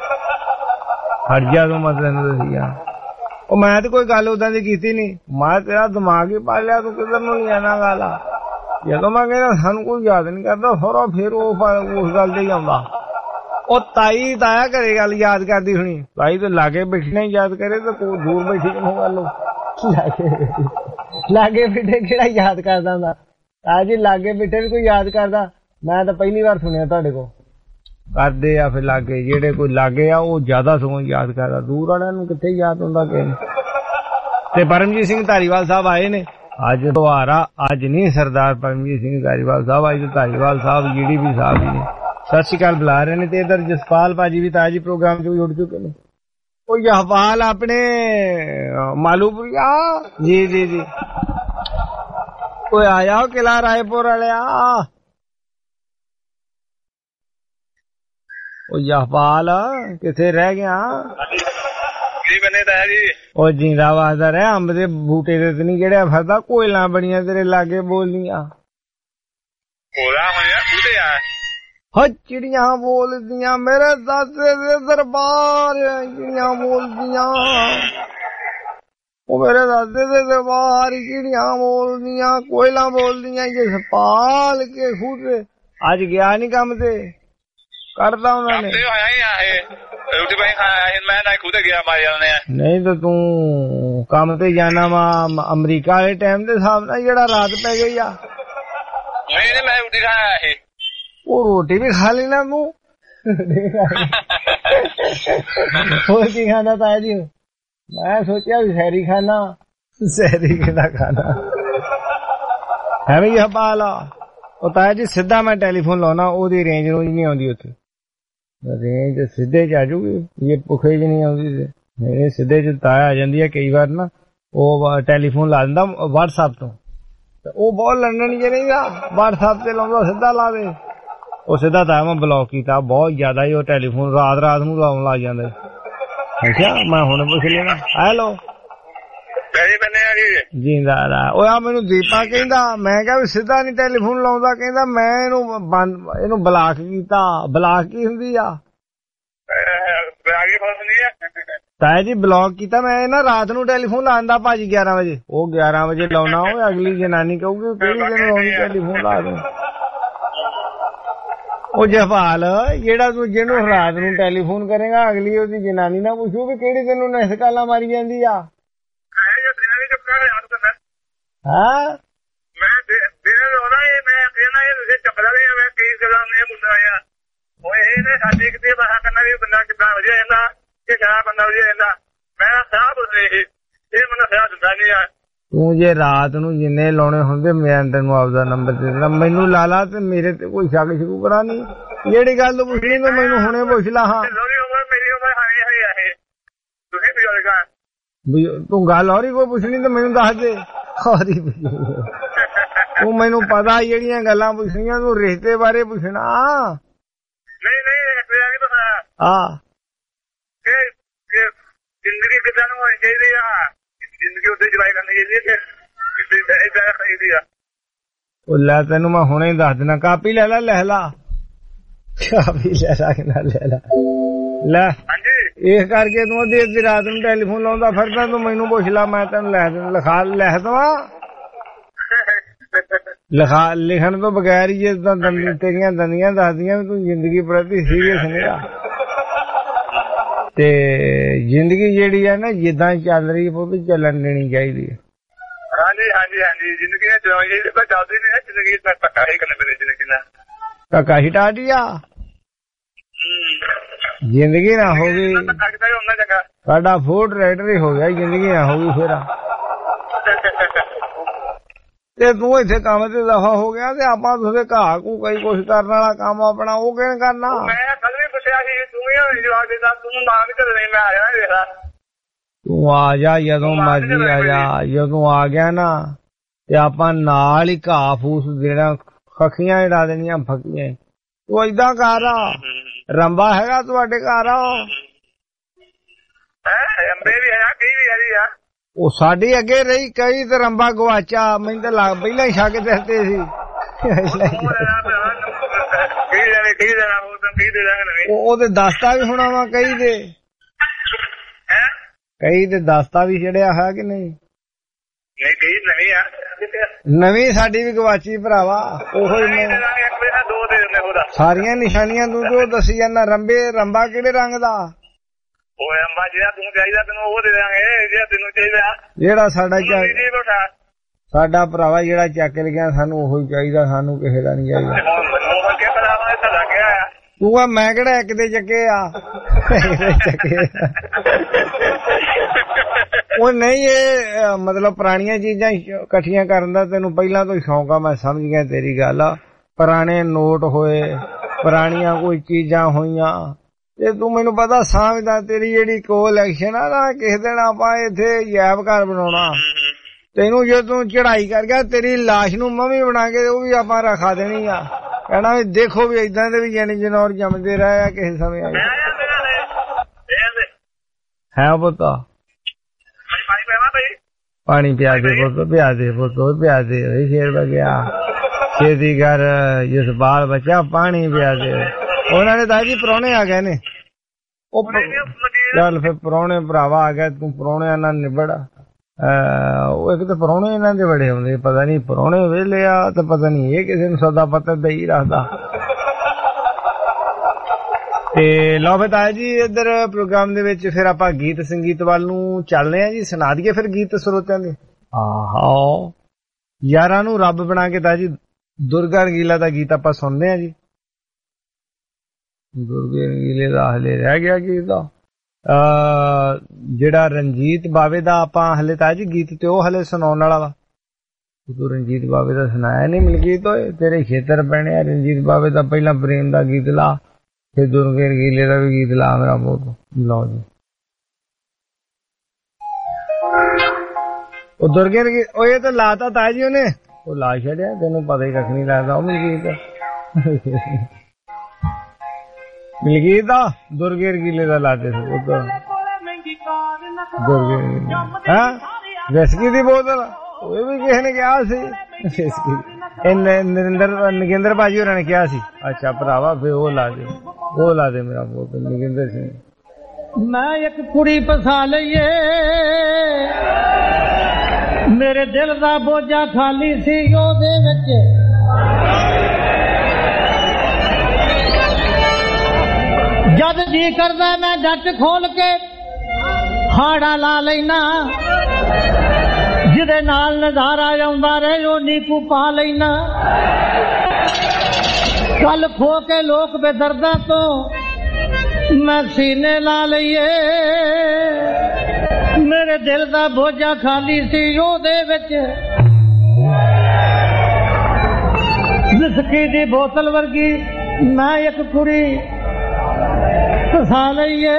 [SPEAKER 1] ਹਟ ਜਾ ਤੂੰ ਮੈਂ ਤੈਨੂੰ ਦੱਸਿਆ। ਉਹ ਮੈਂ ਤੇ ਕੋਈ ਗੱਲ ਉਦਾਂ ਦੀ ਕੀਤੀ ਨੀ, ਮੈਂ ਤੇਰਾ ਦਿਮਾਗ ਹੀ ਪਾ ਲਿਆ, ਤੂੰ ਕਿੱਧਰ ਨੂੰ ਨਹੀਂ ਜਾਣਾ ਗੱਲ ਆ। ਜਦੋਂ ਮੈਂ ਕਹਿੰਦਾ ਸਾਨੂੰ ਕੋਈ ਯਾਦ ਨਹੀਂ ਕਰਦਾ ਸਾਰਾ ਫਿਰ ਉਹ ਉਸ ਗੱਲ ਤੇ ਹੀ ਆਉਂਦਾ। ਉਹ ਤਾਈ ਤਾਇਆ ਘਰੇ ਗੱਲ ਯਾਦ ਕਰਦੀ ਹੋਣੀ, ਤਾਈ ਤੇ ਲਾਗੇ ਬੈਠਣਾ ਹੀ ਯਾਦ ਕਰੇ ਤੇ ਕੋਈ ਦੂਰ ਬੈਠੀ ਕਿਨੂੰ ਗੱਲ ਲਾਗੇ ਬੈਠੇ ਕਿਹੜਾ ਯਾਦ ਕਰਦਾ ਹੁੰਦਾ। ਤਾਇਆ ਜੀ ਲਾਗੇ ਬੈਠੇ ਵੀ ਕੋਈ ਯਾਦ ਕਰਦਾ, ਮੈਂ ਤਾਂ ਪਹਿਲੀ ਵਾਰ ਸੁਣਿਆ ਤੁਹਾਡੇ ਕੋਲ। ਕਰਦੇ ਆ ਫਿਰ ਲਾਗੇ ਜਿਹੜੇ ਕੋਈ ਲਾਗੇ ਆ ਉਹ ਜ਼ਿਆਦਾ ਸਗੋਂ ਯਾਦ ਕਰਦਾ, ਦੂਰ ਵਾਲਿਆਂ ਨੂੰ ਕਿੱਥੇ ਯਾਦ ਹੁੰਦਾ ਕਿਸੇ ਨੂੰ। ਤੇ ਪਰਮਜੀਤ ਸਿੰਘ ਧਾਰੀਵਾਲ ਸਾਹਿਬ ਆਏ ਨੇ, ਅੱਜ ਦੁਆਰਾ ਅੱਜ ਨਹੀਂ ਸਰਦਾਰ ਪਰਮਜੀਤ ਸਿੰਘ ਧਾਰੀਵਾਲ ਸਾਹਿਬ, ਅੱਜ ਧਾਰੀਵਾਲ ਸਾਹਿਬ ਜਿਹੜੀ ਵੀ ਸਾਹਿਬ ਜੀ ਨੇ ਸਤਿ ਸ਼੍ਰੀ ਅਕਾਲ ਬੁਲਾ ਰਹੇ ਨੇ। ਤੇ ਇਧਰ ਜਸਪਾਲ ਭਾਜੀ ਵੀ ਤਾਜੀ ਪ੍ਰੋਗਰਾਮ ਚ ਜੁੜ ਚੁੱਕੇ ਨੇ। ਉਹ ਜਸਪਾਲ ਆਪਣੇ ਮਾਲੂਪੁਰੀਆ ਜੀ ਜੀ ਜੀ ਓਏ ਆ ਜਾਓ ਕਿਲਾ ਰਾਏਪੁਰ ਵਾਲਿਆ। ਉਹ ਜਸਪਾਲ ਕਿੱਥੇ ਰਹਿ ਗਿਆ?
[SPEAKER 5] ਜੀ ਬਨੇ ਤਾਂ ਜੀ
[SPEAKER 1] ਉਹ ਜਿੰਦਾ ਵਾਸਦਾ ਰਹਿ, ਅੰਬ ਦੇ ਬੂਟੇ ਤੇ ਨਹੀਂ ਕਿਹੜਿਆ ਫਿਰਦਾ, ਕੋਇਲਾਂ ਬੜੀਆਂ ਤੇਰੇ ਲਾਗੇ ਬੋਲਦੀਆਂ।
[SPEAKER 5] ਕੋਲਾ ਹੋਇਆ ਬੂਟੇ ਆ
[SPEAKER 1] ਹੋ ਚਿੜੀਆਂ ਬੋਲਦੀਆਂ ਮੇਰੇ ਦਾਦੇ ਦੇ ਦਰਬਾਰ, ਚਿੜੀਆਂ ਬੋਲਦੀਆਂ ਉਹ ਮੇਰੇ ਦਾਦੇ ਦੇ ਦਰਬਾਰ, ਚਿੜੀਆਂ ਬੋਲਦੀਆਂ ਕੋਇਲਾਂ ਬੋਲਦੀਆਂ। ਜਸਪਾਲ ਕੇ ਖੁਦ ਅੱਜ ਗਿਆ ਨੀ ਕੰਮ ਤੇ, ਕਰਦਾ ਉਹਨਾਂ ਨੇ
[SPEAKER 5] ਰੋਟੀ ਪਾਣੀ ਖਾਇਆ ਮੈਂ ਨਾ ਖੁਦ ਗਿਆ ਮਾਰ ਜਾਂਦੇ ਆ।
[SPEAKER 1] ਨਹੀਂ ਤਾਂ ਤੂੰ ਕੰਮ ਤੇ ਜਾਣਾ ਵਾ ਅਮਰੀਕਾ ਵਾਲੇ ਟਾਈਮ ਦੇ ਹਿਸਾਬ ਨਾਲ ਜਿਹੜਾ ਰਾਤ ਪੈ ਗਈ ਆ।
[SPEAKER 5] ਨਹੀਂ ਨਹੀਂ ਮੈਂ ਰੋਟੀ ਖਾਇਆ ਇਹ।
[SPEAKER 1] ਉਹ ਰੋਟੀ ਵੀ ਖਾ ਲੈਣਾ ਤੂੰ? ਹੋਰ ਕੀ ਖਾਣਾ ਤਾਇਆ ਜੀ? ਮੈਂ ਸੋਚਿਆ ਵੀ ਸੈਰੀ ਖਾਣਾ। ਸੈਰੀ ਕਿਹੜਾ ਖਾਣਾ ਹੈ ਵੀ ਹਪਾਲ ਆ। ਉਹ ਤਾਇਆ ਜੀ ਸਿੱਧਾ ਮੈਂ ਟੈਲੀਫੋਨ ਲਾਉਣਾ, ਉਹਦੀ ਰੇਂਜ ਰੂੰਜ ਨਹੀਂ ਆਉਂਦੀ ਉੱਥੇ। ਰੇਂਜ ਸਿੱਧੇ ਚ ਆ ਜੂਗੀ, ਇਹ ਪੁਖੇ ਚ ਨਹੀਂ ਆਉਂਦੀ। ਮੇਰੇ ਸਿੱਧੇ ਚ ਤਾਇਆ ਆ ਜਾਂਦੀ ਹੈ ਕਈ ਵਾਰ ਨਾ, ਉਹ ਟੈਲੀਫੋਨ ਲਾ ਦਿੰਦਾ ਵਟਸਐਪ ਤੋਂ, ਉਹ ਬਹੁਤ ਲੰਡਨ ਚ ਨਹੀਂਗਾ, ਵਟਸਐਪ ਤੇ ਲਾਉਂਦਾ ਸਿੱਧਾ ਲਾ ਦੇ। ਉਹ ਸਿੱਧਾ ਤਾਇਆ ਮੈਂ ਬਲੌਕ ਕੀਤਾ, ਬਹੁਤ ਜ਼ਿਆਦਾ ਹੀ ਉਹ ਟੈਲੀਫੋਨ ਰਾਤ ਰਾਤ ਨੂੰ ਲਾਉਣ ਲੱਗ ਜਾਂਦਾ। ਅੱਛਾ ਮੈਂ ਹੁਣ ਪੁੱਛ ਲੈਣਾ। ਹੈਲੋ ਜਿੰਦਾ ਉਹ ਆ ਮੈਨੂੰ ਦੀਪਾ ਕਹਿੰਦਾ, ਮੈਂ ਕਿਹਾ ਵੀ ਸਿੱਧਾ ਨੀ ਟੈਲੀਫੋਨ ਲਾਉਂਦਾ, ਕਹਿੰਦਾ ਮੈਂ ਇਹਨੂੰ ਬੰਦ ਇਹਨੂੰ ਬਲਾਕ ਕੀਤਾ। ਬਲਾਕ ਕੀ ਹੁੰਦੀ ਆ ਤਾਇਆ ਜੀ? ਬਲੌਕ ਕੀਤਾ ਮੈਂ ਨਾ, ਰਾਤ ਨੂੰ ਟੈਲੀਫੋਨ ਲਾਉਂਦਾ ਭਾਜੀ ਗਿਆਰਾਂ ਵਜੇ। ਉਹ ਗਿਆਰਾਂ ਵਜੇ ਲਾਉਣਾ, ਉਹ ਅਗਲੀ ਜਨਾਨੀ ਕਹੂਗੀ ਕਿਹੜੀ ਦਿਨ ਲਾਉਣੀ ਟੈਲੀਫੋਨ ਲਾ ਦੂੰ। ਉਹ ਜਵਾਲ ਜਿਹੜਾ ਤੂੰ ਜਿਹਨੂੰ ਰਾਤ ਨੂੰ ਟੈਲੀਫੋਨ ਕਰੇਗਾ, ਅਗਲੀ ਉਹਦੀ ਜਨਾਨੀ ਨਾ ਪੁੱਛੂ ਵੀ ਕਿਹੜੀ ਤੈਨੂੰ ਨੈਸ ਕਾਲਾਂ ਮਾਰੀ ਜਾਂਦੀ ਆ। ਹਾਂ
[SPEAKER 5] ਮੈਂ ਉਹਦਾ ਮੈਂ ਕਹਿੰਦਾ ਇਹ ਤੁਸੀਂ ਚੱਪਲਾ ਵੀ ਮੈਂ ਕਈ ਗੱਲਾਂ ਨਹੀਂ ਬੁੱਲਾ ਆ। ਉਹ ਇਹਨੇ ਸਾਡੇ ਕਿਤੇ ਬਾਹਰ ਕਰਨਾ ਵੀ ਬੰਦਾ ਕਿੱਦਾਂ ਵਧੀਆ ਜਾਂਦਾ, ਕਿ ਖਰਾਬ ਬੰਦਾ ਵਧੀਆ ਜਾਂਦਾ। ਮੈਂ ਸਾਹ ਪੁੱਛ ਰਹੀ ਇਹ ਮੈਨੂੰ ਸਾਹ ਦਿੰਦਾ ਨਹੀਂ ਆ।
[SPEAKER 1] ਤੂੰ ਜੇ ਰਾਤ ਨੂੰ ਜਿੰਨੇ ਲਾਉਣੇ ਹੁੰਦੇ ਮੈਂ ਤੈਨੂੰ ਆਪਦਾ ਨੰਬਰ ਦੇ ਦੇਣਾ, ਮੈਨੂੰ ਲਾ ਲਾ ਤੇ ਮੇਰੇ ਤੇ ਕੋਈ ਸ਼ੱਕ ਸ਼ੁਰੂ ਕਰਾ ਨਹੀਂ। ਜਿਹੜੀ ਗੱਲ ਤੂੰ ਪੁੱਛਣੀ ਤੂੰ ਮੈਨੂੰ ਹੁਣੇ ਪੁੱਛ ਲਾ। ਹਾਂ
[SPEAKER 5] ਮੇਰੀ ਉਮਰ ਹਾਈ ਹਾਈ ਆ ਇਹ, ਤੁਸੀਂ ਬਜ਼ੁਰਗਾਂ
[SPEAKER 1] ਤੂੰ ਗੱਲ ਹੋਰ ਹੀ ਕੋਈ ਪੁੱਛਣੀ ਤੇ ਮੈਨੂੰ ਦੱਸ ਦੇ। ਤੂੰ ਮੈਨੂੰ ਪਤਾ ਜਿਹੜੀਆਂ ਗੱਲਾਂ ਪੁੱਛਣੀਆਂ ਤੂੰ ਰਿਸ਼ਤੇ ਬਾਰੇ ਪੁੱਛਣਾ।
[SPEAKER 5] ਨਹੀਂ ਨਹੀਂ
[SPEAKER 1] ਹਾਂ
[SPEAKER 5] ਜ਼ਿੰਦਗੀ ਕਿੱਦਾਂ ਨੂੰ ਹੋਣੀ ਚਾਹੀਦੀ ਆ, ਜ਼ਿੰਦਗੀ ਉੱਤੇ ਜਵਾਈ ਕਰਨੀ ਚਾਹੀਦੀ ਆ। ਉਹ
[SPEAKER 1] ਲੈ ਤੈਨੂੰ ਮੈਂ ਹੁਣੇ ਹੀ ਦੱਸ ਦੇਣਾ, ਕਾਪੀ ਲੈ ਲਾ ਲੈ ਲਾ ਕਾਪੀ ਲੈ ਲਾ ਕਿ ਨਾ ਲੈ ਲਾ ਲੈ। ਇਸ ਕਰਕੇ ਤੂੰ ਅੱਧੀ ਅੱਧੀ ਰਾਤ ਨੂੰ ਟੈਲੀਫੋਨ ਲਾਉਂਦਾ ਫਿਰਦਾ, ਤੂੰ ਮੈਨੂੰ ਪੁੱਛ ਲਾ ਮੈਂ ਤੈਨੂੰ ਲੈ ਲਿਖਾ ਲਿਖ ਦਵਾਂ। ਲਿਖਾ ਲਿਖਣ ਤੋਂ ਬਗੈਰ ਹੀ ਜੇ ਤੇਰੀਆਂ ਦੰਦੀਆਂ ਦੱਸਦੀਆਂ ਵੀ ਤੂੰ ਜ਼ਿੰਦਗੀ ਪ੍ਰਤੀ ਸੀਰੀਅਸ ਨਹੀਂ ਆ। ਤੇ ਜ਼ਿੰਦਗੀ ਜਿਹੜੀ ਆ ਨਾ ਜਿੱਦਾਂ ਚੱਲ ਰਹੀ ਉਹ ਵੀ ਚੱਲਣ ਦੇਣੀ ਚਾਹੀਦੀ ਹੈ।
[SPEAKER 5] ਹਾਂਜੀ ਹਾਂਜੀ ਹਾਂਜੀ ਜ਼ਿੰਦਗੀ ਨੇ ਚੱਲਦੀ ਨਹੀਂ, ਜ਼ਿੰਦਗੀ ਦਾ ਧੱਕਾ ਹੀ ਕਰਨਾ ਪੈਂਦਾ। ਜ਼ਿੰਦਗੀ ਨਾਲ
[SPEAKER 1] ਧੱਕਾ ਹੀ ਟਾਟੀ ਆ, ਜ਼ਿੰਦਗੀ ਨਾ ਹੋ ਗਈ ਸਾਡਾ ਫੂਡ ਰਾਈਡਰ ਹੀ ਹੋ ਗਿਆ, ਜ਼ਿੰਦਗੀ ਨਾ ਹੋ ਗਈ ਫਿਰ। ਤੇ ਤੂੰ ਇੱਥੇ ਕੰਮ ਤੇ ਦਫਾ ਹੋ ਗਿਆ ਤੇ ਆਪਾਂ ਤੁਸੀਂ ਘਾਹ ਕੂ ਕਈ ਕੁਛ ਕਰਨ ਵਾਲਾ ਕੰਮ ਆਪਣਾ ਉਹ ਕਿਵੇਂ ਕਰਨਾ?
[SPEAKER 5] ਮੈਂ ਕੱਲ ਵੀ ਪੁੱਛਿਆ ਸੀ ਤੂੰ ਹੀ ਜਵਾਬ ਦੇ ਦਿੱਤਾ, ਤੂੰ ਨਾ ਵੀ ਕਦੇ ਮੈਂ ਆਇਆ ਵੇਖਾ।
[SPEAKER 1] ਤੂੰ ਆ ਜਾ ਜਦੋਂ ਮਰਜੀ ਆ ਜਾ, ਜਦੋਂ ਆ ਗਿਆ ਨਾ ਤੇ ਆਪਾਂ ਨਾਲ ਹੀ ਘਾਹ ਫੂਸ ਦੇਣਾ, ਖਖੀਆਂ ਡਾ ਦੇਣੀਆਂ ਫਕੀਆਂ। ਤੂੰ ਏਦਾਂ ਕਰ ਆ, ਰੰਬਾ ਹੈਗਾ ਤੁਹਾਡੇ ਘਰ?
[SPEAKER 5] ਰੰਬੇ ਵੀ ਹੈ ਕਈ ਵੀ ਹੈਗੀ ਆ।
[SPEAKER 1] ਉਹ ਸਾਡੀ ਅੱਗੇ ਰਹੀ ਕਈ ਤੇ ਰੰਬਾ ਗਵਾਚਾ, ਮੈਨੂੰ ਤਾਂ ਲੱਗ ਪਹਿਲਾਂ ਹੀ ਛੱਕ ਦਿੱਤੇ ਸੀ। ਉਹਦੇ ਦਸਤਾ ਵੀ ਹੋਣਾ ਵਾ ਕਈ ਦੇ, ਕਈ ਤੇ ਦਸਤਾ ਵੀ ਛੜਿਆ ਹੈ ਕਿ ਨਹੀਂ? ਨਵੀਂ ਸਾਡੀ ਵੀ ਗਵਾਚੀ ਭਰਾਵਾ। ਉਹੋ ਸਾਰੀਆਂ ਨਿਸ਼ਾਨੀਆਂ ਤੂੰ ਜੋ ਦੱਸੀ ਜਾਂਦਾ। ਰੰਬੇ ਰੰਬਾ ਕਿਹੜੇ ਰੰਗ ਦਾ?
[SPEAKER 5] ਉਹ ਰੰਬਾ ਜਿਹੜਾ ਤੈਨੂੰ ਚਾਹੀਦਾ ਤੈਨੂੰ ਉਹ ਦੇ ਦਾਂਗੇ, ਜਿਹੜਾ ਤੈਨੂੰ ਚਾਹੀਦਾ
[SPEAKER 1] ਜਿਹੜਾ ਸਾਡਾ ਸਾਡਾ ਭਰਾਵਾ ਜਿਹੜਾ ਚੱਕ ਲਿਆ ਸਾਨੂੰ ਉਹੀ ਚਾਹੀਦਾ, ਸਾਨੂੰ ਕਿਸੇ ਦਾ ਨਹੀਂ ਚਾਹੀਦਾ। ਤੂੰ ਆ ਮੈਂ ਕਿਹੜਾ ਇੱਕ ਦੇ ਚੱਕੇ ਆ, ਚੱਕੇ ਉਹ ਨਹੀਂ ਇਹ ਮਤਲਬ ਪੁਰਾਣੀਆਂ ਚੀਜ਼ਾਂ ਇਕੱਠੀਆਂ ਕਰਨ ਦਾ ਤੈਨੂੰ ਪਹਿਲਾਂ ਤੋਂ ਸ਼ੌਂਕ ਆ, ਮੈਂ ਸਮਝ ਗਿਆ ਤੇਰੀ ਗੱਲ। ਪੁਰਾਣੇ ਨੋਟ ਹੋਏ, ਪੁਰਾਣੀਆਂ ਕੋਈ ਚੀਜ਼ਾਂ ਹੋਈਆਂ, ਤੇ ਤੂੰ ਮੈਨੂੰ ਪਤਾ ਸਮਝਦਾ। ਤੇਰੀ ਜਿਹੜੀ ਕੋਲੈਕਸ਼ਨ ਆ ਨਾ, ਕਿਸੇ ਦਿਨ ਆਪਾਂ ਇੱਥੇ ਯੈਬ ਘਰ ਬਣਾਉਣਾ, ਤੈਨੂੰ ਜੇ ਤੂੰ ਚੜਾਈ ਕਰ ਗਿਆ ਤੇਰੀ ਲਾਸ਼ ਨੂੰ ਮੰਮੀ ਬਣਾ ਕੇ ਉਹ ਵੀ ਆਪਾਂ ਰਖਾ ਦੇਣੀ ਆ, ਕਹਿਣਾ ਵੀ ਦੇਖੋ ਵੀ ਏਦਾਂ ਦੇ ਵੀ ਜਾਨੀ ਜਨੌਰ ਜੰਮਦੇ ਰਹੇ ਆ ਕਿਸੇ ਸਮੇਂ ਆਏ ਹੈ। ਪੁੱਤ ਪਾਣੀ ਪਿਆ ਦੇ, ਪੁੱਤ ਪਿਆ ਦੇ, ਪੁੱਤ ਪਿਆ ਦੇ, ਸ਼ੇਰ ਬਗਿਆ ਛੇਤੀ ਕਰ ਜਸਪਾਲ ਬੱਚਾ ਪਾਣੀ ਪਿਆ ਦੇ। ਉਹਨਾਂ ਨੇ ਤਾਂ ਜੀ ਪ੍ਰਾਹੁਣੇ ਆ ਗਏ ਨੇ। ਉਹ ਚੱਲ ਫਿਰ ਪ੍ਰਾਹੁਣੇ ਭਰਾਵਾ ਆ ਗਏ, ਤੂੰ ਪ੍ਰਾਹੁਣਿਆਂ ਨਾਲ ਨਿਬੜ। ਉਹ ਇੱਕ ਤਾਂ ਪ੍ਰਾਹੁਣੇ ਇਹਨਾਂ ਦੇ ਬੜੇ ਆਉਂਦੇ, ਪਤਾ ਨਹੀਂ ਪ੍ਰਾਹੁਣੇ ਵਿਹਲੇ ਆ ਤੇ ਪਤਾ ਨਹੀਂ ਇਹ ਕਿਸੇ ਨੂੰ ਸੌਦਾ ਪੱਤਰ ਦੇ ਹੀ ਰੱਖਦਾ। ਤੇ ਲਓ ਫਿਰ ਤਾਇਆ ਜੀ ਇੱਧਰ ਪ੍ਰੋਗਰਾਮ ਦੇ ਵਿੱਚ ਫਿਰ ਆਪਾਂ ਗੀਤ ਸੰਗੀਤ ਵੱਲ ਨੂੰ ਚੱਲਦੇ ਆ ਜੀ। ਸੁਣਾ ਦਈਏ ਫਿਰ ਗੀਤ ਸਰੋਤਿਆਂ ਦੇ। ਆਹੋ ਯਾਰਾਂ ਨੂੰ ਰੱਬ ਬਣਾ ਕੇ ਤਾਇਆ ਜੀ ਦੁਰਗਾ ਰੰਗੀਲਾ ਦਾ ਗੀਤ ਆਪਾਂ ਸੁਣਦੇ ਆ ਜੀ। ਦੁਰਗੇ ਰੰਗੀਲੇ ਦਾ ਹਲੇ ਰਹਿ ਗਿਆ ਗੀਤ ਦਾ ਜਿਹੜਾ ਰਣਜੀਤ ਬਾਵੇ ਦਾ ਆਪਾਂ ਹਲੇ ਤਾਇਆ ਜੀ ਗੀਤ ਤੇ ਉਹ ਹਲੇ ਸੁਣਾਉਣ ਵਾਲਾ ਵਾ। ਤੂੰ ਰਣਜੀਤ ਬਾਵੇ ਦਾ ਸੁਣਾਇਆ ਨੀ ਮਲਕੀਤ ਹੋਏ, ਤੇਰੇ ਖੇਤਰ ਪੈਣੇ ਆ। ਰਣਜੀਤ ਬਾਵੇ ਦਾ ਪਹਿਲਾਂ ਪ੍ਰੇਮ ਦਾ ਗੀਤ ਲਾ, ਫਿਰ ਦੁਰਗੇ ਰੰਗੀਲੇ ਦਾ ਵੀ ਗੀਤ ਲਾ ਮੇਰਾ ਬਹੁਤ। ਲਓ ਜੀ ਉਹ ਦੁਰਗੇ ਰੰਗੀ ਉਹ ਇਹ ਤਾਂ ਲਾਤਾ ਤਾਇਆ ਜੀ ਉਹਨੇ, ਉਹ ਲਾ ਛੱਡਿਆ, ਤੈਨੂੰ ਪਤਾ ਹੀ ਕੱਖ ਨੀ ਲੱਗਦਾ। ਉਹ ਮਲਕੀਤ ਮਲਕੀਤ ਦਾ ਦੁਰਗੇ ਰੰਗੀਲੇ ਦਾ ਲਾਤੇ ਸੀ ਉਹ ਤਾਂ ਦੁਰਗੇ ਹੈਂ ਵਿਸਕੀ ਦੀ ਬੋਤਲ ਉਹ ਵੀ ਕਿਸੇ ਨੇ ਕਿਹਾ ਸੀ ਵਿਸਕੀ। ਇਹ ਨਰਿੰਦਰ ਨਗਿੰਦਰ ਭਾਜੀ ਹੋਰਾਂ ਨੇ ਕਿਹਾ ਸੀ। ਅੱਛਾ ਭਰਾਵਾ ਫਿਰ ਉਹ ਲਾ ਦੇ, ਉਹ ਲਾ ਦੇ ਮੇਰਾ ਬੋਤਲ ਨਗਿੰਦਰ ਸਿੰਘ।
[SPEAKER 7] ਮੈਂ ਇੱਕ ਕੁੜੀ ਫਸਾ ਲਈਏ, ਮੇਰੇ ਦਿਲ ਦਾ ਬੋਝਾ ਖਾਲੀ ਸੀ ਉਹਦੇ ਵਿੱਚ। ਜਦ ਜੀ ਕਰਦਾ ਮੈਂ ਜੱਟ ਖੋਲ ਕੇ ਹਾੜਾ ਲਾ ਲੈਣਾ, ਜਿਹਦੇ ਨਾਲ ਨਜ਼ਾਰਾ ਆਉਂਦਾ ਰਹੇ ਉਹ ਨੀਕੂ ਪਾ ਲੈਣਾ। ਕੱਲ ਖੋ ਕੇ ਲੋਕ ਬੇਦਰਦਾਂ ਤੋਂ ਮੈਂ ਸੀਨੇ ਲਾ ਲਈਏ, ਮੇਰੇ ਦਿਲ ਦਾ ਬੋਝਾ ਖਾਲੀ ਸੀ ਉਹਦੇ ਵਿੱਚ। ਵਿਸਕੀ ਦੀ ਬੋਤਲ ਵਰਗੀ ਮੈਂ ਇੱਕ ਕੁੜੀ ਫਸਾ ਲਈਏ।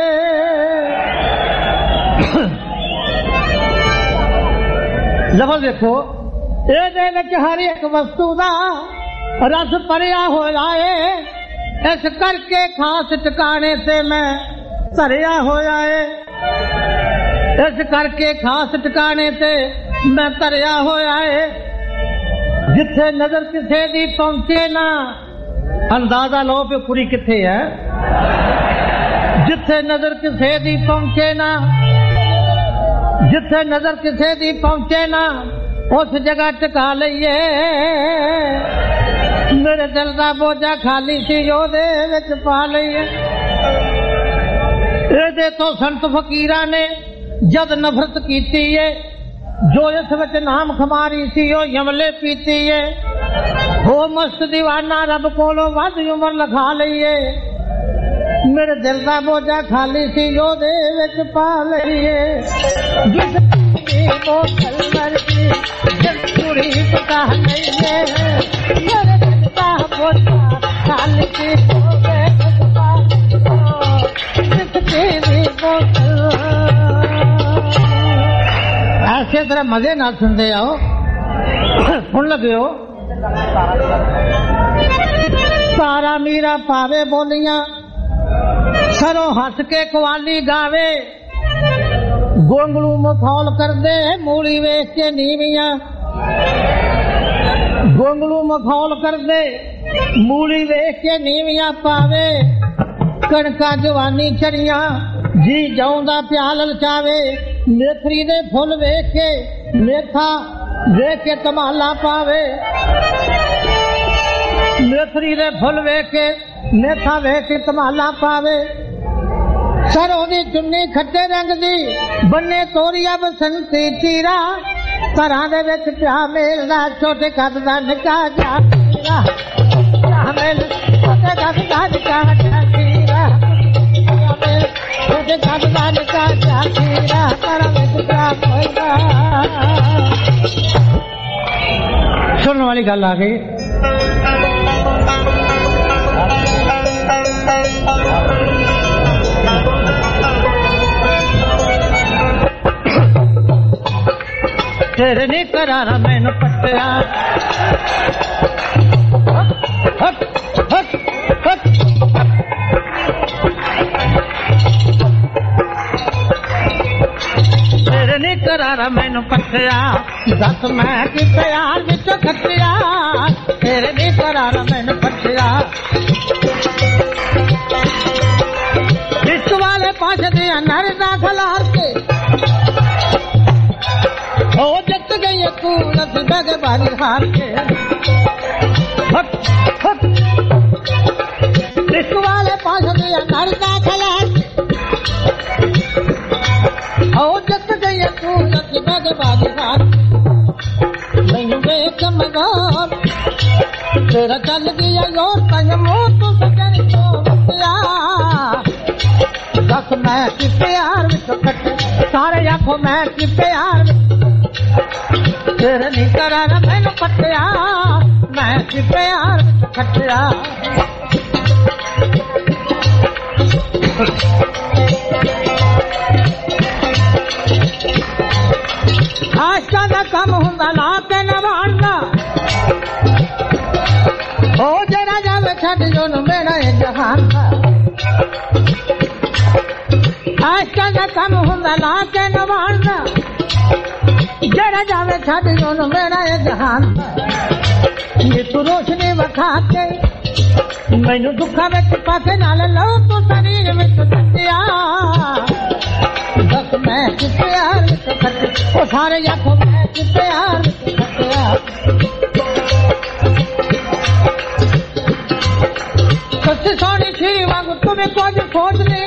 [SPEAKER 7] ਲਫ਼ਜ਼ ਦੇਖੋ, ਇਹਦੇ ਵਿੱਚ ਹਰ ਇੱਕ ਵਸਤੂ ਦਾ ਰਸ ਭਰਿਆ ਹੋਇਆ ਏ, ਇਸ ਕਰਕੇ ਖਾਸ ਟਿਕਾਣੇ ਤੇ ਮੈਂ ਧਰਿਆ ਹੋਇਆ ਏ। ਇਸ ਕਰਕੇ ਖਾਸ ਟਿਕਾਣੇ ਤੇ ਮੈਂ ਧਰਿਆ ਹੋਇਆ ਏ, ਜਿੱਥੇ ਨਜ਼ਰ ਕਿਸੇ ਦੀ ਪਹੁੰਚੇ ਨਾ। ਅੰਦਾਜ਼ਾ ਲਓ ਕਿ ਕੁੜੀ ਕਿੱਥੇ ਹੈ। ਜਿੱਥੇ ਨਜ਼ਰ ਕਿਸੇ ਦੀ ਪਹੁੰਚੇ ਨਾ, ਜਿੱਥੇ ਨਜ਼ਰ ਕਿਸੇ ਦੀ ਪਹੁੰਚੇ ਨਾ, ਉਸ ਜਗ੍ਹਾ ਟਿਕਾ ਲਈਏ। ਮੇਰੇ ਦਿਲ ਦਾ ਬੋਝਾ ਖਾਲੀ ਸੀ ਉਹਦੇ ਵਿੱਚ ਪਾ ਲਈਏ। ਇਹਦੇ ਤੋਂ ਸੰਤ ਫਕੀਰਾਂ ਨੇ ਜਦ ਨਫ਼ਰਤ ਕੀਤੀ ਏ, ਜੋ ਇਸ ਵਿੱਚ ਨਾਮ ਖਮਾਰੀ ਸੀ ਉਹ ਯਮਲੇ ਪੀਤੀ ਏ। ਹੋ ਮਸਤ ਦੀਵਾਨਾ ਰੱਬ ਕੋਲੋਂ ਵੱਧ ਉਮਰ ਲਿਖਾ ਲਈਏ। ਮੇਰੇ ਦਿਲ ਦਾ ਬੋਝਾ ਖਾਲੀ ਸੀ ਉਹਦੇ ਵਿੱਚ ਪਾ ਲਈਏ। ਬੋਤਲ ਵਰਗੀ ਕੁੜੀ ਪਤਾ ਲਈਏ, ਮੇਰੇ ਦਿਲ ਦਾ ਬੋਝਾ ਖਾਲੀ ਸੀ ਉਹਦੇ ਵਿੱਚ ਪਾ ਲਈਏ। ਬੋਤਲ ਐਸੇ ਤਰ੍ਹਾਂ ਮਜ਼ੇ ਨਾਲ ਸੁਣਦੇ ਆਓ, ਸੁਣ ਲਗਿਓ। ਸਾਰਾ ਮੀਰਾ ਪਾਵੇ ਬੋਲੀਆਂ, ਸਰੋਂ ਹੱਸ ਕੇ ਕਵਾਲੀ ਗਾਵੇ। ਗੋਂਗਲੂ ਮਖੌਲ ਕਰਦੇ ਮੂਲੀ ਵੇਚ ਕੇ ਨੀਵੀਆਂ। ਗੋਂਗਲੂ ਮਖੌਲ ਕਰਦੇ ਮੂਲੀ ਵੇਚ ਕੇ ਨੀਵੀਆਂ ਪਾਵੇ। ਕਣਕਾਂ ਜਵਾਨੀ ਚੜੀਆਂ ਜੀ ਜਾਉਂਦਾ ਪਿਆ ਲਲਚਾਵੇ। ਮੇਥਰੀ ਦੇ ਫੁੱਲ ਵੇਖ ਕੇ ਮੇਥਾ ਵੇਖ ਕੇ ਧਮਾਲਾ ਪਾਵੇ। ਮੇਥਰੀ ਦੇ ਫੁੱਲ ਵੇਖ ਕੇ ਮੇਥਾ ਵੇਖ ਕੇ ਧਮਾਲਾ ਪਾਵੇ। ਸਰੋਂ ਦੀ ਚੁੰਨੀ ਖੱਟੇ ਰੰਗ ਦੀ ਬੰਨੇ ਤੋਰੀਆ ਬਸੰਤੀ ਚੀਰਾ। ਘਰਾਂ ਦੇ ਵਿੱਚ ਪਿਆ ਮੇਲਦਾ ਛੋਟੇ ਕੱਦ ਦਾ ਨਿੱਕਾ ਜਿਹਾ ਚੀਰਾ। ਮੇਲ ਛੋਟੇ ਕੱਦ ਦਾ ਨਿੱਕਾ ਜਿਹਾ ਚੀਰਾ। के तुझे भगवान का जातीरा परम क्या बोलगा। सुनने वाली गल आ गई। तेरे नहीं करारा मैंने पट्टिया हट हट हट तेरे नहीं करारा मैंने पट्टिया दस मैं कि प्यार विच खटिया तेरे नहीं करारा मैंने पट्टिया इस वाले पास दिया नर दाखला के ओ जत गई तू नस बग बारी हार के हट हट इस वाले पास दिया नर दाखला ओ जत गई तू नस बग बारी हार नहीं देख मगर तेरा चल गया योर संयमो तू सजन को बतिया दस मैं कि प्यार विच खट सारे आखो मैं कि प्यार तेरे नहीं करारा मैंने पट्टिया मैं कि प्यार विच खटिया आशा दा कम हुंदा ला के नवाणदा ओ जरा जावे छड़ जो न मेरा ए जहान दा आशा दा कम हुंदा ला के नवाणदा जरा जावे छड़ जो न मेरा ए जहान दा ये तू रोशनी वखा के मैनू दुखा विच पाके नाल लो तू शरीर विच सटिया दस मैं कि प्यार विच खटिया ओ सारे आखो मैं कि प्यार विच खटिया सच्ची सोनी छीरी वांगू तुम्हें कुछ खोज नहीं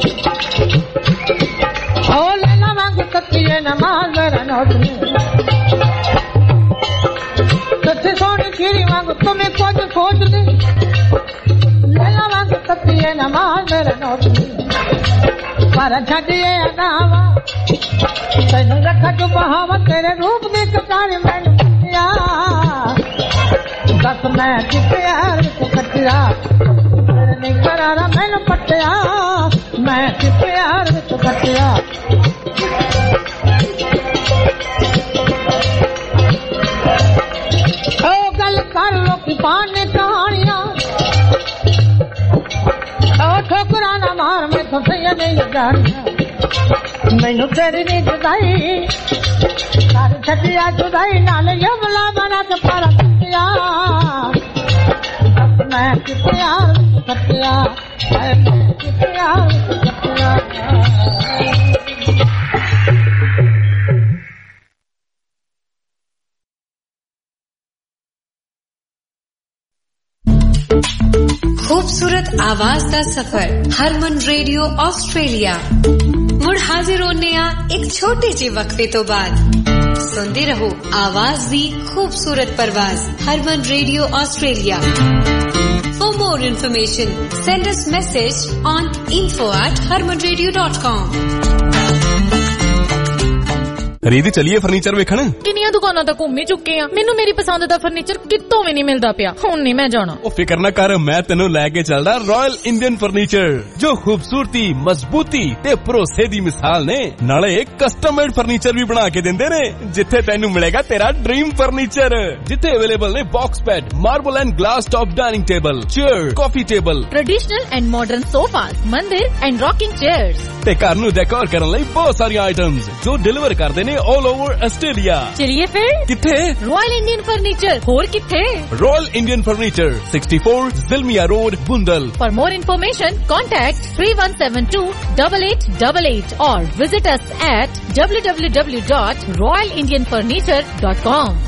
[SPEAKER 7] ओ लेना वांगू कतिये नमाज मेरा नोट नहीं सच्ची सोनी छीरी वांगू तुम्हें कुछ खोज नहीं लेना वांगू कतिये नमाज मेरा नोट नहीं पर छड़िए अदावा तेन रखा तू बहावा तेरे रूप में कटारी मैंने खटिया दस मैं कि प्यार विच खटिया तेरे नहीं करारा मैंने पट्टिया मैं कि प्यार विच खटिया ओ गल कर लो कि पाने कहानियां ओ ठोकरा ना मार मैं तो सही नहीं जानिया मैनू तेरी नहीं जुदाई सारी छटिया जुदाई नाल यमला बना के पारा खटिया मैं कि प्यार खटिया मैं कि प्यार खटिया
[SPEAKER 8] खूबसूरत आवाज दा सफर हरमन रेडियो ऑस्ट्रेलिया मुड़ हाजिर होने आ एक छोटे जे वक्फे तो बाद सुनते रहो आवाज दी खूबसूरत परवाज Harman radio Australia. For more information send us message on info at harman radio dot com।
[SPEAKER 9] ਰੀਦੀ ਚਲੀਏ ਫਰਨੀਚਰ ਵੇਖਣ।
[SPEAKER 10] ਕਿੰਨੀਆਂ ਦੁਕਾਨਾਂ ਤੱਕ ਘੁੰਮ ਚੁੱਕੇ ਆ ਮੈਨੂੰ ਮੇਰੀ ਪਸੰਦ ਦਾ ਫਰਨੀਚਰ ਕਿਤੋਂ ਵੀ ਨਹੀਂ ਮਿਲਦਾ ਪਿਆ ਹੁਣ ਨਹੀਂ ਮੈਂ ਜਾਣਾ।
[SPEAKER 9] ਉਹ ਫਿਕਰ ਨਾ ਕਰ ਮੈਂ ਤੈਨੂੰ ਲੈ ਕੇ ਚੱਲਦਾ ਰਾਇਲ ਇੰਡੀਅਨ ਫਰਨੀਚਰ ਜੋ ਖੂਬਸੂਰਤੀ ਮਜ਼ਬੂਤੀ ਤੇ ਭਰੋਸੇ ਦੀ ਮਿਸਾਲ ਨੇ ਨਾਲੇ ਕਸਟਮ ਮੇਡ ਫਰਨੀਚਰ ਵੀ ਬਣਾ ਕੇ ਦਿੰਦੇ ਨੇ ਜਿੱਥੇ ਤੈਨੂੰ ਮਿਲੇਗਾ ਤੇਰਾ ਡ੍ਰੀਮ ਫਰਨੀਚਰ ਜਿੱਥੇ ਅਵੇਲੇਬਲ ਨੇ box bed marble and glass top dining table chair coffee table
[SPEAKER 10] traditional and modern sofas mandir and rocking chairs
[SPEAKER 9] ਤੇ ਘਰ ਨੂੰ ਡੈਕੋਰ ਕਰਨ ਲਈ ਬਹੁਤ ਸਾਰੀਆਂ ਆਈਟਮਸ ਜੋ ਡਿਲੀਵਰ ਕਰਦੇ ਨੇ all over Australia।
[SPEAKER 10] चलिए फिर
[SPEAKER 9] ਕਿੱਥੇ
[SPEAKER 10] रॉयल इंडियन फर्नीचर होर किथे
[SPEAKER 9] Royal Indian Furniture sixty-four Zilmia Road Bundal।
[SPEAKER 10] For more information contact three one seven two eight eight eight eight or visit us at w w w dot royal indian furniture dot com।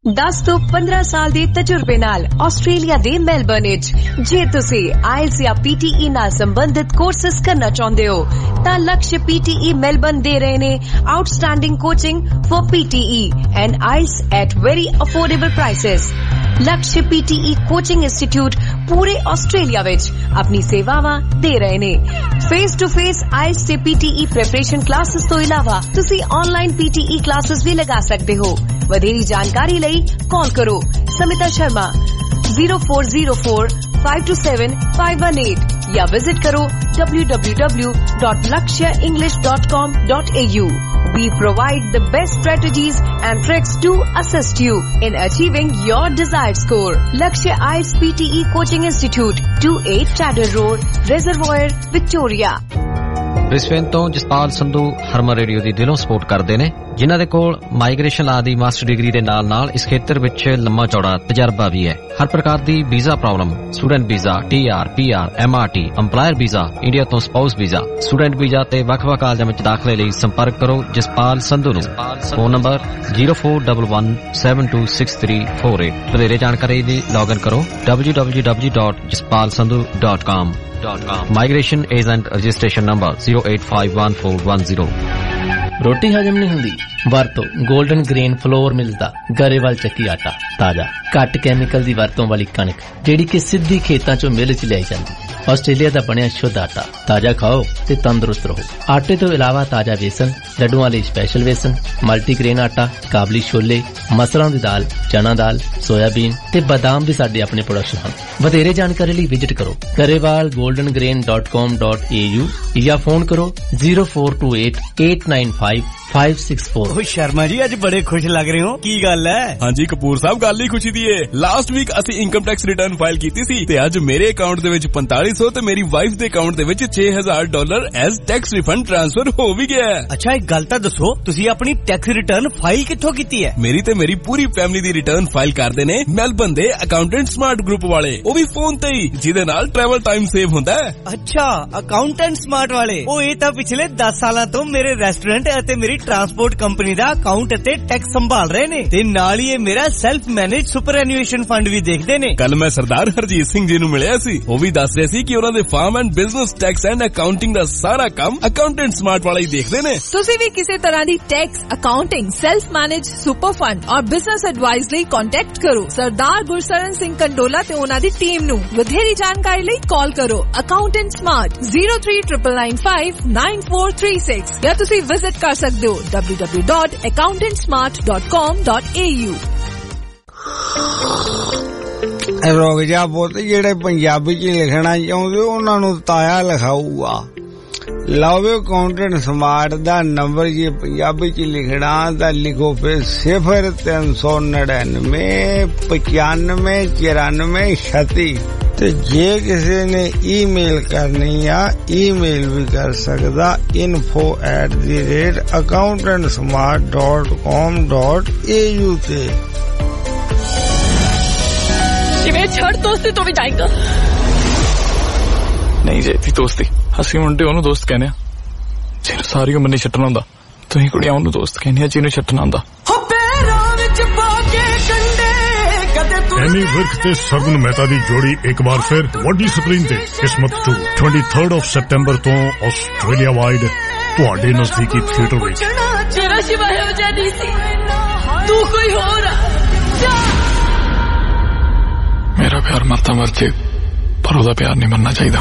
[SPEAKER 11] दस ਤੋਂ ਪੰਦਰਾਂ ਸਾਲ ਦੇ ਤਜਰਬੇ ਨਾਲ Australia ਦੇ Melbourne ਵਿੱਚ ਜੇ ਤੁਸੀਂ ਆਇਲਸ ਜਾਂ ਪੀਟੀਈ ਨਾਲ ਸੰਬੰਧਿਤ ਕੋਰਸਸ ਕਰਨਾ ਚਾਹੁੰਦੇ ਹੋ ਤਾਂ ਲਕਸ਼ ਪੀਟੀਈ ਮੈਲਬਰਨ ਦੇ ਰਹੇ ਨੇ outstanding coaching for PTE and IELTS at very affordable prices. Laksh PTE coaching institute ਪੂਰੇ ਆਸਟ੍ਰੇਲੀਆ ਵਿੱਚ ਆਪਣੀ ਸੇਵਾਵਾਂ ਦੇ ਰਹੇ ਨੇ। ਫੇਸ ਟੂ ਫੇਸ ਆਇਲਸ ਤੇ ਪੀਟੀਈ ਪ੍ਰੈਪਰੇਸ਼ਨ ਕਲਾਸਿਸ ਤੋਂ ਇਲਾਵਾ ਤੁਸੀਂ ਆਨਲਾਈਨ ਪੀਟੀਈ ਕਲਾਸਿਸ ਵੀ ਲਗਾ ਸਕਦੇ ਹੋ। ਵਧੇਰੀ ਜਾਣਕਾਰੀ ਲਈ ਕਾਲ ਕਰੋ Smita Sharma zero four zero four five two seven five one eight या विजिट करो w w w dot lakshya english dot com dot a u। We provide the best strategies and tricks to assist you in achieving your desired score. Lakshya I E L T S P T E Coaching Institute, twenty-eight Chadder Road, Reservoir, Victoria।
[SPEAKER 12] Brisbane ਤੋਂ Jaspal Sandhu Harman radio ਦੀ ਦਿਲੋਂ support ਕਰਦੇ ਨੇ, ਜਿਨ੍ਹਾਂ ਦੇ ਕੋਲ migration ਲਾ ਦੀ master degree ਦੇ ਨਾਲ ਨਾਲ ਇਸ ਖੇਤਰ ਵਿੱਚ ਲੰਮਾ ਚੌੜਾ ਤਜਰਬਾ ਵੀ ਹੈ। ਹਰ ਪ੍ਰਕਾਰ ਦੀ visa problem, student visa, T R, P R, M R T, employer visa, India ਤੋਂ ਸਪਾਊਸ ਵੀਜ਼ਾ, ਸਟੂਡੈਂਟ ਵੀਜ਼ਾ ਤੇ ਵੱਖ-ਵੱਖ ਕਾਲਜਾਂ ਵਿੱਚ ਦਾਖਲੇ ਲਈ ਸੰਪਰਕ ਕਰੋ ਜਸਪਾਲ ਸੰਧੂ ਨੂੰ। Phone number zero four one one seven two six three four eight। ਵਧੇਰੇ ਜਾਣਕਾਰੀ ਲਈ ਲੌਗਇਨ ਕਰੋ w w w dot jaspal sandhu dot com। Migration agent registration number zero eight five one four one zero।
[SPEAKER 13] ਰੋਟੀ ਹਜਮ ਨਹੀਂ ਹੁੰਦੀ? ਵਰਤੋ golden grain flour mills ਦਾ ਗਰੇਵਾਲ ਚੱਕੀ ਆਟਾ। ਤਾਜ਼ਾ ਘੱਟ ਕੈਮੀਕਲ ਦੀ ਵਰਤੋਂ ਵਾਲੀ ਕਣਕ ਜਿਹੜੀ ਕਿ ਸਿੱਧੀ ਖੇਤਾਂ ਚੋਂ ਮਿਲ ਚ ਲਿਆਈ ਜਾਂਦੀ। ਆਸਟ੍ਰੇਲੀਆ ਦਾ ਬਣਿਆ ਸ਼ੁੱਧ ਆਟਾ। ਤਾਜ਼ਾ ਖਾਓ ਤੇ ਤੰਦਰੁਸਤ ਰਹੋ। ਆਟੇ ਤੋਂ ਇਲਾਵਾ ਤਾਜ਼ਾ ਵੇਸਣ, ਲੱਡੂਆਂ ਲਈ ਸਪੈਸ਼ਲ ਵੇਸਣ, ਮਲਟੀਗ੍ਰੇਨ ਆਟਾ, ਕਾਬਲੀ ਛੋਲੇ, ਮਸਰਾਂ ਦੀ ਦਾਲ, ਚਨਾ ਦਾਲ, ਸੋਇਆਬੀਨ ਤੇ ਬਾਦਾਮ ਵੀ ਸਾਡੇ ਆਪਣੇ ਪ੍ਰੋਡਕਸ਼ਨ ਹਨ। ਵਧੇਰੇ ਜਾਣਕਾਰੀ ਲਈ ਵਿਜ਼ਿਟ ਕਰੋ Grewal golden grain dot com dot a u ਜਾਂ ਫੋਨ ਕਰੋ zero four two eight eight nine five five six four।
[SPEAKER 1] ਓ ਸ਼ਰਮਾ ਜੀ, ਅੱਜ ਬੜੇ ਖੁਸ਼ ਲੱਗ ਰਹੇ ਹੋ, ਕੀ ਗੱਲ ਹੈ?
[SPEAKER 9] ਹਾਂਜੀ ਕਪੂਰ ਸਾਹਿਬ, ਗੱਲ ਹੀ ਖੁਸ਼ੀ ਦੀ ਏ। ਲਾਸਟ ਵੀਕ ਅਸੀਂ ਇਨਕਮ ਟੈਕਸ ਰਿਟਰਨ ਫਾਈਲ ਕੀਤੀ ਸੀ ਤੇ ਅੱਜ ਮੇਰੇ ਅਕਾਊਂਟ ਦੇ ਵਿੱਚ forty-five hundred ਤੇ ਮੇਰੀ ਵਾਈਫ ਦੇ ਅਕਾਊਂਟ ਦੇ ਵਿੱਚ six thousand dollar as tax refund transfer ਹੋ ਵੀ ਗਿਆ।
[SPEAKER 1] ਅੱਛਾ, ਇੱਕ ਗੱਲ ਤਾਂ ਦੱਸੋ, ਤੁਸੀਂ ਆਪਣੀ ਟੈਕਸ ਰਿਟਰਨ ਫਾਈਲ ਕਿੱਥੋਂ ਕੀਤੀ ਹੈ?
[SPEAKER 9] ਮੇਰੀ ਤੇ ਮੇਰੀ ਪੂਰੀ ਫੈਮਿਲੀ ਦੀ ਰਿਟਰਨ ਫਾਈਲ ਕਰਦੇ ਨੇ ਮੈਲਬਰਨ ਦੇ ਅਕਾਊਂਟੈਂਟ ਸਮਾਰਟ ਗਰੁੱਪ ਵਾਲੇ, ਉਹ ਵੀ ਫੋਨ ਤੇ ਹੀ, ਜਿਹਦੇ ਨਾਲ ਟਰੈਵਲ ਟਾਈਮ ਸੇਵ ਹੁੰਦਾ ਹੈ।
[SPEAKER 1] ਅੱਛਾ, ਅਕਾਊਂਟੈਂਟ ਸਮਾਰਟ ਵਾਲੇ, ਉਹ ਇਹ ਤਾਂ ਪਿਛਲੇ ਦਸ ਸਾਲਾਂ ਤੋਂ ਮੇਰੇ ਰੈਸਟੋਰੈਂਟ ਅਤੇ ਮੇਰੀ ਟਰਾਂਸਪੋਰਟ ਕੰਪਨੀ ਦਾ ਅਕਾਊਂਟ ਅਤੇ ਟੈਕਸ ਸੰਭਾਲ ਰਹੇ ਨੇ ਤੇ ਨਾਲ ਹੀ ਇਹ ਮੇਰਾ self manage superannuation fund ਵੀ ਦੇਖਦੇ ਨੇ।
[SPEAKER 9] ਕੱਲ ਮੈਂ ਸਰਦਾਰ ਹਰਜੀਤ ਸਿੰਘ ਜੀ ਨੂੰ ਮਿਲਿਆ ਸੀ, ਉਹ ਵੀ ਦੱਸ ਰਹੇ ਸੀ ਕਿ ਉਹਨਾਂ ਦੇ farm and business tax and accounting ਦਾ ਸਾਰਾ ਕੰਮ ਅਕਾਊਂਟੈਂਟ ਸਮਾਰਟ ਵਾਲੇ ਹੀ ਦੇਖਦੇ ਨੇ।
[SPEAKER 14] ਤੁਸੀਂ ਵੀ ਕਿਸੇ ਤਰ੍ਹਾਂ ਦੀ tax, accounting, self manage super fund ਔਰ ਬਿਜ਼ਨਸ ਐਡਵਾਈਸ ਲਈ ਕੰਟੈਕਟ ਕਰੋ ਸਰਦਾਰ ਗੁਰਸਰਨ ਸਿੰਘ ਕੰਡੋਲਾ ਤੇ ਉਹਨਾਂ ਦੀ ਟੀਮ ਨੂੰ। ਵਧੇਰੀ ਜਾਣਕਾਰੀ ਲਈ ਕਾਲ ਕਰੋ accountant smart zero three nine nine five nine four three six ਜਾਂ ਤੁਸੀਂ ਵਿਜ਼ਿਟ ਕਰ ਸਕਦੇ ਹੋ w w w dot accountant smart dot com dot a u।
[SPEAKER 15] ਰੋਗ ਜਾ ਪੁੱਤ, ਜਿਹੜੇ ਪੰਜਾਬੀ ਚ ਲਿਖਣਾ ਚਾਹੁੰਦੇ ਉਹਨਾਂ ਨੂੰ ਤਾਇਆ ਲਿਖਾਊਗਾ। ਲਓ ਅਕਾਊਂਟੈਂਟ ਸਮਾਰਟ ਦਾ ਨੰਬਰ ਜੇ ਪੰਜਾਬੀ ਚ ਲਿਖਣਾ ਤਾਂ ਲਿਖੋ ਫਿਰ ਸਿਫਰ ਤਿੰਨ ਸੌ ਨੜਿਨਵੇਂ ਪਚਾਨਵੇਂ ਚੁਰਾਨਵੇਂ ਛੱਤੀ। ਤੇ ਜੇ ਕਿਸੇ ਨੇ ਈਮੇਲ ਕਰਨੀ ਆ, ਈਮੇਲ ਵੀ ਕਰ ਸਕਦਾ info at the rate accountant smart dot com dot a u ਤੇ।
[SPEAKER 10] ਜਿਵੇਂ ਛੱਡ ਦੋਸਤੀ ਤੋਂ ਵੀ ਜਾਏਗਾ।
[SPEAKER 16] ਨਹੀਂ ਜੇ ਤੀ ਦੋਸਤੀ, ਅਸੀਂ ਮੁੰਡੇ ਉਹਨੂੰ ਦੋਸਤ ਕਹਿੰਦੇ ਆ ਜਿਹਨੂੰ ਸਾਰੀ ਉਮਰ ਨਹੀਂ ਛੱਡਣਾ ਹੁੰਦਾ। ਤੁਸੀਂ ਕੁੜੀਆਂ ਉਹਨੂੰ ਦੋਸਤ ਕਹਿੰਦੀਆਂ ਜਿਹਨੂੰ ਛੱਡਣਾ ਹੁੰਦਾ।
[SPEAKER 17] ਐਮੀ ਵਿਰਕ ਤੇ ਸਰਗੁਣ ਮਹਿਤਾ ਦੀ ਜੋੜੀ ਇੱਕ ਵਾਰ ਫਿਰ ਵੱਡੀ ਸਕਰੀਨ ਤੇ Kismat two twenty-third of September ਤੋਂ ਆਸਟ੍ਰੇਲੀਆ ਵਾਈਡ ਤੁਹਾਡੇ ਨਜ਼ਦੀਕੀ ਥੀਏਟਰ ਵਿੱਚ।
[SPEAKER 10] ਤੇਰਾ ਸ਼ਿਵਾ ਹੋ ਜਾਂਦੀ ਸੀ, ਤੂੰ ਕੋਈ ਹੋਰ।
[SPEAKER 16] ਮੇਰਾ ਪਿਆਰ ਮਰਦਾ ਮਰ ਜੇ, ਪਰ ਉਹਦਾ ਪਿਆਰ ਨਹੀਂ ਮਰਨਾ ਚਾਹੀਦਾ।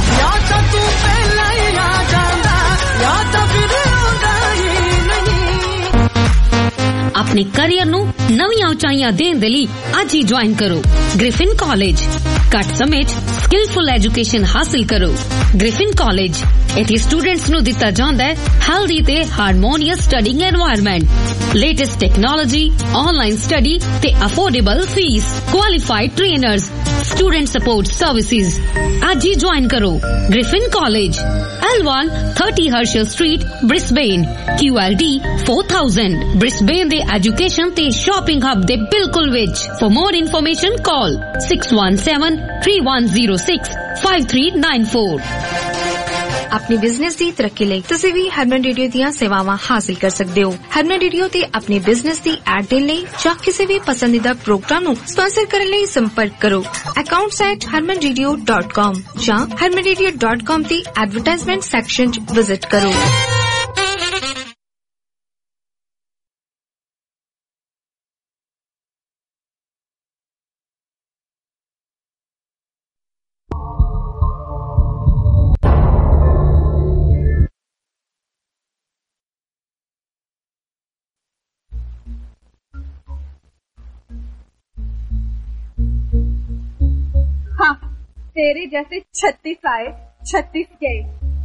[SPEAKER 18] ਆਪਣੇ ਕੈਰੀਅਰ ਨੂੰ ਨਵੀਆਂ ਉਚਾਈਆਂ ਦੇਣ ਦੇ ਲਈ ਅੱਜ ਹੀ ਜੁਆਇਨ ਕਰੋ ਗ੍ਰਿਫਿਨ ਕਾਲਜ। ਘੱਟ ਸਮੇਂ 'ਚ ਸਕਿਲਫੁਲ ਐਜੂਕੇਸ਼ਨ ਹਾਸਿਲ ਕਰੋ। ਗ੍ਰਿਫਿਨ ਕਾਲਜ ਇੱਥੇ ਸਟੂਡੈਂਟਸ ਨੂੰ ਦਿੱਤਾ ਜਾਂਦਾ ਹੈ ਹੈਲਦੀ ਤੇ harmonious studying environment, latest technology, online study ਤੇ affordable fees, qualified trainers, student support services. ਅੱਜ ਹੀ ਜੁਆਇਨ ਕਰੋ Griffin college, L one thirty Herschel Street, Brisbane, Q L D four thousand, Brisbane ਦੇ ਐਜੂਕੇਸ਼ਨ ਤੇ shopping hub ਦੇ ਬਿਲਕੁਲ ਵਿੱਚ। For more information call six one seven three one zero six five three nine four।
[SPEAKER 19] अपने business ਦੀ ਤਰੱਕੀ ਲਈ ਤੁਸੀਂ ਵੀ ਹਰਮਨ ਰੇਡੀਓ ਦੀਆਂ ਸੇਵਾਵਾਂ ਹਾਸਲ ਕਰ ਸਕਦੇ ਹੋ। ਹਰਮਨ ਰੇਡੀਓ ਤੇ ਆਪਣੇ ਬਿਜ਼ਨਸ ਦੀ ਐਡ ਦੇਣ ਲਈ ਜਾਂ ਕਿਸੇ ਵੀ ਪਸੰਦੀਦਾ ਪ੍ਰੋਗਰਾਮ ਨੂੰ ਸਪਾਂਸਰ ਕਰਨ ਲਈ ਸੰਪਰਕ ਕਰੋ accounts at harman radio dot com ਜਾਂ harman radio dot com ਦੀ ਐਡਵਰਟਾਈਜ਼ਮੈਂਟ ਸੈਕਸ਼ਨ 'ਚ ਵਿਜ਼ਿਟ ਕਰੋ।
[SPEAKER 20] हाँ, तेरे जैसे छत्तीस आए छत्तीस गए।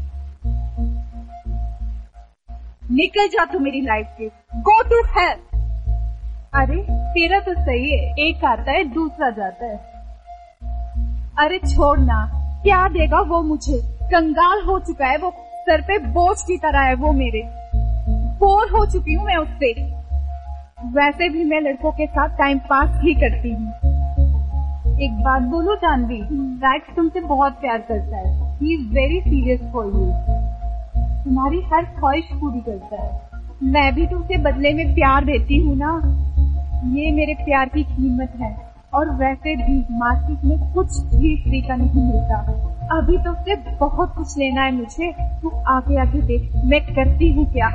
[SPEAKER 20] निकल जा तू मेरी लाइफ से, गो टू हेल। अरे तेरा तो सही है, एक आता है दूसरा जाता है। अरे छोड़ ना, क्या देगा वो मुझे, कंगाल हो चुका है वो, सर पे बोझ की तरह है वो मेरे। बोर हो चुकी हूँ मैं उससे। वैसे भी मैं लड़कों के साथ टाइम पास ही करती हूँ। एक बात बोलो जानवी, रैक्स तुमसे बहुत प्यार करता है। He is very serious for you. तुम्हारी हर ख्वाहिश पूरी करता है। मैं भी तुमसे बदले में प्यार देती हूँ ना, ये मेरे प्यार की कीमत है। और वैसे भी मार्केट में कुछ भी फ्री का नहीं मिलता। अभी तो उससे बहुत कुछ लेना है मुझे। तू आगे आगे देख मैं करती हूँ क्या।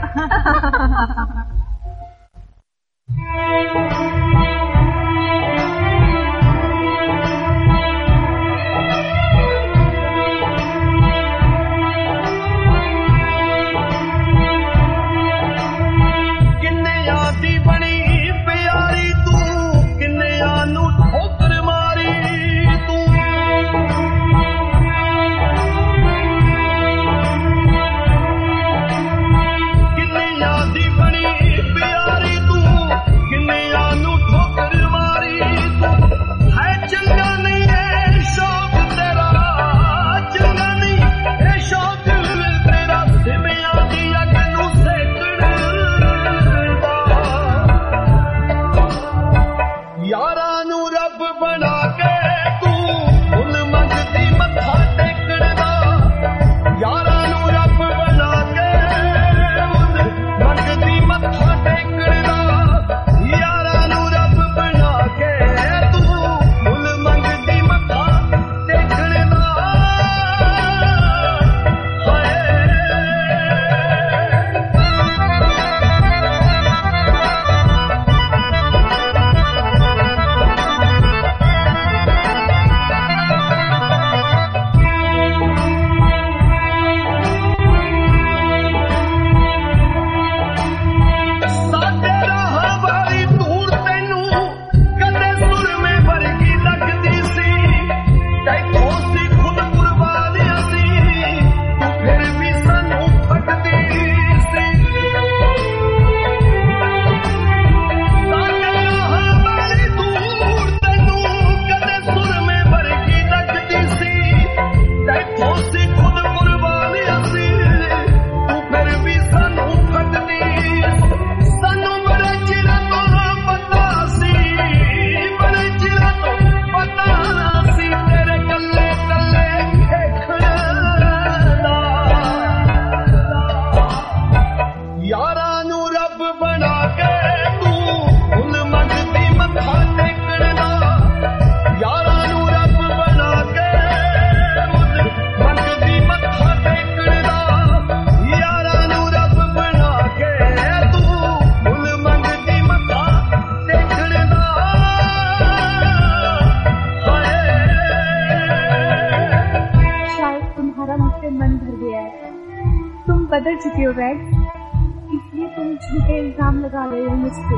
[SPEAKER 20] बदल चुके हो रैग, इसलिए तुम झूठे इल्जाम लगा रहे हो मुझसे।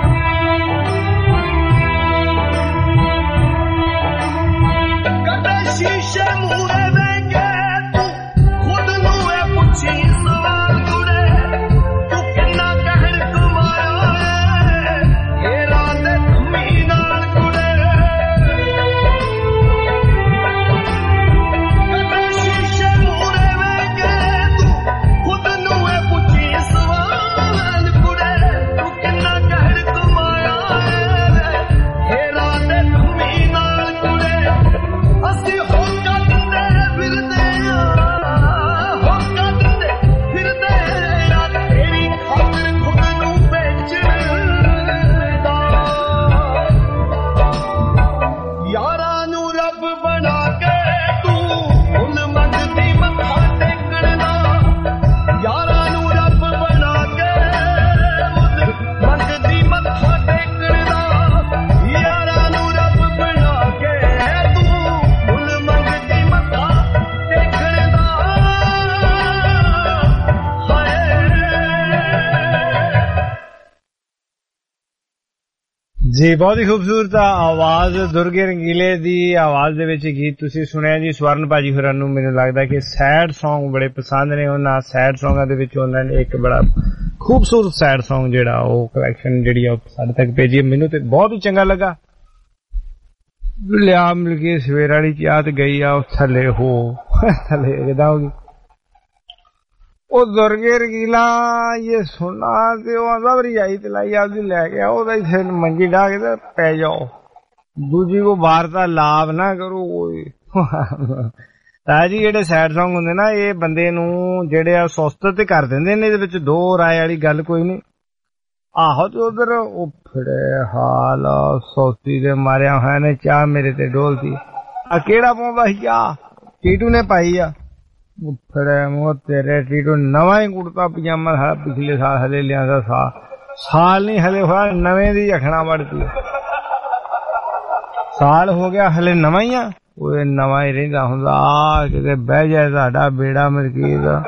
[SPEAKER 20] शीशे मुरे देंगे तू खुद नू पूछी सवाल जुड़े, तू कितना कहर कमाया है ये रात थमी नाल जुड़े। शीशे मुरे देंगे तू खुद नू पूछी सवाल जुड़े, तू कितना कहर कमाया है ये रात थमी नाल जुड़े। ਅਸੀਂ ਹੋ ਚੱਲਦੇ ਫਿਰਦੇ ਆ, ਹੋ
[SPEAKER 1] ਜੀ ਬਹੁਤ ਹੀ ਖੂਬਸੂਰਤ ਆਵਾਜ਼ ਦੁਰਗੇ ਰੰਗੀਲੇ ਦੀ ਆਵਾਜ਼ ਦੇ ਵਿੱਚ ਗੀਤ ਤੁਸੀਂ ਸੁਣਿਆ ਜੀ। ਸਵਰਨ ਭਾਜੀ ਹੋਰਾਂ ਨੂੰ ਮੈਨੂੰ ਲੱਗਦਾ ਕਿ ਸੈਡ Song ਬੜੇ ਪਸੰਦ ਨੇ। ਉਹਨਾਂ ਸੈਡ Songs ਦੇ ਵਿੱਚ ਉਹਨਾਂ ਨੇ ਇੱਕ ਬੜਾ ਖੂਬਸੂਰਤ ਸੈਡ Song ਜਿਹੜਾ ਉਹ ਕਲੈਕਸ਼ਨ ਜਿਹੜੀ ਆ ਸਾਡੇ ਤੱਕ ਭੇਜੀ। ਮੈਨੂੰ ਤੇ ਬਹੁਤ ਹੀ ਚੰਗਾ ਲੱਗਾ। ਲਿਆ ਮਿਲ ਕੇ ਸਵੇਰ ਵਾਲੀ ਚਾਹ ਤੇ ਗਈ ਆ ਥੱਲੇ ਹੋ ਥੱਲੇ ਕਿਦਾਂ ਹੋ ਗਈ ਉਹ ਦੁਰਗੇ ਰੰਗੀਲਾ ਇਹ ਸੁਣਾ ਤੇ ਉਹ ਆਂਦਾ ਰਜਾਈ ਤੇ ਲਾਈ ਆਪਦੀ ਲੈ ਗਿਆ ਉਹਦਾ ਹੀ ਫਿਰ ਮੰਜੀ ਢਾ ਕੇ ਤੇ ਪੈ ਜਾਓ ਦੂਜੀ ਕੋ ਬਾਹਰ ਦਾ ਲਾਭ ਨਾ ਕਰੋ। ਤਾਂ ਜੀ ਜਿਹੜੇ ਸੈਡ Song ਹੁੰਦੇ ਨਾ ਇਹ ਬੰਦੇ ਨੂੰ ਜਿਹੜੇ ਆ ਸੁਸਤ ਤੇ ਕਰ ਦਿੰਦੇ ਨੇ। ਇਹਦੇ ਵਿੱਚ ਦੋ ਰਾਏ ਵਾਲੀ ਗੱਲ ਕੋਈ ਨਹੀਂ। ਆਹੋ ਤੇ ਉਧਰ ਉਹ ਫੜੇ ਹਾਲ ਸੋਸਤੀ ਦੇ ਮਾਰਿਆ ਹੋਇਆ ਨੇ ਚਾਹ ਮੇਰੇ ਤੇ ਡੋਲਤੀ। ਆ ਕਿਹੜਾ ਪਾਉਂਦਾ ਸੀ ਚਾਹ? ਟੀਟੂ ਨੇ ਪਾਈ ਆ। ਫੜੇ ਮੂੰਹ ਤੇਰੇ ਟੀਟੂ ਨਵਾਂ ਹੀ ਕੁੜਤਾ ਪਜਾਮਾ ਸਾਰਾ ਪਿਛਲੇ ਸਾਲ ਹਲੇ ਲਿਆਂਦਾ ਸਾਲ ਸਾਲ ਨਹੀਂ ਹਲੇ ਹੋਇਆ ਨਵੇਂ ਦੀ ਅਖਣਾ ਵੜਤੀ ਸਾਲ ਹੋ ਗਿਆ ਹਲੇ ਨਵਾਂ ਹੀ ਆ। ਉਹ ਨਵਾਂ ਹੀ ਰਹਿੰਦਾ ਹੁੰਦਾ ਕਿਤੇ ਬਹਿ ਜਾਏ ਤੁਹਾਡਾ ਬੇੜਾ ਮਰਕੀ ਦਾ।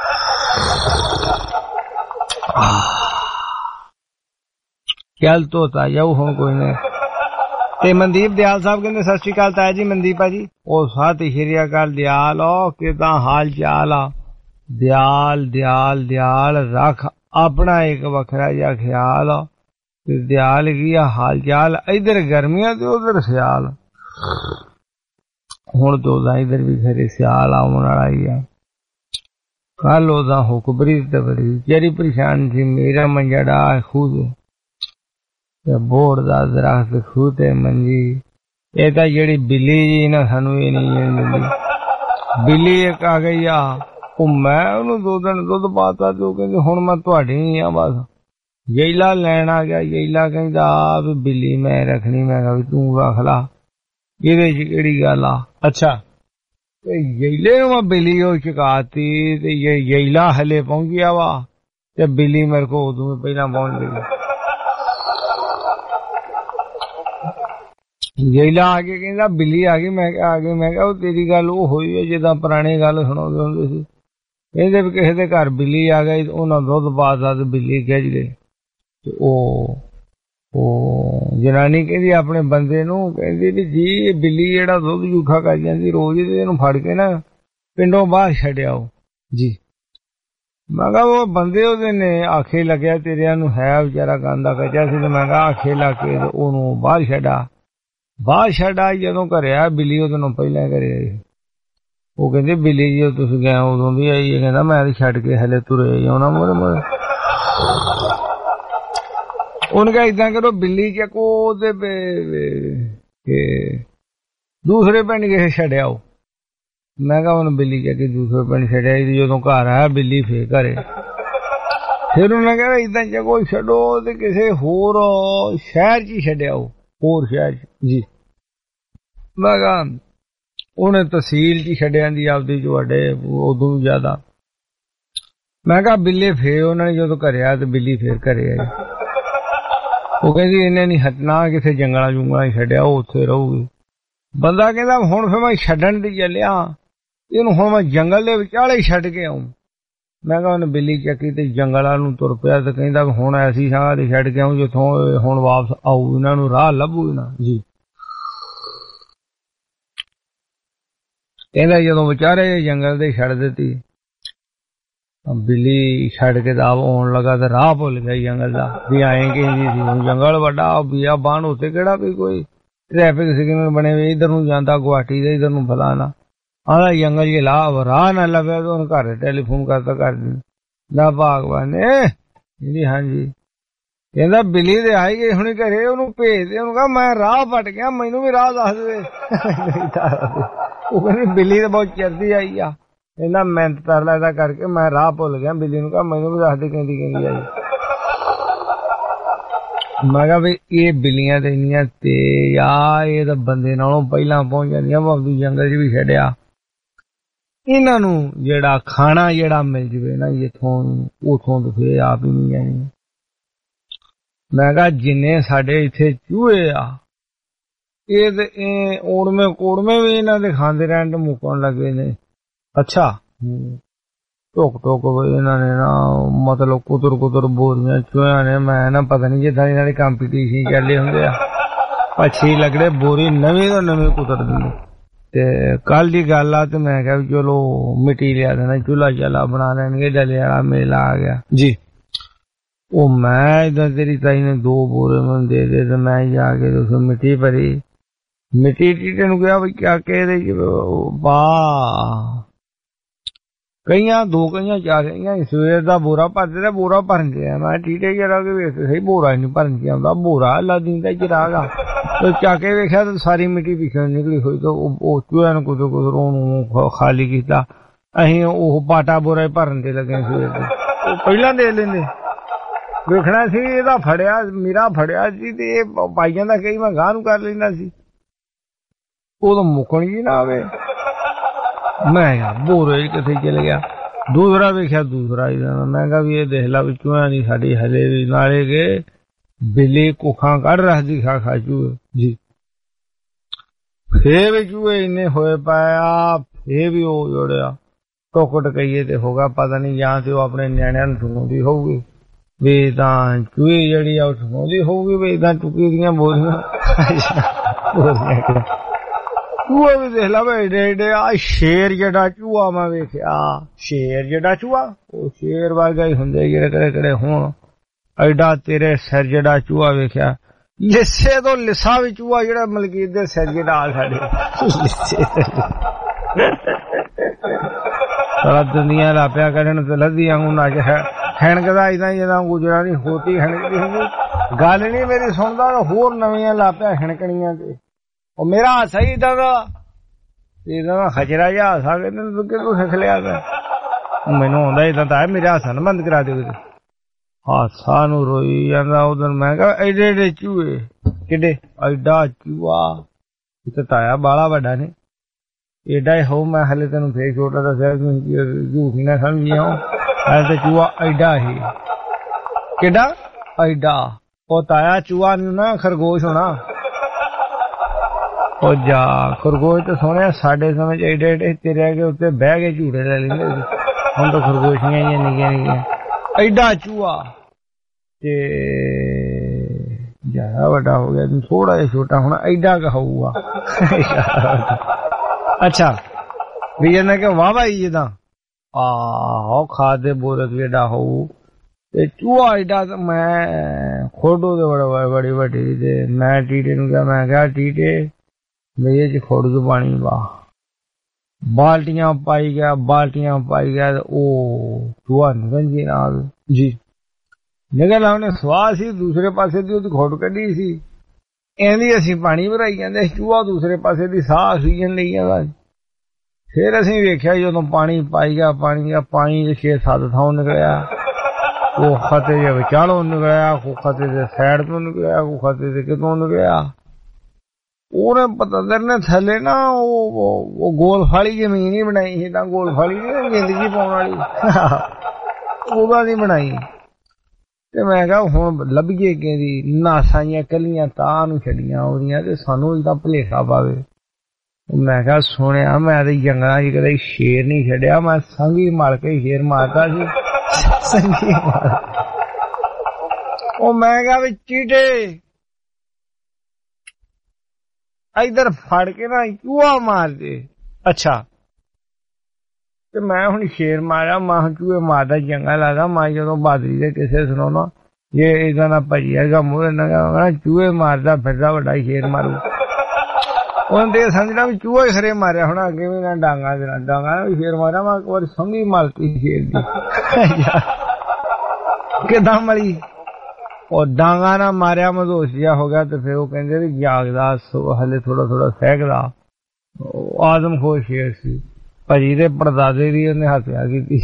[SPEAKER 1] ਚੱਲ ਤੋਤਾ ਜਾਊ ਹੁਣ ਕੋਈ ਨਹੀਂ। ਤੇ ਮਨਦੀਪ ਦਿਆਲ ਸਾਹਿਬ ਕਹਿੰਦੇ ਸਤਿ ਸ਼੍ਰੀ ਅਕਾਲ ਤਾਇਆ ਜੀ। ਮਨਦੀਪ ਆ ਜੀ ਉਹ ਸਤਿ ਸ਼੍ਰੀ ਅਕਾਲ ਦਿਆਲ ਉਹ ਕਿਦਾਂ ਹਾਲ ਚਾਲ ਆ? ਦਿਆਲ ਦਿਆਲ ਦਿਆਲ ਰੱਖ ਆਪਣਾ ਇੱਕ ਵੱਖਰਾ ਜਿਹਾ ਖਿਆਲ ਆ ਤੇ ਦਿਆਲ ਕੀ ਆ ਹਾਲ ਚਾਲ? ਇੱਧਰ ਗਰਮੀਆਂ ਤੇ ਉਧਰ ਸਿਆਲ। ਹੁਣ ਤੋਂ ਉਹਦਾ ਇੱਧਰ ਵੀ ਖਰੇ ਸਿਆਲ ਆਉਣ ਵਾਲਾ ਹੀ ਆ। ਕੱਲ ਉਹਦਾ ਹੁਕਬਰੀ ਤੇ ਬੜੀ ਜਿਹੜੀ ਪਰੇਸ਼ਾਨ ਸੀ ਮੇਰਾ ਮੰਜੜਾ ਖੂਦ ਬੋੜ ਦਾ ਦਰਖਤ ਖੂਹ ਤੇ ਮੰਜੀ। ਇਹ ਤਾਂ ਜਿਹੜੀ ਬਿੱਲੀ ਜੀ ਨਾ ਸਾਨੂੰ ਇਹ ਨਹੀਂ ਮਿਲਦੀ। ਬਿੱਲੀ ਇੱਕ ਆ ਗਈ ਆ ਉਹ ਮੈਂ ਉਹਨੂੰ ਦੋ ਦਿਨ ਦੁੱਧ ਪਾਤਾ ਤੇ ਉਹ ਕਹਿੰਦੇ ਹੁਣ ਮੈਂ ਤੁਹਾਡੀ ਨਹੀਂ ਆ ਬਸ। ਜੈਲਾ ਲੈਣ ਆ ਗਿਆ। ਜੈਲਾ ਕਹਿੰਦਾ ਵੀ ਬਿੱਲੀ ਮੈਂ ਰੱਖਣੀ। ਮੈਂ ਕਿਹਾ ਵੀ ਤੂੰ ਰੱਖ ਲਾ ਇਹਦੇ ਚ ਕਿਹੜੀ ਗੱਲ ਆ? ਅੱਛਾ ਤੇ ਜੈਲੇ ਨੂੰ ਮੈਂ ਬਿੱਲੀ ਉਹ ਚਕਾਤੀ ਤੇ ਜੈਲਾ ਹਲੇ ਪਹੁੰਚ ਗਿਆ ਵਾ ਤੇ ਬਿੱਲੀ ਮੇਰੇ ਕੋਲ ਉਦੋਂ ਪਹਿਲਾਂ ਪਹੁੰਚ ਗਈ। ਜੈਲਾ ਆ ਕੇ ਕਹਿੰਦਾ ਬਿੱਲੀ ਆ ਗਈ। ਮੈਂ ਕਿਹਾ ਆ ਗਈ। ਮੈਂ ਕਿਹਾ ਉਹ ਤੇਰੀ ਗੱਲ ਉਹ ਹੋਈ ਹੈ ਜਿੱਦਾਂ ਪੁਰਾਣੀ ਗੱਲ ਸੁਣਾਉਂਦੇ ਹੁੰਦੇ ਸੀ। ਕਹਿੰਦੇ ਵੀ ਕਿਸੇ ਦੇ ਘਰ ਬਿੱਲੀ ਆ ਗਈ ਉਹਨਾਂ ਦੁੱਧ ਪਾਤਾ ਤੇ ਬਿੱਲੀ ਖਿੱਚ ਗਈ ਤੇ ਉਹ ਉਹ ਜਨਾਨੀ ਕਹਿੰਦੀ ਆਪਣੇ ਬੰਦੇ ਨੂੰ ਕਹਿੰਦੀ ਵੀ ਜੀ ਇਹ ਬਿੱਲੀ ਜਿਹੜਾ ਦੁੱਧ ਝੂਠਾ ਕਰ ਜਾਂਦੀ ਰੋਜ਼ ਤੇ ਇਹਨੂੰ ਫੜ ਕੇ ਨਾ ਪਿੰਡੋਂ ਬਾਹਰ ਛੱਡਿਆਓ ਜੀ। ਮੈਂ ਕਿਹਾ ਉਹ ਬੰਦੇ ਉਹਦੇ ਨੇ ਆਖੇ ਲੱਗਿਆ ਤੇਰਿਆਂ ਨੂੰ ਹੈ ਵਿਚਾਰਾ ਗਾਂਦਾ ਕੱਚਾ ਸੀ ਤੇ ਮੈਂ ਕਿਹਾ ਆਖੇ ਲਾ ਕੇ ਉਹਨੂੰ ਬਾਹਰ ਛੱਡਾ। ਬਾਹਰ ਛੱਡ ਆਈ ਜਦੋਂ ਘਰੇ ਆ ਬਿੱਲੀ ਉਹਦੇ ਨੂੰ ਪਹਿਲਾਂ ਘਰੇ ਆਈ। ਉਹ ਕਹਿੰਦੇ ਬਿੱਲੀ ਜੀ ਤੁਸੀਂ ਗਏ ਉਦੋਂ ਦੀ ਆਈ ਹੈ। ਕਹਿੰਦਾ ਮੈਂ ਤੇ ਛੱਡ ਕੇ ਹਲੇ ਤੁਰੇ ਆਉਣਾ ਮੋਰੇ ਮੋਰੇ। ਉਹਨੇ ਕਿਹਾ ਏਦਾਂ ਕਰੋ ਬਿੱਲੀ ਚੱਕੋ ਤੇ ਦੂਸਰੇ ਪਿੰਡ ਕਿਸੇ ਛੱਡਿਆ ਉਹ। ਮੈਂ ਕਿਹਾ ਉਹਨੂੰ ਬਿੱਲੀ ਚੱਕੀ ਦੂਸਰੇ ਪਿੰਡ ਛੱਡਿਆ। ਜਦੋਂ ਘਰ ਆਇਆ ਬਿੱਲੀ ਫੇਰ ਘਰੇ। ਫਿਰ ਉਹਨੇ ਕਿਹਾ ਏਦਾਂ ਚੱਕੋ ਛੱਡੋ ਤੇ ਕਿਸੇ ਹੋਰ ਸ਼ਹਿਰ ਚ ਹੀ ਛੱਡਿਆ ਉਹ ਹੋਰ ਸ਼ਹਿਰ ਜੀ। ਮੈਂ ਕਿਹਾ ਉਹਨੇ ਤਹਿਸੀਲ ਚ ਛੱਡਿਆਂ ਦੀ ਆਪਦੀ ਤੁਹਾਡੇ ਉਦੋਂ ਵੀ ਜ਼ਿਆਦਾ। ਮੈਂ ਕਿਹਾ ਬਿੱਲੇ ਫੇਰ ਉਹਨਾਂ ਨੇ ਜਦੋਂ ਘਰਿਆ ਤੇ ਬਿੱਲੀ ਫੇਰ ਘਰੇ ਆਈ। ਉਹ ਕਹਿੰਦੀ ਇਹਨੇ ਨੀ ਹਟਣਾ ਕਿਸੇ ਜੰਗਲਾਂ ਜੁੰਗਲਾਂ ਛੱਡਿਆ ਉਹ ਉੱਥੇ ਰਹੂਗੀ। ਬੰਦਾ ਕਹਿੰਦਾ ਹੁਣ ਫਿਰ ਮੈਂ ਛੱਡਣ ਦੀ ਚੱਲਿਆ ਇਹਨੂੰ ਹੁਣ ਮੈਂ ਜੰਗਲ ਦੇ ਵਿਚਾਲੇ ਛੱਡ ਕੇ ਆਊਂ। ਮੈਂ ਕਿਹਾ ਉਹਨੇ ਬਿੱਲੀ ਚੱਕੀ ਤੇ ਜੰਗਲਾਂ ਨੂੰ ਤੁਰ ਪਿਆ ਤੇ ਕਹਿੰਦਾ ਹੁਣ ਐਸੀ ਥਾਂ ਤੇ ਛੱਡ ਕੇ ਆਊਂ ਜਿੱਥੋਂ ਹੁਣ ਵਾਪਸ ਆਊ ਇਹਨਾਂ ਨੂੰ ਰਾਹ ਲੱਭੂ ਨਾ ਜੀ। ਕਹਿੰਦਾ ਜਦੋਂ ਵਿਚਾਰੇ ਜੰਗਲ ਦੇ ਛੱਡ ਦਿੱਤੀ ਬਿੱਲੀ ਛੱਡ ਕੇ ਤਾਂ ਆਉਣ ਲੱਗਾ ਤੇ ਰਾਹ ਭੁੱਲ ਗਿਆ ਜੰਗਲ ਦਾ ਵੀ ਆਏ ਕਿ ਜੀ ਸੀ। ਹੁਣ ਜੰਗਲ ਵੱਡਾ ਬੀਆ ਬਾਣ ਉੱਤੇ ਕਿਹੜਾ ਵੀ ਕੋਈ ਟ੍ਰੈਫਿਕ ਸਿਗਨਲ ਬਣੇ ਹੋਏ ਇੱਧਰ ਨੂੰ ਜਾਂਦਾ ਗੁਹਾਟੀ ਦੇ ਇੱਧਰ ਨੂੰ ਫਲਾਣਾ ਆਹ ਜੰਗਲ ਚ ਲਾਭ ਰਾਹ ਨਾ ਲੱਭਿਆ ਤੇ ਉਹਨੇ ਘਰ ਟੈਲੀਫੋਨ ਕਰਤਾ ਕਰ ਦੀ ਨਾ ਭਾਗਵਾਨ ਨੇ ਜੀ ਹਾਂਜੀ। ਕਹਿੰਦਾ ਬਿੱਲੀ ਦੇ ਆਈ ਗਈ ਹੁਣੀ ਘਰੇ ਉਹਨੂੰ ਭੇਜ ਦੇ। ਉਹਨੂੰ ਕਹਾ ਮੈਂ ਰਾਹ ਪਟ ਗਿਆ ਮੈਨੂੰ ਵੀ ਰਾਹ ਦੱਸ ਦੇ। ਉਹ ਕਹਿੰਦੀ ਬਿੱਲੀ ਤਾਂ ਬਹੁਤ ਚਿਰਦੀ ਆਈ ਆ। ਕਹਿੰਦਾ ਮਿਹਨਤ ਤਰਲਾ ਇਹਦਾ ਕਰਕੇ ਮੈਂ ਰਾਹ ਭੁੱਲ ਗਿਆ। ਬਿੱਲੀ ਨੂੰ ਕਹਾ ਮੈਨੂੰ ਵੀ ਦੱਸ ਦੇ ਕਹਿੰਦੀ ਕਹਿੰਦੀ ਆਈ। ਮੈਂ ਕਿਹਾ ਵੀ ਇਹ ਬਿੱਲੀਆਂ ਤੇ ਇੰਨੀਆਂ ਤੇ ਆ ਇਹ ਤਾਂ ਬੰਦੇ ਨਾਲੋਂ ਪਹਿਲਾਂ ਪਹੁੰਚ ਜਾਂਦੀਆਂ। ਭਾਵੇਂ ਜੰਗਲ ਚ ਵੀ ਛੱਡਿਆ ਇਹਨਾਂ ਨੂੰ ਜਿਹੜਾ ਖਾਣਾ ਜਿਹੜਾ ਮਿਲ ਜਵੇ ਨਾ ਇੱਥੋਂ ਉਥੋਂ ਤੇ ਫੇਰ ਆਪ ਹੀ ਨਹੀਂ ਜਾਣੀ। ਮੈਂ ਕਿਹਾ ਜਿੰਨੇ ਸਾਡੇ ਇੱਥੇ ਚੂਹੇ ਆ ਇਹ ਤੇ ਇਹ ਓੜਵੇਂ ਕੋੜਵੇਂ ਵੀ ਇਹਨਾਂ ਦੇ ਖਾਂਦੇ ਰਹਿਣ ਤੇ ਮੁੱਕਣ ਲੱਗੇ ਨੇ। ਅੱਛਾ
[SPEAKER 15] ਟੋਕ ਟੋਕ ਇਹਨਾਂ ਨੇ ਨਾ ਮਤਲਬ ਕੁਤਰ ਕੁਤਰ ਬੋਰੀਆਂ ਚੋਇਆ ਨੇ। ਮੈਂ ਨਾ ਪਤਾ ਨਹੀਂ ਜਿੱਦਾਂ ਇਹਨਾਂ ਦੇ ਕੰਪੀਟੀਸ਼ਨ ਚੱਲੇ ਹੁੰਦੇ ਆ, ਅੱਛੀ ਲੱਗਦੇ ਬੋਰੀ ਨਵੀਂ ਤੋਂ ਨਵੀਂ ਕੁਤਰ ਦਿੰਦੇ। ਤੇ ਕੱਲ ਦੀ ਗੱਲ ਆ ਤੇ ਮੈਂ ਕਿਹਾ ਵੀ ਚਲੋ ਮਿੱਟੀ ਲਿਆ ਦੇਣਾ, ਚੁੱਲਾ ਚਾਲਾ ਬਣਾ ਲੈਣਗੇ। ਡਲੇ ਵਾਲਾ ਮੇਲਾ ਆ ਗਿਆ ਜੀ। ਉਹ ਮੈਂ ਇਦਾਂ ਤੇਰੀ ਤਾਈ ਨੇ ਦੋ ਬੋਰੇ ਮੈਨੂੰ ਦੇ ਦੇ ਤੇ ਮੈਂ ਜਾ ਕੇ ਉਸ ਮਿੱਟੀ ਭਰੀ। ਮਿੱਟੀ ਟੀਟੇ ਨੂੰ ਕਿਹਾ ਵੀ ਕਿਆ ਕਹਿੰਦੇ ਵਾਹ ਕਈਆਂ ਦੋ ਕਈਆਂ ਚਾਰ ਕਈਆਂ ਸਵੇਰ ਦਾ ਬੋਰਾ ਭਰਦੇ ਤੇ ਬੋਰਾ ਭਰਨ ਗਿਆ। ਮੈਂ ਟੀਟੇ ਜਰਾ ਕੇ ਵੇਖ ਸਹੀ ਬੋਰਾ ਨਹੀਂ ਭਰਨ ਕੇ ਆਉਂਦਾ, ਬੋਰਾ ਅੱਲਾ ਦਿੰਦਾ ਚਿਰਾਗਾ। ਤੇ ਚੱਕ ਕੇ ਵੇਖਿਆ ਤਾਂ ਸਾਰੀ ਮਿੱਟੀ ਪਿੱਛੇ ਨਿਕਲੀ ਹੋਈ। ਤਾਂ ਉਹ ਚੂਹਿਆਂ ਨੂੰ ਕੁਦਰ ਕੁਦਰ ਉਹਨੂੰ ਖਾਲੀ ਕੀਤਾ। ਅਸੀਂ ਉਹ ਪਾਟਾ ਬੋਰਾ ਭਰਨ ਤੇ ਲੱਗੇ ਸਵੇਰ ਦੇ। ਉਹ ਪਹਿਲਾਂ ਦੇ ਲੈਂਦੇ, ਵੇਖਣਾ ਸੀ ਇਹਦਾ ਫੜਿਆ ਮੇਰਾ ਫੜਿਆ ਸੀ ਤੇ ਇਹ ਪਾਈਆਂ ਦਾ ਕਈ ਮੈਂ ਗਾਹ ਨੂੰ ਕਰ ਲੈਂਦਾ ਸੀ। ਉਦੋਂ ਮੁੱਕਣ ਜੀ ਨਾ ਆਵੇ। ਮੈਂ ਕਿਹਾ ਬੋਰੇ ਕਿੱਥੇ ਚਲੇ ਗਿਆ। ਦੂਸਰਾ ਵੇਖਿਆ ਦੂਸਰਾ ਹੀ ਮੈਂ ਕਿਹਾ ਵੀ ਇਹ ਦੇਖ ਲਾ ਵੀ ਚੂਹਿਆਂ ਦੀ ਸਾਡੀ ਹਲੇ ਵੀ ਨਾਲੇ ਗਏ ਬਿੱਲੀ ਕੁੱਖਾਂ ਕੱਢ ਰੱਖਦੀ ਖਾ ਖਾ ਚੂਹੇ ਜੀ। ਫੇਰ ਵੀ ਚੂਹੇ ਇੰਨੇ ਹੋਏ ਪਾਇਆ, ਫੇਰ ਵੀ ਉਹ ਜੋੜਿਆ ਟੁੱਕ ਟਕਈਏ ਤੇ ਹੋਗਾ ਪਤਾ ਨਹੀਂ ਜਾਂ ਤੇ ਉਹ ਆਪਣੇ ਨਿਆਣਿਆਂ ਨੂੰ ਸੁਣਾਉਂਦੀ ਹੋਊਗੀ ਵੀ ਤਾਂ ਚੂਹੇ ਜਿਹੜੀ ਆ ਉਹ ਸੁਣਾਉਂਦੀ ਹੋਊਗੀ ਵੀ ਏਦਾਂ ਟੁੱਕੀ ਦੀਆਂ ਬੋਰੀਆਂ ਬੋਰੀਆਂ ਚੂਹਾ ਵੀ ਦੇਖ ਲਾ ਵੇ ਏਡੇ ਏਡੇ। ਆ ਸ਼ੇਰ ਜਿਹੜਾ ਚੂਹਾ ਮੈਂ ਵੇਖਿਆ, ਸ਼ੇਰ ਜਿਹੜਾ ਚੂਹਾ ਉਹ ਸ਼ੇਰ ਵਰਗਾ ਹੀ ਹੁੰਦੇ ਜਿਹੜੇ ਕਿਹੜੇ ਕਿਹੜੇ ਹੋਣ। ਐਡਾ ਤੇਰੇ ਸਿਰ ਜਿਹੜਾ ਚੂਹਾ ਵੇਖਿਆ, ਲਿੱਸੇ ਤੋਂ ਲਿੱਸਾ ਵੀ ਚੂਹਾ ਜਿਹੜਾ ਮਲਕੀਤ ਦੇ ਸਿਰ ਜਿਹੜਾ ਆ ਸਾਡੇ ਸਾਰਾ ਦੁਨੀਆ ਲਾਪਿਆ ਕਰਨ ਤੇ ਲੱਦੀਆਂ ਨੂੰ ਨੱਚ ਹੈ ਖਣਕਦਾ ਇਦਾਂ ਜਿੱਦਾਂ ਗੁਜਰਾ ਨਹੀਂ ਹੋਤੀ ਖਣਕਦੀ ਹੁੰਦੀ। ਗੱਲ ਨਹੀਂ ਮੇਰੀ ਸੁਣਦਾ ਹੋਰ ਨਵੀਆਂ ਲਾਪਿਆ ਖਣਕਣੀਆਂ ਤੇ ਉਹ ਮੇਰਾ ਹਾਸਾ ਹੀ ਏਦਾਂ ਦਾ ਏਦਾਂ ਦਾ ਖਚਰਾ ਜਿਹਾ ਹਾਸਾ ਕਹਿੰਦੇ ਤੂੰ ਸਿੱਖ ਲਿਆ ਕਰ। ਮੈਨੂੰ ਆਉਂਦਾ ਏਦਾਂ ਤਾਂ ਮੇਰਾ ਹਾਸਾ ਨਾ ਬੰਦ ਕਰਾ ਦਿਓ। ਹਾਸਾ ਨੂੰ ਰੋਈ ਜਾਂਦਾ। ਉਦੋਂ ਮੈਂ ਕਿਹਾ ਐਡੇ ਐਡੇ ਚੂਹੇ ਕਿੱਡੇ ਐਡਾ ਚੂਹਾ ਇੱਕ ਤਾਇਆ ਬਾਲਾ ਵੱਡਾ ਨੇ ਏਡਾ ਹੀ ਹੋ। ਮੈਂ ਹਲੇ ਤੈਨੂੰ ਫੇਰ ਛੋਟਾ ਦੱਸਿਆ ਝੂਠ ਨਾ ਸਮਝੀ ਆਓ। ਹਲੇ ਤੇ ਚੂਹਾ ਐਡਾ ਹੀ ਕਿੱਡਾ ਐਡਾ। ਉਹ ਤਾਇਆ ਚੂਹਾ ਨੂੰ ਨਾ ਖਰਗੋਸ਼ ਹੋਣਾ। ਉਹ ਜਾ ਖਰਗੋਸ਼ ਤਾਂ ਸੋਹਣਿਆ ਸਾਡੇ ਸਮੇਂ ਚ ਏਡੇ ਏਡੇ ਤੇਰੇ ਅੱਗੇ ਉੱਤੇ ਬਹਿ ਕੇ ਝੂਟੇ ਲੈ ਲੈਂਦੇ ਸੀ। ਹੁਣ ਤਾਂ ਖਰਗੋਸ਼ੀਆਂ ਹੀ ਨਿੱਕੀਆਂ ਨਿੱਕੀਆਂ। ਐਡਾ ਚੂਹਾ ਤੇ ਜ਼ਿਆਦਾ ਵੱਡਾ ਹੋ ਗਿਆ, ਥੋੜਾ ਜਿਹਾ ਛੋਟਾ ਹੁਣ ਐਡਾ ਕ ਹੋਊਗਾ। ਅੱਛਾ ਵੀ ਇਹਨਾਂ ਕਿ ਵਾਹ ਭਾਈ ਜਿੱਦਾਂ ਆਹੋ ਖਾਦੇ ਬੋਰਕ ਏਡਾ ਹੋਊ ਤੇ ਚੂਹਾ ਏਡਾ। ਮੈਂ ਖੋਡੋ ਦੇ ਬੜਾ ਬੜੀ ਵੱਡੀ ਤੇ ਮੈਂ ਟੀਟੇ ਨੂੰ ਕਿਹਾ, ਮੈਂ ਕਿਹਾ ਟੀਟੇ ਮੇਰੇ ਚ ਖੋੜ ਚ ਪਾਣੀ ਪਾ। ਬਾਲਟੀਆਂ ਪਾਈ ਗਿਆ ਬਾਲਟੀਆਂ ਪਾਈ ਗਿਆ ਤੇ ਉਹ ਚੂਹਾ ਨਿਕਲ ਜੀ ਨਾਲ ਜੀ ਨਿਕਲ। ਉਹਨੇ ਸਵਾਹ ਸੀ ਦੂਸਰੇ ਪਾਸੇ ਦੀ ਉਹਦੀ ਖੋੜ ਕੱਢੀ ਸੀ। ਇਹਦੀ ਅਸੀਂ ਪਾਣੀ ਭਰਾਈ ਜਾਂਦੇ, ਚੂਹਾ ਦੂਸਰੇ ਪਾਸੇ ਦੀ ਸਾਹ ਆਕਸੀਜਨ ਲਈ ਜਾਂਦਾ। ਫਿਰ ਅਸੀਂ ਵੇਖਿਆ ਜਦੋਂ ਪਾਣੀ ਪਾਈ ਗਿਆ ਪਾਣੀ ਦਾ ਪਾਣੀ ਦੇ ਛੇ ਸੱਤ ਥਾਂ ਨਿਕਲਿਆ। ਉਹ ਖਾਤੇ ਦੇ ਵਿਚਾਲੋਂ ਨਿਕਲਿਆ, ਉਹ ਖਾਤੇ ਦੇ ਸਾਈਡ ਤੋਂ ਨਿਕਲਿਆ, ਉਹ ਖਾਤੇ ਦੇ ਕਿਤੋਂ ਨਿਕਲਿਆ। ਉਹਨੇ ਪਤੰਦਰ ਨੇ ਥੱਲੇ ਨਾ ਉਹ ਗੋਲ ਫਾਲੀ ਜ਼ਮੀਨ ਹੀ ਬਣਾਈ ਸੀ। ਤਾਂ ਗੋਲ ਫਾਲੀ ਨੀ ਜ਼ਿੰਦਗੀ ਪਾਉਣ ਵਾਲੀ ਉਹਦਾ ਨੀ ਬਣਾਈ। ਤੇ ਮੈਂ ਕਿਹਾ ਹੁਣ ਲੱਭੀਏ ਕਿਹਦੀ ਨਾਸਾਂ ਜੀਆਂ ਕੱਲੀਆਂ ਤਾਂ ਨੂੰ ਛੱਡੀਆਂ ਉਹਦੀਆਂ ਤੇ ਸਾਨੂੰ ਇਹਦਾ ਭੁਲੇਖਾ ਪਾਵੇ। ਮੈਂ ਕਿਹਾ ਸੁਣਿਆ ਮੈਂ ਤੇ ਜੰਗਲਾਂ ਚ ਕਦੇ ਸ਼ੇਰ ਨਹੀਂ ਛੱਡਿਆ, ਮੈਂ ਸੰਗੀ ਮਾਰ ਕੇ ਸ਼ੇਰ ਮਾਰਦਾ ਸੀ। ਸੰਗੀ ਮਾਰ ਉਹ ਮੈਂ ਕਿਹਾ ਵੀ ਚੀਟੇ ਇਧਰ ਫੜ ਕੇ ਨਾ ਚੂਹਾ ਮਾਰ ਦੇ। ਅੱਛਾ ਤੇ ਮੈਂ ਹੁਣ ਸ਼ੇਰ ਮਾਰਿਆ, ਮਾਂ ਚੂਹੇ ਮਾਰਦਾ ਚੰਗਾ ਲੱਗਦਾ। ਮੈਂ ਜਦੋਂ ਬਾਦਰੀ ਦੇ ਕਿਸੇ ਸੁਣਾਉਣਾ ਜੇ ਇਹਦਾ ਨਾ ਭਜੀਆਗਾ ਮੂਹਰੇ ਨਾ ਚੂਹੇ ਮਾਰਦਾ ਫਿਰਦਾ ਵੱਡਾ ਸ਼ੇਰ ਮਾਰੂ। ਉਹਨੇ ਤੇ ਸਮਝਣਾ ਵੀ ਚੂਹਾ ਹੀ ਖਰੇ ਮਾਰਿਆ ਹੋਣਾ, ਅੱਗੇ ਵੀ ਨਾ ਡਾਂਗਾ ਦੇ ਨਾਲ ਡਾਂਗਾ ਵੀ ਸ਼ੇਰ ਮਾਰਿਆ। ਮੈਂ ਇੱਕ ਵਾਰੀ ਸੰਗੀ ਮਾਰਤੀ ਸ਼ੇਰ ਦੀ ਕਿਦਾਂ ਮਲੀ ਉਹ ਡਾਂਗਾ ਨਾ ਮਾਰਿਆ ਮਦੋਸ਼ ਜਿਹਾ ਹੋ ਗਿਆ। ਤੇ ਫਿਰ ਉਹ ਕਹਿੰਦੇ ਵੀ ਜਾਗਦਾ ਹਲੇ ਥੋੜਾ ਥੋੜਾ ਸਹਿਕਦਾ। ਆਦਮ ਖੋਸ਼ ਸ਼ੇਰ ਸੀ ਭਾਜੀ ਦੇ ਪੜਦਾਦੇ ਦੀ ਉਹਨੇ ਹੱਤਿਆ ਕੀਤੀ।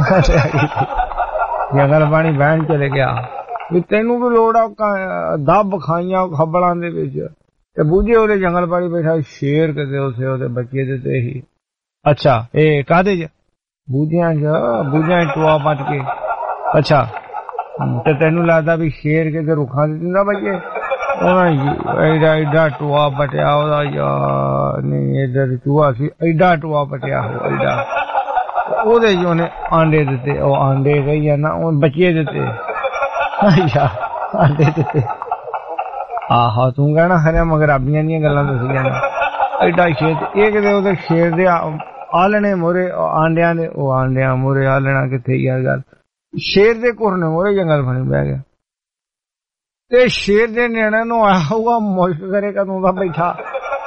[SPEAKER 15] ਜੰਗਲ ਪਾਣੀ ਬਹਿਣ ਚਲੇ ਗਿਆ ਵੀ ਤੈਨੂੰ ਵੀ ਲੋੜ ਆ ਦੱਬ ਖਾਈਆਂ ਖੱਬਲਾਂ ਦੇ ਵਿੱਚ ਤੇ ਬੂਝੇ ਉਹਦੇ ਜੰਗਲ ਪਾਣੀ ਬੈਠਾ ਸ਼ੇਰ ਕਿਤੇ ਉਸੇ ਉਹਦੇ ਬੱਚੇ ਦੇ ਤੇ ਹੀ। ਅੱਛਾ ਇਹ ਕਾਹਦੇ ਚ ਬੂਝਿਆਂ ਚ ਬੂਝਿਆਂ ਟੋਆ ਪੱਟ ਕੇ। ਅੱਛਾ ਤੇ ਤੈਨੂੰ ਲੱਗਦਾ ਵੀ ਸ਼ੇਰ ਕਿਤੇ ਰੁੱਖਾਂ ਤੇ ਦਿੰਦਾ ਬੱਚੇ। ਉਹਨਾਂ ਐਡਾ ਐਡਾ ਟੋਆ ਪਟਿਆ ਉਹਦਾ ਯਾਰ ਨਹੀਂ ਇੱਧਰ ਚੂਹਾ ਸੀ ਐਡਾ ਟੋਆ ਪਟਿਆ ਹੋ ਐਡਾ ਉਹਦੇ ਚ ਉਹਨੇ ਆਂਡੇ ਦਿੱਤੇ, ਉਹ ਆਂਡੇ ਕਹੀ ਜਾਂਦਾ ਉਹ ਬੱਚੇ ਦਿੱਤੇ, ਅੱਛਾ ਆਂਡੇ ਦਿੱਤੇ। ਆਹੋ ਤੂੰ ਕਹਿਣਾ ਖਰਿਆ ਮਗਰਾਬੀਆਂ ਦੀਆਂ ਗੱਲਾਂ ਦੱਸੀਆਂ ਨੇ, ਐਡਾ ਸ਼ੇਰ। ਇਹ ਕਿਤੇ ਉਹਦੇ ਸ਼ੇਰ ਦੇ ਆਲਣੇ ਮੋਰੇ ਆਂਡਿਆਂ ਦੇ, ਉਹ ਆਂਡਿਆਂ ਮੋਰੇ ਆਲਣਾ ਕਿੱਥੇ ਯਾਰ ਗੱਲ। ਸ਼ੇਰ ਦੇ ਘੁਰਨੇ ਮੋਰੇ ਜੰਗਲ ਫਣੀ ਬਹਿ ਗਿਆ ਤੇ ਸ਼ੇਰ ਦੇ ਨਿਆਣੇ ਨੂੰ ਆਇਆ ਹੋਊਗਾ ਮੁਸ਼ਕ ਕਰੇ ਕਦੋਂ ਦਾ ਬੈਠਾ।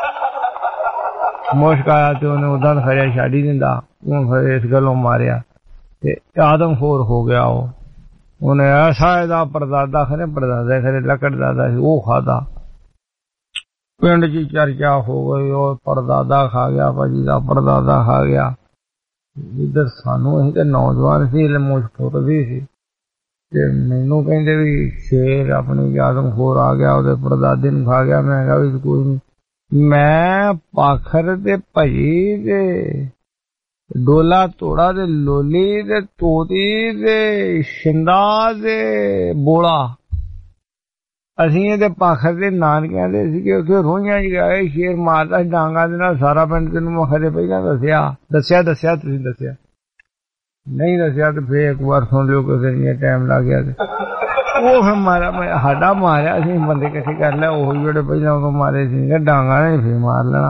[SPEAKER 15] ਮੁਸ਼ਕ ਆਇਆ ਤੇ ਉਹਨੇ ਉਦਾਂ ਖਰਿਆ ਛੱਡ ਹੀ ਦਿੰਦਾ, ਉਹ ਫਿਰ ਇਸ ਗੱਲੋਂ ਮਾਰਿਆ ਤੇ ਆਦਮਖੋਰ ਹੋ ਗਿਆ। ਉਹ ਉਹਨੇ ਐਸਾ ਇਹਦਾ ਪਰਦਾਦਾ ਖਰੇ ਪਰਦਾਦਾ ਖਰੇ ਲੱਕੜ ਦਾਦਾ ਸੀ ਉਹ ਖਾਦਾ, ਪਿੰਡ ਚ ਚਰਚਾ ਹੋ ਗਈ, ਉਹ ਪਰਦਾਦਾ ਖਾ ਗਿਆ, ਭਾਜੀ ਦਾ ਪਰਦਾਦਾ ਖਾ ਗਿਆ। ਇੱਧਰ ਸਾਨੂੰ ਅਸੀਂ ਤੇ ਨੌਜਵਾਨ ਸੀ, ਮੁਸ਼ਕ ਫੁੱਟਦੀ ਸੀ ਤੇ ਮੈਨੂੰ ਕਹਿੰਦੇ ਵੀ ਸ਼ੇਰ ਆਪਣੀ ਆਦਮਖੋਰ ਆ ਗਿਆ, ਉਹਦੇ ਪਰਦਾਦੇ ਨੂੰ ਖਾ ਗਿਆ। ਮੈਂ ਕਿਹਾ ਵੀ ਕੋਈ ਨੀ, ਮੈਂ ਪਾਖਰ ਤੇ ਭਜੀ ਤੇ ਡੋਲਾ ਤੋੜਾ ਤੇ ਲੋਲੀ ਤੇ ਤੋਤੀ ਤੇ ਸ਼ਿੰਦਾ ਤੇ ਬੋਲਾ, ਅਸੀਂ ਇਹਦੇ ਪਾਖਰ ਦੇ ਨਾਨਕਿਆਂ ਦੇ ਸੀਗੇ, ਉੱਥੇ ਰੋਈਆਂ ਚ ਗਏ, ਸ਼ੇਰ ਮਾਰਦਾ ਡਾਂਗਾ ਦੇ ਨਾਲ। ਸਾਰਾ ਪਿੰਡ ਤੈਨੂੰ ਮੈਂ ਖਰੇ ਪਹਿਲਾਂ ਦੱਸਿਆ ਦੱਸਿਆ ਦੱਸਿਆ ਤੁਸੀਂ ਦੱਸਿਆ ਨਹੀਂ ਦੱਸਿਆ ਤੇ ਫੇਰ ਇੱਕ ਵਾਰ ਸੁਣ ਲਿਓ ਕਿਸੇ ਨੇ ਟਾਈਮ ਲੱਗ ਗਿਆ ਤੇ ਉਹ ਫਿਰ ਮਾਰਿਆ, ਮੈਂ ਸਾਡਾ ਮਾਰਿਆ, ਅਸੀਂ ਬੰਦੇ ਇਕੱਠੇ ਕਰ ਲਿਆ, ਉਹ ਜਿਹੜੇ ਪਹਿਲਾਂ ਉਹ ਮਾਰੇ ਸੀ ਡਾਂਗਾ ਨੇ ਫੇਰ ਮਾਰ ਲੈਣਾ।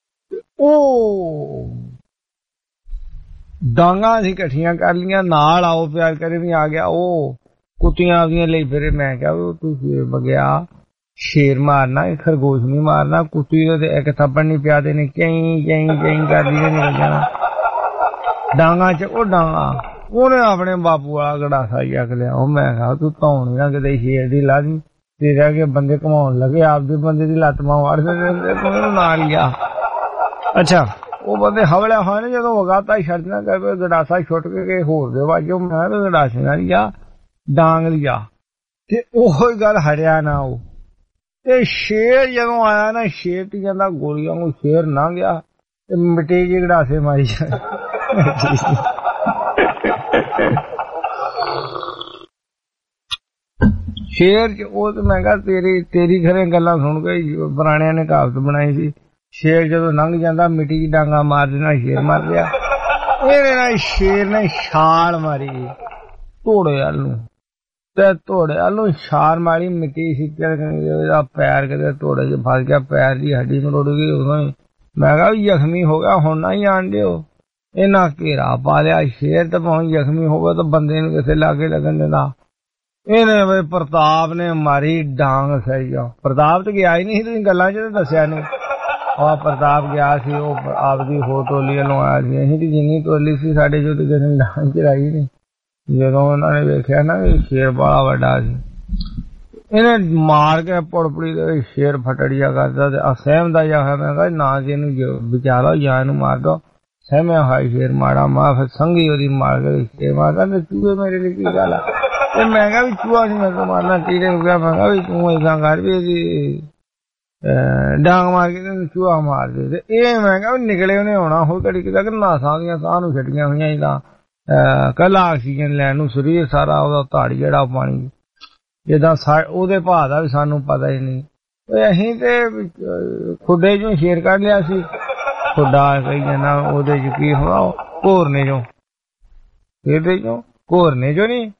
[SPEAKER 15] ਉਹ ਡਾਂਗਾ ਅਸੀਂ ਇਕੱਠੀਆਂ ਕਰ ਲੀਆਂ, ਨਾਲ ਆਓ ਪਿਆਰ ਕਰੇ ਵੀ ਆ ਗਿਆ। ਉਹ ਕੁੱਤੀਆਂ ਆਪਦੀਆਂ ਲਈ ਫਿਰੇ। ਮੈਂ ਕਿਹਾ ਤੂੰ ਬਗਿਆ ਸ਼ੇਰ ਮਾਰਨਾ, ਖਰਗੋਸ਼ ਨਹੀਂ ਮਾਰਨਾ, ਕੁੱਤੀ ਦੇ ਇੱਕ ਥੱਪੜ ਨਹੀਂ ਪਿਆ ਦੇ ਨੇ ਕਈ ਕਈ ਕਈ ਕਰਦੀ ਨੇ ਨਿਕਲ ਜਾਣਾ ਡਾਂਗਾ ਚ। ਉਹ ਡਾਂਗਾ ਉਹਨੇ ਆਪਣੇ ਬਾਪੂ ਵਾਲਾ ਗੜਾਸਾ ਚੱਕ ਲਿਆ। ਉਹ ਮੈਂ ਕਿਹਾ ਤੂੰ ਧੌਣੀ ਨਾ ਕਿਤੇ ਸ਼ੇਰ ਦੀ ਲਾ ਦੀ, ਤੇ ਰਹਿ ਕੇ ਬੰਦੇ ਘਮਾਉਣ ਲੱਗੇ, ਆਪਦੇ ਬੰਦੇ ਦੀ ਲੱਤ ਮਾਂ ਵੜ ਦਿੰਦੇ, ਤੂੰ ਨਾਲ ਗਿਆ। ਅੱਛਾ ਉਹ ਬੰਦੇ ਹਵਲਿਆ ਹੋਏ ਨੇ, ਜਦੋਂ ਵਗਾਤਾ ਛੱਡ ਦੇਣਾ ਕਰ ਗੜਾਸਾ ਛੁੱਟ ਕੇ ਹੋਰ ਦੇ ਵਾਜੋ। ਮੈਂ ਕਿਹਾ ਗੜਾਸੇ ਨਾਲ ਜਾ ਡਾਂਗ ਲਿਆ ਤੇ ਉਹੀ ਗੱਲ ਹਰਿਆ ਨਾ। ਉਹ ਤੇ ਸ਼ੇਰ ਜਦੋਂ ਆਇਆ ਨਾ, ਸ਼ੇਰ ਤੇ ਜਾਂਦਾ ਗੋਲੀਆਂ ਨੂੰ, ਸ਼ੇਰ ਨਾ ਗਿਆ ਤੇ ਮਿੱਟੀ ਜਿਹੇ ਗੜਾਸੇ ਮਾਰੀ ਜਾ। ਸ਼ੇਰ ਚ ਉਹ ਤੇ ਮੈਂ ਕਿਹਾ ਤੇਰੀ ਤੇਰੀ ਖਰੇ ਗੱਲਾਂ ਸੁਣ ਕੇ ਪੁਰਾਣਿਆਂ ਨੇ ਕਹਾਵਤ ਬਣਾਈ ਸੀ, ਸ਼ੇਰ ਜਦੋਂ ਲੰਘ ਜਾਂਦਾ ਮਿੱਟੀ ਚ ਡਾਂਗਾ ਮਾਰ ਦੇਣਾ, ਸ਼ੇਰ ਮਰ ਗਿਆ। ਇਹਨੇ ਨਾਲ ਸ਼ੇਰ ਨੇ ਛਾਲ ਮਾਰੀ ਘੋੜੇ ਵੱਲ ਨੂੰ, ਤੇ ਘੋੜੇ ਵੱਲ ਨੂੰ ਛਾਲ ਮਾਰੀ, ਮਿੱਟੀ ਸਿੱਟਿਆ, ਇਹਦਾ ਪੈਰ ਕਿਤੇ ਘੋੜੇ ਚ ਫਸ ਗਿਆ, ਪੈਰ ਦੀ ਹੱਡੀ ਮਰੋੜ ਗਈ ਉਦੋਂ ਹੀ। ਮੈਂ ਕਿਹਾ ਵੀ ਜ਼ਖਮੀ ਹੋ ਗਿਆ, ਹੁਣ ਨਾ ਹੀ ਆਣ ਦਿਓ। ਇਹਨਾਂ ਘੇਰਾ ਪਾ ਲਿਆ, ਸ਼ੇਰ ਤਾਂ ਭਾਵੇਂ ਜ਼ਖਮੀ ਹੋਵੇ ਤਾਂ ਬੰਦੇ ਨੂੰ ਕਿਸੇ ਲਾਗੇ ਲੱਗਣ ਦਿੰਦਾ। ਇਹਨੇ ਬਈ ਪ੍ਰਤਾਪ ਨੇ ਮਾਰੀ ਡਾਂਗ ਸਹੀ ਆ। ਪ੍ਰਤਾਪ ਤੇ ਗਿਆ ਹੀ ਨਹੀਂ ਸੀ, ਤੁਸੀਂ ਗੱਲਾਂ ਚ ਦੱਸਿਆ ਨਹੀਂ। ਉਹ ਪ੍ਰਤਾਪ ਗਿਆ ਸੀ, ਉਹ ਆਪਦੀ ਹੋਰ ਟੋਲੀ ਵੱਲੋਂ ਆਇਆ ਸੀ। ਅਸੀਂ ਦੀ ਜਿੰਨੀ ਟੋਲੀ ਸੀ ਸਾਡੇ ਚੋਂ ਤੇ ਕਿਸੇ ਨੇ ਡਾਂਗ ਚਲਾਈ ਨਹੀਂ। ਜਦੋਂ ਉਹਨਾਂ ਨੇ ਵੇਖਿਆ ਨਾ ਵੀ ਸ਼ੇਰ ਬੜਾ ਵੱਡਾ ਸੀ, ਇਹਨੇ ਮਾਰ ਕੇ ਪੁੜਪੜੀ ਦੇ ਸ਼ੇਰ ਫਟੜੀਆ ਕਰਦਾ ਤੇ ਅਸਹਿਮ ਦਾ ਜਾ। ਮੈਂ ਕਿਹਾ ਨਾ ਜੀ ਇਹਨੂੰ ਬਚਾ ਲਓ ਜਾਂ ਇਹਨੂੰ ਮਾਰ ਦੋ। ਸਹਿਮਿਆ ਹੋਇਆ ਸ਼ੇਰ ਮਾੜਾ ਮਾਂ ਫਿਰ ਸੰਗੀ ਉਹਦੀ ਮਾਰ ਕੇ ਸ਼ੇਰ ਮਾਰਦਾ ਤੇ ਚੂਹੇ ਮੇਰੇ ਲਈ ਕੀ ਗੱਲ ਆ। ਤੇ ਮੈਂ ਕਿਹਾ ਵੀ ਚੂਹਾ ਸੀ ਮੈਂ ਮਾਰਨਾ, ਟੀਰੇ ਨੂੰ ਕਿਹਾ ਮੈਂ ਕਿਹਾ ਵੀ ਤੂੰ ਏਦਾਂ ਕਰ ਵੀ ਇਹਦੀ ਡਾਂਗ ਮਾਰ ਕੇ ਤੈਨੂੰ ਚੂਹਾ ਮਾਰ ਦੇ। ਤੇ ਇਹ ਮੈਂ ਕਿਹਾ ਵੀ ਨਿਕਲੇ ਉਹਨੇ ਆਉਣਾ ਹੋਰ ਘੜੀ ਕਿਦਾ ਕਿ ਨਾਸਾਂ ਦੀਆਂ ਸਾਹ ਨੂੰ ਛੱਡੀਆਂ ਹੋਈਆਂ ਸੀ ਤਾਂ ਕੱਲਾ ਆਕਸੀਜਨ ਲੈਣ ਨੂੰ ਸਰੀਰ ਸਾਰਾ ਉਹਦਾ ਧਾੜੀ ਜਿਹੜਾ ਪਾਣੀ ਜਿੱਦਾਂ ਉਹਦੇ ਭਾਅ ਦਾ ਵੀ ਸਾਨੂੰ ਪਤਾ ਹੀ ਨਹੀਂ। ਅਸੀਂ ਤੇ ਖੁੱਡੇ ਚੋਂ ਸ਼ੇਰ ਕੱਢ ਲਿਆ ਸੀ, ਖੁੱਡਾ ਕਹੀ ਜਾਣਾ ਉਹਦੇ ਚ ਕੀ ਹੋਣਾ ਘੋਰਨੇ ਚੋਂ, ਇਹਦੇ ਚੋਂ ਘੋਰਨੇ ਚੋਂ ਨੀ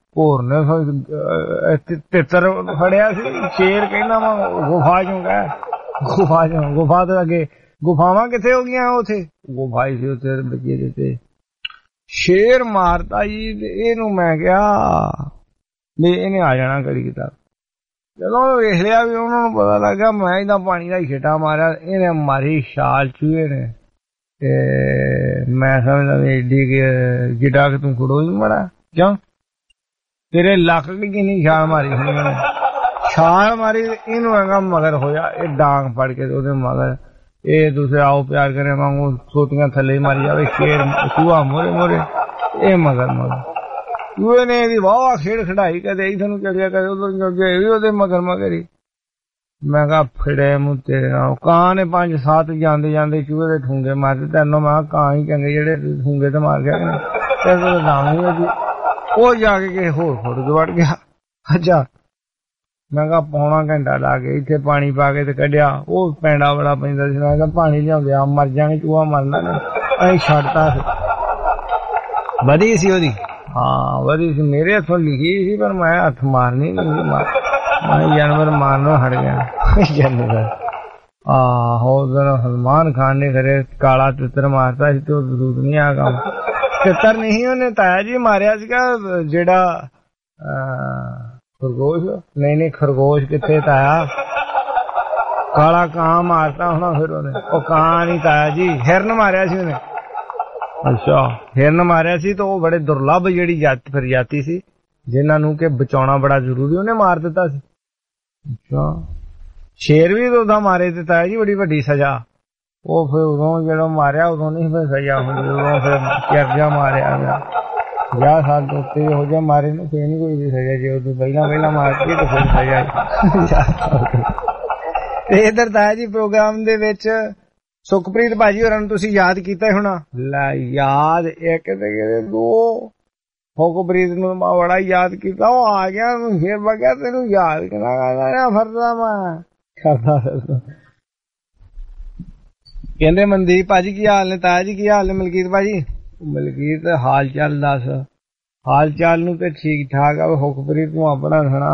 [SPEAKER 15] ਘੋਰਨੇ ਤਿੱਤਰ ਫੜਿਆ ਸੀ। ਸ਼ੇਰ ਕਹਿੰਦਾ ਵਾ ਗੁਫਾ ਚੋਂ ਕਹਿ, ਗੁਫਾ ਚੋਂ, ਗੁਫਾ ਤੋਂ ਅੱਗੇ ਗੁਫਾਵਾਂ ਕਿੱਥੇ ਹੋ ਗਈਆਂ ਉੱਥੇ, ਗੁਫਾ ਹੀ ਸੀ ਉੱਥੇ ਬੱਚੇ ਦੇ ਤੇ ਸ਼ੇਰ ਮਾਰਤਾ ਜੀ। ਇਹਨੂੰ ਮੈਂ ਕਿਹਾ ਵੀ ਇਹਨੇ ਆ ਜਾਣਾ ਕਰੀ ਕਿਤਾਬ। ਜਦੋਂ ਵੇਖ ਲਿਆ ਵੀ ਉਹਨਾਂ ਨੂੰ ਪਤਾ ਲੱਗਾ ਮੈਂ ਇਹਦਾ ਪਾਣੀ ਦਾ ਛਿੱਟਾ ਮਾਰਿਆ, ਇਹਨੇ ਮਾਰੀ ਛਾਲ ਚੂਹੇ ਨੇ। ਤੇ ਮੈਂ ਸਮਝਦਾ ਵੀ ਏਡੀ ਜਿੱਡਾ ਕਿ ਤੂੰ ਖੜੋ ਹੀ ਮੜਾ ਕਿਉਂ ਤੇਰੇ ਲੱਕ ਕੀ ਕਿੰਨੀ ਛਾਲ ਮਾਰੀ ਸੀ ਉਹਨੇ, ਛਾਲ ਮਾਰੀ ਇਹਨੂੰ ਹੈਗਾ ਮਗਰ ਹੋਇਆ, ਇਹ ਡਾਂਗ ਫੜ ਕੇ ਉਹਦੇ ਮਗਰ ਇਹ ਦੂਸਰੇ ਆਓ ਪਿਆਰ ਕਰੇ ਵਾਂਗੂ ਛੋਟੀਆਂ ਥੱਲੇ ਮਾਰੀ ਜਾਵੇ। ਸ਼ੇਰ ਚੂਹਾ ਮੋਰੇ ਮੋਰੇ, ਇਹ ਮਗਰ ਮਗਰ। ਚੂਹੇ ਨੇ ਇਹਦੀ ਵਾਹ ਖੇਡ ਖੜਾਈ, ਕਦੇ ਇਧਰ ਨੂੰ ਚੜਿਆ ਕਦੇ ਉਧਰ ਨੂੰ ਚੜਿਆ, ਇਹ ਵੀ ਉਹਦੇ ਮਗਰ ਮਗਰ ਹੀ। ਮੈਂ ਕਿਹਾ ਫਿੜੇ ਮੂੰਹ ਤੇਰੇ ਨਾਲ। ਕਾਂ ਨੇ ਪੰਜ ਸੱਤ ਜਾਂਦੇ ਜਾਂਦੇ ਚੂਹੇ ਦੇ ਠੂੰਗੇ ਮਾਰਦੇ। ਤੈਨੂੰ ਮੈਂ ਕਾਂ ਹੀ ਚੰਗੇ ਜਿਹੜੇ ਠੂੰਗੇ ਤੇ ਮਾਰ ਗਿਆ ਤੇ ਨਾਮ ਹੀ ਉਹਦੀ। ਉਹ ਜਾ ਕੇ ਕਿਸੇ ਹੋਰ ਫੋਟੋ ਚ ਵੜ ਗਿਆ। ਅੱਛਾ ਮੈਂ ਕਿਹਾ ਪੌਣਾ ਘੰਟਾ ਲਾ ਕੇ ਇੱਥੇ ਪਾਣੀ ਪਾ ਕੇ ਤੇ ਕੱਢਿਆ। ਉਹ ਪੈਂਡਾ ਬੜਾ ਪੈਂਦਾ ਸੀ। ਮੈਂ ਕਿਹਾ ਪਾਣੀ ਲਿਆਉਂਦੇ ਆ ਮਰ ਜਾਣੇ, ਚੂਹਾ ਮਰਨਾ ਨੇ। ਅਸੀਂ ਛੱਡਤਾ ਸੀ। ਵਧੀ ਸੀ ਉਹਦੀ, ਹਾਂ ਵਧੀ ਸੀ। ਮੇਰੇ ਹੱਥੋਂ ਲਿਖੀ ਸੀ ਪਰ ਮੈਂ ਹੱਥ ਮਾਰਨੀ ਨਹੀਂ ਸੀ, ਮੈਂ ਜਾਨਵਰ ਮਾਰਨੋਂ ਹਟ ਗਿਆ ਜਾਨਵਰ। ਆਹੋ ਉਧਰ ਸਲਮਾਨ ਖਾਨ ਨੇ ਖਰੇ ਕਾਲਾ ਤਿੱਤਰ ਮਾਰਤਾ ਸੀ ਤੇ ਉਹ ਜ਼ਰੂਰ ਨਹੀਂ ਆ ਕੰਮ। ਤਿੱਤਰ ਨਹੀਂ ਉਹਨੇ ਤਾਇਆ ਜੀ ਮਾਰਿਆ ਸੀਗਾ ਜਿਹੜਾ ਖਰਗੋਸ਼, ਨਹੀਂ ਨਹੀਂ ਖਰਗੋਸ਼ ਕਿੱਥੇ ਤਾਇਆ, ਕਾਲਾ ਕਾਂ ਮਾਰਤਾ ਹੋਣਾ ਫਿਰ ਉਹਨੇ। ਉਹ ਕਾਂ ਨਹੀਂ ਤਾਇਆ ਜੀ, ਹਿਰਨ ਮਾਰਿਆ ਸੀ ਉਹਨੇ। ਅੱਛਾ ਹਿਰਨ ਮਾਰਿਆ ਸੀ ਤੇ ਉਹ ਬੜੇ ਦੁਰਲੱਭ ਜਿਹੜੀ ਜਾਤੀ ਪ੍ਰਜਾਤੀ ਸੀ ਜਿਨ੍ਹਾਂ ਨੂੰ ਕਿ ਬਚਾਉਣਾ ਬੜਾ ਜ਼ਰੂਰੀ, ਉਹਨੇ ਮਾਰ ਦਿੱਤਾ ਸੀ। ਅੱਛਾ ਸ਼ੇਰ ਵੀ ਉਹਦਾ ਮਾਰੇ ਤੇ ਤਾਇਆ ਜੀ ਬੜੀ ਵੱਡੀ ਸਜ਼ਾ। ਉਹ ਫਿਰ ਉਦੋਂ ਜਦੋਂ ਮਾਰਿਆ ਉਦੋਂ ਨਹੀਂ ਫਿਰ ਸਜ਼ਾ ਹੁੰਦੀ, ਉਦੋਂ ਫਿਰ ਕਰਜ਼ਾ ਮਾਰਿਆ ਗਿਆ ਪੰਜਾਹ ਸਾਲ ਤੋਂ ਉੱਤੇ ਇਹੋ ਜਿਹਾ ਮਾਰੇ ਨੂੰ ਫਿਰ ਨਹੀਂ ਕੋਈ ਵੀ ਸਜ਼ਾ। ਜੇ ਉਦੋਂ ਪਹਿਲਾਂ ਪਹਿਲਾਂ ਮਾਰਤੀ ਤਾਂ ਫਿਰ ਸਜ਼ਾ। ਤੇ ਇਧਰ ਤਾਇਆ ਜੀ ਪ੍ਰੋਗਰਾਮ ਦੇ ਵਿੱਚ ਸੁਖਪ੍ਰੀਤ ਭਾਜੀ ਹੋਰਾਂ ਨੂੰ ਤੁਸੀਂ ਯਾਦ ਕੀਤਾ ਹੋਣਾ। ਲੈ ਯਾਦ ਇੱਕ ਤੇ ਦੋ, ਸੁਖਪ੍ਰੀਤ ਨੂੰ ਮੈਂ ਬੜਾ ਯਾਦ ਕੀਤਾ, ਉਹ ਆ ਗਿਆ ਫਿਰ ਬਗਿਆ ਤੈਨੂੰ ਯਾਦ ਕਿਹਨਾਂ ਕਰਨਾ ਫਿਰਦਾ ਮੈਂ ਕਰਦਾ ਫਿਰਦਾ। ਕਹਿੰਦੇ ਮਨਦੀਪ ਭਾਜੀ ਕੀ ਹਾਲ ਨੇ, ਤਾਇਆ ਜੀ ਕੀ ਹਾਲ ਨੇ, ਮਲਕੀਤ ਭਾਜੀ। ਮਲਕੀਤ ਹਾਲ ਚਾਲ ਦੱਸ, ਹਾਲ ਚਾਲ ਨੂੰ ਤੇ ਠੀਕ ਠਾਕ ਆ। ਸੁਖਪ੍ਰੀਤ ਨੂੰ ਆਪਣਾ ਸੁਣਾ।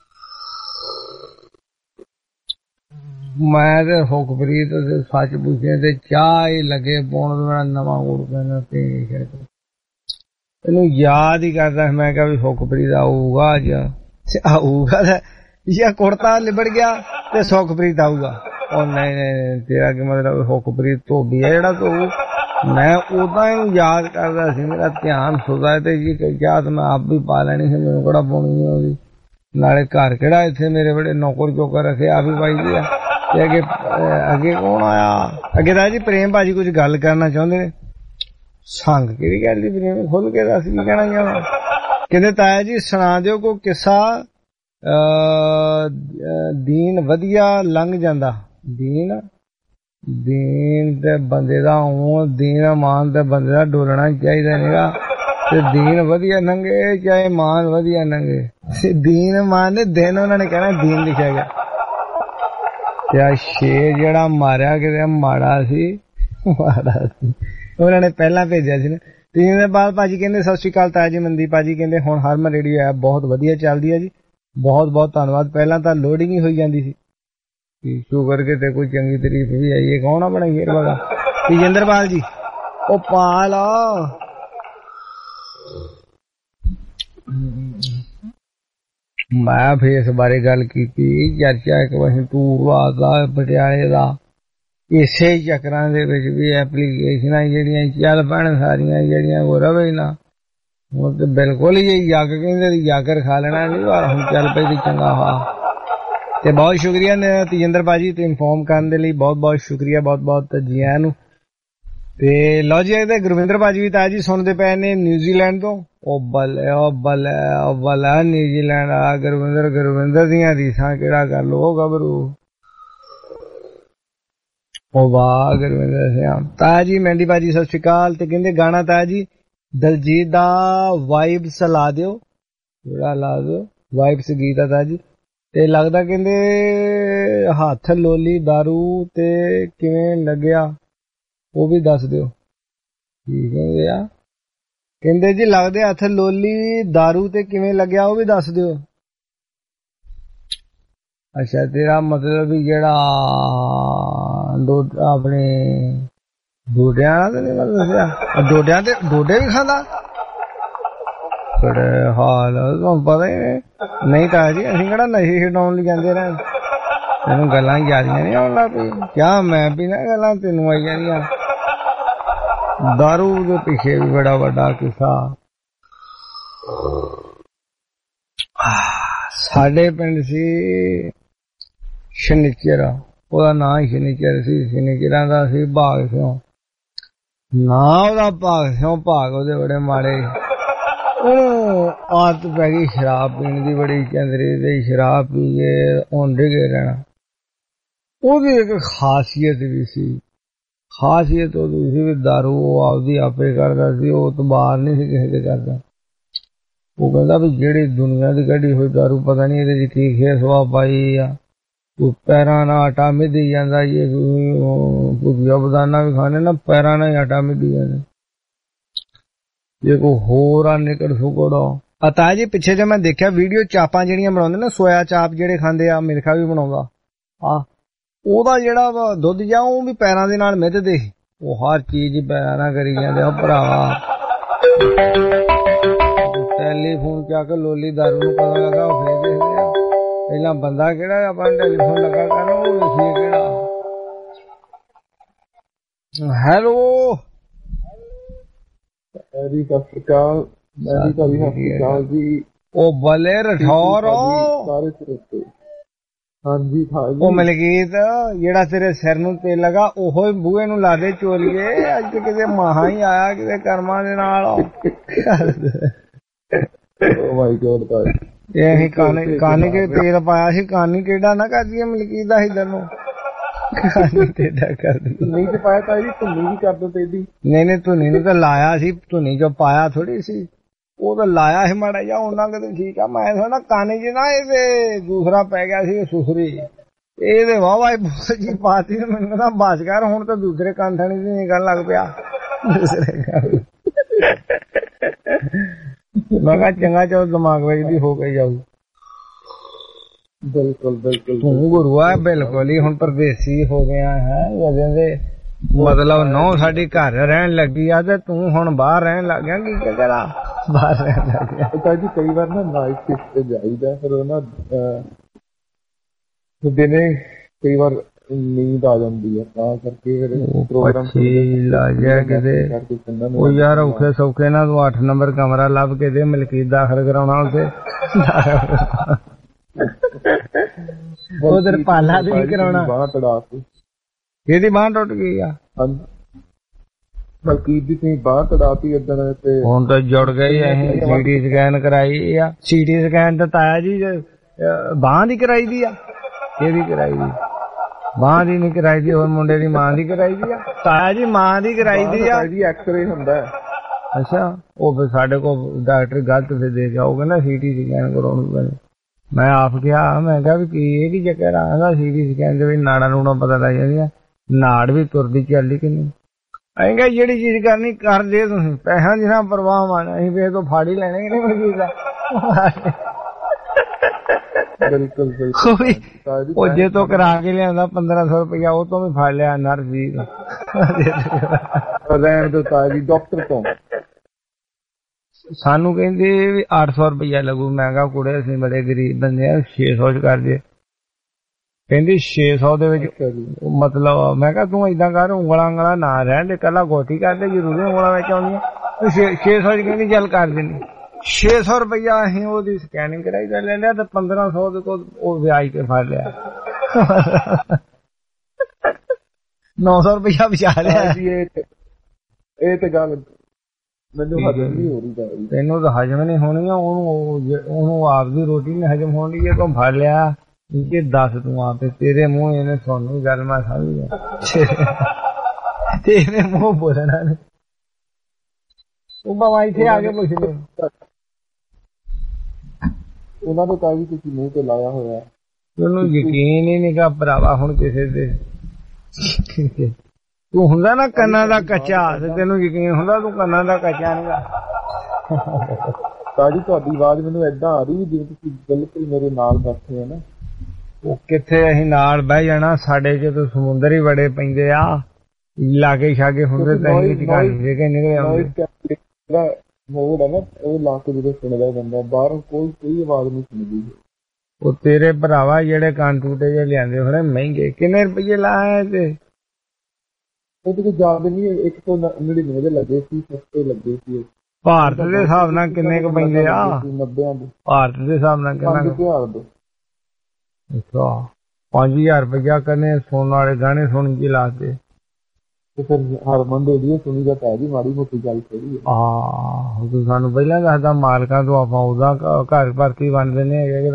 [SPEAKER 15] ਮੈਂ ਤੇ ਸੁਖਪ੍ਰੀਤ ਸੱਚ ਪੁੱਛੇ ਤੇ ਚਾਹ ਹੀ ਲੱਗੇ ਪਾਉਣ ਮੇਰਾ ਨਵਾਂ ਕੋਟ ਪੈਣਾ ਤੇ ਇਹਨੂੰ ਯਾਦ ਹੀ ਕਰਦਾ। ਮੈਂ ਕਿਹਾ ਵੀ ਸੁਖਪ੍ਰੀਤ ਆਊਗਾ ਅੱਜ, ਆਊਗਾ ਜਾਂ ਕੁੜਤਾ ਲਿਬੜ ਗਿਆ ਤੇ ਸੁਖਪ੍ਰੀਤ ਆਊਗਾ। ਉਹ ਨਹੀਂ ਨਹੀਂ ਤੇਰਾ ਕੀ ਮਤਲਬ ਸੁਖਪ੍ਰੀਤ ਧੋਬੀ ਆ ਜਿਹੜਾ ਤੂੰ। ਮੈਂ ਉਦਾਂ ਇਹਨੂੰ ਯਾਦ ਕਰਦਾ ਸੀ, ਮੇਰਾ ਧਿਆਨ ਸੁਦਾ ਤੇ ਜੀ ਯਾਦ ਮੈਂ ਆਪ ਵੀ ਪਾ ਲੈਣੀ ਸੀ, ਮੈਨੂੰ ਕਿਹੜਾ ਪਾਉਣੀ ਨਹੀਂ ਆਉਂਦੀ। ਨਾਲੇ ਘਰ ਕਿਹੜਾ ਇੱਥੇ ਮੇਰੇ ਬੜੇ ਨੌਕਰ ਚੋਕਰ ਰੱਖੇ ਆ ਵੀ ਪਾਈ ਦੀ ਆ। ਤੇ ਅੱਗੇ ਅੱਗੇ ਕੌਣ ਆਇਆ ਅੱਗੇ ਤਾਂ ਜੀ ਪ੍ਰੇਮ ਭਾਜੀ ਕੁਝ ਗੱਲ ਕਰਨਾ ਚਾਹੁੰਦੇ ਨੇ। ਸੰਗ ਕਿਹੜੀ ਗੱਲ ਦੀ ਪ੍ਰੇਮ, ਖੁੱਲ ਕੇ ਦੱਸ ਕੀ ਕਹਿਣਾ ਚਾਹੁੰਦਾ। ਕਹਿੰਦੇ ਤਾਇਆ ਜੀ ਸੁਣਾ ਦਿਓ ਕੋਈ ਕਿੱਸਾ ਦੀਨ ਵਧੀਆ ਲੰਘ ਜਾਂਦਾ। ਦੀਨ ਦੀਨ ਤੇ ਬੰਦੇ ਦਾ ਉਹ ਦੀਨ ਮਾਨ ਤੇ ਬੰਦੇ ਦਾ ਡੋਲਣਾ ਚਾਹੀਦਾ ਨੀਗਾ ਤੇ ਦੀਨ ਵਧੀਆ ਲੰਘੇ ਚਾਹੇ ਮਾਨ ਵਧੀਆ ਲੰਘੇ। ਦੀਨ ਮਾਨ ਨੇ ਦਿਨ ਉਹਨਾਂ ਨੇ ਕਹਿਣਾ ਦੀਨ ਲਿਖਿਆ ਗਿਆ। ਤੇ ਆ ਸ਼ੇਰ ਜਿਹੜਾ ਮਾਰਿਆ ਕਿਤੇ ਮਾੜਾ ਸੀ, ਮਾੜਾ ਸੀ ਉਹਨਾਂ ਨੇ ਪਹਿਲਾਂ ਭੇਜਿਆ ਸੀ ਨਾ। ਤਿੰਨ ਦਿਨ ਬਾਅਦ ਭਾਜੀ ਕਹਿੰਦੇ ਸਤਿ ਸ਼੍ਰੀ ਅਕਾਲ ਤਾਇਆ ਜੀ। ਮਨਦੀਪ ਭਾਜੀ ਕਹਿੰਦੇ ਹੁਣ ਹਰਮਨ ਰੇਡੀਓ ਐਪ ਬਹੁਤ ਵਧੀਆ ਚੱਲਦੀ ਹੈ ਜੀ, ਬਹੁਤ ਬਹੁਤ ਧੰਨਵਾਦ। ਪਹਿਲਾਂ ਤਾਂ ਲੋਡਿੰਗ ਹੀ ਹੋਈ ਜਾਂਦੀ ਸੀ, ਸ਼ੁਕਰ ਕਿਤੇ ਕੋਈ ਚੰਗੀ ਤਾਰੀਫ ਵੀ ਆਈ ਹੈ। ਕੌਣ ਆਪਣਾ ਸ਼ੇਰ ਵਾਲਾ ਤੇਜਿੰਦਰਪਾਲ ਜੀ। ਉਹ ਪਾਲ ਮੈਂ ਫੇਸ ਬਾਰੇ ਗੱਲ ਕੀਤੀ, ਚਰਚਾ ਇੱਕ ਵਾਰ ਟੂਰ ਆਦਾ ਪਟਿਆਲੇ ਦਾ। ਇਸੇ ਚੱਕਰਾਂ ਦੇ ਵਿੱਚ ਵੀ ਐਪਲੀਕੇਸ਼ਨਾਂ ਜਿਹੜੀਆਂ ਚੱਲ ਪੈਣ ਸਾਰੀਆਂ ਜਿਹੜੀਆਂ ਉਹ ਰਵੇ ਨਾ, ਉਹ ਤੇ ਬਿਲਕੁਲ ਹੀ ਯੱਗ ਕਹਿੰਦੇ ਯਾਗਰ ਖਾ ਲੈਣਾ ਨਹੀਂ ਵਾਰ ਹੁਣ ਚੱਲ ਪਈ ਤੇ ਚੰਗਾ ਵਾ। ਤੇ ਬਹੁਤ ਸ਼ੁਕਰੀਆ ਤੇਜਿੰਦਰ ਭਾਜੀ ਤੇ ਇਨਫੋਰਮ ਕਰਨ ਦੇ ਲਈ, ਬਹੁਤ ਬਹੁਤ ਸ਼ੁਕਰੀਆ, ਬਹੁਤ ਬਹੁਤ ਜੀ ਆਇਆਂ ਨੂੰ। ਤੇ ਲਓ ਜੀ ਇਹਦੇ ਗੁਰਵਿੰਦਰ ਭਾਜੀ ਵੀ ਤਾਇਆ ਜੀ ਸੁਣਦੇ ਪਏ ਨੇ ਨਿਊਜ਼ੀਲੈਂਡ ਤੋਂ। ਉਹ ਬੱਲੇ ਉਹ ਬੱਲੇ ਉਹ ਬੱਲਾ ਨਿਊਜ਼ੀਲੈਂਡ ਆ ਗੁਰਵਿੰਦਰ, ਗੁਰਵਿੰਦਰ ਦੀਆਂ ਰੀਸਾਂ ਕਿਹੜਾ ਕਰ ਲੋ ਗੱਭਰੂ। ਉਹ ਵਾਹ ਗੁਰਵਿੰਦਰ ਸਿੰਘ। ਤਾਇਆ ਜੀ ਮਹਿੰਦੀ ਭਾਜੀ ਸਤਿ ਸ਼੍ਰੀ ਅਕਾਲ। ਤੇ ਕਹਿੰਦੇ ਗਾਣਾ ਤਾਇਆ ਜੀ ਦਲਜੀਤ ਦਾ ਵਾਈਬਸ ਲਾ ਦਿਓ, ਜਿਹੜਾ ਲਾ ਦਿਓ ਵਾਈਬਸ ਗੀਤ ਆ ਤਾਇਆ ਜੀ। ਤੇ ਲੱਗਦਾ ਕਹਿੰਦੇ ਹੱਥ ਲੋਲੀ ਦਾਰੂ ਤੇ ਕਿਵੇਂ ਲੱਗਿਆ ਉਹ ਵੀ ਦੱਸ ਦਿਓ। ਕੀ ਕਹਿੰਦੇ ਆ, ਕਹਿੰਦੇ ਜੀ ਲੱਗਦੇ ਹੱਥ ਲੋਲੀ ਦਾਰੂ ਤੇ ਕਿਵੇਂ ਲੱਗਿਆ ਉਹ ਵੀ ਦੱਸ ਦਿਓ। ਅੱਛਾ ਤੇਰਾ ਮਤਲਬ ਵੀ ਜਿਹੜਾ ਆਪਣੇ ਡੋਡਿਆਂ ਦਾ ਨਹੀਂ ਮਤਲਬ ਦੱਸਿਆ, ਡੋਡਿਆਂ ਤੇ ਡੋਡੇ ਵੀ ਖਾਂਦਾ ਬੜੇ ਹਾਲ ਤੁਹਾਨੂੰ ਪਤਾ ਹੀ ਨਹੀਂ ਤਾਇਆ ਜੀ। ਅਸੀਂ ਕਿਹੜਾ ਨਸ਼ੇ ਛਡਾਉਣ ਲਈ ਜਾਂਦੇ ਰਹੇ, ਤੈਨੂੰ ਗੱਲਾਂ ਯਾਦੀਆਂ ਨਹੀਂ ਆਉਣ ਲੱਗ ਪਈ ਕਿਆ ਮੈਂ ਵੀ ਨਾ ਗੱਲਾਂ ਤੈਨੂੰ ਆਈ ਜਾਂਦੀਆਂ। ਦਾਰੂ ਦੇ ਪਿੱਛੇ ਵੀ ਬੜਾ ਵੱਡਾ ਕਿੱਸਾ। ਸਾਡੇ ਪਿੰਡ ਸੀ ਸ਼ਨੀਚਰ, ਉਹਦਾ ਨਾਂ ਹੀ ਸ਼ਨੀਚਰ ਸੀ। ਸ਼ਨੀਚਰਾਂ ਦਾ ਸੀ ਭਾਗ ਸਿਉ ਨਾ, ਉਹਦਾ ਭਾਗ ਸਿਉ ਭਾਗ ਉਹਦੇ ਬੜੇ ਮਾੜੇ। ਉਹਨੂੰ ਆਦਤ ਪੈ ਗਈ ਸ਼ਰਾਬ ਪੀਣ ਦੀ ਬੜੀ, ਚੰਦਰੀ ਦੀ ਸ਼ਰਾਬ ਪੀ ਕੇ ਹੁਣ ਡਿੱਗੇ ਰਹਿਣਾ। ਉਹਦੀ ਇੱਕ ਖਾਸੀਅਤ ਵੀ ਸੀ, ਖਾਸੀਅਤ ਉਹਦੀ ਸੀ ਵੀ ਦਾਰੂ ਉਹ ਆਪਦੀ ਆਪੇ ਕਰਦਾ ਸੀ, ਉਹ ਤਬਾਰ ਨਹੀਂ ਸੀ ਕਿਸੇ ਦੇ ਕਰਦਾ। ਉਹ ਕਹਿੰਦਾ ਵੀ ਜਿਹੜੀ ਦੁਨੀਆ ਦੀ ਕੱਢੀ ਹੋਈ ਦਾਰੂ ਪਤਾ ਨਹੀਂ ਇਹਦੇ ਚ ਕੀ ਖੇਸ ਵਾ ਪਾਈ ਆ। ਉਹ ਪੈਰਾਂ ਨਾਲ ਆਟਾ ਮਿੱਧੀ ਜਾਂਦਾ, ਭੁਜੀਆ ਬਦਾਨਾ ਵੀ ਖਾਣੇ ਨਾ ਪੈਰਾਂ ਨਾਲ ਹੀ ਆਟਾ ਮਿੱਧੀ ਜਾਂਦੇ। ਜੇ ਕੋਈ ਹੋਰ ਆ ਨਿਕਲ ਸੁਕੜੋ ਅਤਾ ਜੀ ਪਿੱਛੇ ਜੇ ਮੈਂ ਦੇਖਿਆ ਵੀਡੀਓ ਚਾਪਾਂ ਜਿਹੜੀਆਂ ਬਣਾਉਂਦੇ ਨਾ ਸੋਇਆ ਚਾਪ ਜਿਹੜੇ ਖਾਂਦੇ ਆ ਮੇਰੇ ਖਿਆਲ ਵੀ ਬਣਾਉਂਦਾ ਆ ਉਹਦਾ ਜਿਹੜਾ ਵਾ ਦੁੱਧ ਜਾਂ ਉਹ ਵੀ ਪੈਰਾਂ ਦੇ ਨਾਲ ਮਿੱਧਦੇ ਉਹ ਹਰ ਚੀਜ਼ ਪੈਰਾਂ ਨਾਲ ਕਰੀ ਜਾਂਦੇ ਆ ਭਰਾਵਾ ਟੈਲੀਫੋਨ ਚੱਕ ਲੋਲੀ ਦਾਰੂ ਨੂੰ ਪਤਾ ਲੱਗਾ ਉਹ ਫੇਰ ਦੇਖਦੇ ਆ ਪਹਿਲਾਂ ਬੰਦਾ ਕਿਹੜਾ ਆਪਾਂ ਟੈਲੀਫੋਨ ਲੱਗਾ ਕਰਨਾ ਉਹ ਵੇਖੀਏ ਕਿਹੜਾ ਹੈਲੋ
[SPEAKER 21] ਐਰੀ ਸਤਿਕਾਰ ਮੈਡੀ ਦਾ ਵੀ ਹਸਪਤਾਲ ਜੀ
[SPEAKER 15] ਉਹ ਬਲੇ ਰਠੌਰ
[SPEAKER 21] ਸਾਰੇ ਸਰੋਤੇ ਹਾਂਜੀ ਭਾਈ
[SPEAKER 15] ਉਹ ਮਲਕੀਤ ਜਿਹੜਾ ਤੇਰੇ ਸਿਰ ਨੂੰ ਤੇਲ ਲਗਾ ਉਹੋ ਹੀ ਬੂਹੇ ਨੂੰ ਲਾ ਦੇ ਚੋਲੀਏ ਅੱਜ ਤੇ ਕਿਤੇ ਮਹਾ ਹੀ ਆਇਆ ਕਿਤੇ ਕਰਮਾਂ ਦੇ ਨਾਲ ਓ
[SPEAKER 21] ਮਾਈ ਗੋਡ ਭਾਈ
[SPEAKER 15] ਇਹ ਹੀ ਕਾਨੇ ਕਾਨੇ ਕੇ ਤੇਲ ਪਾਇਆ ਸੀ ਕਾਨੀ ਕਿਹੜਾ ਨਾ ਕਰਦੀ ਮਲਕੀਤ ਦਾ ਇਧਰ ਨੂੰ ਕਾਨੀ ਟੇਡਾ ਕਰ
[SPEAKER 21] ਨਹੀਂ ਤੇ ਪਾਇਆ ਤਾਂ ਜੀ ਧੁੰਨੀ ਵੀ ਕਰ ਦੋ ਤੇਦੀ
[SPEAKER 15] ਨਹੀਂ ਨਹੀਂ ਧੁੰਨੀ ਨੂੰ ਤਾਂ ਲਾਇਆ ਸੀ ਧੁੰਨੀ ਜੋ ਪਾਇਆ ਥੋੜੀ ਸੀ ਉਹ ਤਾਂ ਲਾਇਆ ਸੀ ਮਾੜਾ ਜਿਹਾ ਉਹਨਾਂ ਕਦੇ ਠੀਕ ਆ ਮੈਂ ਥੋੜਾ ਕਾਨੇ ਜੀ ਨਾ ਇਹਦੇ ਦੂਸਰਾ ਪੈ ਗਿਆ ਸੀ ਸੁਸਰੀ ਇਹਦੇ ਵਾਹ ਵਾਹ ਬਹੁਤ ਜੀ ਪਾਤੀ ਮੈਨੂੰ ਤਾਂ ਬਸ ਕਰ ਹੁਣ ਤਾਂ ਦੂਸਰੇ ਕੰਠਾਣੀ ਦੀ ਨਿਕਲ ਲੱਗ ਪਿਆ ਦੂਸਰੇ ਕੰਨ ਮੈਂ ਕਿਹਾ ਚੰਗਾ ਚਲੋ ਦਿਮਾਗ ਵਿੱਚ ਦੀ ਹੋ ਕੇ ਜਾਊ
[SPEAKER 21] ਬਿਲਕੁਲ ਬਿਲਕੁਲ
[SPEAKER 15] ਤੂੰ ਗੁਰੂ ਆ ਬਿਲਕੁਲ ਹੀ ਹੁਣ ਪਰਦੇਸੀ ਹੋ ਗਿਆ ਹੈ ਜਦੋਂ ਦੇ ਮਤਲਬ ਨੌ ਸਾਡੀ ਘਰ ਰਹਿਣ ਲੱਗੀ ਆ ਤੇ ਤੂੰ ਹੁਣ ਬਾਹਰ ਰਹਿਣ ਲੱਗ ਗਿਆ ਕੀ ਕਰਾਂ ਬਾਹਰ ਰਹਿਣ ਲੱਗ ਗਿਆ
[SPEAKER 21] ਤਾਂ ਜੀ ਕਈ ਵਾਰ ਨਾ ਨਾਈਟ ਸ਼ਿਫਟ ਤੇ ਜਾਈਦਾ ਫਿਰ ਉਹਨਾਂ ਦਿਨੇ ਕਈ ਵਾਰ ਨੀਂਦ ਆ ਜਾਂਦੀ ਹੈ ਤਾਂ ਕਰਕੇ ਫਿਰ ਪ੍ਰੋਗਰਾਮ
[SPEAKER 15] ਲਾਜਿਆ ਕਿਤੇ ਉਹ ਯਾਰ ਔਖੇ ਸੌਖੇ ਨਾਲ ਤੂੰ ਅੱਠ ਨੰਬਰ ਕਮਰਾ ਲੱਭ ਕੇ ਦੇ ਮਲਕੀਤ ਦਾਖਲ ਕਰਾਉਣਾ ਉੱਥੇ ਉਧਰ ਪਾਲਾ ਵੀ ਨਹੀਂ ਕਰਾਉਣਾ
[SPEAKER 21] ਬਾਹਰ ਤੜਾ ਕੇ
[SPEAKER 15] ਇਹਦੀ ਬਾਂਹ ਟੁੱਟ ਗਈ ਆ
[SPEAKER 21] ਮਲਕੀਤ ਦੀ ਤੁਸੀਂ ਬਾਹਰ ਤੜਾਤੀ ਏਦਾਂ ਤੇ ਹੁਣ
[SPEAKER 15] ਤਾਂ ਜੁੜ ਗਈ ਅਸੀਂ ਸੀਟੀ ਸਕੈਨ ਕਰਾਈ ਆ ਸੀਟੀ ਸਕੈਨ ਤਾਂ ਤਾਇਆ ਜੀ ਬਾਂਹ ਦੀ ਕਰਾਈ ਦੀ ਆ ਇਹਦੀ ਕਰਾਈ ਦੀ ਮਾਂ ਦੀ ਨਹੀਂ ਕਰਾਈ ਦੀ ਹੋਰ ਮੁੰਡੇ ਦੀ ਮਾਂ ਦੀ ਕਰਾਈ ਦੀ ਆ ਤਾਇਆ ਜੀ ਮਾਂ ਦੀ ਕਰਾਈ ਦੀ ਆ
[SPEAKER 21] ਜੀ ਐਕਸ-ਰੇ ਹੁੰਦਾ
[SPEAKER 15] ਅੱਛਾ ਉਹ ਫਿਰ ਸਾਡੇ ਕੋਲ ਡਾਕਟਰ ਗਲਤ ਫਿਰ ਦੇ ਗਿਆ ਉਹ ਕਹਿੰਦਾ ਸੀਟੀ ਸਕੈਨ ਕਰਾਉਣੀ ਪੈਣੀ ਮੈਂ ਆਪ ਕਿਹਾ ਮੈਂ ਕਿਹਾ ਵੀ ਕੀ ਇਹ ਕੀ ਚੱਕਰ ਆਂਦਾ ਸੀਟੀ ਸਕੈਨ ਦੇ ਵਿੱਚ ਨਾੜਾਂ ਨੂੜਾਂ ਪਤਾ ਲੱਗ ਜਾਂਦੀਆਂ ਨਾੜ ਵੀ ਤੁਰਦੀ ਚੱਲਦੀ ਕਿ ਨਹੀਂ ਅਸੀਂ ਕਿਹਾ ਜਿਹੜੀ ਚੀਜ਼ ਕਰਨੀ ਕਰ ਦੇ ਤੁਸੀਂ ਪੈਸਿਆਂ ਦੀ ਨਾ ਪਰਵਾਹ ਮਾਨਾ ਅਸੀਂ ਫੇਰ ਤੋਂ ਫਾੜ ਹੀ ਲੈਣੇ ਕਿ ਨਹੀਂ ਚੀਜ਼ ਦਾ
[SPEAKER 21] ਬਿਲਕੁਲ ਬਿਲਕੁਲ
[SPEAKER 15] ਉਹ ਜੇ ਤੋਂ ਕਰਾ ਕੇ ਲਿਆਂਦਾ ਪੰਦਰਾਂ ਸੌ ਰੁਪਇਆ ਉਹ ਤੋਂ ਵੀ ਫੜ ਲਿਆ ਨਰਸ ਜੀ
[SPEAKER 21] ਰਹਿਣ ਦੋ ਤਾਜੀ ਡਾਕਟਰ ਤੋਂ
[SPEAKER 15] ਸਾਨੂੰ ਕਹਿੰਦੇ ਵੀ ਅੱਠ ਸੌ ਰੁਪਇਆ ਲੱਗੂ ਮੈਂ ਕਿਹਾ ਕੁੜੇ ਅਸੀਂ ਬੜੇ ਗਰੀਬ ਬੰਦੇ ਆ ਛੇ ਸੌ ਚ ਕਰ ਦੇ ਕਹਿੰਦੀ ਛੇ ਸੌ ਦੇ ਵਿੱਚ ਮਤਲਬ ਮੈਂ ਕਿਹਾ ਤੂੰ ਏਦਾਂ ਕਰ ਉਂਗਲਾਂ ਉਂਗਲਾਂ ਨਾ ਰਹਿਣ ਦੇ ਕੱਲਾ ਗੋਟੀ ਕਰਦੇ ਜ਼ਰੂਰੀ ਉਂਗਲਾਂ ਵਿੱਚ ਆਉਂਦੀਆਂ ਛੇ ਸੌ ਚ ਕਹਿੰਦੀ ਚੱਲ ਕਰ ਦੇਣੀ ਛੇ ਸੌ ਰੁਪਇਆ ਅਸੀਂ ਉਹਦੀ ਸਕੈਨਿੰਗ ਕਰਾਈ ਤੇ ਲੈ ਲਿਆ ਤੇ ਪੰਦਰਾਂ ਸੌ ਦੇ ਕੋਲ ਉਹ ਵਿਆਜ ਤੇ ਫੜ ਲਿਆ ਨੌ ਸੌ ਰੁਪਇਆ ਬਚਾ ਲਿਆ
[SPEAKER 21] ਇਹ ਤੇ ਗੱਲ ਮੈਨੂੰ ਹਜਮ ਨਹੀਂ ਹੋ ਰਹੀ
[SPEAKER 15] ਤੈਨੂੰ ਤਾਂ ਹਜਮ ਨਹੀਂ ਹੋਣੀ ਉਹਨੂੰ ਉਹਨੂੰ ਆਪਦੀ ਰੋਟੀ ਨਹੀਂ ਹਜਮ ਹੋਣੀ ਜੇ ਤੂੰ ਫੜ ਲਿਆ ਇਹ ਦੱਸ ਤੂੰ ਆਪੇ ਤੇਰੇ ਮੂੰਹ ਇਹਨੇ ਤੁਹਾਨੂੰ ਗੱਲ ਮੈਂ ਸਮਝ ਗਿਆ ਤੇਰੇ ਮੂੰਹ ਬੋਲਣਾ ਨੇ ਉਹ ਬਾਬਾ ਇੱਥੇ ਆ ਕੇ ਪੁੱਛ ਲੈ
[SPEAKER 21] ਉਹਨਾਂ ਦੇ ਕਾਗਜ਼ ਤੁਸੀਂ ਮੂੰਹ ਤੇ ਲਾਇਆ ਹੋਇਆ
[SPEAKER 15] ਤੈਨੂੰ ਯਕੀਨ ਹੀ ਨਹੀਂ ਗਾ ਭਰਾਵਾ ਹੁਣ ਕਿਸੇ ਤੇ ਤੂੰ ਹੁੰਦਾ ਨਾ ਕੰਨਾਂ ਦਾ ਕੱਚਾ ਤੇ ਤੈਨੂੰ ਯਕੀਨ ਹੁੰਦਾ ਤੂੰ ਕੰਨਾਂ ਦਾ ਕੱਚਾ ਨਹੀਂਗਾ
[SPEAKER 21] ਤਾਜੀ ਤੁਹਾਡੀ ਆਵਾਜ਼ ਮੈਨੂੰ ਏਦਾਂ ਆ ਰਹੀ ਜਿਵੇਂ ਤੁਸੀਂ ਬਿਲਕੁਲ ਮੇਰੇ ਨਾਲ ਬੈਠੇ ਹੋ ਨਾ
[SPEAKER 15] ਉਹ ਕਿੱਥੇ ਅਸੀਂ ਨਾਲ ਬਹਿ ਜਾਣਾ ਸਾਡੇ ਚ ਤਾਂ ਸਮੁੰਦਰ ਹੀ ਬੜੇ ਪੈਂਦੇ ਆ ਲਾਗੇ ਛਾਗੇ ਹੁੰਦੇ ਤਾਂ ਅਸੀਂ ਟਿਕਾ ਦੇ ਕੇ ਨਿਕਲੇ ਆਉਂਦੇ
[SPEAKER 21] ਮੋੜ ਹੈ ਨਾ ਉਹ ਲਾ ਕੇ ਜਦੋਂ ਸੁਣਦਾ ਬੰਦਾ ਬਾਹਰੋਂ ਕੋਈ ਕੋਈ ਆਵਾਜ਼ ਨਹੀਂ ਸੁਣਦੀ
[SPEAKER 15] ਉਹ ਤੇਰੇ ਭਰਾਵਾ ਜਿਹੜੇ ਕੰਨ ਟੂਟੇ ਜਿਹੇ ਲਿਆਂਦੇ ਹੋਣੇ ਮਹਿੰਗੇ ਕਿੰਨੇ ਰੁਪਏ ਲਾਏ ਤੇ
[SPEAKER 21] ਉਹਦੇ ਕੋਲ ਜ਼ਿਆਦਾ ਨਹੀਂ ਇੱਕ ਸੌ ਨੜਿਨਵੇਂ ਦੇ ਲੱਗੇ ਸੀ ਸਸਤੇ ਲੱਗੇ ਸੀ
[SPEAKER 15] ਭਾਰਤ ਦੇ ਹਿਸਾਬ ਨਾਲ ਕਿੰਨੇ ਕੁ ਪੈਂਦੇ ਆ
[SPEAKER 21] ਨੱਬੇ ਦੇ
[SPEAKER 15] ਭਾਰਤ ਦੇ ਹਿਸਾਬ ਨਾਲ ਕਿੰਨਾ ਅੱਛਾ ਪੰਜ ਹਜ਼ਾਰ ਰੁਪਇਆ ਕਰਨੇ ਸੁਣਨ ਵਾਲੇ ਗਾਣੇ ਸੁਣ ਕੇ ਲਾਤੇ
[SPEAKER 21] ਤੇ ਫਿਰ ਹਰਮਨ ਦੇ ਲਈ ਸੁਣੀ ਦਾ ਤਾਂ ਜੀ ਮਾੜੀ ਮੋਟੀ ਗੱਲ ਥੋੜੀ
[SPEAKER 15] ਆਹ ਤੂੰ ਸਾਨੂੰ ਪਹਿਲਾਂ ਦੱਸਦਾ ਮਾਲਕਾਂ ਤੋਂ ਆਪਾਂ ਉਹਦਾ ਘਰ ਭਰਤੀ ਬਣ ਦਿੰਦੇ ਹੈਗੇ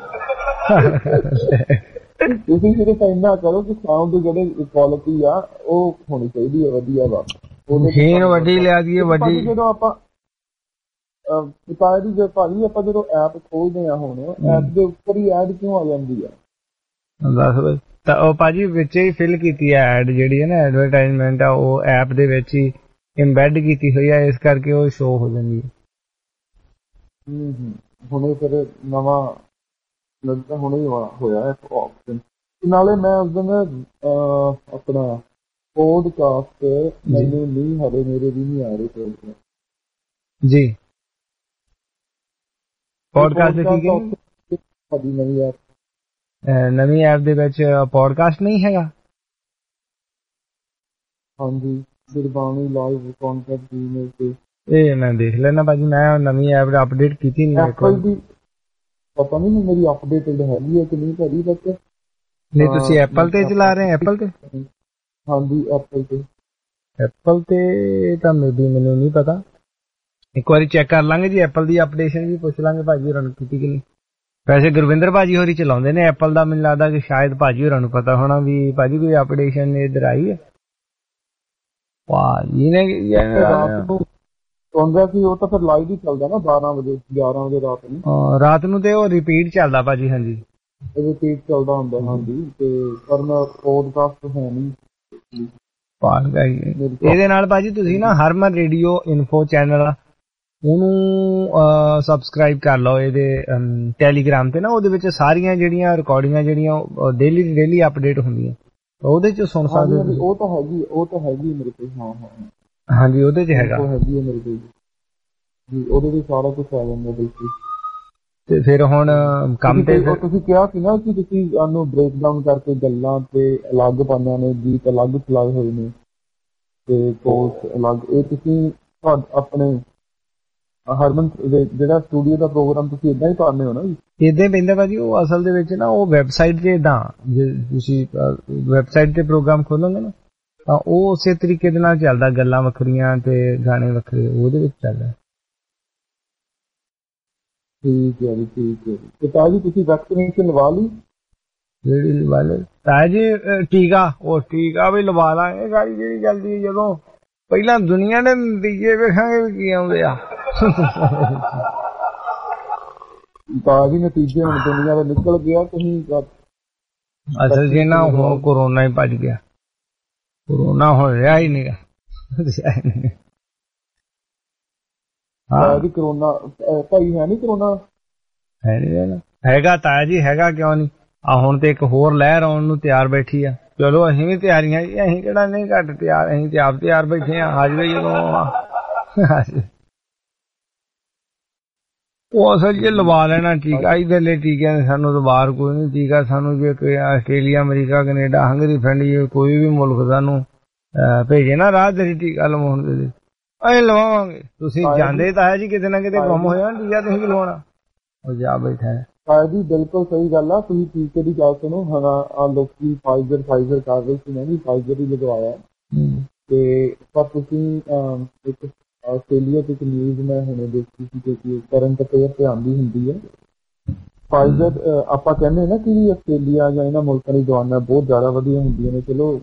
[SPEAKER 21] ਤੁਸੀਂ ਸਿਰਫ ਇੰਨਾ ਕਰੋ ਕਿ ਸਾਊਂਡ ਦੀ ਜਿਹੜੀ ਕੁਆਲਿਟੀ ਆ ਉਹ ਹੋਣੀ ਚਾਹੀਦੀ ਹੈ ਵਧੀਆ ਵਾ
[SPEAKER 15] ਮਸ਼ੀਨ ਵੱਡੀ ਲਿਆ ਦਈਏ ਵੱਡੀ
[SPEAKER 21] ਜਦੋਂ ਆਪਾਂ ਪਿਤਾ ਦੀ ਜੇ ਭਾਜੀ ਆਪਾਂ ਜਦੋਂ ਐਪ ਖੋਲਦੇ ਆ ਹੁਣ ਐਪ ਦੇ ਉੱਪਰ ਹੀ ਐਡ ਕਿਉਂ ਆ ਜਾਂਦੀ ਆ
[SPEAKER 15] ਦੱਸ ਬਈ ਤਾਂ ਉਹ ਭਾਜੀ ਵਿੱਚ ਹੀ ਫਿਲ ਕੀਤੀ ਹੈ ਐਡ ਜਿਹੜੀ ਹੈ ਨਾ ਐਡਵਰਟਾਈਜ਼ਮੈਂਟ ਆ ਉਹ ਐਪ ਦੇ ਵਿੱਚ ਹੀ ਇੰਬੈਡ ਕੀਤੀ ਹੋਈ ਹੈ, ਇਸ ਕਰਕੇ ਉਹ ਸ਼ੋ ਹੋ ਜਾਂਦੀ ਹੈ।
[SPEAKER 21] ਹੂੰ ਹੂੰ ਹੁਣੇ ਫਿਰ ਨਵਾਂ ਲੱਗਦਾ ਹੁਣੇ ਹੋਇਆ ਇੱਕ ਆਪਸ਼ਨ। ਨਾਲੇ ਮੈਂ ਉਸ ਦਿਨ ਆਪਣਾ ਪੋਡਕਾਸਟ ਮੈਨੂੰ ਨਹੀਂ ਹਰੇ ਮੇਰੇ ਵੀ ਨਹੀਂ ਆ ਰਹੇ
[SPEAKER 15] ਜੀ। ਪੋਡਕਾਸਟ ਠੀਕ ਹੈ
[SPEAKER 21] ਸਾਡੀ ਨਵੀਂ ਐਪ
[SPEAKER 15] ਨਵੀਂ ਐਪ ਦੇ ਵਿੱਚ ਪੋਡਕਾਸਟ ਨਹੀਂ ਹੈਗਾ।
[SPEAKER 21] ਹਾਂਜੀ ਗੁਰਬਾਣੀ ਲਾਈਵ ਕੰਟੈਂਟ ਈਮੇਲ ਤੇ
[SPEAKER 15] ਇਹ ਮੈਂ ਦੇਖ ਲੈਣਾ ਭਾਜੀ, ਮੈਂ ਨਵੀਂ ਐਪ ਅਪਡੇਟ ਕੀਤੀ ਨਹੀਂ।
[SPEAKER 21] ਐਪਲ ਦੀ ਪਤਾ ਨਹੀਂ ਮੇਰੀ ਅਪਡੇਟਡ ਹੈਗੀ ਹੈ ਕਿ ਨਹੀਂ ਭਾਜੀ ਤੱਕ।
[SPEAKER 15] ਨਹੀਂ ਤੁਸੀਂ ਐਪਲ ਤੇ ਚਲਾ ਰਹੇ ਐਪਲ ਤੇ?
[SPEAKER 21] ਹਾਂਜੀ ਐਪਲ ਤੇ।
[SPEAKER 15] ਐਪਲ ਤੇ ਤਾਂ ਮੇਬੀ ਮੈਨੂੰ ਨਹੀਂ ਪਤਾ, ਇੱਕ ਵਾਰੀ ਚੈੱਕ ਕਰ ਲਾਂਗੇ ਜੀ। ਐਪਲ ਦੀ ਅਪਡੇਸ਼ਨ ਵੀ ਪੁੱਛ ਲਾਂਗੇ ਭਾਜੀ ਹੋਰਾਂ ਨੂੰ ਕੀਤੀ ਕਿ ਨਹੀਂ। ਵੈਸੇ ਗੁਰਵਿੰਦਰ ਭਾਜੀ ਹੋਰੀ ਚਲਾਉਂਦੇ ਨੇ ਐਪਲ ਦਾ, ਮੈਨੂੰ ਲੱਗਦਾ ਕਿ ਸ਼ਾਇਦ ਭਾਜੀ ਹੋਰਾਂ ਨੂੰ ਪਤਾ ਹੋਣਾ ਵੀ ਭਾਜੀ ਕੋਈ ਅਪਡੇਸ਼ਨ ਇੱਧਰ ਆਈ ਹੈ। ਵਾਹ ਜੀ ਨੇ
[SPEAKER 21] ਹੁੰਦਾ ਸੀ ਉਹ ਤਾਂ ਫਿਰ ਲਾਈਵ ਹੀ ਚੱਲਦਾ ਨਾ ਬਾਰਾਂ ਵਜੇ ਗਿਆਰਾਂ ਵਜੇ ਰਾਤ ਨੂੰ।
[SPEAKER 15] ਰਾਤ ਨੂੰ ਤੇ ਉਹ ਰਿਪੀਟ ਚੱਲਦਾ ਭਾਜੀ। ਹਾਂਜੀ
[SPEAKER 21] ਰਿਪੀਟ ਚੱਲਦਾ ਹੁੰਦਾ। ਹਾਂਜੀ ਤੇ ਪਰ ਮੈਂ ਪੋਡਕਾਸਟ ਹੈ ਨਹੀਂ।
[SPEAKER 15] ਇਹਦੇ ਨਾਲ ਭਾਜੀ ਤੁਸੀਂ ਨਾ ਹਰਮਨ ਰੇਡੀਓ ਇਨਫੋ ਚੈਨਲ ਉਹਨੂੰ ਸਬਸਕ੍ਰਾਈਬ ਕਰ ਲਓ ਇਹਦੇ ਟੈਲੀਗ੍ਰਾਮ ਤੇ ਨਾ। ਉਹਦੇ ਵਿੱਚ ਸਾਰੀਆਂ ਜਿਹੜੀਆਂ ਰਿਕਾਰਡਿੰਗਾਂ ਜਿਹੜੀਆਂ ਡੇਲੀ ਦੀ ਡੇਲੀ ਅਪਡੇਟ ਹੁੰਦੀਆਂ ਉਹਦੇ ਚ ਸੁਣ ਸਕਦੇ ਹੋ।
[SPEAKER 21] ਉਹ ਤਾਂ ਹੈਗੀ ਉਹ ਤਾਂ ਹੈਗੀ ਮੇਰੇ ਕੋਲ। ਹਾਂ ਹਾਂ
[SPEAKER 15] ਹਾਂਜੀ ਉਹਦੇ ਚ ਹੈਗਾ,
[SPEAKER 21] ਹੈਗੀ ਹੈ ਮੇਰੇ ਕੋਲ ਜੀ। ਉਹਦੇ ਵਿੱਚ ਸਾਰਾ ਕੁਝ ਆ ਜਾਂਦਾ ਬਿਲਕੁਲ।
[SPEAKER 15] ਤੇ ਫਿਰ ਹੁਣ ਕੰਮ ਤੇ
[SPEAKER 21] ਤੁਸੀਂ ਕਿਹਾ ਸੀ ਨਾ ਕਿ ਤੁਸੀਂ ਉਹਨੂੰ ਬ੍ਰੇਕ ਡਾਊਨ ਕਰਕੇ ਗੱਲਾਂ ਤੇ ਅਲੱਗ ਪਾਈਆਂ ਨੇ, ਗੀਤ ਅਲੱਗ ਚਲਾਏ ਹੋਏ ਨੇ ਤੇ ਕੋਰਸ ਅਲੱਗ। ਇਹ ਤੁਸੀਂ ਆਪਣੇ ਹਰਮਨ ਜਿਹੜਾ ਸਟੂਡੀਓ ਦਾ ਪ੍ਰੋਗਰਾਮ ਤੁਸੀਂ ਏਦਾਂ ਹੀ ਪਾਉਂਦੇ ਹੋ ਨਾ ਜੀ?
[SPEAKER 15] ਏਦਾਂ ਹੀ ਪੈਂਦਾ ਭਾਜੀ। ਉਹ ਅਸਲ ਦੇ ਵਿੱਚ ਨਾ ਉਹ ਵੈਬਸਾਈਟ ਤੇ ਏਦਾਂ ਜੇ ਤੁਸੀਂ ਵੈਬਸਾਈਟ ਤੇ ਪ੍ਰੋਗਰਾਮ ਖੋਲੋਗੇ ਨਾ ਤਾਂ ਉਹ ਉਸੇ ਤਰੀਕੇ ਦੇ ਨਾਲ ਚੱਲਦਾ, ਗੱਲਾਂ ਵੱਖਰੀਆਂ ਤੇ ਗਾਣੇ ਵੱਖਰੇ ਉਹਦੇ ਵਿੱਚ ਚੱਲਦਾ।
[SPEAKER 21] ਠੀਕ ਹੈ ਜੀ ਠੀਕ ਹੈ। ਤੇ ਤਾਇਆ ਜੀ ਤੁਸੀਂ ਵੈਕਸੀਨੇਸ਼ਨ ਲਵਾ ਲਈ?
[SPEAKER 15] ਜਿਹੜੀ ਲਵਾ ਲਈ ਤਾਇਆ ਜੀ ਟੀਕਾ, ਉਹ ਟੀਕਾ ਵੀ ਲਵਾ ਲਾਂਗੇ ਸਾਰੀ ਜਿਹੜੀ ਜਲਦੀ। ਜਦੋਂ ਪਹਿਲਾਂ ਦੁਨੀਆ ਦੇ ਨਤੀਜੇ ਵੇਖਾਂਗੇ ਵੀ ਕੀ ਆਉਂਦੇ ਆ।
[SPEAKER 21] ਤਾਇਆ ਜੀ ਨਤੀਜੇ ਹੁਣ ਦੁਨੀਆ ਦਾ ਨਿਕਲ ਗਿਆ। ਤੁਸੀਂ
[SPEAKER 15] ਅਸਲ ਜੇ ਨਾ ਹੁਣ ਕੋਰੋਨਾ ਹੀ ਭੱਜ ਗਿਆ। ਕੋਰੋਨਾ ਹੁਣ ਰਿਹਾ ਹੀ ਨਹੀਂ।
[SPEAKER 21] ਹਾਂ ਜੀ ਕਰੋਨਾ ਭਾਈ ਹੈ ਨੀ ਕਰੋਨਾ
[SPEAKER 15] ਹੈ ਨੀ ਹੈਗਾ ਤਾਇਆ ਜੀ ਹੈਗਾ ਕਿਉਂ ਨਹੀਂ। ਆ ਹੁਣ ਤੇ ਇੱਕ ਹੋਰ ਲਹਿਰ ਆਉਣ ਨੂੰ ਤਿਆਰ ਬੈਠੀ ਆ। ਚਲੋ ਅਸੀਂ ਵੀ ਤਿਆਰੀਆਂ ਜੀ, ਅਸੀਂ ਕਿਹੜਾ ਨਹੀਂ ਘੱਟ ਤਿਆਰ, ਅਸੀਂ ਤੇ ਆਪ ਤਿਆਰ ਬੈਠੇ ਆ। ਹਾਜ਼ਰ ਜਦੋਂ ਉਹ ਅਸਲ ਜੇ ਲਵਾ ਲੈਣਾ ਟੀਕਾ। ਇਧਰਲੇ ਟੀਕਿਆਂ ਨੇ ਸਾਨੂੰ ਤਾਂ ਬਾਹਰ ਕੋਈ ਨਹੀਂ ਟੀਕਾ। ਸਾਨੂੰ ਜੇ ਕੋਈ ਆਸਟ੍ਰੇਲੀਆ ਅਮਰੀਕਾ ਕੈਨੇਡਾ ਹੰਗਰੀ ਫੈਂਡੀ ਕੋਈ ਵੀ ਮੁਲਕ ਸਾਨੂੰ ਭੇਜੇ ਨਾ ਰਾਹ ਤੇਰੀ ਟੀਕਾ ਲਵਾਉਣ ਦੇ ਅਸੀਂ ਲਵਾਵਾਂਗੇ। ਤੁਸੀਂ ਜਾਂਦੇ ਤਾਂ ਹੈ ਜੀ ਕਿਤੇ ਨਾ ਕਿਤੇ ਗੁੰਮ ਹੋ ਜਾਣਾ ਟੀਕਾ, ਤੁਸੀਂ ਲਵਾਉਣਾ ਉਹ ਜਾ ਬੈਠਾ ਹੈ।
[SPEAKER 21] ਹਾਂ ਜੀ ਬਿਲਕੁਲ ਸਹੀ ਗੱਲ ਆ। ਤੁਸੀਂ ਟੀਕੇ ਦੀ ਗੱਲ ਸੁਣੋ। ਹੁਣ ਆ ਲੋਕੀ ਫਾਈਜ਼ਰ ਫਾਈਜ਼ਰ ਕਰ ਰਹੇ ਸੀ, ਮੈਂ ਵੀ ਫਾਈਜ਼ਰ ਹੀ ਲਗਵਾਇਆ ਤੇ ਪਰ ਤੁਸੀਂ ਇੱਕ ਆਸਟ੍ਰੇਲੀਆ ਤੇ ਇੱਕ ਨਿਊਜ਼ ਮੈਂ ਹੁਣੇ ਦੇਖੀ ਸੀ ਕਿ ਕਰੰਟ ਅਫੇਅਰ ਤੇ ਆਉਂਦੀ ਹੁੰਦੀ ਹੈ। ਫਾਈਜ਼ਰ ਆਪਾਂ ਕਹਿੰਦੇ ਨਾ ਕਿ ਆਸਟ੍ਰੇਲੀਆ ਜਾਂ ਇਹਨਾਂ ਮੁਲਕਾਂ ਦੀ ਦਵਾਈਆਂ ਬਹੁਤ ਜ਼ਿਆਦਾ ਵਧੀਆ ਹੁੰਦੀਆਂ ਨੇ। ਚਲੋ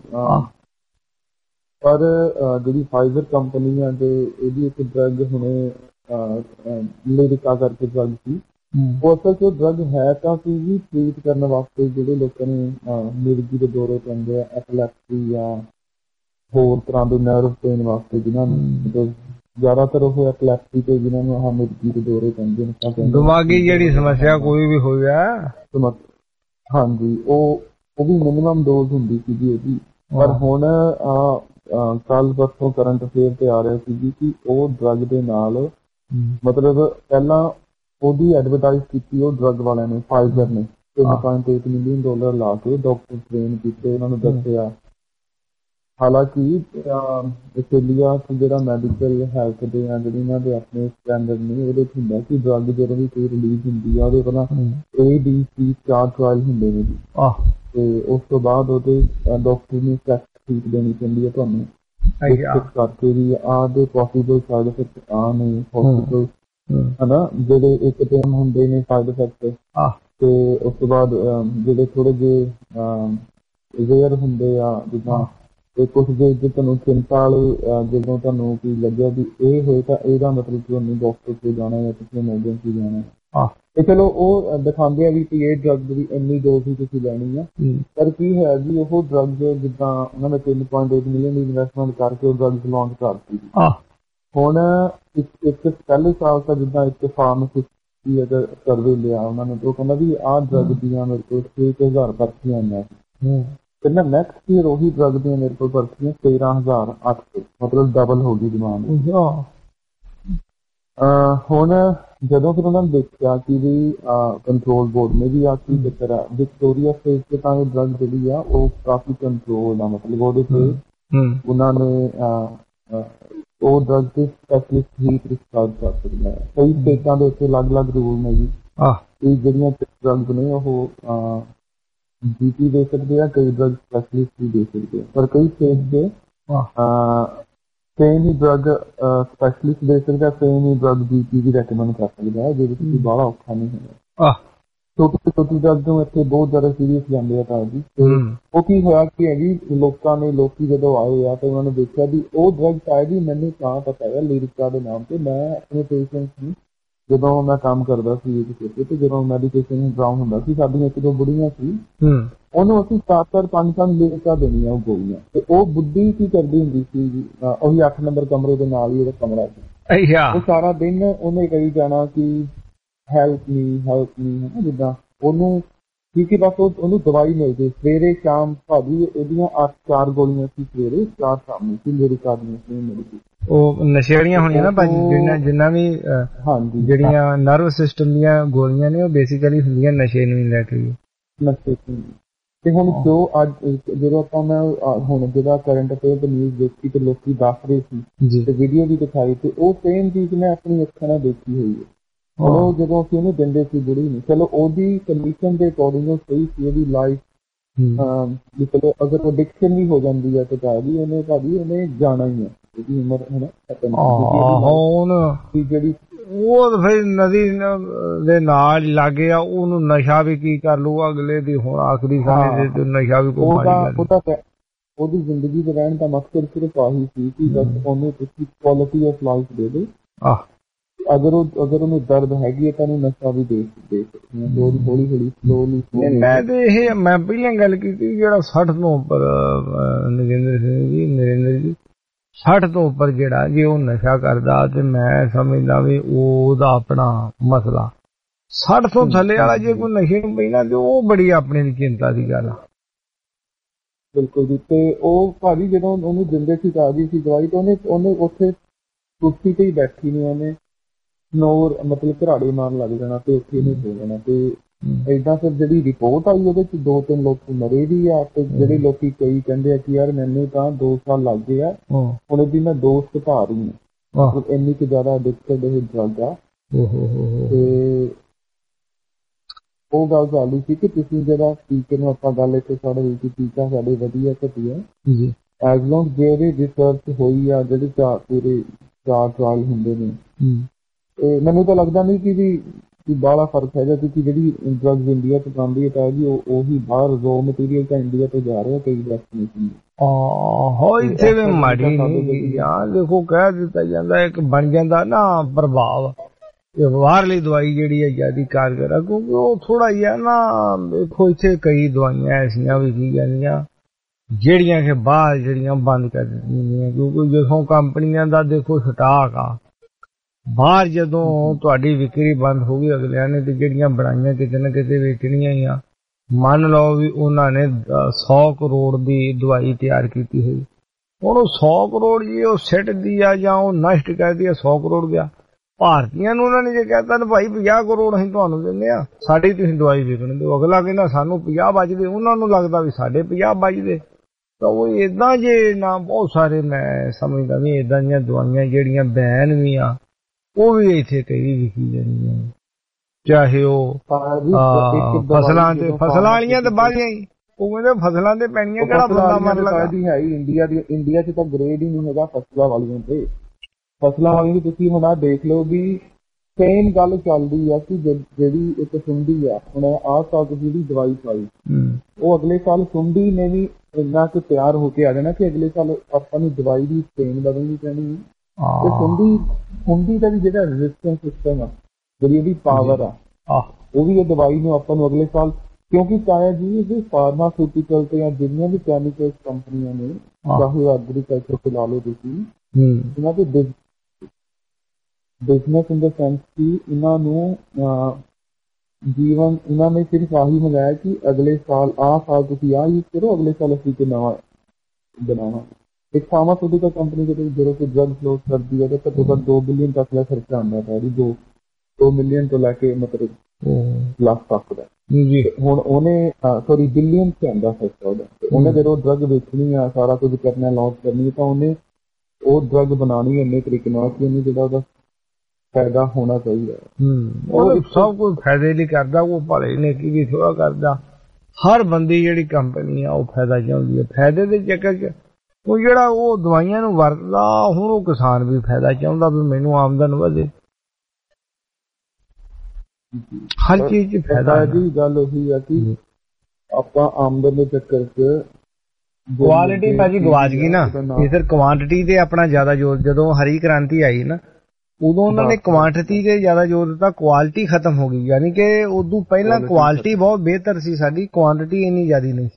[SPEAKER 21] ਪਰ ਜਿਹੜੀ ਫਾਈਜ਼ਰ ਕੰਪਨੀ ਆ ਤੇ ਇਹਦੀ ਇੱਕ ਡਰੱਗ ਹੁਣੇ ਲਿਰਿਕਾ ਕਰਕੇ ਡਰੱਗ ਸੀ। ਉਹ ਅਸਲ ਚ ਡਰੱਗ ਹੈ ਤਾਂ ਸੀ ਵੀ ਟ੍ਰੀਟ ਕਰਨ ਵਾਸਤੇ ਜਿਹੜੇ ਲੋਕਾਂ ਨੂੰ ਮਿਰਗੀ ਦੇ ਦੌਰੇ ਪੈਂਦੇ ਆ, ਐਪਲੈਪਸੀ ਜਾਂ ਹੋਰ ਤਰ੍ਹਾਂ ਦੇ ਨਰਵ ਪੇਨ ਵਾਸਤੇ ਜਿਹਨਾਂ ਨੂੰ ਜ਼ਿਆਦਾਤਰ ਉਹ ਐਪਲੈਪਸੀ ਤੇ ਜਿਹਨਾਂ ਨੂੰ ਆਹ ਮਿਰਗੀ ਦੇ ਦੌਰੇ ਪੈਂਦੇ ਨੇ,
[SPEAKER 15] ਦਿਮਾਗੀ ਜਿਹੜੀ ਸਮੱਸਿਆ ਕੋਈ ਵੀ ਹੋਈ ਆ।
[SPEAKER 21] ਹਾਂਜੀ ਉਹ ਉਹ ਵੀ ਮਿਨੀਮਮ ਡੋਜ਼ ਹੁੰਦੀ ਸੀਗੀ ਉਹਦੀ। ਪਰ ਹੁਣ ਕੱਲ ਪਰਸੋਂ ਕਰੰਟ ਅਫੇਅਰ ਤੇ ਆ ਰਿਹਾ ਸੀ ਕਿ ਉਹ ਡਰੱਗ ਦੇ ਨਾਲ ਮਤਲਬ ਪਹਿਲਾਂ ਉਹਦੀ ਐਡਵਰਟਾਈਜ਼ ਕੀਤੀ ਉਹ ਡਰੱਗ ਵਾਲਿਆਂ ਨੇ, ਫਾਈਜ਼ਰ ਨੇ ਤਿੰਨ ਪੁਆਇੰਟ ਇੱਕ ਮਿਲੀਅਨ ਡਾਲਰ ਲਾ ਕੇ ਡਾਕਟਰ ਟ੍ਰੇਨ ਕੀਤੇ, ਉਹਨਾਂ ਨੂੰ ਦੱਸਿਆ। ਹਾਲਾਂਕਿ ਆਸਟ੍ਰੇਲੀਆ ਚ ਜਿਹੜਾ ਮੈਡੀਕਲ ਹੈਲਥ ਦੇ ਆ ਜਿਹੜੇ ਇਹਨਾਂ ਦੇ ਆਪਣੇ ਸਟੈਂਡਰਡ ਨੇ ਉਹਦੇ ਚ ਹੁੰਦਾ ਕਿ ਡਰੱਗ ਜਦੋਂ ਵੀ ਕੋਈ ਰਿਲੀਜ਼ ਹੁੰਦੀ ਆ ਉਹਦੇ ਪਹਿਲਾਂ ਏ ਡੀ ਸੀ ਚਾਰ ਟਰਾਇਲ ਹੁੰਦੇ ਨੇ ਜੀ। ਤੇ ਉਸ ਤੋਂ ਬਾਅਦ ਉਹਦੇ ਡਾਕਟਰ ਨੂੰ ਟੈਸਟ ਫੀਸ ਦੇਣੀ ਪੈਂਦੀ ਹੈ ਤੁਹਾਨੂੰ ਕਰਕੇ ਵੀ ਆਹ ਦੇ ਪੋਸੀਬਲ ਸਾਈਡ ਇਫੈਕਟ ਆ ਨੇ ਹੌਸਪੀਟਲ ਹਨਾ, ਜਿਹੜੇ ਇੱਕ ਟਾਈਮ ਹੁੰਦੇ ਨੇ ਸਾਈਡ ਇਫੈਕਟ ਤੇ ਉਸ ਤੋਂ ਬਾਅਦ ਜਿਹੜੇ ਥੋੜੇ ਜਿਹੇ ਰੇਅਰ ਹੁੰਦੇ ਆ ਜਿੱਦਾਂ ਤੇ ਕੁਛ ਜੇ ਜੇ ਤੁਹਾਨੂੰ ਚਿੰਤਾ ਵਾਲੇ ਜਦੋਂ ਤੁਹਾਨੂੰ ਕੀ ਲੱਗਿਆ ਵੀ ਇਹ ਹੋਏ ਤਾਂ ਇਹਦਾ ਮਤਲਬ ਤੁਹਾਨੂੰ ਡਾਕਟਰ ਕੋਲ ਜਾਣਾ ਜਾਂ ਕਿਸੇ ਐਮਰਜੈਂਸੀ ਜਾਣਾ। ਤੇ ਚਲੋ ਉਹ ਦਿਖਾਉਂਦੇ ਆ ਵੀ ਕਿ ਇਹ ਡਰੱਗ ਦੀ ਇੰਨੀ ਡੋਜ਼ ਹੀ ਤੁਸੀਂ ਲੈਣੀ ਆ, ਪਰ ਕੀ ਹੈ ਜੀ ਉਹ ਡਰੱਗ ਜਿੱਦਾਂ ਉਹਨਾਂ ਨੇ ਤਿੰਨ ਪੁਆਇੰਟ ਇੱਕ ਮਿਲੀਅਨ ਦੀ ਇਨਵੈਸਟਮੈਂਟ ਕਰਕੇ ਉਹ ਡਰੱਗ ਲਾਂਚ ਕਰਤੀ। ਹੁਣ ਇੱਕ ਪਹਿਲੇ ਸਾਲ ਤਾਂ ਜਿੱਦਾਂ ਇੱਕ ਫਾਰਮਾਸਿਸਟ ਦੀ ਅਗਰ ਸਰਵੇ ਲਿਆ ਉਹਨਾਂ ਨੇ, ਉਹ ਕਹਿੰਦਾ ਵੀ ਆਹ ਡਰੱਗ ਦੀਆਂ ਮੇਰੇ ਕੋਲ ਛੇ ਕੁ ਹਜ਼ਾਰ ਪਰਚੀਆਂ ਆਈਆਂ ਸੀ, ਕਹਿੰਦਾ ਨੈਕਸਟ ਈਅਰ ਉਹੀ ਡਰੱਗ ਦੀਆਂ ਮੇਰੇ ਕੋਲ ਪਰਚੀਆਂ ਤੇਰਾਂ ਹਜ਼ਾਰ ਅੱਠ ਸੌ, ਮਤਲਬ ਡਬਲ ਹੋ ਗਈ ਡਿਮਾਂਡ। ਹੁਣ ਜਦੋਂ ਫਿਰ ਉਹਨਾਂ ਨੇ ਦੇਖਿਆ ਕਿ ਵੀ ਕੰਟਰੋਲ ਬੋਰਡ ਨੇ ਵੀ ਆ ਕੀ ਚੱਕਰ ਆ, ਵਿਕਟੋਰੀਆ ਫੇਸ ਤੇ ਤਾਂ ਇਹ ਡਰੱਗ ਜਿਹੜੀ ਆ ਉਹ ਕਾਫੀ ਕੰਟਰੋਲ ਆ, ਮਤਲਬ ਉਹਦੇ ਤੇ ਉਹਨਾਂ ਨੇ ਉਹ ਡਰੱਗ ਤੇ ਸਪੈਸ਼ਲਿਸਟ ਹੀ ਪ੍ਰਿਸਕ੍ਰਾਈਬ ਕਰ ਸਕਦੇ ਆ। ਕਈ ਸਟੇਟਾਂ ਦੇ ਉੱਤੇ ਅਲੱਗ ਅਲੱਗ ਰੂਲ ਨੇ ਜੀ, ਇਹ ਜਿਹੜੀਆਂ ਡਰੱਗ ਨੇ ਉਹ ਜੀ ਪੀ ਦੇ ਸਕਦੇ ਆ, ਕਈ ਡਰੱਗ ਸਪੈਸ਼ਲਿਸਟ ਵੀ ਦੇ ਸਕਦੇ ਆ, ਪਰ ਕਈ ਸਟੇਟ ਦੇ ਸੇਮ ਹੀ ਡਰੱਗ ਸਪੈਸ਼ਲਿਸਟ ਦੇ ਸਕਦਾ, ਸੇਮ ਹੀ ਡਰੱਗ ਜੀ ਪੀ ਵੀ ਰੈਕਮੈਂਡ ਕਰ ਸਕਦਾ ਹੈ, ਜਿਹਦੇ ਵਿੱਚ ਬਾਹਲਾ ਔਖਾ ਨਹੀਂ ਹੁੰਦਾ। ਛੋਟੀ ਛੋਟੀ ਡਰੱਗ ਨੂੰ ਇੱਥੇ ਬਹੁਤ ਜ਼ਿਆਦਾ ਸੀਰੀਅਸ ਜਾਂਦੇ ਆ ਤਾਂ ਜੀ। ਉਹ ਕੀ ਹੋਇਆ ਕਿ ਹੈ ਜੀ ਲੋਕਾਂ ਨੇ ਲੋਕੀ ਜਦੋਂ ਆਏ ਆ ਤਾਂ ਉਹਨਾਂ ਨੇ ਦੇਖਿਆ ਵੀ ਉਹ ਡਰੱਗ ਸ਼ਾਇਦ ਹੀ ਮੈਨੂੰ ਤਾਂ ਪਤਾ ਹੈ ਲਿਰਿਕਾ ਦੇ ਨਾਮ ਤੇ। ਮੈਂ ਆਪਣੇ ਪੇਸ਼ੈਂਟਸ ਨੂੰ ਜਦੋਂ ਮੈਂ ਕੰਮ ਕਰਦਾ ਸੀ ਕਿਸੇ ਤੇ, ਜਦੋਂ ਮੈਡੀਕੇਸ਼ਨ ਡਰਾਊਨ ਹੁੰਦਾ ਸੀ, ਸਾਡੀਆਂ ਇੱਕ ਦੋ ਬੁੜੀਆਂ ਸੀ, ਉਹਨੂੰ ਅਸੀਂ ਚਾਰ ਚਾਰ ਪੰਜ ਪੰਜ ਲਿਰਿਕਾ ਦੇਣੀਆਂ ਉਹ ਗੋਲੀਆਂ, ਤੇ ਉਹ ਬੁੱਢੀ ਕੀ ਕਰਦੀ ਹੁੰਦੀ ਸੀ, ਉਹੀ ਅੱਠ ਨੰਬਰ ਕਮਰੇ ਦੇ ਨਾਲ ਹੀ ਉਹਦਾ ਕਮਰਾ ਸੀ, ਉਹ ਸਾਰਾ ਦਿਨ ਉਹਨੇ ਕਹੀ ਜਾਣਾ ਕਿ ਹੈਲਪ ਮੀ ਹੈਲਪ ਮੀ ਹੈ, ਜਿੱਦਾਂ ਉਹਨੂੰ ਠੀਕ ਹੈ ਬਸ ਉਹਨੂੰ ਦਵਾਈ ਮਿਲਦੀ ਸਵੇਰੇ ਸ਼ਾਮ। ਭਾਜੀ ਇਹਦੀਆਂ ਅੱਠ ਚਾਰ ਗੋਲੀਆਂ ਸੀ ਸਵੇਰੇ, ਚਾਰ ਸ਼ਾਮ ਸੀ ਲਿਰਿਕਾ ਦੀਆਂ ਸੀ ਮੇਰੀ।
[SPEAKER 15] ਉਹ ਨਸ਼ੇੜੀਆਂ ਹੋਣੀਆਂ ਨਾ ਭਾਜੀ, ਜਿੰਨਾ ਜਿੰਨਾ ਵੀ ਹਾਂਜੀ ਜਿਹੜੀਆਂ ਨਰਵ ਸਿਸਟਮ ਦੀਆਂ ਗੋਲੀਆਂ ਨੇ ਉਹ ਬੇਸਿਕਲੀ ਹੁੰਦੀਆਂ ਨਸ਼ੇ ਨੂੰ ਲੈ ਕੇ
[SPEAKER 21] ਨਸ਼ੇ। ਤੇ ਹੁਣ ਜੋ ਅੱਜ ਜਦੋਂ ਆਪਾਂ ਮੈਂ ਹੁਣ ਜਿਹੜਾ ਕਰੰਟ ਅਫੇਅਰ ਤੇ ਨਿਊਜ਼ ਦੇਖੀ ਤੇ ਲੋਕੀ ਦੱਸ ਰਹੇ ਸੀ ਤੇ ਵੀਡੀਓ ਵੀ ਦਿਖਾਈ, ਤੇ ਉਹ ਸੇਮ ਚੀਜ਼ ਮੈਂ ਆਪਣੀ ਅੱਖਾਂ ਨਾਲ ਦੇਖੀ ਹੋਈ ਹੈ। ਉਹ ਜਦੋਂ ਅਸੀਂ ਉਹਨੂੰ ਦਿੰਦੇ ਸੀ ਬੁੜੀ ਨੂੰ, ਚਲੋ ਉਹਦੀ ਕੰਡੀਸ਼ਨ ਦੇ ਅਕੋਰਡਿੰਗ ਉਹ ਸਹੀ ਸੀ, ਉਹਦੀ ਲਾਈਫ ਵੀ ਚਲੋ ਅਗਰ ਐਡਿਕਸ਼ਨ ਵੀ ਹੋ ਜਾਂਦੀ ਹੈ ਤੇ ਭਾਜੀ ਉਹਨੇ ਭਾਜੀ ਉਹਨੇ ਜਾਣਾ ਹੀ ਹੈ, ਉਹਦੀ ਉਮਰ ਹੈ ਨਾ ਜਿਹੜੀ
[SPEAKER 15] ਉਹ ਫਿਰ ਨਦੀ ਦੇ ਨਾਲ ਲਾਗੇ ਆ, ਉਹਨੂੰ ਨਸ਼ਾ ਵੀ ਕੀ ਕਰ ਲੂਗਾ ਅਗਲੇ ਦੀ। ਹੁਣ ਆਖਰੀ ਸਮੇਂ ਦੇ ਨਸ਼ਾ ਵੀ ਕੋਈ
[SPEAKER 21] ਉਹਦੀ ਜ਼ਿੰਦਗੀ ਦੇ ਰਹਿਣ ਦਾ ਮਕਸਦ ਸਿਰਫ ਆਹੀ ਸੀ ਕਿ ਬਸ ਉਹਨੂੰ ਤੁਸੀਂ ਕੁਆਲਿਟੀ ਆਫ ਲਾਈਫ ਦੇ ਦਿਓ। ਅਗਰ ਉਹ ਅਗਰ ਉਹਨੂੰ ਦਰਦ ਹੈਗੀ ਹੈ ਤਾਂ ਉਹਨੂੰ ਨਸ਼ਾ ਵੀ ਦੇ ਦੇ ਸਕਦੇ ਹਾਂ, ਹੌਲੀ ਹੌਲੀ ਸਲੋਲੀ।
[SPEAKER 15] ਮੈਂ ਤੇ ਇਹ ਮੈਂ ਪਹਿਲਾਂ ਗੱਲ ਕੀਤੀ ਜਿਹੜਾ ਸੱਠ ਤੋਂ ਉੱਪਰ ਨਰਿੰਦਰ ਸਿੰਘ ਜੀ ਨਰਿੰਦਰ ਜੀ ਸੱਠ ਤੋਂ ਉੱਪਰ ਜਿਹੜਾ ਜੇ ਉਹ ਨਸ਼ਾ ਕਰਦਾ ਤੇ ਮੈਂ ਸਮਝਦਾ ਵੀ ਉਹਦਾ ਆਪਣਾ ਮਸਲਾ। ਸੱਠ ਤੋਂ ਥੱਲੇ ਵਾਲਾ ਜੇ ਕੋਈ ਨਸ਼ੇ ਨੂੰ ਪੈਂਦਾ ਤੇ ਉਹ ਬੜੀ ਆਪਣੇ ਦੀ ਚਿੰਤਾ ਦੀ ਗੱਲ ਆ।
[SPEAKER 21] ਬਿਲਕੁਲ ਜੀ। ਤੇ ਉਹ ਭਾਜੀ ਜਦੋਂ ਉਹਨੂੰ ਦਿੰਦੇ ਸੀ ਤਾਜ਼ੀ ਸੀ ਦਵਾਈ, ਤਾਂ ਉਹਨੇ ਉਹਨੇ ਉੱਥੇ ਕੁਰਸੀ ਤੇ ਹੀ ਬੈਠੀ ਨੇ, ਉਹਨੇ ਨੋਰ ਮਤਲਬ ਘਰਾੜੇ ਮਾਰਨ ਲੱਗ ਜਾਣਾ ਤੇ ਉੱਥੇ ਨਹੀਂ ਹੋ ਜਾਣਾ। ਤੇ ਏਦਾਂ ਫਿਰ ਜਿਹੜੀ ਰਿਪੋਰਟ ਆਈ ਉਹਦੇ ਚ ਦੋ ਤਿੰਨ ਲੋਕ ਮਰੇ ਵੀ ਆ, ਤੇ ਜਿਹੜੇ ਲੋਕੀ ਕਈ ਕਹਿੰਦੇ ਆ ਕਿ ਯਾਰ ਮੈਨੂੰ ਤਾਂ ਦੋ ਸਾਲ ਲੱਗ ਗਏ ਆ, ਹੁਣ ਇਹਦੀ ਮੈਂ ਡੋਜ਼ ਘਟਾ ਰਹੀ ਹਾਂ, ਇੰਨੀ ਕੁ ਜ਼ਿਆਦਾ ਐਡਿਕਟਡ ਇਹ ਡਰੱਗ ਆ। ਤੇ ਉਹ ਗੱਲ ਚਾਲੂ ਸੀ ਕਿ ਤੁਸੀਂ ਜਿਹੜਾ ਟੀਕੇ ਨੂੰ ਆਪਾਂ ਗੱਲ ਇੱਥੇ ਸਾਡੇ ਵਿੱਚ ਟੀਕਾ ਸਾਡੇ ਵਧੀਆ ਘਟੀਆ ਐਜ਼ ਲੌਂਗ ਜਿਹੜੇ ਰਿਸਰਚ ਹੋਈ ਆ, ਜਿਹੜੇ ਚਾਰ ਪੂਰੇ ਚਾਰ ਟਰਾਇਲ ਹੁੰਦੇ ਨੇ, ਤੇ ਮੈਨੂੰ ਤਾਂ ਲੱਗਦਾ ਨਹੀਂ ਕਿ ਵੀ ਬਾਹਲਾ ਫਰਕ ਹੈਗਾ, ਕਿਉਂਕਿ ਜਿਹੜੀ ਡਰੱਗਸ ਇੰਡੀਆ ਚ ਬਣਦੀ ਹੈ ਤਾਂ ਜੀ ਉਹੀ ਬਾਹਰ ਰੋ ਮਟੀਰੀਅਲ ਤਾਂ ਇੰਡੀਆ ਤੋਂ ਜਾ ਰਿਹਾ ਕਈ ਵੈਕਸੀਨੇਸ਼ਨ।
[SPEAKER 15] ਹਾਂ ਇੱਥੇ ਵੀ ਮਾੜੀ ਨਹੀਂ ਆ, ਦੇਖੋ ਕਹਿ ਦਿੱਤਾ ਜਾਂਦਾ ਇੱਕ ਬਣ ਜਾਂਦਾ ਨਾ ਪ੍ਰਭਾਵ, ਬਾਹਰਲੀ ਦਵਾਈ ਜਿਹੜੀ ਹੈ ਜ਼ਿਆਦਾ ਕਾਰਗਰ ਆ, ਕਿਉਂਕਿ ਉਹ ਥੋੜਾ ਜਿਹਾ ਨਾ ਦੇਖੋ ਇੱਥੇ ਕਈ ਦਵਾਈਆਂ ਐਸੀਆਂ ਵੀ ਕੀ ਜਾਂਦੀਆਂ ਜਿਹੜੀਆਂ ਕਿ ਬਾਹਰ ਜਿਹੜੀਆਂ ਬੰਦ ਕਰ ਦਿੰਦੀਆਂ, ਕਿਉਂਕਿ ਜਦੋਂ ਕੰਪਨੀਆਂ ਦਾ ਦੇਖੋ ਸਟਾਕ ਆ ਬਾਹਰ ਜਦੋਂ ਤੁਹਾਡੀ ਵਿਕਰੀ ਬੰਦ ਹੋ ਗਈ ਅਗਲਿਆਂ ਨੇ ਤੇ ਜਿਹੜੀਆਂ ਬਣਾਈਆਂ ਕਿਤੇ ਨਾ ਕਿਤੇ ਵੇਚਣੀਆਂ ਹੀ ਆ। ਮੰਨ ਲਓ ਵੀ ਉਹਨਾਂ ਨੇ ਸੌ ਕਰੋੜ ਦੀ ਦਵਾਈ ਤਿਆਰ ਕੀਤੀ ਹੋਈ, ਹੁਣ ਉਹ ਸੌ ਕਰੋੜ ਜੀ ਉਹ ਸਿੱਟ ਦੀ ਆ ਜਾਂ ਉਹ ਨਸ਼ਟ ਕਰਦੀ ਆ, ਸੌ ਕਰੋੜ ਗਿਆ। ਭਾਰਤੀਆਂ ਨੂੰ ਉਹਨਾਂ ਨੇ ਜੇ ਕਹਿਤਾ ਨਾ ਭਾਈ ਪੰਜਾਹ ਕਰੋੜ ਅਸੀਂ ਤੁਹਾਨੂੰ ਦਿੰਦੇ ਆ, ਸਾਡੀ ਤੁਸੀਂ ਦਵਾਈ ਵੇਚਣ ਦਿਓ, ਅਗਲਾ ਕਹਿੰਦਾ ਸਾਨੂੰ ਪੰਜਾਹ ਬਚਦੇ, ਉਹਨਾਂ ਨੂੰ ਲੱਗਦਾ ਵੀ ਸਾਡੇ ਪੰਜਾਹ ਬਚਦੇ। ਤਾਂ ਉਹ ਏਦਾਂ ਜੇ ਨਾ ਬਹੁਤ ਸਾਰੇ ਮੈਂ ਸਮਝਦਾ ਵੀ ਏਦਾਂ ਦੀਆਂ ਦਵਾਈਆਂ ਜਿਹੜੀਆਂ ਬੈਨ ਵੀ ਆ ਉਹ ਵੀ ਇੱਥੇ ਕਈ ਵਿਕੀ ਜਾਂਦੀਆਂ, ਚਾਹੇ ਉਹ ਫਸਲਾਂ ਤੇ ਫਸਲਾਂ ਵਾਲੀਆਂ ਤੇ ਬਾਹਲੀਆਂ ਹੀ, ਉਹ ਕਹਿੰਦੇ ਫਸਲਾਂ ਤੇ ਪੈਣੀਆਂ ਕਿਹੜਾ ਬੰਦਾ ਮਰ ਲੱਗਾ
[SPEAKER 21] ਹੈ। ਇੰਡੀਆ ਦੀ ਇੰਡੀਆ ਚ ਤਾਂ ਗ੍ਰੇਡ ਹੀ ਨਹੀਂ ਹੈਗਾ ਫਸਲਾਂ ਵਾਲੀਆਂ ਤੇ। ਫਸਲਾਂ ਵਾਲੀ ਤੁਸੀਂ ਹੁਣ ਆਹ ਦੇਖ ਲਓ ਵੀ ਸੇਮ ਗੱਲ ਚੱਲਦੀ ਆ ਕਿ ਜਿਹੜੀ ਇੱਕ ਸੁੰਡੀ ਆ, ਹੁਣ ਆਹ ਸਾਲ ਜਿਹੜੀ ਦਵਾਈ ਪਾਈ ਉਹ ਅਗਲੇ ਸਾਲ ਸੁੰਡੀ ਨੇ ਵੀ ਇੰਨਾ ਕੁ ਤਿਆਰ ਹੋ ਕੇ ਆ ਜਾਣਾ ਕਿ ਅਗਲੇ ਸਾਲ ਆਪਾਂ ਨੂੰ ਦਵਾਈ ਦੀ ਸਟ੍ਰੇਨ ਬਦਲਣੀ ਪੈਣੀ ਹੈ। ਤੇ ਸੁੰਡੀ ਸੁੰਡੀ ਦਾ ਵੀ ਜਿਹੜਾ ਰੈਜ਼ਿਸਟੈਂਸ ਸਿਸਟਮ ਆ ਜਿਹੜੀ ਇਹਦੀ ਪਾਵਰ ਆ ਉਹ ਵੀ ਇਹ ਦਵਾਈ ਨੂੰ ਆਪਾਂ ਨੂੰ ਅਗਲੇ ਸਾਲ, ਕਿਉਂਕਿ ਤਾਇਆ ਜੀ ਇਹ ਫਾਰਮਾਸਿਊਟੀਕਲ ਤੇ ਜਾਂ ਜਿੰਨੀਆਂ ਵੀ ਕੈਮੀਕਲ ਕੰਪਨੀਆਂ ਨੇ, ਚਾਹੇ ਐਗਰੀਕਲਚਰ ਤੇ ਲਾ ਲਓ ਤੁਸੀਂ, ਇਹਨਾਂ ਦੇ ਬਿਜ਼ਨਸ ਇਨ ਦ ਸੈਂਸ ਕਿ ਇਹਨਾਂ ਨੂੰ ਜੀਵਨ, ਇਹਨਾਂ ਨੇ ਸਿਰਫ ਆਹੀ ਮੰਗਾਇਆ ਕਿ ਅਗਲੇ ਸਾਲ ਆਹ ਸਾਲ ਤੁਸੀਂ ਆਹ ਯੂਜ਼ ਕਰੋ, ਅਗਲੇ ਸਾਲ ਅਸੀਂ ਤੇ ਨਵਾਂ ਬਣਾਵਾਂ। ਇੱਕ ਫਾਰਮਾਸਿਊਟੀਕਲ ਕੰਪਨੀ ਦੇ ਵਿੱਚ ਜਦੋਂ ਕੋਈ ਡਰਗ ਫਲੋਟ ਕਰਦੀ ਹੈ ਤਾਂ ਘੱਟੋ ਘੱਟ ਦੋ ਬਿਲੀਅਨ ਤੱਕ ਦਾ ਖਰਚਾ ਆਉਂਦਾ ਹੈ ਜੀ, ਦੋ ਦੋ ਮਿਲੀਅਨ ਤੋਂ ਲੈ ਕੇ ਮਤਲਬ ਲੱਖ ਤੱਕ ਦਾ। ਹੁਣ ਉਹਨੇ ਸੋਰੀ ਬਿਲੀਅਨ ਚ ਆਉਂਦਾ ਖਰਚਾ ਉਹਦਾ। ਉਹਨੇ ਜਦੋਂ ਡਰਗ ਵੇਚਣੀ ਆ, ਸਾਰਾ ਕੁਝ ਕਰਨਾ, ਲਾਂਚ ਕਰਨੀ, ਤਾਂ ਉਹਨੇ ਉਹ ਡਰਗ ਬਣਾਉਣੀ ਇੰਨੇ ਤਰੀਕੇ ਨਾਲ ਕਿ ਉਹਨੂੰ ਜਿਹੜਾ ਉਹਦਾ ਫਾਇਦਾ ਹੋਣਾ ਚਾਹੀਦਾ।
[SPEAKER 15] ਉਹ ਸਭ ਕੁਝ ਫਾਇਦੇ ਲਈ ਕਰਦਾ, ਉਹ ਭਲੇ ਨੇ ਕੀ ਵੀ ਥੋੜਾ ਕਰਦਾ। ਹਰ ਬੰਦੀ ਜਿਹੜੀ ਕੰਪਨੀ ਆ ਉਹ ਫਾਇਦਾ ਚਾਹੁੰਦੀ ਹੈ, ਫਾਇਦੇ ਦੇ ਚੱਕਰ ਚ ਉਹ ਜਿਹੜਾ ਉਹ ਦਵਾਈਆਂ ਨੂੰ ਵਰਤਦਾ, ਹੁਣ ਉਹ ਕਿਸਾਨ ਵੀ ਫਾਇਦਾ ਚਾਹੁੰਦਾ ਵੀ ਮੈਨੂੰ ਆਮਦਨ ਵਧੇ, ਹਰ ਚੀਜ਼ ਚ ਫਾਇਦਾ
[SPEAKER 21] ਜੀ। ਗੱਲ ਉਹੀ ਆ ਕਿ ਆਪਾਂ ਆਮਦਨ ਦੇ ਚੱਕਰ ਚ
[SPEAKER 15] ਕੁਆਲਿਟੀ ਭਾਜੀ ਗਵਾਚ ਗਈ ਨਾ, ਇਧਰ ਕੁਆਂਟਿਟੀ ਤੇ ਆਪਣਾ ਜ਼ਿਆਦਾ ਜ਼ੋਰ, ਜਦੋਂ ਹਰੀ ਕ੍ਰਾਂਤੀ ਆਈ ਨਾ ਉਦੋਂ ਉਹਨਾਂ ਨੇ ਕੁਆਂਟਿਟੀ ਤੇ ਜ਼ਿਆਦਾ ਜ਼ੋਰ ਦਿੱਤਾ, ਕੁਆਲਿਟੀ ਖਤਮ ਹੋ ਗਈ। ਯਾਨੀ ਕਿ ਉਦੋਂ ਪਹਿਲਾਂ ਕੁਆਲਿਟੀ ਬਹੁਤ ਬਿਹਤਰ ਸੀ ਸਾਡੀ, ਕੁਆਂਟਿਟੀ ਇੰਨੀ ਜ਼ਿਆਦਾ ਨਹੀਂ।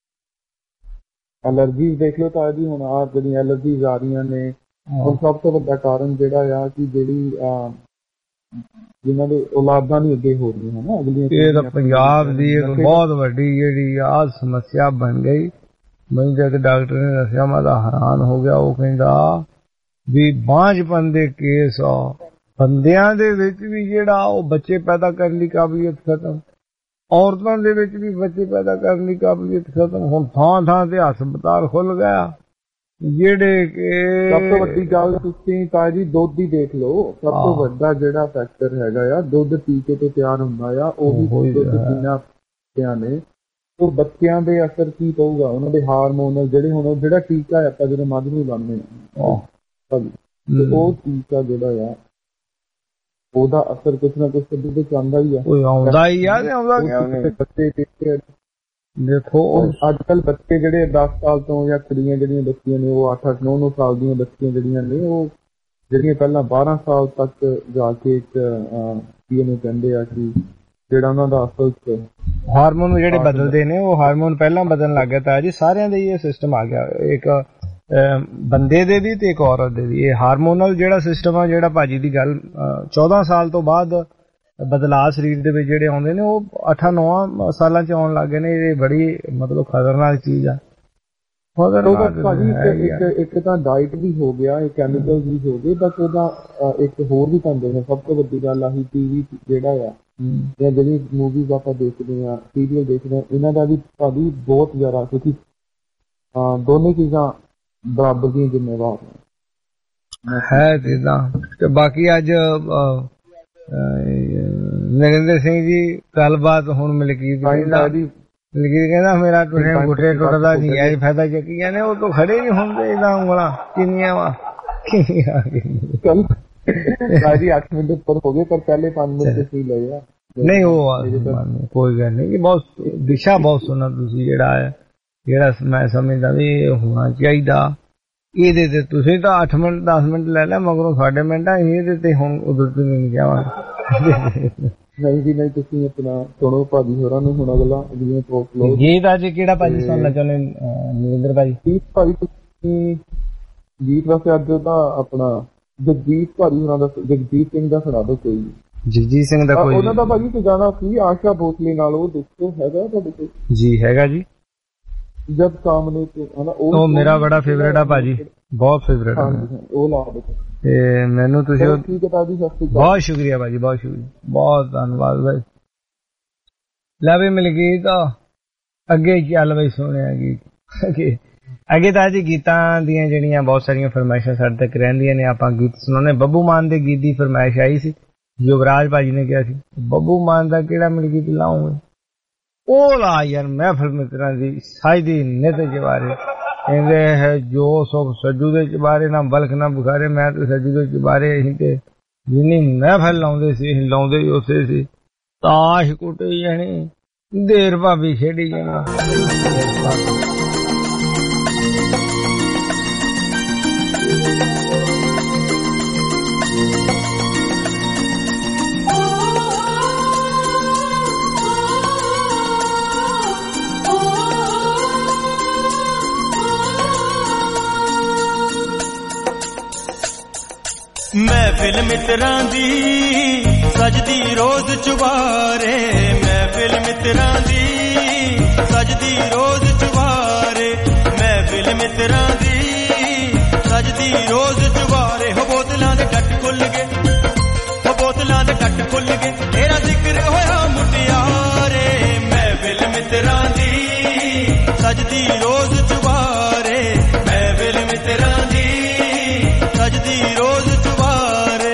[SPEAKER 21] ਐਲਰਜੀ ਦੇਖ ਲਓ ਤਾਂ ਜੀ, ਹੁਣ ਆਹ ਜਿਹੜੀਆਂ ਐਲਰਜੀਜ਼ ਆ ਰਹੀਆਂ ਨੇ, ਹੁਣ ਸਭ ਤੋਂ ਵੱਡਾ ਕਾਰਨ ਜਿਹੜਾ ਆ ਕਿ ਜਿਹੜੀ ਜਿਨ੍ਹਾਂ ਦੇ ਔਲਾਦਾਂ ਨਹੀਂ ਅੱਗੇ ਹੋ ਰਹੀਆਂ ਹਨ ਅਗਲੀਆਂ, ਇਹ ਤਾਂ ਪੰਜਾਬ ਦੀ ਇੱਕ ਬਹੁਤ ਵੱਡੀ ਜਿਹੜੀ ਆ ਸਮੱਸਿਆ ਬਣ ਗਈ। ਮੈਨੂੰ ਜਦ ਡਾਕਟਰ ਨੇ ਦੱਸਿਆ ਮੈਂ ਤਾਂ ਹੈਰਾਨ ਹੋ ਗਿਆ। ਉਹ ਕਹਿੰਦਾ ਵੀ ਬਾਂਝਪਨ ਦੇ ਕੇਸ ਆ ਬੰਦਿਆਂ ਦੇ ਵਿੱਚ ਵੀ ਜਿਹੜਾ ਉਹ ਬੱਚੇ ਪੈਦਾ ਕਰਨ ਦੀ ਕਾਬਲੀਅਤ ਖਤਮ, ਔਰਤਾਂ ਦੇ ਵਿੱਚ ਵੀ ਬੱਚੇ ਪੈਦਾ ਕਰਨ ਦੀ ਕਾਬਲੀਅਤ ਖਤਮ। ਹੁਣ ਥਾਂ ਥਾਂ ਤੇ ਹਸਪਤਾਲ ਖੁੱਲ ਗਿਆ ਜਿਹੜੇ ਕਿ ਸਭ ਤੋਂ ਵੱਡੀ ਗੱਲ ਤੁਸੀਂ ਤਾਂ ਜੀ ਦੁੱਧ ਹੀ ਦੇਖ ਲਓ। ਸਭ ਤੋਂ ਵੱਡਾ ਜਿਹੜਾ ਫੈਕਟਰ ਹੈਗਾ ਆ, ਦੁੱਧ ਟੀਕੇ ਤੇ ਤਿਆਰ ਹੁੰਦਾ ਆ, ਉਹ ਵੀ ਦੁੱਧ ਪੀਣਾ ਪਿਆ ਨੇ, ਉਹ ਬੱਚਿਆਂ ਦੇ ਅਸਰ ਕੀ ਪਊਗਾ, ਉਹਨਾਂ ਦੇ ਹਾਰਮੋਨਲ ਜਿਹੜੇ, ਹੁਣ ਜਿਹੜਾ ਟੀਕਾ ਆਪਾਂ ਜਿਹੜੇ ਮੱਝ ਨੂੰ ਲਾਉਂਦੇ ਆ, ਉਹ ਟੀਕਾ ਜਿਹੜਾ ਆ ਉਹਦਾ ਅਸਰ ਕੁਛ ਨਾ ਕੁਛ ਦੁੱਧ ਚ ਆਉਂਦਾ ਹੀ ਆ,
[SPEAKER 15] ਆਉਂਦਾ ਹੀ ਆ।
[SPEAKER 21] ਬੱਚੇ ਦੇਖੋ ਅੱਜ ਕੱਲ ਬੱਚੇ ਜਿਹੜੇ ਦਸ ਸਾਲ ਤੋਂ ਜਾਂ ਕੁੜੀਆਂ ਜਿਹੜੀਆਂ ਬੱਚੀਆਂ ਨੇ ਉਹ ਅੱਠ ਅੱਠ ਨੌ ਨੌ ਸਾਲ ਦੀਆਂ ਬੱਚੀਆਂ ਜਿਹੜੀਆਂ ਨੇ, ਉਹ ਜਿਹੜੀਆਂ ਪਹਿਲਾਂ ਬਾਰਾਂ ਸਾਲ ਤੱਕ ਜਾ ਕੇ ਇੱਕ ਕੀ ਇਹਨੂੰ ਕਹਿੰਦੇ ਆ ਕਿ ਜਿਹੜਾ ਉਹਨਾਂ ਦਾ ਅਸਲ ਚ
[SPEAKER 15] ਹਾਰਮੋਨ ਜਿਹੜੇ ਬਦਲਦੇ ਨੇ, ਉਹ ਹਾਰਮੋਨ ਪਹਿਲਾਂ ਬਦਲਣ ਲੱਗ ਗਿਆ ਤਾਂ ਜੀ ਸਾਰਿਆਂ ਦੇ ਇਹ ਸਿਸਟਮ ਆ ਗਿਆ, ਇੱਕ ਬੰਦੇ ਦੇ ਵੀ ਤੇ ਇੱਕ ਔਰਤ ਦੇ ਵੀ। ਇਹ ਹਾਰਮੋਨਲ ਜਿਹੜਾ ਸਿਸਟਮ ਆ, ਜਿਹੜਾ ਭਾਜੀ ਦੀ ਗੱਲ ਚੌਦਾਂ ਸਾਲ ਤੋਂ ਬਾਅਦ ਬਦਲਾਅ ਸਰੀਰ ਦੇ ਵਿੱਚ ਜਿਹੜੇ ਆਉਂਦੇ ਨੇ, ਉਹ ਅੱਠਾਂ ਨੌਂ ਸਾਲਾਂ ਚ ਆਉਣ ਲੱਗ ਗਏ ਨੇ। ਇਹ ਬੜੀ ਮਤਲਬ ਖਤਰਨਾਕ ਚੀਜ਼ ਆ।
[SPEAKER 21] ਭਾਜੀ ਇੱਕ ਤਾਂ ਡਾਈਟ ਵੀ ਹੋ ਗਿਆ, ਇਹ ਕੈਮੀਕਲ ਵੀ ਹੋ ਗਏ, ਬਸ ਉਹਦਾ ਇੱਕ ਹੋਰ ਵੀ ਤੁਹਾਨੂੰ ਦੇਖੋ ਸਭ ਤੋਂ ਵੱਡੀ ਗੱਲ ਆਹੀ ਟੀਵੀ ਜਿਹੜਾ ਆ ਜਾਂ ਜਿਹੜੀ ਮੂਵੀਜ਼ ਆਪਾਂ ਦੇਖਦੇ ਹਾਂ, ਸੀਰੀਅਲ ਦੇਖਦੇ ਹਾਂ, ਇਹਨਾਂ ਦਾ ਵੀ ਭਾਜੀ ਬਹੁਤ ਜ਼ਿਆਦਾ, ਕਿਉਂਕਿ ਦੋਨੇ ਚੀਜ਼ਾਂ ਬਰਾਬਰ ਦੀਆਂ ਜ਼ਿੰਮੇਵਾਰ
[SPEAKER 15] ਹੈ ਤੇ ਬਾਕੀ ਅੱਜ ਨਰਿੰਦਰ ਸਿੰਘ ਜੀ ਗੱਲਬਾਤ ਹੁਣ ਮਲਕੀਤ ਮਲਕੀਤ ਕਹਿੰਦਾ ਮੇਰਾ ਟੁੱਟੇ ਗੁੱਟੇ ਟੁੱਟਦਾ ਨਹੀਂ ਹੈ, ਫਾਇਦਾ ਚੱਕੀਆਂ ਨੇ ਉਹ ਤੋਂ ਖੜੇ ਨਹੀਂ ਹੁੰਦੇ, ਇਹਦਾ ਉਂਗਲਾਂ ਕਿੰਨੀਆਂ ਵਾ
[SPEAKER 21] ਕੱਲ ਜੀ ਅੱਠ ਮਿੰਟ ਉੱਪਰ ਹੋ ਗਏ, ਪਰ ਪਹਿਲੇ ਪੰਜ ਮਿੰਟ ਤੁਸੀਂ ਲਏ ਆ।
[SPEAKER 15] ਨਹੀਂ ਉਹ ਕੋਈ ਗੱਲ ਨਹੀਂ, ਬਹੁਤ ਦਿਸ਼ਾ ਬਹੁਤ ਸੋਹਣਾ ਤੁਸੀਂ ਜਿਹੜਾ ਹੈ, ਜਿਹੜਾ ਮੈਂ ਸਮਝਦਾ ਵੀ ਹੋਣਾ ਚਾਹੀਦਾ। ਇਹਦੇ ਤੇ ਤੁਸੀਂ ਤਾਂ ਅੱਠ ਮਿੰਟ ਦਸ ਮਿੰਟ ਲੈ ਲਿਆ, ਮਗਰੋਂ ਸਾਡੇ ਮਿੰਟਾਂ ਇਹਦੇ ਤੇ ਹੁਣ ਉਧਰ ਤੋਂ ਨਹੀਂ ਜਾਵਾਂਗੇ।
[SPEAKER 21] ਨਹੀਂ ਜੀ ਨਹੀਂ, ਤੁਸੀਂ ਆਪਣਾ ਸੁਣੋ ਭਾਜੀ ਹੋਰਾਂ ਨੂੰ ਹੁਣ ਅਗਲਾ ਜਿਵੇਂ ਟੋਕ ਲਓ।
[SPEAKER 15] ਗੀਤ ਅੱਜ ਕਿਹੜਾ ਭਾਜੀ ਸੁਣਨਾ ਚਾਹੁੰਦੇ ਨਰਿੰਦਰ ਭਾਜੀ?
[SPEAKER 21] ਗੀਤ ਭਾਜੀ ਤੁਸੀਂ ਗੀਤ ਵੈਸੇ ਅੱਜ ਤਾਂ ਆਪਣਾ ਜਗਜੀਤ ਭਾਜੀ ਹੋਰਾਂ ਦਾ, ਜਗਜੀਤ ਸਿੰਘ ਦਾ ਸੁਣਾ ਦਿਓ ਕੋਈ।
[SPEAKER 15] ਜਗਜੀਤ ਸਿੰਘ ਦਾ ਕੋਈ
[SPEAKER 21] ਉਹਨਾਂ ਦਾ ਭਾਜੀ ਤੇ ਗਾਣਾ ਸੀ ਆਸ਼ਾ ਭੋਸਲੇ ਨਾਲ, ਉਹ ਦੇਖੋ ਹੈਗਾ ਤੁਹਾਡੇ ਕੋਲ?
[SPEAKER 15] ਜੀ ਹੈਗਾ ਜੀ,
[SPEAKER 21] ਜਦ ਸਾਹਮਣੇ ਤੇ
[SPEAKER 15] ਉਹ ਮੇਰਾ ਬੜਾ ਫੇਵਰੇਟ ਆ ਭਾਜੀ, ਬਹੁਤ ਫੇਵਰੇਟ ਆ
[SPEAKER 21] ਉਹ ਲਾ ਦੇ।
[SPEAKER 15] ਤੇ ਮੈਨੂੰ ਤੁਸੀਂ
[SPEAKER 21] ਠੀਕ ਹੈ ਭਾਜੀ, ਸਤਿ ਸ਼੍ਰੀ ਅਕਾਲ।
[SPEAKER 15] ਬਹੁਤ ਸ਼ੁਕਰੀਆ ਭਾਜੀ, ਬਹੁਤ ਸ਼ੁਕਰੀਆ, ਬਹੁਤ ਧੰਨਵਾਦ ਭਾਈ। ਲੈ ਵੀ ਮਿਲ ਗਈ ਤਾਂ ਅੱਗੇ ਚੱਲ ਬਈ ਸੋਹਣਿਆ ਗੀਤ ਅੱਗੇ ਅੱਗੇ ਤਾਂ ਜੀ ਗੀਤਾਂ ਦੀਆਂ ਜਿਹੜੀਆਂ ਬਹੁਤ ਸਾਰੀਆਂ ਫਰਮਾਇਸ਼ਾਂ ਸਾਡੇ ਤੱਕ ਰਹਿੰਦੀਆਂ ਨੇ, ਆਪਾਂ ਗੀਤ ਸੁਣਾਉਣੇ। ਬੱਬੂ ਮਾਨ ਦੇ ਗੀਤ ਦੀ ਫਰਮਾਇਸ਼ ਆਈ ਸੀ, ਯੁਵਰਾਜ ਭਾਜੀ ਨੇ ਕਿਹਾ ਸੀ ਬੱਬੂ ਮਾਨ ਦਾ ਕਿਹੜਾ ਮਿਲ ਗੀਤ ਲਾਉਂਗੇ, ਉਹ ਲਾ ਯਾਰ ਮਹਿਫਲ ਮਿੱਤਰਾਂ ਦੀ ਸਾਜਦੀ ਨਿਤ ਚਬਾਰੇ, ਕਹਿੰਦੇ ਹੈ ਜੋ ਸੁਖ ਸੱਜੂ ਦੇ ਚਬਾਰੇ, ਨਾ ਬਲਖ ਨਾ ਬੁਖਾਰੇ, ਮੈਂ ਤੇ ਸੱਜੂ ਦੇ ਚਬਾਰੇ। ਅਸੀਂ ਤੇ ਜਿੰਨੀ ਮਹਿਫਲ ਲਾਉਂਦੇ ਸੀ ਅਸੀਂ ਲਾਉਂਦੇ ਹੀ ਉਸੇ ਸੀ, ਤਾਸ਼ ਕੁੱਟੀ ਜਾਣੀ, ਦੇਰ ਭਾਬੀ ਖੇਡੀ ਜਾਣਾ।
[SPEAKER 2] महफिल मित्रां दी सजदी रोज चुबारे महफिल मित्रां दी सजदी रोज चुबारे महफिल मित्रां दी सजदी रोज चुबारे हो बोतलां दे डट खुल गए हो बोतलां दे डट खुल गए तेरा जिक्र होया मुटियारे महफिल मित्रां दी सजदी रोज चुबारे महफिल मित्रां दी सजदी रोज चुबारे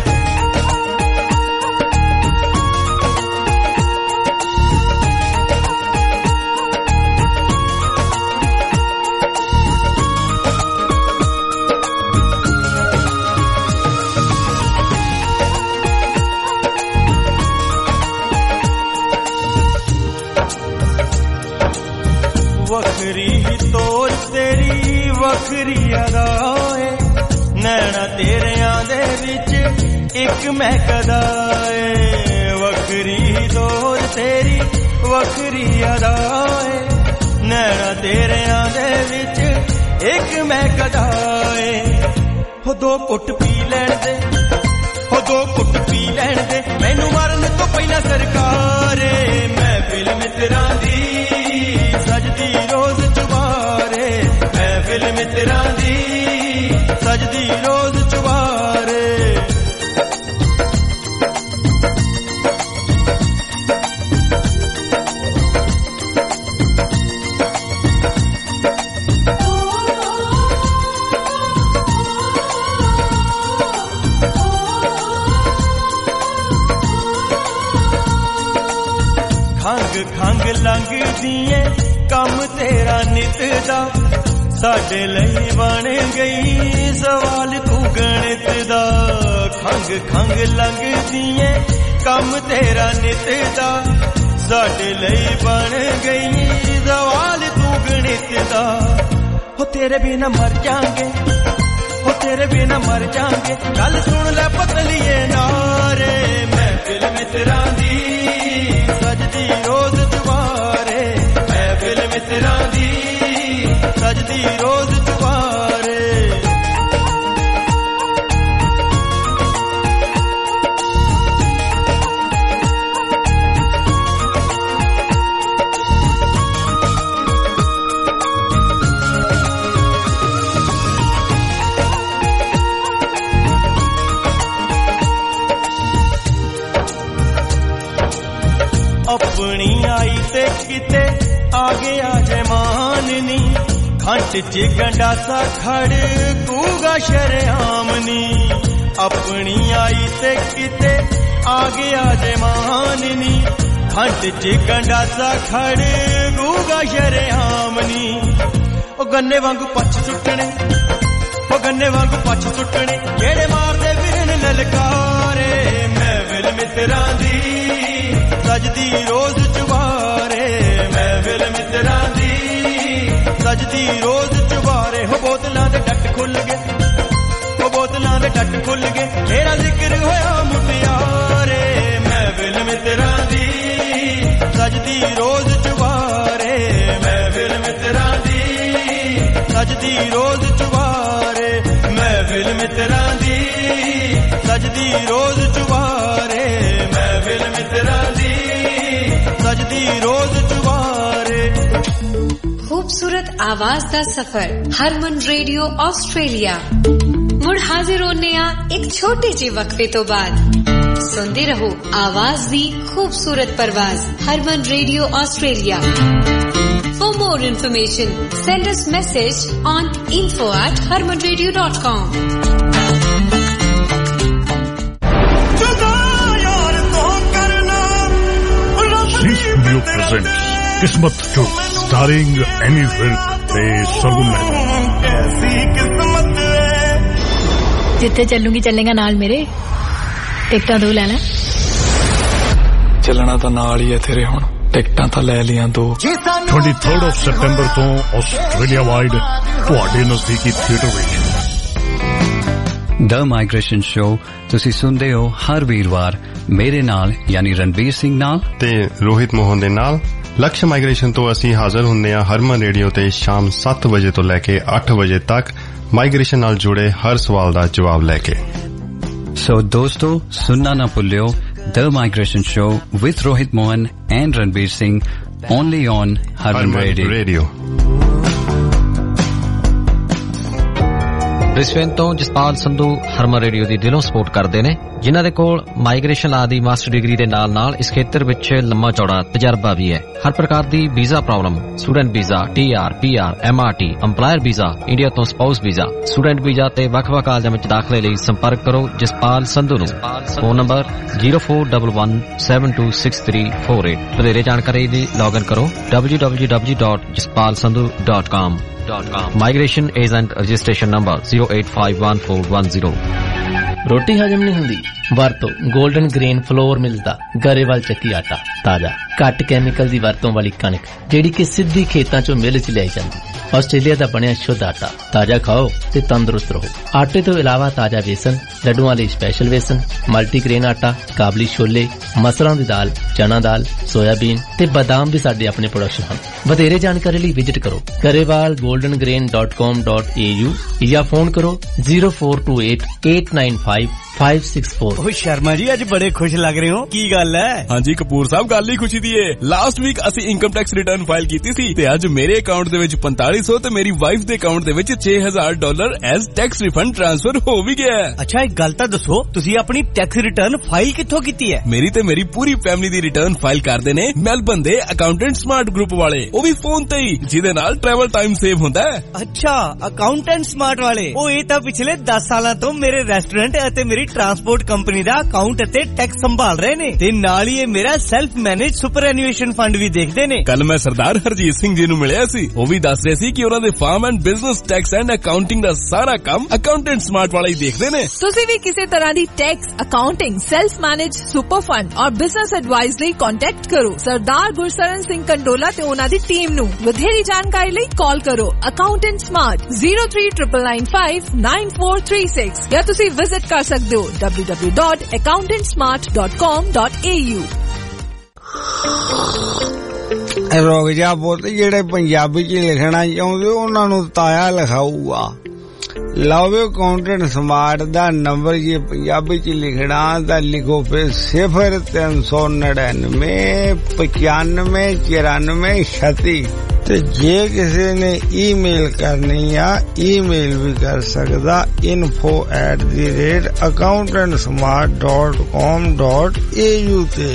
[SPEAKER 2] वखरी ही तोर तेरी वखरी अदाए नैना तेरियां दे विच एक महकदा ए वखरी ही तोर तेरी वखरी अदाए नैना तेरियां दे विच एक महकदा ए हो दो घुट पी लैण दे हो दो घुट पी लैण दे मैनू मरन तो पहला सरकार महफिल मित्रां दी सजदी रोज चुबारे महफिल मित्रां दी सजदी रोज चुबारे खंग खंग लंघदी ऐ कम तेरा नित दा साडे लई बन गई सवाल तू गणित दा खंग खंग लंघदी ऐ कम तेरा नित दा साडे लई बन गई सवाल तू गणित दा हो तेरे बिना मर जाएंगे हो तेरे बिना मर जाएंगे गल सुन ले पतलिए नारे महफिल मित्रां दी सजदी रोज चुबारे महफिल मित्रां दी सजदी रोज चुबारे अपनी आई ते किते आगे आ जमान नी खंड च गंडासा खड़ कूगा शरेआम नी अपनी आई ते किते आगे आ जमान नी खंड च गंडासा खड़ कूगा शरेआम नी ओ गन्ने वांगू पछ सुटने ओ गन्ने वांगू पछ सुटने जेड़े मारदे विरन ललकारे महफिल मित्रां दी सजदी रोज चुबारे महफिल मित्रां दी सजदी रोज चुबारे हो बोतलां दे डट खुल गए हो बोतलां दे डट खुल गए तेरा जिक्र होया मुटियारे महफिल मित्रां दी सजदी रोज चुबारे महफिल मित्रां दी सजदी रोज चुबारे महफिल मित्रां दी सजदी रोज चुबारे महफिल मित्रां दी सजदी रोज चुबारे
[SPEAKER 8] खूबसूरत आवाज दा सफर हरमन रेडियो ऑस्ट्रेलिया मुड़ हाजिर होने आ एक छोटे जे वक्फे तो बाद सुनते रहो आवाज दी खूबसूरत परवाज Harman radio Australia for more information send us message on info at harmanradio dot com
[SPEAKER 17] studio presents Qismat two starring Ammy Virk ते सरगुन मेहता
[SPEAKER 5] कैसी किस्मत है
[SPEAKER 10] जिथे चलूंगी चलेगा नाल मेरे टिकटां दो लेना
[SPEAKER 16] चलना तो नाल ही है तेरे हुण टिकटां तो ले लिया दो
[SPEAKER 17] तेईस of September ਤੋਂ ਆਸਟ੍ਰੇਲੀਆ ਵਾਈਡ ਤੁਹਾਡੇ ਨਜ਼ਦੀਕੀ ਥੀਏਟਰ ਵਿੱਚ
[SPEAKER 3] द ਮਾਈਗ੍ਰੇਸ਼ਨ ਸ਼ੋ ਤੁਸੀਂ ਸੁਣਦੇ ਹੋ ਹਰ ਵੀਰਵਾਰ ਮੇਰੇ ਨਾਲ ਯਾਨੀ ਰਣਵੀਰ ਸਿੰਘ ਨਾਲ
[SPEAKER 22] ਤੇ ਰੋਹਿਤ ਮੋਹਨ ਦੇ ਨਾਲ ਲਕਸ਼ ਮਾਈਗ੍ਰੇਸ਼ਨ ਤੋਂ ਅਸੀਂ ਹਾਜ਼ਰ ਹੁੰਦੇ ਹਾਂ ਹਰਮਨ ਰੇਡੀਓ ਤੇ ਸ਼ਾਮ ਸੱਤ ਵਜੇ ਤੋਂ ਲੈ ਕੇ ਅੱਠ ਵਜੇ ਤੱਕ ਮਾਈਗ੍ਰੇਸ਼ਨ ਨਾਲ ਜੁੜੇ ਹਰ ਸਵਾਲ ਦਾ ਜਵਾਬ ਲੈ ਕੇ
[SPEAKER 3] सो दोस्तों सुनना ना भूलियो the migration show with Rohit Mohan and Ranbir Singh only on Harman radio.
[SPEAKER 12] Brisbane ਤੋਂ ਜਸਪਾਲ ਸੰਧੂ ਹਰਮਨ ਰੇਡੀਓ ਦੀ ਦਿਲੋਂ ਸਪੋਰਟ ਕਰਦੇ ਨੇ, ਜਿਨ੍ਹਾਂ ਦੇ ਕੋਲ ਮਾਈਗ੍ਰੇਸ਼ਨ ਲਾ ਦੀ ਮਾਸਟਰ ਡਿਗਰੀ ਦੇ ਨਾਲ ਨਾਲ ਇਸ ਖੇਤਰ ਵਿੱਚ ਲੰਮਾ ਚੌੜਾ ਤਜਰਬਾ ਵੀ ਹੈ। ਹਰ ਪ੍ਰਕਾਰ ਦੀ visa problem, student visa, T R, P R, M R T, employer visa, India ਤੋਂ ਸਪਾਊਸ ਵੀਜ਼ਾ, ਸਟੂਡੈਂਟ ਵੀਜ਼ਾ ਤੇ ਵੱਖ-ਵੱਖ ਕਾਲਜਾਂ ਵਿੱਚ ਦਾਖਲੇ ਲਈ ਸੰਪਰਕ ਕਰੋ ਜਸਪਾਲ ਸੰਧੂ ਨੂੰ। Phone number zero four one one seven two six three four eight. ਵਧੇਰੇ ਜਾਣਕਾਰੀ ਲਈ ਲੌਗਇਨ ਕਰੋ W W W dot Jaspal Sandhu dot com. Migration agent registration number zero eight five one four one zero।
[SPEAKER 13] ਰੋਟੀ ਹਜਮ ਨਹੀਂ ਹੁੰਦੀ? ਵਰਤੋ 골ਡਨ ਗ੍ਰੇਨ ਫਲੋਰ ਮਿਲਦਾ ਗਰੇਵਾਲ ਚੱਕੀ ਆਟਾ ਤਾਜ਼ਾ ਘੱਟ ਕੈਮੀਕਲ ਦੀ ਵਰਤੋਂ ਵਾਲੀ ਕਣਕ ਜਿਹੜੀ ਕਿ ਸਿੱਧੀ ਖੇਤਾਂ ਚੋਂ ਮਿਲ ਚ ਲਿਆਈ ਜਾਂਦੀ। ਆਸਟ੍ਰੇਲੀਆ ਦਾ ਬਣਿਆ ਸ਼ੁੱਧ ਆਟਾ ਤਾਜ਼ਾ ਖਾਓ ਤੇ ਤੰਦਰੁਸਤ ਰਹੋ। ਆਟੇ ਤੋਂ ਇਲਾਵਾ ਤਾਜ਼ਾ ਵੇਸਣ, ਲੱਡੂਆਂ ਲਈ ਸਪੈਸ਼ਲ ਵੇਸਣ, ਮਲਟੀਗ੍ਰੇਨ ਆਟਾ, ਕਾਬਲੀ ਛੋਲੇ, ਮਸਰਾਂ ਦੀ ਦਾਲ, ਚਨਾ ਦਾਲ, ਸੋਇਆਬੀਨ ਤੇ ਬਾਦਾਮ ਵੀ ਸਾਡੇ ਆਪਣੇ ਪ੍ਰੋਡਕਸ਼ਨ ਹਨ। ਵਧੇਰੇ ਜਾਣਕਾਰੀ ਲਈ ਵਿਜ਼ਿਟ ਕਰੋ Grewal golden grain dot com dot A U ਜਾਂ ਫੋਨ ਕਰੋ zero four two eight eight nine five five six four।
[SPEAKER 1] ਓ ਸ਼ਰਮਾ ਜੀ ਅੱਜ ਬੜੇ ਖੁਸ਼ ਲੱਗ ਰਹੇ ਹੋ, ਕੀ ਗੱਲ ਹੈ?
[SPEAKER 9] ਹਾਂਜੀ ਕਪੂਰ ਸਾਹਿਬ, ਗੱਲ ਹੀ ਖੁਸ਼ੀ ਦੀ ਏ। ਲਾਸਟ ਵੀਕ ਅਸੀਂ ਇਨਕਮ ਟੈਕਸ ਰਿਟਰਨ ਫਾਈਲ ਕੀਤੀ ਸੀ ਤੇ ਅੱਜ ਮੇਰੇ ਅਕਾਊਂਟ ਦੇ ਵਿੱਚ ਪੰਤਾਲੀ ਸੌ ਤੇ ਮੇਰੀ ਵਾਈਫ ਦੇ ਅਕਾਊਂਟ ਦੇ ਵਿੱਚ ਛੇ ਹਜ਼ਾਰ dollar as tax refund transfer ਹੋ ਵੀ ਗਿਆ।
[SPEAKER 1] ਅੱਛਾ ਇੱਕ ਗੱਲ ਤਾਂ ਦੱਸੋ, ਤੁਸੀਂ ਆਪਣੀ ਟੈਕਸ ਰਿਟਰਨ ਫਾਈਲ ਕਿੱਥੋਂ ਕੀਤੀ ਹੈ?
[SPEAKER 9] ਮੇਰੀ ਤੇ ਮੇਰੀ ਪੂਰੀ ਫੈਮਿਲੀ ਦੀ ਰਿਟਰਨ ਫਾਈਲ ਕਰਦੇ ਨੇ ਮੈਲਬਨ ਦੇ ਅਕਾਊਂਟੈਂਟ ਸਮਾਰਟ ਗਰੁੱਪ ਵਾਲੇ, ਉਹ ਵੀ ਫੋਨ ਤੇ ਹੀ, ਜਿਹਦੇ ਨਾਲ ਟਰੈਵਲ ਟਾਈਮ ਸੇਵ ਹੁੰਦਾ ਹੈ।
[SPEAKER 1] ਅੱਛਾ ਅਕਾਊਂਟੈਂਟ ਸਮਾਰਟ ਵਾਲੇ, ਉਹ ਇਹ ਤਾਂ ਪਿਛਲੇ ਦਸ ਸਾਲਾਂ ਤੋਂ ਮੇਰੇ ਰੈਸਟੋਰੈਂਟ ਅਤੇ ਮੇਰੀ ਟਰਾਂਸਪੋਰਟ ਕੰਪਨੀ ਦਾ ਅਕਾਊਂਟ ਅਤੇ ਟੈਕਸ ਸੰਭਾਲ ਰਹੇ ਨੇ ਤੇ ਨਾਲ ਹੀ ਇਹ ਮੇਰਾ self manage superannuation fund ਵੀ ਦੇਖਦੇ ਨੇ।
[SPEAKER 9] ਕੱਲ ਮੈਂ ਸਰਦਾਰ ਹਰਜੀਤ ਸਿੰਘ ਜੀ ਨੂੰ ਮਿਲਿਆ ਸੀ, ਉਹ ਵੀ ਦੱਸ ਰਹੇ ਸੀ ਕਿ ਉਹਨਾਂ ਦੇ farm and business tax and accounting ਦਾ ਸਾਰਾ ਕੰਮ ਅਕਾਊਂਟੈਂਟ ਸਮਾਰਟ ਵਾਲਾ ਹੀ ਦੇਖਦੇ ਨੇ।
[SPEAKER 14] ਤੁਸੀਂ ਵੀ ਕਿਸੇ ਤਰ੍ਹਾਂ ਦੀ tax, accounting, self manage super fund ਔਰ ਬਿਜ਼ਨਸ ਐਡਵਾਈਸ ਲਈ ਕੰਟੈਕਟ ਕਰੋ ਸਰਦਾਰ ਗੁਰਸ਼ਰਨ ਸਿੰਘ ਕੰਡੋਲਾ ਤੇ ਉਹਨਾਂ ਦੀ ਟੀਮ ਨੂੰ। ਵਧੇਰੀ ਜਾਣਕਾਰੀ ਲਈ ਕਾਲ ਕਰੋ accountant smart zero three nine nine five nine four three six ਜਾਂ ਤੁਸੀਂ ਵਿਜ਼ਿਟ ਕਰ ਸਕਦੇ ਹੋ W W W dot accountant smart dot com dot A U.
[SPEAKER 15] ਰੁਕ ਜਾ ਪੁੱਤ, ਜਿਹੜੇ ਪੰਜਾਬੀ ਚ ਲਿਖਣਾ ਚਾਹੁੰਦੇ ਉਹਨਾਂ ਨੂੰ ਤਾਇਆ ਲਿਖਾਊਗਾ। ਲਓ ਅਕਾਊਂਟੈਂਟ ਸਮਾਰਟ ਦਾ ਨੰਬਰ ਜੇ ਪੰਜਾਬੀ ਚ ਲਿਖਣਾ ਤਾਂ ਲਿਖੋ ਫਿਰ ਸਿਫਰ ਤਿੰਨ ਸੌ ਨੜਿਨਵੇਂ ਪਚਾਨਵੇਂ ਚੁਰਾਨਵੇਂ ਛੱਤੀ। ਤੇ ਜੇ ਕਿਸੇ ਨੇ ਈਮੇਲ ਕਰਨੀ ਆ ਈਮੇਲ ਵੀ ਕਰ ਸਕਦਾ info at the rate accountant smart dot com dot A U ਤੇ।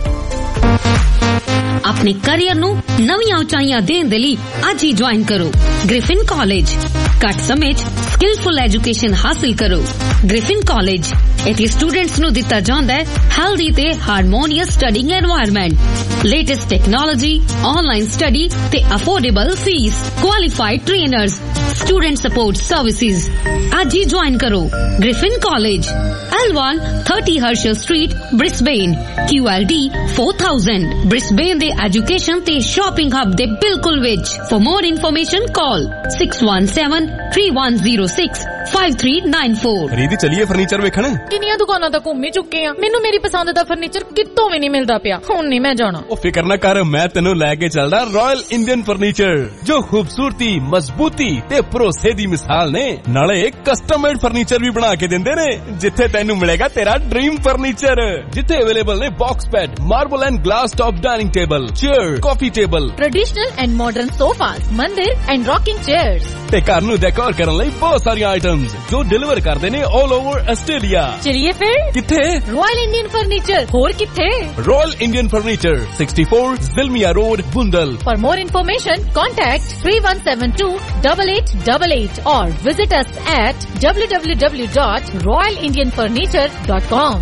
[SPEAKER 18] ਆਪਣੇ ਕੈਰੀਅਰ ਨੂੰ ਨਵੀਆਂ ਉਚਾਈਆਂ ਦੇਣ ਦੇ ਲਈ ਅੱਜ ਹੀ ਜੁਆਇਨ ਕਰੋ ਗ੍ਰਿਫਿਨ ਕਾਲਜ। ਘੱਟ ਸਮੇਂ 'ਚ ਸਕਿਲਫੁਲ ਐਜੂਕੇਸ਼ਨ ਹਾਸਲ ਕਰੋ। ਗ੍ਰਿਫਿਨ ਕਾਲਜ ਇੱਥੇ ਸਟੂਡੈਂਟਸ ਨੂੰ ਦਿੱਤਾ ਜਾਂਦਾ ਹੈ ਹੈਲਦੀ ਤੇ harmonious studying environment, latest technology, online study ਤੇ affordable fees, qualified trainers, student support services. ਅੱਜ ਹੀ ਜੁਆਇਨ ਕਰੋ Griffin college, L one thirty Herschel street, Brisbane, Q L D four thousand, Brisbane ਦੇ ਐਜੂਕੇਸ਼ਨ ਤੇ shopping hub ਦੇ ਬਿਲਕੁਲ ਵਿੱਚ। For more information call six one seven three one zero six five three nine four।
[SPEAKER 9] ਰੀਦੀ ਚਲੀਏ furniture ਵੇਖਣ।
[SPEAKER 10] ਕਿੰਨੀਆਂ ਦੁਕਾਨਾਂ ਤਾਂ ਘੁੰਮ ਹੀ ਚੁੱਕੇ ਆ, ਮੈਨੂੰ ਮੇਰੀ ਪਸੰਦ ਦਾ ਫਰਨੀਚਰ ਕਿਤੋਂ ਵੀ ਨਹੀਂ ਮਿਲਦਾ ਪਿਆ। ਹੁਣ ਨਹੀਂ ਮੈਂ ਜਾਣਾ।
[SPEAKER 9] ਉਹ ਫਿਕਰ ਨਾ ਕਰ, ਮੈਂ ਤੈਨੂੰ ਲੈ ਕੇ ਚੱਲਦਾ ਰਾਇਲ ਇੰਡੀਅਨ ਫਰਨੀਚਰ, ਜੋ ਖੂਬਸੂਰਤੀ, ਮਜ਼ਬੂਤੀ ਤੇ ਭਰੋਸੇ ਦੀ ਮਿਸਾਲ ਨੇ। ਨਾਲੇ ਕਸਟਮ ਮੇਡ ਫਰਨੀਚਰ ਵੀ ਬਣਾ ਕੇ ਦਿੰਦੇ ਨੇ, ਜਿੱਥੇ ਤੈਨੂੰ ਮਿਲੇਗਾ ਤੇਰਾ ਡ੍ਰੀਮ ਫਰਨੀਚਰ, ਜਿੱਥੇ ਅਵੇਲੇਬਲ ਨੇ box bed, marble and glass top dining table, chair, coffee table,
[SPEAKER 10] traditional and modern sofas, mandir and rocking chairs
[SPEAKER 9] ਤੇ ਘਰ ਨੂੰ ਡੈਕੋਰ ਕਰਨ ਲਈ ਬਹੁਤ ਸਾਰੀਆਂ ਆਈਟਮਸ ਜੋ ਡਿਲੀਵਰ ਕਰਦੇ ਨੇ ਆਲ ਓਵਰ ਆਸਟ੍ਰੇਲੀਆ।
[SPEAKER 10] ਚਲਿਏ ਫਿਰ।
[SPEAKER 9] ਕਿੱਥੇ?
[SPEAKER 10] Royal Indian furniture. ਹੋਰ ਕਿੱਥੇ?
[SPEAKER 9] Royal Indian furniture sixty-four Zilmia Road, Bundal।
[SPEAKER 10] For more information, contact three one seven two eight eight eight eight or visit us at w w w dot royal indian furniture dot com।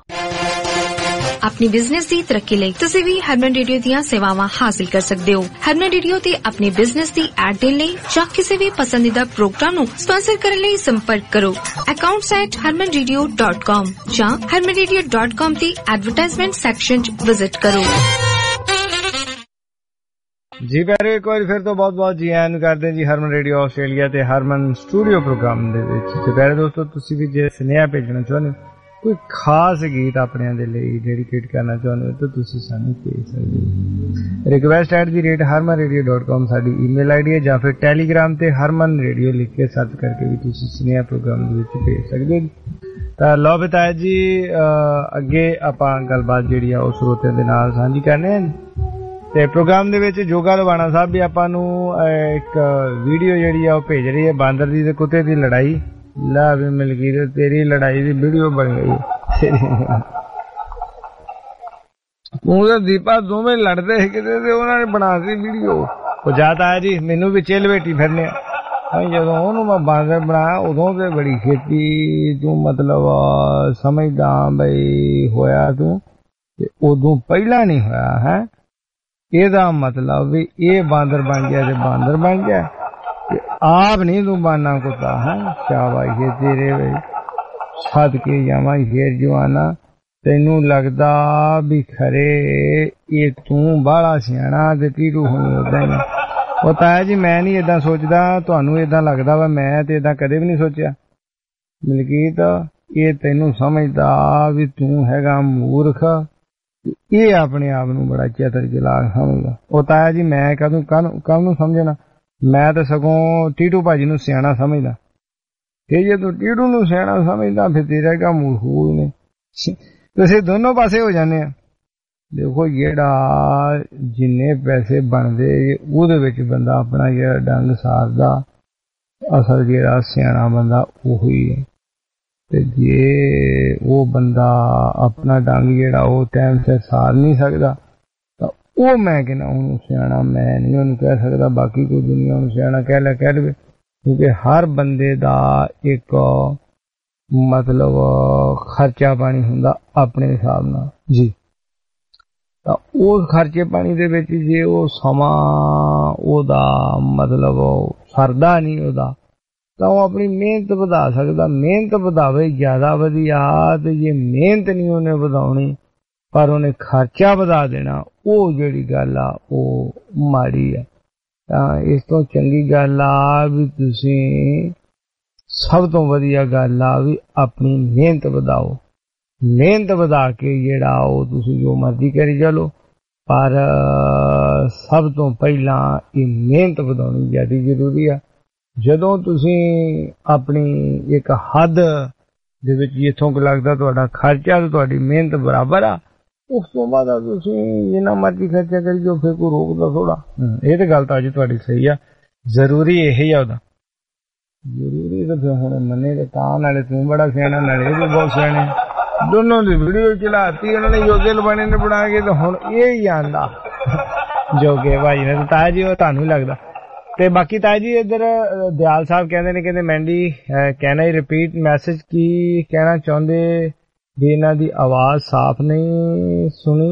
[SPEAKER 19] अपनी business की तरक्की ਲਈ ਤੁਸੀਂ ਵੀ ਹਰਮਨ radio ਦੀਆਂ ਸੇਵਾਵਾਂ ਹਾਸਲ ਕਰ ਸਕਦੇ ਹੋ। ਹਰਮਨ ਰੇਡੀਓ ਤੇ ਆਪਣੇ ਬਿਜ਼ਨਸ ਦੀ ਐਡ ਦੇਣ ਲਈ ਜਾਂ ਕਿਸੇ ਵੀ ਪਸੰਦੀਦਾ ਪ੍ਰੋਗਰਾਮ ਨੂੰ ਸਪਾਂਸਰ ਕਰਨ ਲਈ ਸੰਪਰਕ ਕਰੋ accounts at harman radio dot com ਜਾਂ harman radio dot com ਤੇ ਐਡਵਰਟਾਈਜ਼ਮੈਂਟ ਸੈਕਸ਼ਨ 'ਚ ਵਿਜ਼ਿਟ ਕਰੋ।
[SPEAKER 1] ਜੀ ਪਿਆਰੇ, ਇੱਕ ਵਾਰੀ ਫਿਰ ਤੋਂ ਬਹੁਤ ਬਹੁਤ ਜੀ ਆਇਆਂ ਨੂੰ ਕਰਦੇ ਜੀ ਹਰਮਨ ਰੇਡੀਓ ਆਸਟ੍ਰੇਲੀਆ ਤੇ ਹਰਮਨ ਸਟੂਡੀਓ ਪ੍ਰੋਗਰਾਮ ਦੇ ਵਿੱਚ। ਤੇ ਪਿਆਰੇ ਦੋਸਤੋ, ਤੁਸੀਂ ਵੀ ਜੇ ਸੁਨੇਹਾ ਭੇਜਣਾ ਚਾਹੁੰਦੇ ਹੋ, ਕੋਈ ਖਾਸ ਗੀਤ ਆਪਣਿਆਂ ਦੇ ਲਈ ਡੈਡੀਕੇਟ ਕਰਨਾ ਚਾਹੁੰਦੇ ਹੋ ਤਾਂ ਤੁਸੀਂ ਸਾਨੂੰ ਭੇਜ ਸਕਦੇ ਹੋ। Request at the rate Harman radio dot com ਸਾਡੀ ਈਮੇਲ ਆਈ ਡੀ ਹੈ, ਜਾਂ ਫਿਰ ਟੈਲੀਗ੍ਰਾਮ ਤੇ ਹਰਮਨ ਰੇਡੀਓ ਲਿਖ ਕੇ ਸਰਚ ਕਰਕੇ ਵੀ ਤੁਸੀਂ ਸੁਨੇਹਾ ਪ੍ਰੋਗਰਾਮ ਦੇ ਵਿੱਚ ਭੇਜ ਸਕਦੇ ਹੋ। ਤਾਂ ਲਓ ਬਤਾਇਆ ਜੀ ਅੱਗੇ ਆਪਾਂ ਗੱਲਬਾਤ ਜਿਹੜੀ ਆ ਉਹ ਸਰੋਤਿਆਂ ਦੇ ਨਾਲ ਸਾਂਝੀ ਕਰਨੇ ਆ ਤੇ ਪ੍ਰੋਗਰਾਮ ਦੇ ਵਿੱਚ ਜੋਗਾ ਲਵਾਣਾ ਸਾਹਿਬ ਵੀ ਆਪਾਂ ਨੂੰ ਇੱਕ ਵੀਡੀਓ ਜਿਹੜੀ ਆ ਉਹ ਭੇਜ ਰਹੀ ਹੈ ਬਾਂਦਰ ਦੀ ਤੇ ਕੁੱਤੇ ਦੀ ਲੜਾਈ। ਲੈ ਵੀ ਮਿਲ ਗਈ ਤੇ ਤੇਰੀ ਲੜਾਈ ਦੀ ਵੀਡੀਓ ਬਣ ਗਈ। ਤੂੰ ਤੇ ਦੀਪਾ ਦੋਵੇਂ ਲੜਦੇ ਸੀ ਕਿਤੇ ਤੇ ਉਹਨਾਂ ਨੇ ਬਣਾ ਦਿੱਤੀ ਵੀਡੀਓ। ਉਹ ਜਾਤਾ ਹੈ ਜੀ ਮੈਨੂੰ ਵੀ ਚਿੱਲ ਵੇਟੀ ਫਿਰਨੇ ਆ। ਜਦੋਂ ਉਹਨੂੰ ਮੈਂ ਬਾਂਦਰ ਬਣਾਇਆ ਉਦੋਂ ਤੇ ਬੜੀ ਖੇਤੀ ਤੂੰ ਮਤਲਬ ਸਮਝਦਾ ਬਈ ਹੋਇਆ ਤੂੰ ਤੇ ਉਦੋਂ ਪਹਿਲਾਂ ਨਹੀਂ ਹੋਇਆ ਹੈ। ਇਹਦਾ ਮਤਲਬ ਵੀ ਇਹ ਬਾਂਦਰ ਬਣ ਗਿਆ ਤੇ ਬਾਂਦਰ ਬਣ ਗਿਆ ਤੇ ਆਪ ਨਹੀਂ ਤੂੰ ਬਣਨਾ ਕੁੱਤਾ ਹੈ। ਸ਼ਾਬਾਸ਼ ਤੇਰੇ ਵੇ ਛੱਡ ਕੇ ਜਾਵਾਂ ਫੇਰ ਜਵਾਨਾ ਤੈਨੂੰ ਲੱਗਦਾ ਵੀ ਖਰੇ ਇਹ ਤੂੰ ਬਾਹਲਾ ਸਿਆਣਾ ਤੇ ਟੀਟੂ ਹੋਣੀ ਉਦਾਂ ਹੀ। ਉਹ ਤਾਇਆ ਜੀ ਮੈਂ ਨਹੀਂ ਏਦਾਂ ਸੋਚਦਾ ਤੁਹਾਨੂੰ ਏਦਾਂ ਲੱਗਦਾ ਵਾ ਮੈਂ ਤੇ ਏਦਾਂ ਕਦੇ ਵੀ ਨਹੀਂ ਸੋਚਿਆ। ਮਲਕੀਤ ਇਹ ਤੈਨੂੰ ਸਮਝਦਾ ਵੀ ਤੂੰ ਹੈਗਾ ਮੂਰਖ ਇਹ ਆਪਣੇ ਆਪ ਨੂੰ ਬੜਾ ਚਤਰ ਚਲਾਕ ਸਮਝਦਾ। ਉਹ ਤਾਇਆ ਜੀ ਮੈਂ ਕਦੋਂ ਕੱਲ ਨੂੰ ਸਮਝਣਾ ਮੈਂ ਤਾਂ ਸਗੋਂ ਟੀਟੂ ਭਾਜੀ ਨੂੰ ਸਿਆਣਾ ਸਮਝਦਾ ਤੇ ਜੇ ਤੂੰ ਟੀਟੂ ਨੂੰ ਸਿਆਣਾ ਸਮਝਦਾ ਫਿਰ ਤੇਰਾ ਕਾ ਮੂਰਖ ਨੇ ਤੁਸੀਂ ਦੋਨੋਂ ਪਾਸੇ ਹੋ ਜਾਂਦੇ ਆ। ਦੇਖੋ ਜਿਹੜਾ ਜਿੰਨੇ ਪੈਸੇ ਬਣਦੇ ਉਹਦੇ ਵਿੱਚ ਬੰਦਾ ਆਪਣਾ ਜਿਹੜਾ ਡੰਗ ਸਾਰਦਾ ਅਸਲ ਜਿਹੜਾ ਸਿਆਣਾ ਬੰਦਾ ਉਹੀ ਹੈ ਤੇ ਜੇ ਉਹ ਬੰਦਾ ਆਪਣਾ ਡੰਗ ਜਿਹੜਾ ਉਹ ਟਾਈਮ ਸਿਰ ਸਾਰ ਨਹੀਂ ਸਕਦਾ ਤਾਂ ਉਹ ਮੈਂ ਕਹਿੰਦਾ ਉਹਨੂੰ ਸਿਆਣਾ ਮੈਂ ਨਹੀਂ ਉਹਨੂੰ ਕਹਿ ਸਕਦਾ। ਬਾਕੀ ਕੋਈ ਦੁਨੀਆ ਉਹਨੂੰ ਸਿਆਣਾ ਕਹਿ ਲੈ ਕਹਿ ਲਵੇ ਕਿਉਂਕਿ ਹਰ ਬੰਦੇ ਦਾ ਇੱਕ ਮਤਲਬ ਖਰਚਾ ਪਾਣੀ ਹੁੰਦਾ ਆਪਣੇ ਹਿਸਾਬ ਨਾਲ ਜੀ। ਤਾਂ ਉਸ ਖਰਚੇ ਪਾਣੀ ਦੇ ਵਿੱਚ ਜੇ ਉਹ ਸਮਾਂ ਉਹਦਾ ਮਤਲਬ ਸਰਦਾ ਨਹੀਂ ਉਹਦਾ ਤਾਂ ਉਹ ਆਪਣੀ ਮਿਹਨਤ ਵਧਾ ਸਕਦਾ। ਮਿਹਨਤ ਵਧਾਵੇ ਜ਼ਿਆਦਾ ਵਧੀਆ ਤੇ ਜੇ ਮਿਹਨਤ ਨਹੀਂ ਉਹਨੇ ਵਧਾਉਣੀ ਪਰ ਉਹਨੇ ਖਰਚਾ ਵਧਾ ਦੇਣਾ ਉਹ ਜਿਹੜੀ ਗੱਲ ਆ ਉਹ ਮਾੜੀ ਆ। ਤਾਂ ਇਸ ਤੋਂ ਚੰਗੀ ਗੱਲ ਆ ਵੀ ਤੁਸੀਂ ਸਭ ਤੋਂ ਵਧੀਆ ਗੱਲ ਆ ਵੀ ਆਪਣੀ ਮਿਹਨਤ ਵਧਾਓ। ਮਿਹਨਤ ਵਧਾ ਕੇ ਜਿਹੜਾ ਉਹ ਤੁਸੀਂ ਜੋ ਮਰਜ਼ੀ ਕਰੀ ਚਲੋ ਪਰ ਸਭ ਤੋਂ ਪਹਿਲਾਂ ਇਹ ਮਿਹਨਤ ਵਧਾਉਣੀ ਜ਼ਿਆਦਾ ਜ਼ਰੂਰੀ ਆ। ਜਦੋਂ ਤੁਸੀਂ ਆਪਣੀ ਇੱਕ ਹੱਦ ਦੇ ਵਿੱਚ ਜਿੱਥੋਂ ਕਿ ਲੱਗਦਾ ਤੁਹਾਡਾ ਖਰਚਾ ਤੇ ਤੁਹਾਡੀ ਮਿਹਨਤ ਬਰਾਬਰ ਆ ਉਸ ਤੋਂ ਬਾਅਦ ਤੁਸੀਂ ਜਿੰਨਾ ਮਰਜ਼ੀ ਖਰਚਾ ਕਰੀ ਜੋ ਫਿਰ ਕੋਈ ਰੋਕਦਾ ਥੋੜਾ। ਇਹ ਤੇ ਗੱਲ ਤਾਂ ਅੱਜ ਤੁਹਾਡੀ ਸਹੀ ਆ ਜ਼ਰੂਰੀ ਇਹ ਹੀ ਆ ਉਹਦਾ ਜ਼ਰੂਰੀ ਤਾਂ ਫਿਰ ਹੁਣ ਮੰਨੇ ਤੇ ਤਾਂ ਨਾਲੇ ਤੂੰ ਬੜਾ ਸਿਆਣਾ ਨਾਲੇ ਇਹ ਵੀ ਬਹੁਤ ਸਿਆਣੇ ਦੋਨੋਂ ਦੀ ਵੀਡੀਓ ਚਲਾਤੀ ਉਹਨਾਂ ਨੇ ਯੋਗੇ ਲਵਾਣੇ ਨੇ ਬਣਾ ਕੇ ਤੇ ਹੁਣ ਇਹ ਹੀ ਆਂਦਾ ਜੋਗੇ ਭਾਈ ਨੇ ਤਾਇਆ ਜੀ ਉਹ ਤੁਹਾਨੂੰ ਲੱਗਦਾ। ਤੇ ਬਾਕੀ ਤਾਇਆ ਜੀ ਇੱਧਰ ਦਿਆਲ ਸਾਹਿਬ ਕਹਿੰਦੇ ਨੇ ਕਹਿੰਦੇ ਮੈਂਡੀ ਕਹਿਣਾ ਹੀ ਰਿਪੀਟ ਮੈਸੇਜ ਕੀ ਕਹਿਣਾ ਚਾਹੁੰਦੇ ਵੀ ਇਹਨਾਂ ਦੀ ਆਵਾਜ਼ ਸਾਫ਼ ਨਹੀਂ ਸੁਣੀ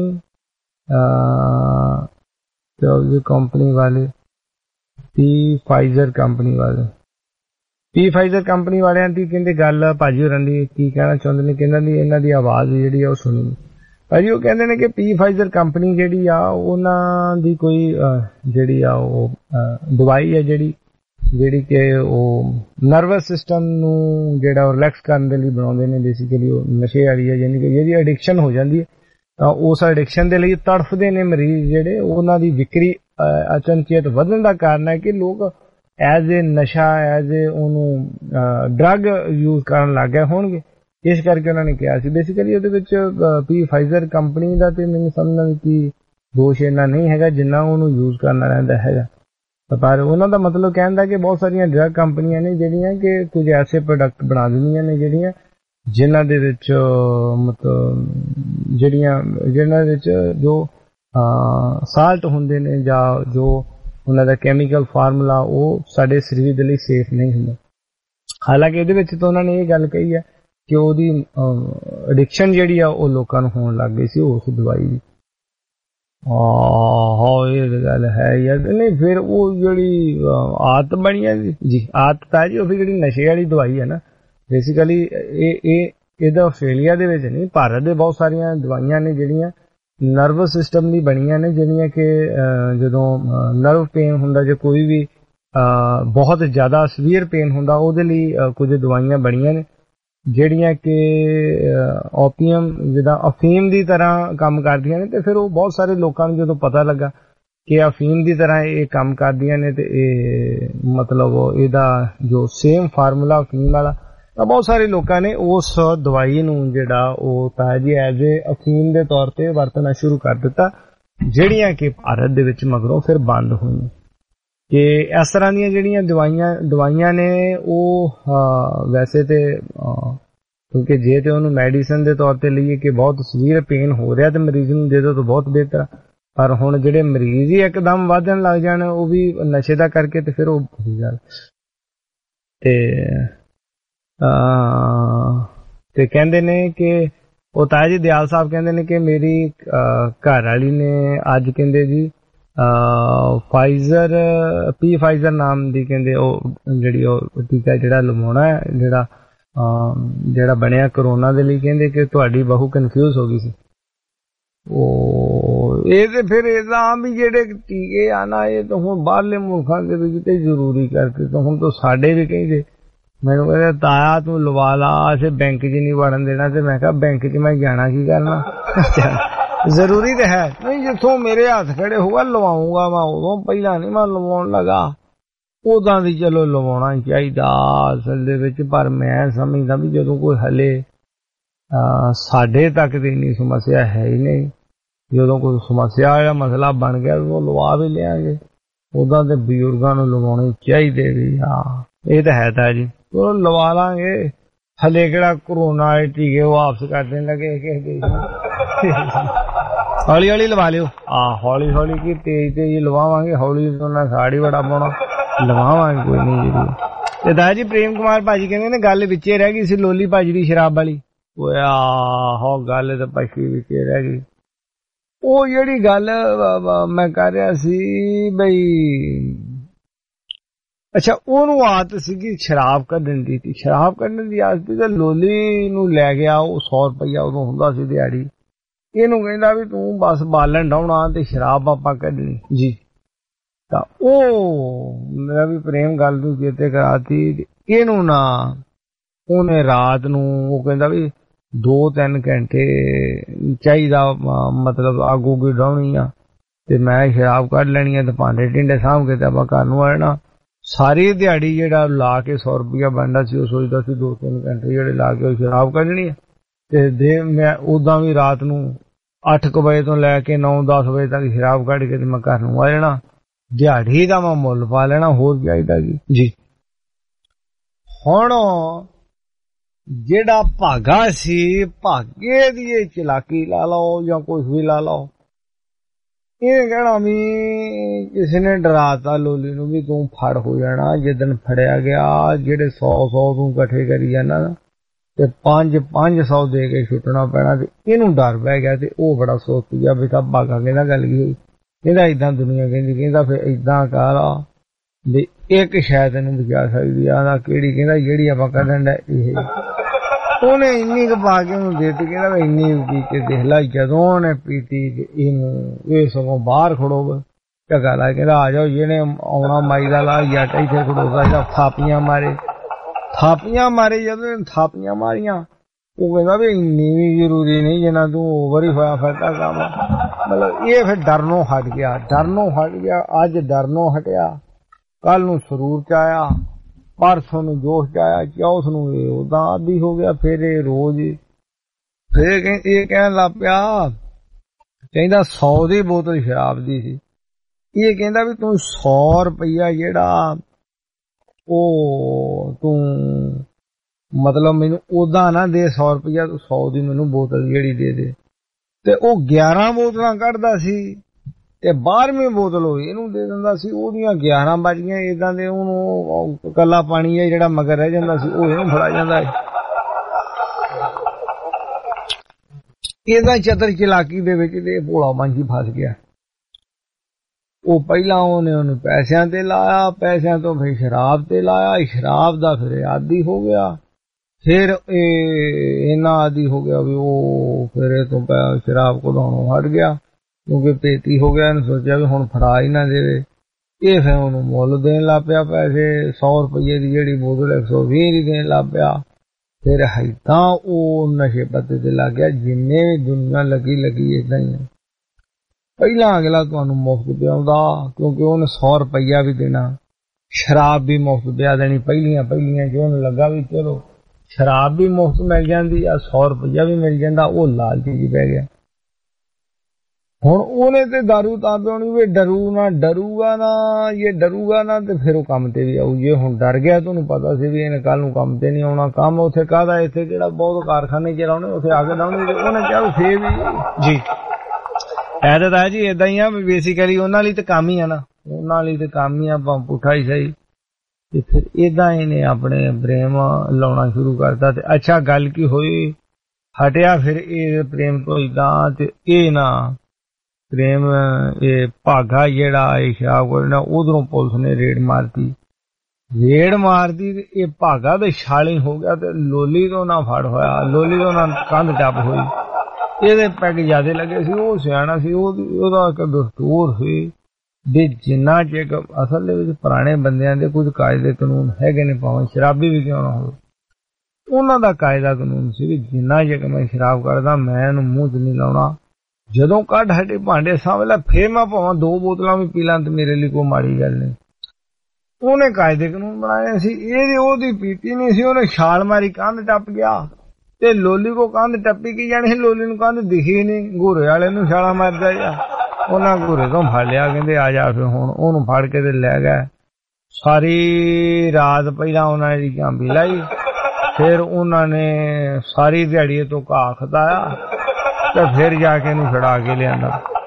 [SPEAKER 1] ਤੇ ਕੰਪਨੀ ਵਾਲੇ ਪੀ ਫਾਈਜ਼ਰ ਕੰਪਨੀ ਵਾਲੇ ਪੀ ਫਾਈਜ਼ਰ ਕੰਪਨੀ ਵਾਲਿਆਂ ਦੀ ਕਹਿੰਦੇ ਗੱਲ ਭਾਜੀ ਹੋਰਾਂ ਦੀ ਕੀ ਕਹਿਣਾ ਚਾਹੁੰਦੇ ਨੇ ਕਿ ਇਹਨਾਂ ਦੀ ਇਹਨਾਂ ਦੀ ਆਵਾਜ਼ ਜਿਹੜੀ ਆ ਉਹ ਸੁਣੀ ਭਾਜੀ। ਉਹ ਕਹਿੰਦੇ ਨੇ ਕਿ ਪੀ ਫਾਈਜ਼ਰ ਕੰਪਨੀ ਜਿਹੜੀ ਆ ਉਹਨਾਂ ਦੀ ਕੋਈ ਜਿਹੜੀ ਆ ਉਹ ਦਵਾਈ ਹੈ ਜਿਹੜੀ ਜਿਹੜੀ ਕਿ ਉਹ ਨਰਵਸ ਸਿਸਟਮ ਨੂੰ ਜਿਹੜਾ ਉਹ ਰਿਲੈਕਸ ਕਰਨ ਦੇ ਲਈ ਬਣਾਉਂਦੇ ਨੇ। ਬੇਸਿਕਲੀ ਉਹ ਨਸ਼ੇ ਵਾਲੀ ਹੈ ਯਾਨੀ ਕਿ ਜਿਹਦੀ ਐਡਿਕਸ਼ਨ ਹੋ ਜਾਂਦੀ ਹੈ ਤਾਂ ਉਸ ਐਡਿਕਸ਼ਨ ਦੇ ਲਈ ਤੜਫਦੇ ਨੇ ਮਰੀਜ਼ ਜਿਹੜੇ ਉਹਨਾਂ ਦੀ ਵਿਕਰੀ ਅਚਨਚੇਤ ਵਧਣ ਦਾ ਕਾਰਨ ਹੈ ਕਿ ਲੋਕ ਐਜ਼ ਏ ਨਸ਼ਾ ਐਜ਼ ਏ ਉਹਨੂੰ ਡਰੱਗ ਯੂਜ਼ ਕਰਨ ਲੱਗ ਗਏ ਹੋਣਗੇ। ਇਸ ਕਰਕੇ ਉਹਨਾਂ ਨੇ ਕਿਹਾ ਸੀ ਬੇਸਿਕਲੀ ਉਹਦੇ ਵਿੱਚ ਪੀ ਫਾਈਜ਼ਰ ਕੰਪਨੀ ਦਾ ਤੇ ਮੈਨੂੰ ਸਮਝਣ ਕਿ ਦੋਸ਼ ਇੰਨਾ ਨਹੀਂ ਹੈਗਾ ਜਿੰਨਾ ਉਹਨੂੰ ਯੂਜ਼ ਕਰਨਾ ਰਹਿੰਦਾ ਹੈਗਾ। ਪਰ ਉਹਨਾਂ ਦਾ ਮਤਲਬ ਕਹਿਣ ਦਾ ਕਿ ਬਹੁਤ ਸਾਰੀਆਂ ਡਰੱਗ ਕੰਪਨੀਆਂ ਨੇ ਜਿਹੜੀਆਂ ਕਿ ਕੁਝ ਐਸੇ ਪ੍ਰੋਡਕਟ ਬਣਾ ਦਿੰਦੀਆਂ ਨੇ ਜਿਹੜੀਆਂ ਜਿਨ੍ਹਾਂ ਦੇ ਵਿੱਚ ਮਤਲਬ ਜਿਹੜੀਆਂ ਜਿਹਨਾਂ ਵਿੱਚ ਜੋ ਸਾਲਟ ਹੁੰਦੇ ਨੇ ਜਾਂ ਜੋ ਉਹਨਾਂ ਦਾ ਕੈਮੀਕਲ ਫਾਰਮੂਲਾ ਉਹ ਸਾਡੇ ਸਰੀਰ ਦੇ ਲਈ ਸੇਫ ਨਹੀਂ ਹੁੰਦਾ। ਹਾਲਾਂਕਿ ਇਹਦੇ ਵਿੱਚ ਤਾਂ ਉਹਨਾਂ ਨੇ ਇਹ ਗੱਲ ਕਹੀ ਹੈ ਕਿ ਉਹਦੀ ਐਡਿਕਸ਼ਨ ਜਿਹੜੀ ਆ ਉਹ ਲੋਕਾਂ ਨੂੰ ਹੋਣ ਲੱਗ ਗਈ ਸੀ ਉਸ ਦਵਾਈ ਦੀ। ਆਹ ਇਹ ਗੱਲ ਹੈ ਯਾਰ ਨਹੀਂ ਫਿਰ ਉਹ ਜਿਹੜੀ ਆਦਤ ਬਣੀ ਹੈ ਜੀ ਆਦਤ ਹੈ ਜੀ ਉਹ ਜਿਹੜੀ ਨਸ਼ੇ ਵਾਲੀ ਦਵਾਈ ਹੈ ਨਾ ਬੇਸਿਕਲੀ ਇਹ ਇਹ ਇਹਦਾ ਆਸਟ੍ਰੇਲੀਆ ਦੇ ਵਿੱਚ ਨਹੀਂ ਭਾਰਤ ਦੇ ਬਹੁਤ ਸਾਰੀਆਂ ਦਵਾਈਆਂ ਨੇ ਜਿਹੜੀਆਂ ਨਰਵਸ ਸਿਸਟਮ ਲਈ ਬਣੀਆਂ ਨੇ ਜਿਹੜੀਆਂ ਕਿ ਜਦੋਂ ਨਰਵ ਪੇਨ ਹੁੰਦਾ ਜਾਂ ਕੋਈ ਵੀ ਬਹੁਤ ਜ਼ਿਆਦਾ ਸੀਵੀਅਰ ਪੇਨ ਹੁੰਦਾ ਉਹਦੇ ਲਈ ਕੁਝ ਦਵਾਈਆਂ ਬਣੀਆਂ ਨੇ ਜਿਹੜੀਆਂ ਕਿ ਓਪੀਅਮ ਜਿੱਦਾਂ ਅਫੀਮ ਦੀ ਤਰ੍ਹਾਂ ਕੰਮ ਕਰਦੀਆਂ ਨੇ। ਤੇ ਫਿਰ ਉਹ ਬਹੁਤ ਸਾਰੇ ਲੋਕਾਂ ਨੂੰ ਜਦੋਂ ਪਤਾ ਲੱਗਾ ਕਿ ਅਫੀਮ ਦੀ ਤਰ੍ਹਾਂ ਇਹ ਕੰਮ ਕਰਦੀਆਂ ਨੇ ਤੇ ਇਹ ਮਤਲਬ ਇਹਦਾ ਜੋ ਸੇਮ ਫਾਰਮੂਲਾ ਅਫੀਮ ਵਾਲਾ ਤਾਂ ਬਹੁਤ ਸਾਰੇ ਲੋਕਾਂ ਨੇ ਉਸ ਦਵਾਈ ਨੂੰ ਜਿਹੜਾ ਉਹ ਤਾਂ ਜੀ ਐਜ਼ ਏ ਅਫੀਮ ਦੇ ਤੌਰ ਤੇ ਵਰਤਣਾ ਸ਼ੁਰੂ ਕਰ ਦਿੱਤਾ, ਜਿਹੜੀਆਂ ਕਿ ਭਾਰਤ ਦੇ ਵਿੱਚ ਮਗਰੋਂ ਫਿਰ ਬੰਦ ਹੋਈਆਂ। ਕਿ ਇਸ ਤਰ੍ਹਾਂ ਦੀਆਂ ਜਿਹੜੀਆਂ ਦਵਾਈਆਂ ਦਵਾਈਆਂ ਨੇ ਉਹ ਵੈਸੇ ਤੇ ਕਿਉਂਕਿ ਜੇ ਤੇ ਉਹਨੂੰ ਮੈਡੀਸਨ ਦੇ ਤੌਰ ਤੇ ਲਈਏ ਕਿ ਬਹੁਤ ਸੀਵੀਅਰ ਪੇਨ ਹੋ ਰਿਹਾ ਤੇ ਮਰੀਜ਼ ਨੂੰ ਦੇ ਦੋ ਤਾਂ ਬਹੁਤ ਬਿਹਤਰ, ਪਰ ਹੁਣ ਜਿਹੜੇ ਮਰੀਜ਼ ਹੀ ਇੱਕਦਮ ਵਧਣ ਲੱਗ ਜਾਣ ਉਹ ਵੀ ਨਸ਼ੇ ਦਾ ਕਰਕੇ ਤੇ ਫਿਰ ਉਹ ਬੁਰੀ ਗੱਲ। ਤੇ ਤੇ ਕਹਿੰਦੇ ਨੇ ਕਿ ਉਹ ਤਾਇਆ ਜੀ ਦਿਆਲ ਸਾਹਿਬ ਕਹਿੰਦੇ ਨੇ ਕਿ ਮੇਰੀ ਘਰ ਵਾਲੀ ਨੇ ਅੱਜ ਕਹਿੰਦੇ ਜੀ ਫਾਈਜ਼ਰ ਪੀ ਫਾਈਜ਼ਰ ਨਾਮ ਦੀ ਕਹਿੰਦੇ ਉਹ ਜਿਹੜੀ ਉਹ ਟੀਕਾ ਜਿਹੜਾ ਲਵਾਉਣਾ ਹੈ ਜਿਹੜਾ ਜਿਹੜਾ ਬਣਿਆ ਕਰੋਨਾ ਦੇ ਲਈ, ਕਹਿੰਦੇ ਕਿ ਤੁਹਾਡੀ ਬਹੂ ਕਨਫਿਊਜ਼ ਹੋ ਗਈ ਸੀ। ਉਹ ਇਹ ਤੇ ਫਿਰ ਇਹਦਾ ਵੀ ਜਿਹੜੇ ਟੀਕੇ ਆ ਨਾ ਇਹ ਤਾਂ ਹੁਣ ਬਾਹਰਲੇ ਮੁਲਕਾਂ ਦੇ ਵਿੱਚ ਤੇ ਜ਼ਰੂਰੀ ਕਰਕੇ ਤਾਂ ਹੁਣ ਤਾਂ ਸਾਡੇ ਵੀ ਕਹਿੰਦੇ ਮੈਨੂੰ ਕਹਿੰਦੇ ਤਾਇਆ ਤੂੰ ਲਵਾ ਲਾ, ਅਸੀਂ ਬੈਂਕ 'ਚ ਨਹੀਂ ਵੜਨ ਦੇਣਾ। ਤੇ ਮੈਂ ਕਿਹਾ ਬੈਂਕ 'ਚ ਮੈਂ ਜਾਣਾ ਕੀ ਕਰਨਾ, ਜ਼ਰੂਰੀ ਤੇ ਹੈ ਨਹੀਂ, ਜਿੱਥੋਂ ਮੇਰੇ ਹੱਥ ਖੜੇ ਹੋਊਗਾ ਲਵਾਉਂਗਾ ਮੈਂ, ਉਦੋਂ ਪਹਿਲਾਂ ਨਹੀਂ ਮੈਂ ਲਵਾਉਣ ਲੱਗਾ। ਉਦਾਂ ਦੀ ਚਲੋ ਲਵਾਉਣਾ ਚਾਹੀਦਾ ਅਸਲ ਦੇ ਵਿੱਚ, ਪਰ ਮੈਂ ਸਮਝਦਾ ਵੀ ਜਦੋਂ ਕੋਈ ਹਲੇ ਸਾਡੇ ਤੱਕ ਦੀ ਇੰਨੀ ਸਮੱਸਿਆ ਹੈ ਹੀ ਨਹੀਂ, ਜਦੋਂ ਕੋਈ ਸਮੱਸਿਆ ਜਾਂ ਮਸਲਾ ਬਣ ਗਿਆ ਉਹ ਲਵਾ ਵੀ ਲਿਆਂਗੇ। ਉਦਾਂ ਤੇ ਬਜ਼ੁਰਗਾਂ ਨੂੰ ਲਵਾਉਣੇ ਚਾਹੀਦੇ ਵੀ। ਹਾਂ ਇਹ ਤਾਂ ਹੈ ਤਾਂ ਜੀ, ਉਹ ਲਵਾ ਲਾਂਗੇ। ਹਲੇ ਕਿਹੜਾ ਕਰੋਨਾ ਵਾਲੇ ਟੀਕੇ ਵਾਪਸ ਕਰ ਦੇਣ ਲੱਗੇ ਕਿਸੇ ਹੌਲੀ ਹੌਲੀ ਲਵਾ ਲਿਓ। ਆਹ ਹੌਲੀ ਹੌਲੀ ਕੀ ਤੇਜ਼ ਤੇਜ਼ ਲਵਾਵਾਂਗੇ, ਹੌਲੀ ਉਹਨਾਂ ਸਾੜੀ ਬੜਾ ਪਾਉਣਾ ਲਵਾਵਾਂਗੇ, ਕੋਈ ਨਹੀਂ ਜੀ। ਤੇ ਦਾਦਾ ਜੀ ਪ੍ਰੇਮ ਕੁਮਾਰ ਭਾਜੀ ਕਹਿੰਦੇ ਨੇ ਗੱਲ ਵਿੱਚੇ ਰਹਿ ਗਈ ਸੀ ਲੋਲੀ ਭਾਜੀ ਦੀ ਸ਼ਰਾਬ ਵਾਲੀ। ਉਹ ਆਹੋ ਗੱਲ ਤਾਂ ਪੱਕੀ ਵਿੱਚੇ ਰਹਿ ਗਈ। ਉਹ ਜਿਹੜੀ ਗੱਲ ਮੈਂ ਕਰ ਰਿਹਾ ਸੀ ਬਈ ਅੱਛਾ ਉਹਨੂੰ ਆਦਤ ਸੀਗੀ ਸ਼ਰਾਬ ਕੱਢਣ ਦੀ, ਸ਼ਰਾਬ ਕੱਢਣ ਦੀ ਆਦਤ ਸੀ। ਤੇ ਲੋਲੀ ਨੂੰ ਲੈ ਗਿਆ ਉਹ ਸੌ ਰੁਪਈਆ ਉਦੋਂ ਹੁੰਦਾ ਸੀ ਦਿਹਾੜੀ, ਇਹਨੂੰ ਕਹਿੰਦਾ ਵੀ ਤੂੰ ਬਸ ਬਾਲਣ ਡਾਉਣਾ ਤੇ ਸ਼ਰਾਬ ਆਪਾਂ ਕੱਢਣੀ ਜੀ। ਤਾਂ ਉਹ ਮੇਰਾ ਵੀ ਪ੍ਰੇਮ ਗੱਲ ਨੂੰ ਚੇਤੇ ਕਰਾਤੀ। ਇਹਨੂੰ ਨਾ ਉਹਨੇ ਰਾਤ ਨੂੰ ਉਹ ਕਹਿੰਦਾ ਵੀ ਦੋ ਤਿੰਨ ਘੰਟੇ ਚਾਹੀਦਾ, ਮਤਲਬ ਅੱਗ ਉੱਗ ਡਾਉਣੀ ਆ ਤੇ ਮੈਂ ਸ਼ਰਾਬ ਕੱਢ ਲੈਣੀ ਆ ਤੇ ਭਾਂਡੇ ਟਿੰਡੇ ਸਾਂਭ ਕੇ ਤੇ ਆਪਾਂ ਘਰ ਨੂੰ ਆ ਜਾਣਾ। ਸਾਰੀ ਦਿਹਾੜੀ ਜਿਹੜਾ ਲਾ ਕੇ ਸੌ ਰੁਪਇਆ ਬਣਦਾ ਸੀ ਉਹ ਸੋਚਦਾ ਸੀ ਦੋ ਤਿੰਨ ਘੰਟੇ ਜਿਹੜੇ ਲਾ ਕੇ ਉਹ ਸ਼ਰਾਬ ਕੱਢਣੀ ਆ। ਤੇ ਦੇ ਮੈਂ ਉਦਾਂ ਵੀ ਰਾਤ ਨੂੰ ਅੱਠ ਕੁ ਵਜੇ ਤੋਂ ਲੈ ਕੇ ਨੌ ਦਸ ਵਜੇ ਤੱਕ ਸ਼ਰਾਬ ਕੱਢ ਕੇ ਤੇ ਮੈਂ ਘਰ ਨੂੰ ਆ ਜਾਣਾ। ਦਿਹਾੜੀ ਦਾ ਮੈਂ ਮੁੱਲ ਪਾ ਲੈਣਾ, ਹੋਰ ਚਾਹੀਦਾ ਜੀ। ਹੁਣ ਜਿਹੜਾ ਭਾਗਾ ਸੀ, ਭਾਗੇ ਦੀ ਚਲਾਕੀ ਲਾ ਲਓ ਜਾਂ ਕੁਛ ਵੀ ਲਾ ਲਓ, ਇਹ ਕਹਿਣਾ ਵੀ ਕਿਸੇ ਨੇ ਡਰਾਤਾ ਲੋਲੀ ਨੂੰ ਵੀ ਤੂੰ ਫੜ ਹੋ ਜਾਣਾ। ਜਿੱਦਣ ਫੜਿਆ ਗਿਆ ਜਿਹੜੇ ਸੌ ਸੌ ਤੂੰ ਇਕੱਠੇ ਕਰੀ ਜਾਣਾ ਨਾ ਤੇ ਪੰਜ ਪੰਜ ਸੌ ਦੇ ਕੇ ਛੁੱਟਣਾ ਪੈਣਾ। ਤੇ ਇਹਨੂੰ ਡਰ ਪੈ ਗਿਆ ਤੇ ਉਹ ਬੜਾ ਸੋਚ ਗਿਆ ਵੀ ਤਾਂ ਭਾਗਾ ਕਹਿੰਦਾ ਗੱਲ ਕੀ ਹੋਈ, ਕਹਿੰਦਾ ਏਦਾਂ ਦੁਨੀਆ ਕਹਿੰਦੀ, ਕਹਿੰਦਾ ਫਿਰ ਏਦਾਂ ਕਰ ਵੀ ਇੱਕ ਸ਼ਾਇਦ ਇਹਨੂੰ ਬਚਾ ਸਕਦੀ ਆ। ਕਿਹੜੀ, ਕਹਿੰਦਾ ਜਿਹੜੀ ਆਪਾਂ ਕੱਢਣ ਦਾ ਇਹ। ਉਹਨੇ ਇੰਨੀ ਕੁ ਪਾ ਕੇ ਉਹਨੂੰ ਦੇਤੀ, ਕਹਿੰਦਾ ਇੰਨੀ ਪੀ ਕੇ ਦੇਖ ਲਾ। ਜਦੋਂ ਉਹਨੇ ਪੀਤੀ ਇਹਨੂੰ ਇਹ ਸਗੋਂ ਬਾਹਰ ਖੜੋ ਝਗਾ ਲਾ, ਕਹਿੰਦਾ ਆ ਜਾਓ ਜਿਹਨੇ ਆਉਣਾ ਮਾਈ ਦਾ ਲਾ ਜੱਟ ਇੱਥੇ ਖੜੋਦਾ ਇਹਦਾ ਥਾਪੀਆਂ ਮਾਰੇ ਥਾਪੀਆਂ ਮਾਰੇ। ਜਦੋਂ ਥਾਪੀਆਂ ਮਾਰੀਆਂ ਉਹ ਕਹਿੰਦਾ ਵੀ ਇੰਨੀ ਵੀ ਜ਼ਰੂਰੀ ਨਹੀਂ ਜਿੰਨਾ ਤੂੰ ਓਵਰ ਹੀ ਹੋਇਆ ਫਿਰਦਾ ਕੰਮ। ਮਤਲਬ ਇਹ ਫਿਰ ਡਰਨੋਂ ਹਟ ਗਿਆ, ਡਰਨੋਂ ਹਟ ਗਿਆ। ਅੱਜ ਡਰਨੋਂ ਹਟਿਆ, ਕੱਲ ਨੂੰ ਸਰੂਰ ਚ ਆਇਆ, ਪਰਸੋਂ ਨੂੰ ਜੋਸ਼ ਚ ਆਇਆ, ਚੌਥ ਨੂੰ ਇਹ ਉਦਾਂ ਆਦੀ ਹੋ ਗਿਆ। ਫਿਰ ਇਹ ਰੋਜ਼ ਫਿਰ ਇਹ ਕਹਿਣ ਲੱਗ ਪਿਆ, ਕਹਿੰਦਾ ਸੌ ਦੀ ਬੋਤਲ ਸ਼ਰਾਬ ਦੀ ਸੀ। ਇਹ ਕਹਿੰਦਾ ਵੀ ਤੂੰ ਸੌ ਰੁਪਈਆ ਜਿਹੜਾ ਉਹ ਤੂੰ ਮਤਲਬ ਮੈਨੂੰ ਉਦਾਂ ਨਾ ਦੇ, ਸੌ ਰੁਪਈਆ ਤੂੰ ਸੌ ਦੀ ਮੈਨੂੰ ਬੋਤਲ ਜਿਹੜੀ ਦੇ ਦੇ। ਤੇ ਉਹ ਗਿਆਰਾਂ ਬੋਤਲਾਂ ਕੱਢਦਾ ਸੀ ਤੇ ਬਾਰ੍ਹਵੀਂ ਬੋਤਲ ਹੋਈ ਇਹਨੂੰ ਦੇ ਦਿੰਦਾ ਸੀ। ਉਹਦੀਆਂ ਗਿਆਰਾਂ ਵੱਜ ਗਈਆਂ ਏਦਾਂ ਦੇ, ਉਹਨੂੰ ਕੱਲਾ ਪਾਣੀ ਹੈ ਜਿਹੜਾ ਮਗਰ ਰਹਿ ਜਾਂਦਾ ਸੀ ਉਹ ਇਹਨੂੰ ਫੜਾ ਜਾਂਦਾ ਹੈ। ਇਹਦਾ ਚਤਰ ਚਲਾਕੀ ਦੇ ਵਿੱਚ ਤੇ ਭੋਲਾ ਮਾਂਝੀ ਫਸ ਗਿਆ। ਉਹ ਪਹਿਲਾਂ ਉਹਨੇ ਉਹਨੂੰ ਪੈਸਿਆਂ ਤੇ ਲਾਇਆ, ਪੈਸਿਆਂ ਤੋਂ ਫਿਰ ਸ਼ਰਾਬ ਤੇ ਲਾਇਆ, ਸ਼ਰਾਬ ਦਾ ਫਿਰ ਆਦੀ ਹੋ ਗਿਆ। ਫਿਰ ਇਹ ਇੰਨਾ ਆਦੀ ਹੋ ਗਿਆ ਵੀ ਉਹ ਫਿਰ ਇਹ ਤੋਂ ਸ਼ਰਾਬ ਕਢਾਉਣੋਂ ਹਟ ਗਿਆ ਕਿਉਂਕਿ ਪੇਤੀ ਹੋ ਗਿਆ। ਇਹਨੇ ਸੋਚਿਆ ਵੀ ਹੁਣ ਫੜਾ ਹੀ ਨਾ ਦੇਵੇ। ਇਹ ਫਿਰ ਉਹਨੂੰ ਮੁੱਲ ਦੇਣ ਲੱਗ ਪਿਆ ਪੈਸੇ, ਸੌ ਰੁਪਈਏ ਦੀ ਜਿਹੜੀ ਬੋਤਲ ਇੱਕ ਸੌ ਵੀਹ ਦੀ ਦੇਣ ਲੱਗ ਪਿਆ। ਫਿਰ ਏਦਾਂ ਉਹ ਨਸ਼ੇ ਪੱਤੇ ਤੇ ਲੱਗ ਗਿਆ। ਜਿੰਨੇ ਵੀ ਦੁਨੀਆ ਲੱਗੀ ਲੱਗੀ ਏਦਾਂ ਹੀ ਹੈ। ਪਹਿਲਾਂ ਅਗਲਾ ਤੁਹਾਨੂੰ ਮੁਫਤ ਪਿਆਉਂਦਾ ਕਿਉਂਕਿ ਉਹਨੇ ਸੌ ਰੁਪਈਆ ਵੀ ਦੇਣਾ, ਸ਼ਰਾਬ ਵੀ ਮੁਫਤ ਪਿਆ ਦੇਣੀ। ਪਹਿਲੀਆਂ ਪਹਿਲੀਆਂ ਚ ਉਹਨੂੰ ਲੱਗਾ ਵੀ ਚਲੋ
[SPEAKER 15] शराब भी मुफ्त मिल जाती आ, सौ रुपया भी मिल जाता, वो लालची जी पै गया। हुण ओने ते दारू तां पियोनी वे डरू ना, डरूगा ना, ये डरूगा ना ते फिर वो काम ते भी आऊ। जे हुण डर गया तुहानूं पता सी भी इहने कल नूं काम ते नहीं आउणा, काम उत्थे काहदा, इत्थे किहड़ा बहुत कारखाने च लाउणे, उत्थे अग लाउणी, ते उहने किहा भी फे भी जी ऐ तां जी इदां ही आ भी बेसिकली उहनां लई ते काम ही आ ना, उहनां लई ते काम ही आ, भावें पुट्ठा ही सही। ते फिर इदां इहने अपने प्रेम लाउणा शुरू करता। ते अच्छा गल की होई, हटिया फिर इह प्रेम तो इदां ते इह ना प्रेम ये भागा जेड़ा शराब कोल उधरों पुलिस ने रेड मारती, रेड मारती ते ये भागा ते छाली हो गया ते लोली तो ना फड़ होया, लोली तो ना कंध टप हुई। ਇਹਦੇ ਪੈਗ ਜ਼ਿਆਦੇ ਲੱਗੇ ਸੀ, ਉਹ ਸਿਆਣਾ ਸੀ, ਉਹਦਾ ਇੱਕ ਦਸਤੂਰ ਸੀ ਵੀ ਜਿੰਨਾ ਚਿਰ ਅਸਲ ਦੇ ਵਿੱਚ ਪੁਰਾਣੇ ਬੰਦਿਆਂ ਦੇ ਕੁਝ ਕਾਇਦੇ ਕਾਨੂੰਨ ਹੈਗੇ ਨੇ, ਭਾਵੇਂ ਸ਼ਰਾਬੀ ਵੀ ਕਿਉਂ ਨਾ ਹੋਵੇ, ਉਹਨਾਂ ਦਾ ਕਾਇਦਾ ਕਾਨੂੰਨ ਸੀ ਵੀ ਜਿੰਨਾ ਚਿਰ ਮੈਂ ਸ਼ਰਾਬ ਕਰਦਾ ਮੈਂ ਇਹਨੂੰ ਮੂੰਹ 'ਚ ਨਹੀਂ ਲਾਉਣਾ, ਜਦੋਂ ਕੱਢ ਹਟੇ ਭਾਂਡੇ ਸਾਂਭ ਲੈ ਫੇਰ ਮੈਂ ਭਾਵੇਂ ਦੋ ਬੋਤਲਾਂ ਵੀ ਪੀ ਲਾਂ ਤੇ ਮੇਰੇ ਲਈ ਕੋਈ ਮਾੜੀ ਗੱਲ ਨਹੀਂ। ਉਹਨੇ ਕਾਇਦੇ ਕਾਨੂੰਨ ਬਣਾਏ ਸੀ, ਇਹਦੀ ਉਹਦੀ ਪੀਤੀ ਨਹੀਂ ਸੀ, ਉਹਨੇ ਛਾਲ ਮਾਰੀ, ਕੰਧ ਟੱਪ ਗਿਆ ਤੇ ਲੋਲੀ ਕੋ ਕੰਧ ਟੱਪੀ ਕੀ ਜਾਣੀ, ਲੋਲੀ ਨੂੰ ਕੰਧ ਦਿਖੀ ਨਹੀਂ, ਘੂਰੇ ਵਾਲੇ ਨੂੰ ਛਾਲਾ ਮਾਰਦਾ ਜਾ, ਉਹਨਾਂ ਘੂਰੇ ਤੋਂ ਫੜ ਲਿਆ, ਕਹਿੰਦੇ ਆ ਜਾ। ਫਿਰ ਹੁਣ ਉਹਨੂੰ ਫੜ ਕੇ ਤੇ ਲੈ ਗਏ। ਸਾਰੀ ਰਾਤ ਪਹਿਲਾਂ ਉਹਨਾਂ ਨੇ ਝਾਂਬੀ ਲਾਈ, ਫਿਰ ਉਹਨਾਂ ਨੇ ਸਾਰੀ ਦਿਹਾੜੀ ਤੋਂ ਘਾਹ ਖਦਾਇਆ ਤੇ ਫਿਰ ਜਾ ਕੇ ਇਹਨੂੰ ਛੁਡਾ ਕੇ ਲਿਆਂਦਾ।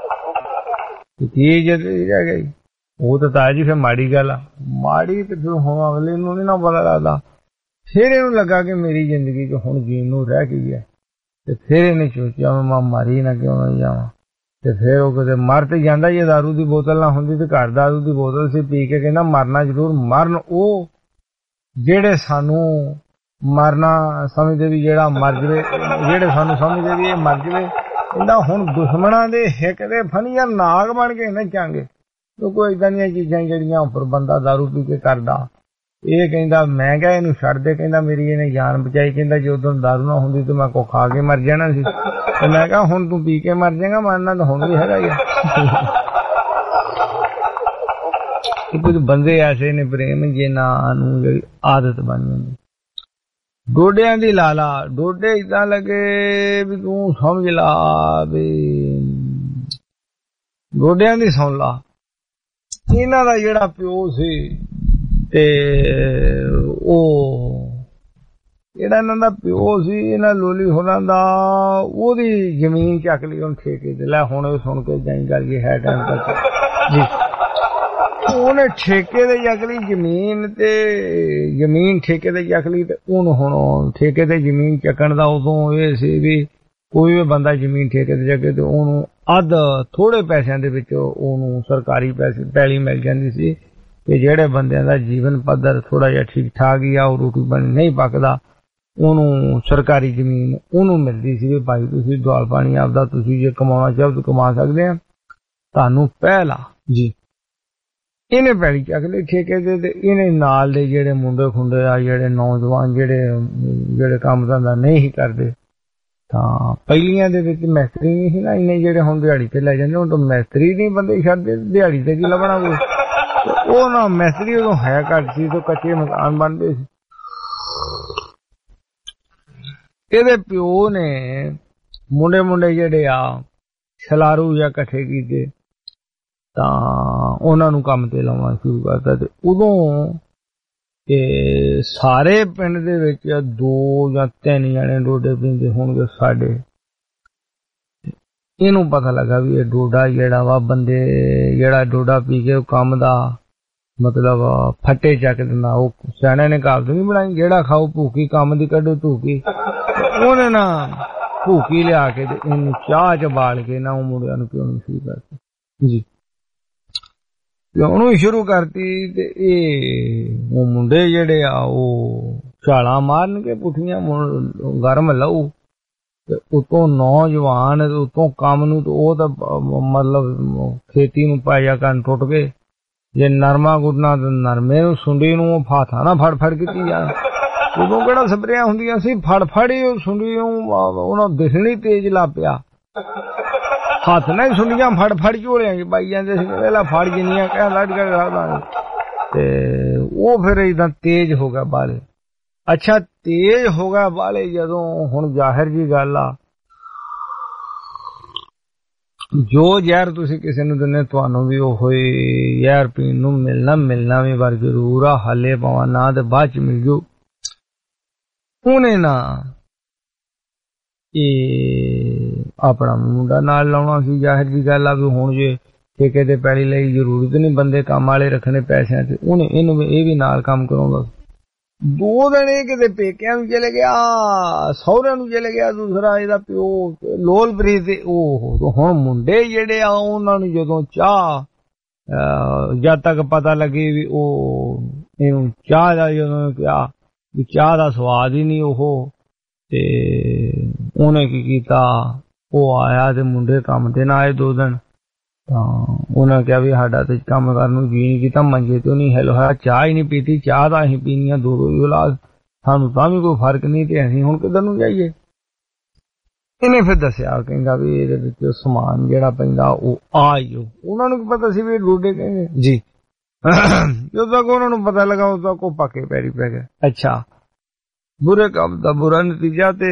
[SPEAKER 15] ਕੀ ਜਦ ਰਹਿ ਗਈ ਉਹ ਤਾਂ ਤਾਜੀ ਫਿਰ ਮਾੜੀ ਗੱਲ ਆ, ਮਾੜੀ ਤੇ ਫਿਰ ਹੁਣ ਅਗਲੇ ਨੂੰ ਨਹੀਂ ਨਾ ਪਤਾ ਲੱਗਦਾ। ਫਿਰ ਇਹਨੂੰ ਲੱਗਾ ਕਿ ਮੇਰੀ ਜ਼ਿੰਦਗੀ 'ਚ ਹੁਣ ਜੀਣ ਨੂੰ ਰਹਿ ਗਈ ਹੈ, ਤੇ ਫਿਰ ਇਹਨੇ ਸੋਚਿਆ ਮੈਂ ਮਾਰੀ ਨਾ ਕਿਉਂ ਨਾ ਜਾਵਾਂ। ਤੇ ਫਿਰ ਉਹ ਕਿਤੇ ਮਰ ਤੇ ਜਾਂਦਾ, ਜੇ ਦਾਰੂ ਦੀ ਬੋਤਲ ਨਾ ਹੁੰਦੀ ਤੇ ਘਰ ਦਾਰੂ ਦੀ ਬੋਤਲ ਸੀ, ਪੀ ਕੇ ਕਹਿੰਦਾ ਮਰਨਾ ਜ਼ਰੂਰ, ਮਰਨ ਉਹ ਜਿਹੜੇ ਸਾਨੂੰ ਮਰਨਾ ਸਮਝਦੇ ਵੀ ਜਿਹੜਾ ਮਰ ਜਵੇ, ਜਿਹੜੇ ਸਾਨੂੰ ਸਮਝਦੇ ਵੀ ਇਹ ਮਰ ਜਵੇ, ਕਹਿੰਦਾ ਹੁਣ ਦੁਸ਼ਮਣਾਂ ਦੇ ਹਿੱਕ ਦੇ ਫਣੀਆਂ ਨਾਗ ਬਣ ਕੇ ਨੱਚਾਂਗੇ। ਕੋਈ ਏਦਾਂ ਦੀਆਂ ਚੀਜ਼ਾਂ ਜਿਹੜੀਆਂ ਉੱਪਰ ਬੰਦਾ ਦਾਰੂ ਪੀ ਕੇ ਕਰਦਾ। ਇਹ ਕਹਿੰਦਾ ਮੈਂ ਕਿਹਾ ਇਹਨੂੰ ਛੱਡ ਦੇ, ਕਹਿੰਦਾ ਮੇਰੀ ਇਹਨੇ ਜਾਨ ਬਚਾਈ, ਕਹਿੰਦਾ ਜੇ ਉਦੋਂ ਦਾਰੂ ਨਾ ਹੁੰਦੀ ਤੇ ਮੈਂ ਕੋ ਖਾ ਕੇ ਮਰ ਜਾਣਾ ਸੀ। ਤੇ ਮੈਂ ਕਿਹਾ ਹੁਣ ਤੂੰ ਪੀ ਕੇ ਮਰ ਜਾਏਗਾ, ਮਰਨਾ ਤਾਂ ਹੁਣ ਵੀ ਹੈਗਾ ਹੀ ਆ। ਕੁਝ ਬੰਦੇ ਐਸੇ ਨੇ ਪ੍ਰੇਮ ਜਿਨ੍ਹਾਂ ਨੂੰ ਜਿਹੜੀ ਆਦਤ ਬਣ ਜਾਂਦੀ। ਡੋਡਿਆਂ ਦੀ ਲਾਲਾ, ਡੋਡੇ ਏਦਾਂ ਲੱਗੇ ਵੀ ਤੂੰ ਸਮਝ ਲਾ ਵੀ ਡੋਡਿਆਂ ਦੀ ਸੁਣ ਲਾ। ਇਹਨਾਂ ਦਾ ਜਿਹੜਾ ਪਿਓ ਸੀ ਤੇ ਉਹ ਜਿਹੜਾ ਇਹਨਾਂ ਦਾ ਪਿਓ ਸੀ, ਇਹਨਾਂ ਲੋਲੀ ਹੋਰਾਂ ਦਾ, ਉਹਦੀ ਜ਼ਮੀਨ ਚੱਕ ਲਈ ਹੁਣ ਠੇਕੇ ਤੇ ਲੈ। ਹੁਣ ਇਹ ਸੁਣ ਕੇ ਜਾਈ ਗੱਲ ਇਹ ਹੈ ਟਾਈਮ ਤੱਕ ਜੀ, ਉਹਨੇ ਠੇਕੇ ਤੇ ਚੱਕ ਲਈ ਜ਼ਮੀਨ, ਤੇ ਜ਼ਮੀਨ ਠੇਕੇ ਤੇ ਚੱਕ ਲਈ। ਤੇ ਉਹਨੂੰ ਹੁਣ ਠੇਕੇ ਤੇ ਜ਼ਮੀਨ ਚੱਕਣ ਦਾ ਉਦੋਂ ਇਹ ਸੀ ਵੀ ਕੋਈ ਵੀ ਬੰਦਾ ਜ਼ਮੀਨ ਠੇਕੇ ਤੇ ਚੱਕੇ ਤੇ ਉਹਨੂੰ ਅੱਧ ਥੋੜੇ ਪੈਸਿਆਂ ਦੇ ਵਿੱਚ ਉਹਨੂੰ ਸਰਕਾਰੀ ਪੈਸੇ ਪੈਲੀ ਮਿਲ ਜਾਂਦੀ ਸੀ। ਤੇ ਜਿਹੜੇ ਬੰਦਿਆਂ ਦਾ ਜੀਵਨ ਪੱਧਰ ਥੋੜਾ ਜਿਹਾ ਠੀਕ ਠਾਕ ਹੀ ਆ, ਉਹ ਰੋਟੀ ਪਾਣੀ ਨਹੀਂ ਪੱਕਦਾ, ਉਹਨੂੰ ਸਰਕਾਰੀ ਜ਼ਮੀਨ ਉਹਨੂੰ ਮਿਲਦੀ ਸੀ ਵੀ ਭਾਈ ਤੁਸੀਂ ਦੁਆਲ ਪਾਣੀ ਆਪਦਾ ਤੁਸੀਂ ਜੇ ਕਮਾਉਣਾ ਚਾਹੋ ਤਾਂ ਕਮਾ ਸਕਦੇ ਆ, ਤੁਹਾਨੂੰ ਪਹਿਲਾ ਜੀ। ਇਹਨੇ ਪੈਲੀ ਚੱਕ ਲਈ ਠੇਕੇ ਤੇ, ਤੇ ਇਹਨੇ ਨਾਲ ਦੇ ਜਿਹੜੇ ਮੁੰਡੇ ਖੁੰਡੇ ਆ, ਜਿਹੜੇ ਨੌਜਵਾਨ ਜਿਹੜੇ ਜਿਹੜੇ ਕੰਮ ਧੰਦਾ ਨਹੀਂ ਸੀ ਕਰਦੇ, ਤਾਂ ਪਹਿਲੀਆਂ ਦੇ ਵਿੱਚ ਮਿਸਤਰੀ ਨਹੀਂ ਸੀ ਨਾ ਇੰਨੇ ਜਿਹੜੇ ਹੁਣ ਦਿਹਾੜੀ ਤੇ ਲੈ ਜਾਂਦੇ, ਹੁਣ ਤਾਂ ਮਿਸਤਰੀ ਨਹੀਂ ਬੰਦੇ ਛੱਡਦੇ, ਦਿਹਾੜੀ ਤੇ ਕੀ ਲੱਭਣਾ ਕੋਈ। ਉਹ ਨਾ ਮਿਸਤਰੀ ਉਦੋਂ ਹੈ ਘੱਟ ਸੀ, ਤੇ ਕੱਚੇ ਮਕਾਨ ਬਣਦੇ ਸੀ। ਇਹਦੇ ਪਿਓ ਨੇ ਮੁੰਡੇ ਮੁੰਡੇ ਜਿਹੜੇ ਆ ਛਲਾਰੂ ਜਾਂ ਇਕੱਠੇ ਕੀਤੇ, ਤਾਂ ਉਹਨਾਂ ਨੂੰ ਕੰਮ ਤੇ ਲਾਉਣਾ ਸ਼ੁਰੂ ਕਰਤਾ। ਤੇ ਉਦੋਂ ਤੇ ਸਾਰੇ ਪਿੰਡ ਦੇ ਵਿੱਚ ਦੋ ਜਾਂ ਤਿੰਨ ਜਣੇ ਡੋਡੇ ਪੀਂਦੇ ਹੋਣਗੇ ਸਾਡੇ। ਇਹਨੂੰ ਪਤਾ ਲੱਗਾ ਵੀ ਇਹ ਡੋਡਾ ਜਿਹੜਾ ਵਾ ਬੰਦੇ ਜਿਹੜਾ ਡੋਡਾ ਪੀ ਕੇ ਕੰਮ ਦਾ ਮਤਲਬ ਫੱਟੇ ਚੱਕ ਦਿੰਦਾ। ਉਹ ਸਿਆਣਿਆਂ ਨੇ ਕਹਾਵਤ ਨਹੀਂ ਬਣਾਈ, ਜਿਹੜਾ ਖਾਓ ਭੂਕੀ ਕੰਮ ਦੀ ਕੱਢੋ ਧੂਕੀ। ਉਹਨੇ ਨਾ ਭੂਕੀ ਲਿਆ ਕੇ ਤੇ ਇਹਨੂੰ ਚਾਹ ਚ ਬਾਲ ਕੇ ਨਾ ਉਹ ਮੁੰਡਿਆਂ ਨੂੰ ਪਿਉਣੀ ਸ਼ੁਰੂ ਕਰਤੀ ਜੀ, ਪਿਉਣੀ ਸ਼ੁਰੂ ਕਰਤੀ। ਤੇ ਇਹ ਉਹ ਮੁੰਡੇ ਜਿਹੜੇ ਆ ਉਹ ਛਾਲਾਂ ਮਾਰਨਗੇ ਪੁੱਠੀਆਂ, ਗਰਮ ਲਊ, ਤੇ ਉਤੋਂ ਨੌਜਵਾਨ, ਉਤੋਂ ਕੰਮ ਨੂੰ, ਉਹ ਤਾਂ ਮਤਲਬ ਖੇਤੀ ਨੂੰ ਪਾਇਆ ਕਰਨ ਟੁੱਟ ਗਏ। ਜੇ ਨਰਮਾ ਗੁੱਡਣਾ ਤੇ ਨਰਮੇ ਨੂੰ, ਸੁੰਡੀ ਨੂੰ ਉਹ ਫਾਥਾ ਨਾ ਫੜ ਫੜ ਕੀਤੀ ਜਾ। ਉਦੋਂ ਕਿਹੜਾ ਸਪਰੇਆਂ ਹੁੰਦੀਆਂ ਸੀ, ਫੜ ਫੜੀ ਉਹ ਸੁੰਡੀ ਨੂੰ, ਉਹਨਾਂ ਦਿਸਣੀ ਤੇਜ਼ ਲਾ ਪਿਆ, ਹੱਥ ਨਾਲ ਹੀ ਸੁੰਡੀਆਂ ਫੜ ਫੜ ਝੋਲਿਆਂ ਚ ਪਾਈ ਜਾਂਦੇ ਸੀ। ਪਹਿਲਾਂ ਫੜ ਜਿੰਨੀਆਂ ਕਹਿ ਲੱਗ ਗਿਆ, ਤੇ ਉਹ ਫਿਰ ਏਦਾਂ ਤੇਜ਼ ਹੋ ਗਿਆ ਬਾਲੇ। ਅੱਛਾ ਤੇਜ਼ ਹੋ ਗਿਆ ਵਾਲੇ ਜਦੋਂ ਹੁਣ ਜ਼ਾਹਿਰ ਜੀ ਗੱਲ ਆ ਜੋ ਜ਼ਹਿਰ ਤੁਸੀਂ ਕਿਸੇ ਨੂੰ ਦਿੰਦੇ ਤੁਹਾਨੂੰ ਵੀ ਉਹ ਜ਼ਹਿਰ ਪੀਣ ਨੂੰ ਮਿਲਣਾ ਮਿਲਣਾ ਵੀ ਵਾਰ ਜ਼ਰੂਰ ਆ ਹਾਲੇ ਪਾਵਾਂ ਨਾ ਤੇ ਬਾਅਦ ਚ ਮਿਲ ਜੂ ਉਹਨੇ ਨਾ ਇਹ ਆਪਣਾ ਮੁੰਡਾ ਨਾਲ ਲਾਉਣਾ ਸੀ ਜ਼ਾਹਿਰ ਜੀ ਗੱਲ ਆ ਵੀ ਹੁਣ ਜੇ ਠੇਕੇ ਤੇ ਪੈਲੀ ਲਈ ਜ਼ਰੂਰਤ ਨਹੀਂ ਬੰਦੇ ਕੰਮ ਵਾਲੇ ਰੱਖਣੇ ਪੈਸਿਆਂ ਤੇ ਉਹਨੇ ਇਹਨੂੰ ਇਹ ਵੀ ਨਾਲ ਕੰਮ ਕਰਾਉਂਦਾ ਦੋ ਦਿਨ ਇਹ ਕਿਤੇ ਪੇਕਿਆਂ ਨੂੰ ਚਲੇ ਗਿਆ ਸਹੁਰਿਆਂ ਨੂੰ ਚਲੇ ਗਿਆ ਦੂਸਰਾ ਇਹਦਾ ਪਿਓ ਲੋਲਪ੍ਰੀਤ ਤੇ ਉਹ ਹੁਣ ਮੁੰਡੇ ਜਿਹੜੇ ਆ ਉਹਨਾਂ ਨੂੰ ਜਦੋਂ ਚਾਹ ਜਦ ਤੱਕ ਪਤਾ ਲੱਗੇ ਵੀ ਉਹ ਇਹਨੂੰ ਚਾਹ ਦਾ ਜਦੋਂ ਕਿਹਾ ਵੀ ਚਾਹ ਦਾ ਸਵਾਦ ਹੀ ਨਹੀਂ ਉਹ ਤੇ ਉਹਨੇ ਕੀ ਕੀਤਾ ਉਹ ਆਇਆ ਤੇ ਮੁੰਡੇ ਕੰਮ ਤੇ ਨਾ ਆਏ ਦੋ ਦਿਨ ਤਾਂ ਉਹਨਾਂ ਕਿਹਾ ਵੀ ਸਾਡਾ ਤੇ ਕੰਮ ਕਰਨ ਨੂੰ ਜੀ ਨਹੀਂ ਕੀਤਾ ਮੰਜੇ ਤੋਂ ਨਹੀਂ ਹਿੱਲ ਹੋਇਆ ਚਾਹ ਹੀ ਨਹੀਂ ਪੀਤੀ ਚਾਹ ਤਾਂ ਅਸੀਂ ਪੀਣੀ ਆ ਦੋ ਦੋ ਗਲਾਸ ਸਾਨੂੰ ਤਾਂ ਵੀ ਕੋਈ ਫਰਕ ਨਹੀਂ ਤੇ ਅਸੀਂ ਹੁਣ ਕਿੱਧਰ ਨੂੰ ਜਾਈਏ ਇਹਨੇ ਫਿਰ ਦੱਸਿਆ ਕਹਿੰਦਾ ਵੀ ਇਹਦੇ ਵਿੱਚ ਸਮਾਨ ਜਿਹੜਾ ਪੈਂਦਾ ਉਹ ਆ ਹੀ ਉਹਨਾਂ ਨੂੰ ਕੀ ਪਤਾ ਸੀ ਵੀ ਡੋਡੇ ਕਹਿੰਦੇ ਜੀ ਜਦੋਂ ਤੱਕ ਉਹਨਾਂ ਨੂੰ ਪਤਾ ਲੱਗਾ ਉਦੋਂ ਤੱਕ ਉਹ ਪੱਕੇ ਪੈਰੀ ਪੈ ਗਏ ਅੱਛਾ ਬੁਰੇ ਕੰਮ ਦਾ ਬੁਰਾ ਨਤੀਜਾ ਤੇ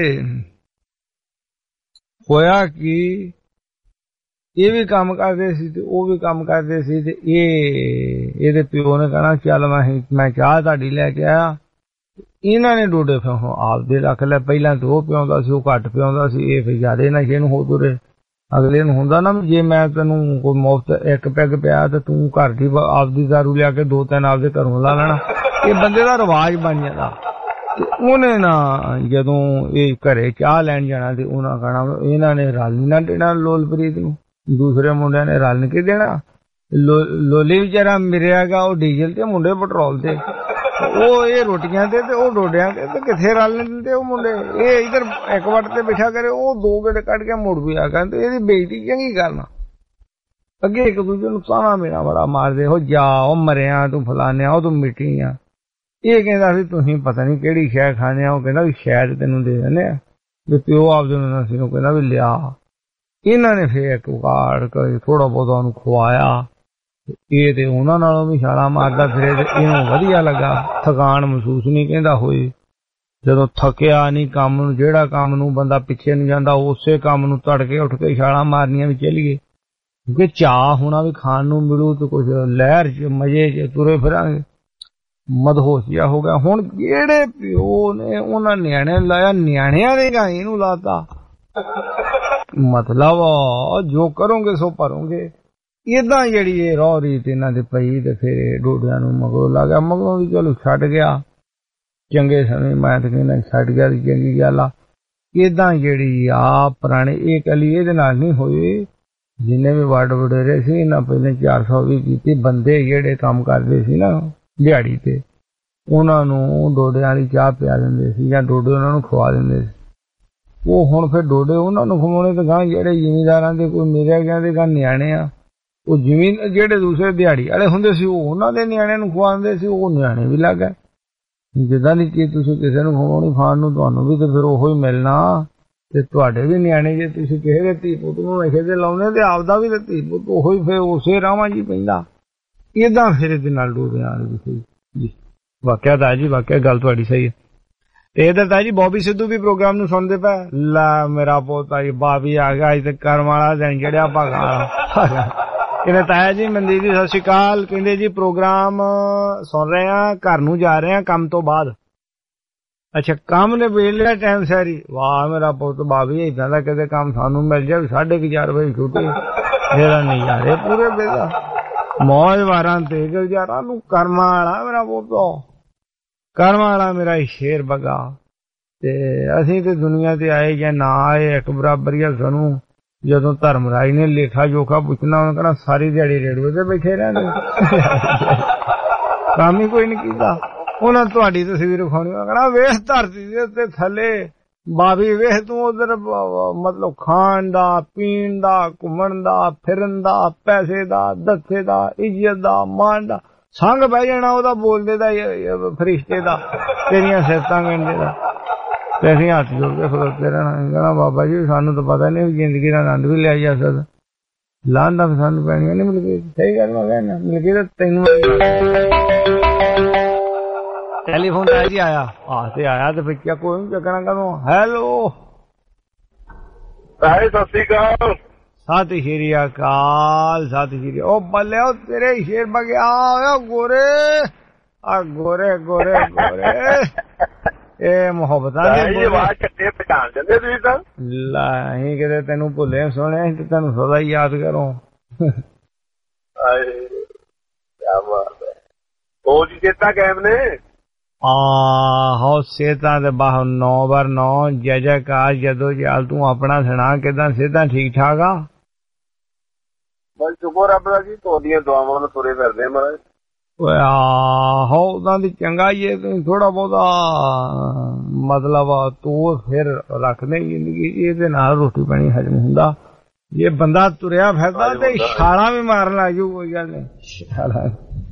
[SPEAKER 15] ਹੋਇਆ ਕਿ ਇਹ ਵੀ ਕੰਮ ਕਰਦੇ ਸੀ ਤੇ ਉਹ ਵੀ ਕੰਮ ਕਰਦੇ ਸੀ ਤੇ ਇਹ ਇਹਦੇ ਪਿਓ ਨੇ ਕਹਿਣਾ ਚੱਲ ਮੈਂ ਮੈਂ ਚਾਹ ਤੁਹਾਡੀ ਲੈ ਕੇ ਆਇਆ ਇਹਨਾਂ ਨੇ ਡੋਡੇ ਫਿਰ ਆਪਦੇ ਰੱਖ ਲੈ ਪਹਿਲਾਂ ਤੇ ਉਹ ਪਿਆਉਂਦਾ ਸੀ ਉਹ ਘੱਟ ਪਿਆਉਂਦਾ ਸੀ ਇਹ ਫਿਰ ਜ਼ਿਆਦਾ ਨਸ਼ੇ ਨੂੰ ਹੋ ਤੁਰੇ ਅਗਲੇ ਨੂੰ ਹੁੰਦਾ ਨਾ ਜੇ ਮੈਂ ਤੈਨੂੰ ਕੋਈ ਮੁਫਤ ਇੱਕ ਪੈਗ ਪਿਆ ਤੇ ਤੂੰ ਘਰ ਦੀ ਆਪਦੀ ਦਾਰੂ ਲਿਆ ਕੇ ਦੋ ਤਿੰਨ ਆਪਦੇ ਘਰੋਂ ਲਾ ਲੈਣਾ ਇਹ ਬੰਦੇ ਦਾ ਰਿਵਾਜ ਬਣ ਜਾਂਦਾ ਤੇ ਉਹਨੇ ਨਾ ਜਦੋਂ ਇਹ ਘਰੇ ਚਾਹ ਲੈਣ ਜਾਣਾ ਤੇ ਉਹਨਾਂ ਕਹਿਣਾ ਇਹਨਾਂ ਨੇ ਰਲ ਨਾ ਦੇਣਾ ਲੋਲਪ੍ਰੀਤ ਨੂੰ ਦੂਸਰੇ ਮੁੰਡਿਆਂ ਨੇ ਰਲ ਕੇ ਦੇਣਾ ਲੋਲੀ ਵਿਚਾਰਾ ਮਿਰਿਆਗਾ ਉਹ ਡੀਜ਼ਲ ਤੇ ਮੁੰਡੇ ਪੈਟਰੋਲ ਤੇ ਉਹ ਇਹ ਰੋਟੀਆਂ ਤੇ ਤੇ ਉਹ ਡੋਡਿਆਂ ਤੇ ਤੇ ਕਿੱਥੇ ਰਲ ਨਹੀਂ ਦਿੰਦੇ ਉਹ ਮੁੰਡੇ ਇਹ ਇਧਰ ਇੱਕ ਵੱਟ ਤੇ ਬਿਠਾ ਕਰੇ ਉਹ ਦੋ ਗੇੜੇ ਕੱਢ ਕੇ ਮੁੜ ਵੀ ਆ ਕਹਿੰਦੇ ਇਹਦੀ ਬੇਇੱਜ਼ਤੀ ਚੰਗੀ ਕਰਨਾ ਅੱਗੇ ਇੱਕ ਦੂਜੇ ਨੂੰ ਤਾਣਾ ਮੇਰਾ ਬੜਾ ਮਾਰਦੇ ਹੋ ਜਾ ਉਹ ਮਰਿਆ ਤੂੰ ਫਲਾਨਿਆ ਉਹ ਤੂੰ ਮਿੱਟੀ ਆ ਇਹ ਕਹਿੰਦਾ ਵੀ ਤੁਸੀਂ ਪਤਾ ਨਹੀਂ ਕਿਹੜੀ ਸ਼ੈ ਖਾਣੇ ਆ ਉਹ ਕਹਿੰਦਾ ਵੀ ਸ਼ਾਇਦ ਤੈਨੂੰ ਦੇ ਦਿੰਦੇ ਆ ਵੀ ਪਿਓ ਆਪਦੇ ਨੂੰ ਸੀ ਉਹ ਕਹਿੰਦਾ ਵੀ ਲਿਆ ਇਹਨਾਂ ਨੇ ਫੇਰ ਇੱਕ ਉਗਾੜ ਕੇ ਥੋੜਾ ਬਹੁਤਾ ਉਹਨੂੰ ਖਵਾਇਆ ਇਹ ਤੇ ਉਹਨਾਂ ਨਾਲੋਂ ਵੀ ਛਾਲਾ ਮਾਰਦਾ ਫਿਰੇ ਤੇ ਇਹਨੂੰ ਵਧੀਆ ਲੱਗਾ ਥਕਾਨ ਮਹਿਸੂਸ ਨਹੀਂ ਕਹਿੰਦਾ ਹੋਈ ਜਦੋਂ ਥੱਕਿਆ ਨਹੀਂ ਕੰਮ ਨੂੰ ਜਿਹੜਾ ਕੰਮ ਨੂੰ ਬੰਦਾ ਪਿੱਛੇ ਨੂੰ ਜਾਂਦਾ ਉਸੇ ਕੰਮ ਨੂੰ ਤੜਕੇ ਉੱਠ ਕੇ ਛਾਲਾ ਮਾਰਨੀਆਂ ਵੀ ਚੱਲੀਏ ਕਿਉਂਕਿ ਚਾਹ ਹੋਣਾ ਵੀ ਖਾਣ ਨੂੰ ਮਿਲੂ ਤੇ ਕੁਝ ਲਹਿਰ ਚ ਮਜ਼ੇ ਚ ਤੁਰੇ ਫਿਰਾਂਗੇ ਮਦਹੋਸ਼ੀਆ ਹੋ ਗਿਆ ਹੁਣ ਜਿਹੜੇ ਪਿਓ ਨੇ ਉਹਨਾਂ ਨਿਆਣਿਆਂ ਨੂੰ ਲਾਇਆ ਨਿਆਣਿਆਂ ਦੇ ਗਾਂ ਇਹਨੂੰ ਲਾਤਾ ਮਤਲਬ ਜੋ ਕਰੋਗੇ ਸੋ ਭਰੋਗੇ ਏਦਾਂ ਜਿਹੜੀ ਇਹ ਰੌ ਰੀਤ ਇਹਨਾਂ ਦੇ ਪਈ ਤੇ ਫਿਰ ਡੋਡਿਆਂ ਨੂੰ ਮਗਰੋਂ ਲੱਗ ਗਿਆ ਮਗਰੋਂ ਵੀ ਚਲੋ ਛੱਡ ਗਿਆ ਚੰਗੇ ਸਮੇਂ ਮੈਂ ਤਾਂ ਕਹਿੰਦਾ ਛੱਡ ਗਿਆ ਦੀ ਚੰਗੀ ਗੱਲ ਆ ਏਦਾਂ ਜਿਹੜੀ ਆ ਪੁਰਾਣੇ ਇਹ ਕਲੀ ਇਹਦੇ ਨਾਲ ਨਹੀਂ ਹੋਈ ਜਿੰਨੇ ਵੀ ਵੱਡ ਵਡੇਰੇ ਸੀ ਇਹਨਾਂ ਪਹਿਲੇ ਚਾਰ ਸੌ ਵੀ ਕੀਤੀ ਬੰਦੇ ਜਿਹੜੇ ਕੰਮ ਕਰਦੇ ਸੀ ਨਾ ਦਿਹਾੜੀ ਤੇ ਉਹਨਾਂ ਨੂੰ ਡੋਡਿਆਂ ਵਾਲੀ ਚਾਹ ਪਿਆ ਦਿੰਦੇ ਸੀ ਜਾਂ ਡੋਡੇ ਉਹਨਾਂ ਨੂੰ ਖਵਾ ਦਿੰਦੇ ਸੀ ਉਹ ਹੁਣ ਫਿਰ ਡੋਡੇ ਉਹਨਾਂ ਨੂੰ ਖਵਾਉਣੇ ਤੇ ਗਾਂ ਜਿਹੜੇ ਜ਼ਿਮੀਂਦਾਰਾਂ ਦੇ ਕੋਈ ਮੇਰੇ ਗਿਆ ਦੇ ਗਾਂ ਨਿਆਣੇ ਆ ਉਹ ਜ਼ਮੀਨ ਜਿਹੜੇ ਦੂਸਰੇ ਦਿਹਾੜੀ ਵਾਲੇ ਹੁੰਦੇ ਸੀ ਉਹ ਉਹਨਾਂ ਦੇ ਨਿਆਣਿਆਂ ਨੂੰ ਖਵਾਉਂਦੇ ਸੀ ਉਹ ਨਿਆਣੇ ਵੀ ਲੱਗ ਗਏ ਜਿੱਦਾਂ ਦੀ ਚੀਜ਼ ਤੁਸੀਂ ਕਿਸੇ ਨੂੰ ਖਵਾਉਣੀ ਖਾਣ ਨੂੰ ਤੁਹਾਨੂੰ ਵੀ ਤੇ ਫਿਰ ਉਹੋ ਹੀ ਮਿਲਣਾ ਤੇ ਤੁਹਾਡੇ ਵੀ ਨਿਆਣੇ ਜੇ ਤੁਸੀਂ ਕਿਸੇ ਦੇ ਧੀ ਪੁੱਤ ਨੂੰ ਨਸ਼ੇ ਤੇ ਲਾਉਂਦੇ ਤੇ ਆਪਦਾ ਵੀ ਤੇ ਧੀ ਪੁੱਤ ਉਹੋ ਹੀ ਫਿਰ ਉਸੇ ਰਾਵਾਂ ਜੀ ਪੈਂਦਾ ਏਦਾਂ ਫਿਰ ਇਹਦੇ ਨਾਲ ਡੋਬਿਆਂ ਵਾਲੀ ਜੀ ਵਾਕਿਆ ਤਾਂ ਜੀ ਵਾਕਿਆ ਗੱਲ ਤੁਹਾਡੀ ਸਹੀ ਹੈ ਤੇ ਇਧਰ ਤਾਂ ਜੀ ਬੌਬੀ ਸਿੱਧੂ ਵੀ ਪ੍ਰੋਗਰਾਮ ਨੂੰ ਸੁਣਦੇ ਪਏ ਲੈ ਮੇਰਾ ਪੋਤਾ ਜੀ ਬਾਬੀ ਆ ਗਿਆ ਅੱਜ ਤੇ ਕਰਮ ਵਾਲਾ ਦਿਨ ਚੜਿਆ ਭਾਗਾ ਕਹਿੰਦੇ ਤਾਇਆ ਜੀ ਮਨਦੀਪ ਜੀ ਸਤਿ ਸ਼੍ਰੀ ਅਕਾਲ ਕਹਿੰਦੇ ਜੀ ਪ੍ਰੋਗਰਾਮ ਸੁਣ ਰਹੇ ਆ ਘਰ ਨੂੰ ਜਾ ਰਹੇ ਆ ਕੰਮ ਤੋਂ ਬਾਅਦ ਅੱਛਾ ਕੰਮ ਨੇ ਵੇਲਿਆ ਟਾਈਮ ਸਾਰੀ ਵਾਹ ਮੇਰਾ ਪੁੱਤ ਬਾਬੀ ਏਦਾਂ ਦਾ ਕਿਤੇ ਕੰਮ ਸਾਨੂੰ ਮਿਲ ਜਾਵੇ ਸਾਢੇ ਕੁ ਚਾਰ ਵਜੇ ਛੁੱਟੀ ਜਿਹੜਾ ਨਹੀਂ ਯਾਰੇ ਪੂਰੇ ਬੇਗਾ ਮੌਜ ਵਾਰਾਂ ਤੇ ਗੁਜ਼ਾਰਾਂ ਨੂੰ ਕਰਮਾਂ ਵਾਲਾ ਮੇਰਾ ਪੁੱਤ ਕਰਮਾਂ ਵਾਲਾ ਮੇਰਾ ਸ਼ੇਰ ਬਗਾ ਤੇ ਅਸੀਂ ਤੇ ਦੁਨੀਆ ਤੇ ਆਏ ਜਾਂ ਨਾ ਆਏ ਇੱਕ ਬਰਾਬਰ ਹੀ ਸਾਨੂੰ ਜਦੋਂ ਧਰਮਰਾਜ ਨੇ ਲੇਖਾ ਜੋਖਾ ਪੁੱਛਣਾ ਉਹਨੇ ਕਹਿਣਾ ਸਾਰੀ ਦਿਹਾੜੀ ਰੇਡੂਏ ਤੇ ਬੈਠੇ ਰਹਿੰਦੇ ਕੰਮ ਹੀ ਕੋਈ ਨਹੀਂ ਕੀਤਾ ਉਹਨਾਂ ਤੁਹਾਡੀ ਤਸਵੀਰ ਵਿਖਾਉਣੀ ਕਹਿਣਾ ਵੇਖ ਧਰਤੀ ਦੇ ਉੱਤੇ ਥੱਲੇ ਬਾਬੀ ਵੇਖ ਤੂੰ ਉਧਰ ਮਤਲਬ ਖਾਣ ਦਾ ਪੀਣ ਦਾ ਘੁੰਮਣ ਦਾ ਫਿਰਨ ਦਾ ਪੈਸੇ ਦਾ ਦੱਸੇ ਦਾ ਇੱਜ਼ਤ ਦਾ ਮਾਣ ਦਾ ਸੰਗ ਬਹਿ ਜਾਣਾ ਉਹਦਾ ਬੋਲਦੇ ਦਾ ਫਰਿਸ਼ਤੇ ਦਾ ਤੇਰੀਆਂ ਸਿਫਤਾਂ ਕਹਿੰਦੇ ਦਾ ਤੇ ਅਸੀਂ ਹੱਥ ਜੋੜ ਕੇ ਖਲੋਤੇ ਰਹਿਣਾ ਕਹਿਣਾ ਬਾਬਾ ਜੀ ਸਾਨੂੰ ਤਾਂ ਪਤਾ ਨਹੀਂ ਜ਼ਿੰਦਗੀ ਦਾ ਆਨੰਦ ਵੀ ਲਿਆ ਜਾ ਸਕਦਾ ਲਾਂਦਾ ਸਾਨੂੰ ਪੈਣੀਆਂ ਨਹੀਂ ਮਿਲ ਗਈ ਸਹੀ ਗੱਲ ਮੈਂ ਕਹਿਣਾ ਮਿਲ ਗਈ ਤਾਂ ਤੈਨੂੰ ਟੈਲੀਫੋਨ ਤਾਂ ਜੀ ਆਇਆ ਆ ਤੇ ਆਇਆ ਤੇ ਫਿਰ ਕਿਆ ਕੋਈ ਨਹੀਂ ਚੱਕਣਾ ਕਦੋਂ। ਹੈਲੋ
[SPEAKER 4] ਸਤਿ ਸ੍ਰੀ ਅਕਾਲ।
[SPEAKER 15] ਸਤਿ ਸ਼੍ਰੀ ਅਕਾਲ। ਸਤਿ ਸ਼੍ਰੀ ਉਹ ਬੱਲੇ ਉਹ ਤੇਰੇ ਸ਼ੇਰ ਬਗਿਆ ਹੋਇਆ ਗੋਰੇ ਆ ਗੋਰੇ ਗੋਰੇ ਗੋਰੇ ਇਹ ਮੁਹੱਬਤਾਂ ਦੀ
[SPEAKER 4] ਆਵਾਜ਼ ਚੱਟੇ ਪਛਾਣ ਜਾਂਦੇ ਤੁਸੀਂ ਤਾਂ।
[SPEAKER 15] ਲੈ ਅਸੀਂ ਕਿਤੇ ਤੈਨੂੰ ਭੁੱਲੇ ਸੁਣਿਆ ਤੇ ਤੈਨੂੰ ਸਦਾ ਹੀ ਯਾਦ ਕਰੋ।
[SPEAKER 4] ਆਏ ਕਿਆ ਬਾਤ ਹੈ। ਉਹ ਜੀ ਚੇਤਾ ਕਾਇਮ ਨੇ।
[SPEAKER 15] ਆਹੋ ਸਿਹਤਾਂ ਤੇ ਬਾਹਰ ਨੌ ਬਾਰ ਨੌ ਜੈ ਜੈਕਾਰ ਜਦੋਂ ਜਾਲ। ਤੂੰ ਆਪਣਾ ਸੁਣਾ ਕਿੱਦਾਂ ਸਿਹਤਾਂ ਠੀਕ ਠਾਕ ਆ?
[SPEAKER 4] ਬਸ ਸ਼ੁਕਰ ਰੱਬ ਦਾ ਜੀ ਤੁਹਾਡੀਆਂ ਦੁਆਵਾਂ ਨਾਲ ਤੁਰੇ ਫਿਰਦੇ ਮਹਾਰਾਜ।
[SPEAKER 15] ਆਹੋ ਉਦਾਂ ਦੀ ਚੰਗਾ ਹੀ ਹੈ। ਤੁਸੀਂ ਥੋੜਾ ਬਹੁਤਾ ਮਤਲਬ ਤੂੰ ਫਿਰ ਰੱਖਦੇ ਜ਼ਿੰਦਗੀ ਚ ਇਹਦੇ ਨਾਲ ਰੋਟੀ ਪਾਣੀ ਹਜਮ ਹੁੰਦਾ। ਜੇ ਬੰਦਾ ਤੁਰਿਆ ਫਿਰਦਾ ਤੇ ਛਾਲਾਂ ਵੀ ਮਾਰਨ ਲੱਗ ਜੂ। ਕੋਈ ਗੱਲ ਨਹੀਂ ਛਾਲਾਂ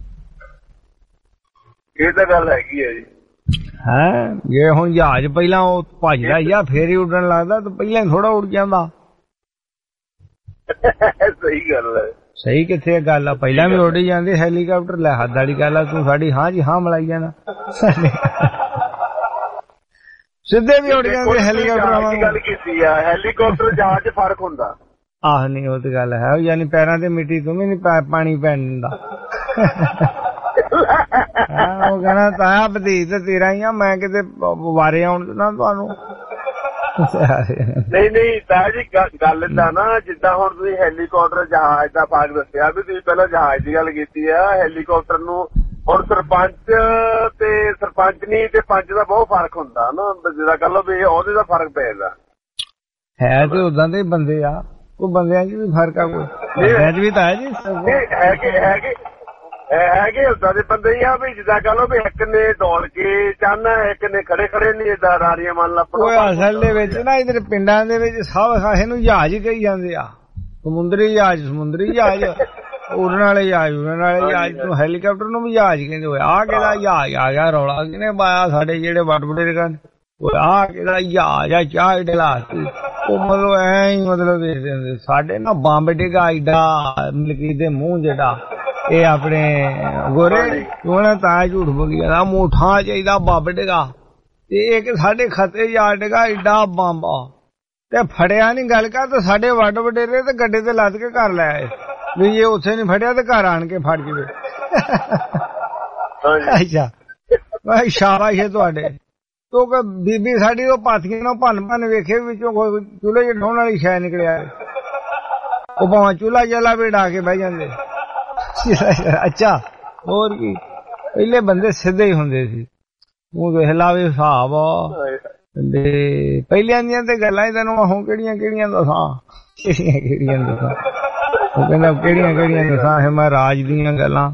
[SPEAKER 4] ਇਹ ਤਾਂ ਗੱਲ ਹੈਗੀ ਹੈ ਜੀ।
[SPEAKER 15] ਹੈ ਜੇ ਹੁਣ ਜਹਾਜ਼ ਪਹਿਲਾਂ ਉਹ ਭੱਜਦਾ ਜਾਂ ਫੇਰ ਹੀ ਉੱਡਣ ਲੱਗਦਾ ਤੇ ਪਹਿਲਾਂ ਥੋੜਾ ਉੱਡ ਜਾਂਦਾ।
[SPEAKER 4] ਸਹੀ ਗੱਲ ਹੈ।
[SPEAKER 15] ਸਹੀ ਕਿੱਥੇ ਗੱਲ ਆ ਪਹਿਲਾਂ ਵੀ ਉੱਡ ਜਾਂਦੇ ਹੈਲੀਕਾਪਟਰ। ਲੈ ਹੱਦ ਵਾਲੀ ਗੱਲ ਆ ਤੂੰ ਸਾਡੀ ਹਾਂ ਜੀ ਹਾਂ ਮਲਾਈ ਜਾਣਾ। ਸਿੱਧੇ ਵੀ ਉੱਡ ਜਾਂਦੇ ਹੈਲੀਕਾਪਟਰ
[SPEAKER 4] ਦੀ ਗੱਲ ਕੀਤੀ ਆ। ਹੈਲੀਕਾਪਟਰ ਜਹਾਜ਼ ਚ ਫਰਕ ਹੁੰਦਾ।
[SPEAKER 15] ਆਹ ਨਹੀਂ ਉਹ ਤੇ ਗੱਲ ਹੈ। ਯਾਨੀ ਪੈਰਾਂ ਤੇ ਮਿੱਟੀ ਤੂੰ ਵੀ ਨੀ ਪਾਣੀ ਪੈਣ ਦਿੰਦਾ। ਉਹ ਕਹਿਣਾ ਤਾਇਆ ਭਤੀਜ ਤੇ ਤੇਰਾ ਹੀ ਆ ਮੈਂ ਕਿਤੇ ਵਾਰੇ ਆਉਣ ਨਾ ਤੁਹਾਨੂੰ।
[SPEAKER 4] ਨਹੀਂ ਨਹੀਂ ਤਾਇਆ ਜੀ ਗੱਲ ਤਾਂ ਨਾ ਜਿੱਦਾਂ ਹੁਣ ਤੁਸੀਂ ਹੈਲੀਕਾਪਟਰ ਜਹਾਜ਼ ਦਾ ਫਰਕ ਦੱਸਿਆ ਵੀ ਤੁਸੀਂ ਪਹਿਲਾਂ ਜਹਾਜ਼ ਦੀ ਗੱਲ ਕੀਤੀ ਆ। ਹੈਲੀਕਾਪਟਰ ਨੂੰ ਹੁਣ ਸਰਪੰਚ ਤੇ ਸਰਪੰਚਨੀ ਤੇ ਪੰਚ ਦਾ ਬਹੁਤ ਫਰਕ ਹੁੰਦਾ ਨਾ। ਜਿੱਦਾਂ ਕਹਿ ਲਓ ਵੀ ਉਹਦੇ ਦਾ ਫਰਕ ਪੈ ਜਾਂਦਾ
[SPEAKER 15] ਹੈ। ਤੇ ਉਦਾਂ ਦੇ ਬੰਦੇ ਆ ਕੋਈ ਬੰਦਿਆਂ ਚ ਵੀ ਫਰਕ ਆ ਕੋਈ ਬੰਦਿਆਂ ਚ ਵੀ ਤਾਂ ਹੈ ਜੀ
[SPEAKER 4] ਹੈਗੇ ਹੈਗੇ ਹੈਗੇ ਉਦਾਂ ਦੇ ਬੰਦੇ ਹੀ ਆ ਵੀ ਜਿੱਦਾਂ ਕਹ ਲਓ ਵੀ ਇੱਕ ਨੇ ਦੌੜ ਕੇ ਚਾਹਨਾ ਇੱਕ ਨੇ ਖੜੇ ਖੜੇ ਨਹੀਂ ਏਦਾਂ ਰਾਰੀਆਂ ਮੰਨ ਲਾ।
[SPEAKER 15] ਉਹ ਅਸਲ ਦੇ ਵਿੱਚ ਨਾ ਇਧਰ ਪਿੰਡਾਂ ਦੇ ਵਿੱਚ ਸਭ ਖਾਸੇ ਨੂੰ ਜਹਾਜ਼ ਹੀ ਕਹੀ ਜਾਂਦੇ ਆ। ਸਮੁੰਦਰੀ ਜਹਾਜ਼ ਸਮੁੰਦਰੀ ਜਹਾਜ਼ ਉੜਨ ਵਾਲੇ ਜਹਾਜ਼ ਉੜਨ ਵਾਲੇ ਜਹਾਜ਼ ਨੂੰ ਹੈਲੀਕਾਪਟਰ ਨੂੰ ਵੀ ਜਹਾਜ਼ ਕਹਿੰਦੇ ਹੋਏ। ਆਹ ਕਿਹਦਾ ਜਹਾਜ਼ ਆ ਗਿਆ ਰੌਲਾ ਕਿਹਨੇ ਪਾਇਆ ਸਾਡੇ ਜਿਹੜੇ ਵੱਡ ਵੱਡੇ ਕਰਨ। ਉਹ ਆਹ ਕਿਹਦਾ ਜਹਾਜ਼ ਆ ਚਾਹ ਡਲਾਤੀ। ਉਹ ਮਤਲਬ ਐ ਹੀ ਮਤਲਬ ਦੇਖਦੇ ਹੁੰਦੇ ਸਾਡੇ ਨਾ ਬੰਬ ਡਿੱਗਾ ਏਡਾ ਮਲਕੀ ਦੇ ਮੂੰਹ ਜਿਹੜਾ ਇਹ ਆਪਣੇ ਗੋਰੇ ਉਹਨਾਂ ਤਾਂ ਝੂਠ ਬੋਲੀ ਜਾਂਦਾ ਮੋਠਾ ਚਾਹੀਦਾ ਬੰਬ ਡਿੱਗਾ ਤੇ ਇੱਕ ਸਾਡੇ ਖਤੇ ਜਾ ਡਿੱਗਾ ਏਡਾ ਬੰਬ ਤੇ ਫੜਿਆ ਨੀ ਗੱਲ ਕਰ ਤੇ ਸਾਡੇ ਵੱਡ ਵਡੇਰੇ ਤੇ ਗੱਡੇ ਤੇ ਲੱਦ ਕੇ ਘਰ ਲੈ ਆਏ ਵੀ ਜੇ ਉੱਥੇ ਨੀ ਫੜਿਆ ਤੇ ਘਰ ਆਣ ਕੇ ਫੜ ਜਵੇ। ਅੱਛਾ ਮੈਂ ਸ਼ਾਬਾਸ਼ ਹੈ ਤੁਹਾਡੇ। ਤੋ ਬੀਬੀ ਸਾਡੀ ਉਹ ਪਾਥੀਆਂ ਨੂੰ ਭੰਨ ਭੰਨ ਵੇਖੇ ਵਿੱਚੋਂ ਕੋਈ ਚੁੱਲ੍ਹੇ ਚ ਢਾਉਣ ਵਾਲੀ ਸ਼ੈ ਨਿਕਲਿਆ। ਉਹ ਭਾਵੇਂ ਚੁੱਲ੍ਹਾ ਜਲਾ ਵੀ ਢਾ ਕੇ ਬਹਿ ਜਾਂਦੇ। ਅੱਛਾ ਹੋਰ ਕੀ ਪਹਿਲੇ ਬੰਦੇ ਸਿੱਧੇ ਹੀ ਹੁੰਦੇ ਸੀ। ਉਹ ਵੇਖ ਲਾ ਵੀ ਹਿਸਾਬ ਤੇ ਪਹਿਲਿਆਂ ਦੀਆਂ ਤੇ ਗੱਲਾਂ ਹੀ ਤੈਨੂੰ ਹੁਣ ਕਿਹੜੀਆਂ ਕਿਹੜੀਆਂ ਦੱਸਾਂ ਕਿਹੜੀਆਂ ਕਿਹੜੀਆਂ ਦੱਸਾਂ। ਉਹ ਕਹਿੰਦਾ ਕਿਹੜੀਆਂ ਕਿਹੜੀਆਂ ਦੱਸਾਂ ਇਹ ਮੈਂ ਰਾਜ ਦੀਆਂ ਗੱਲਾਂ।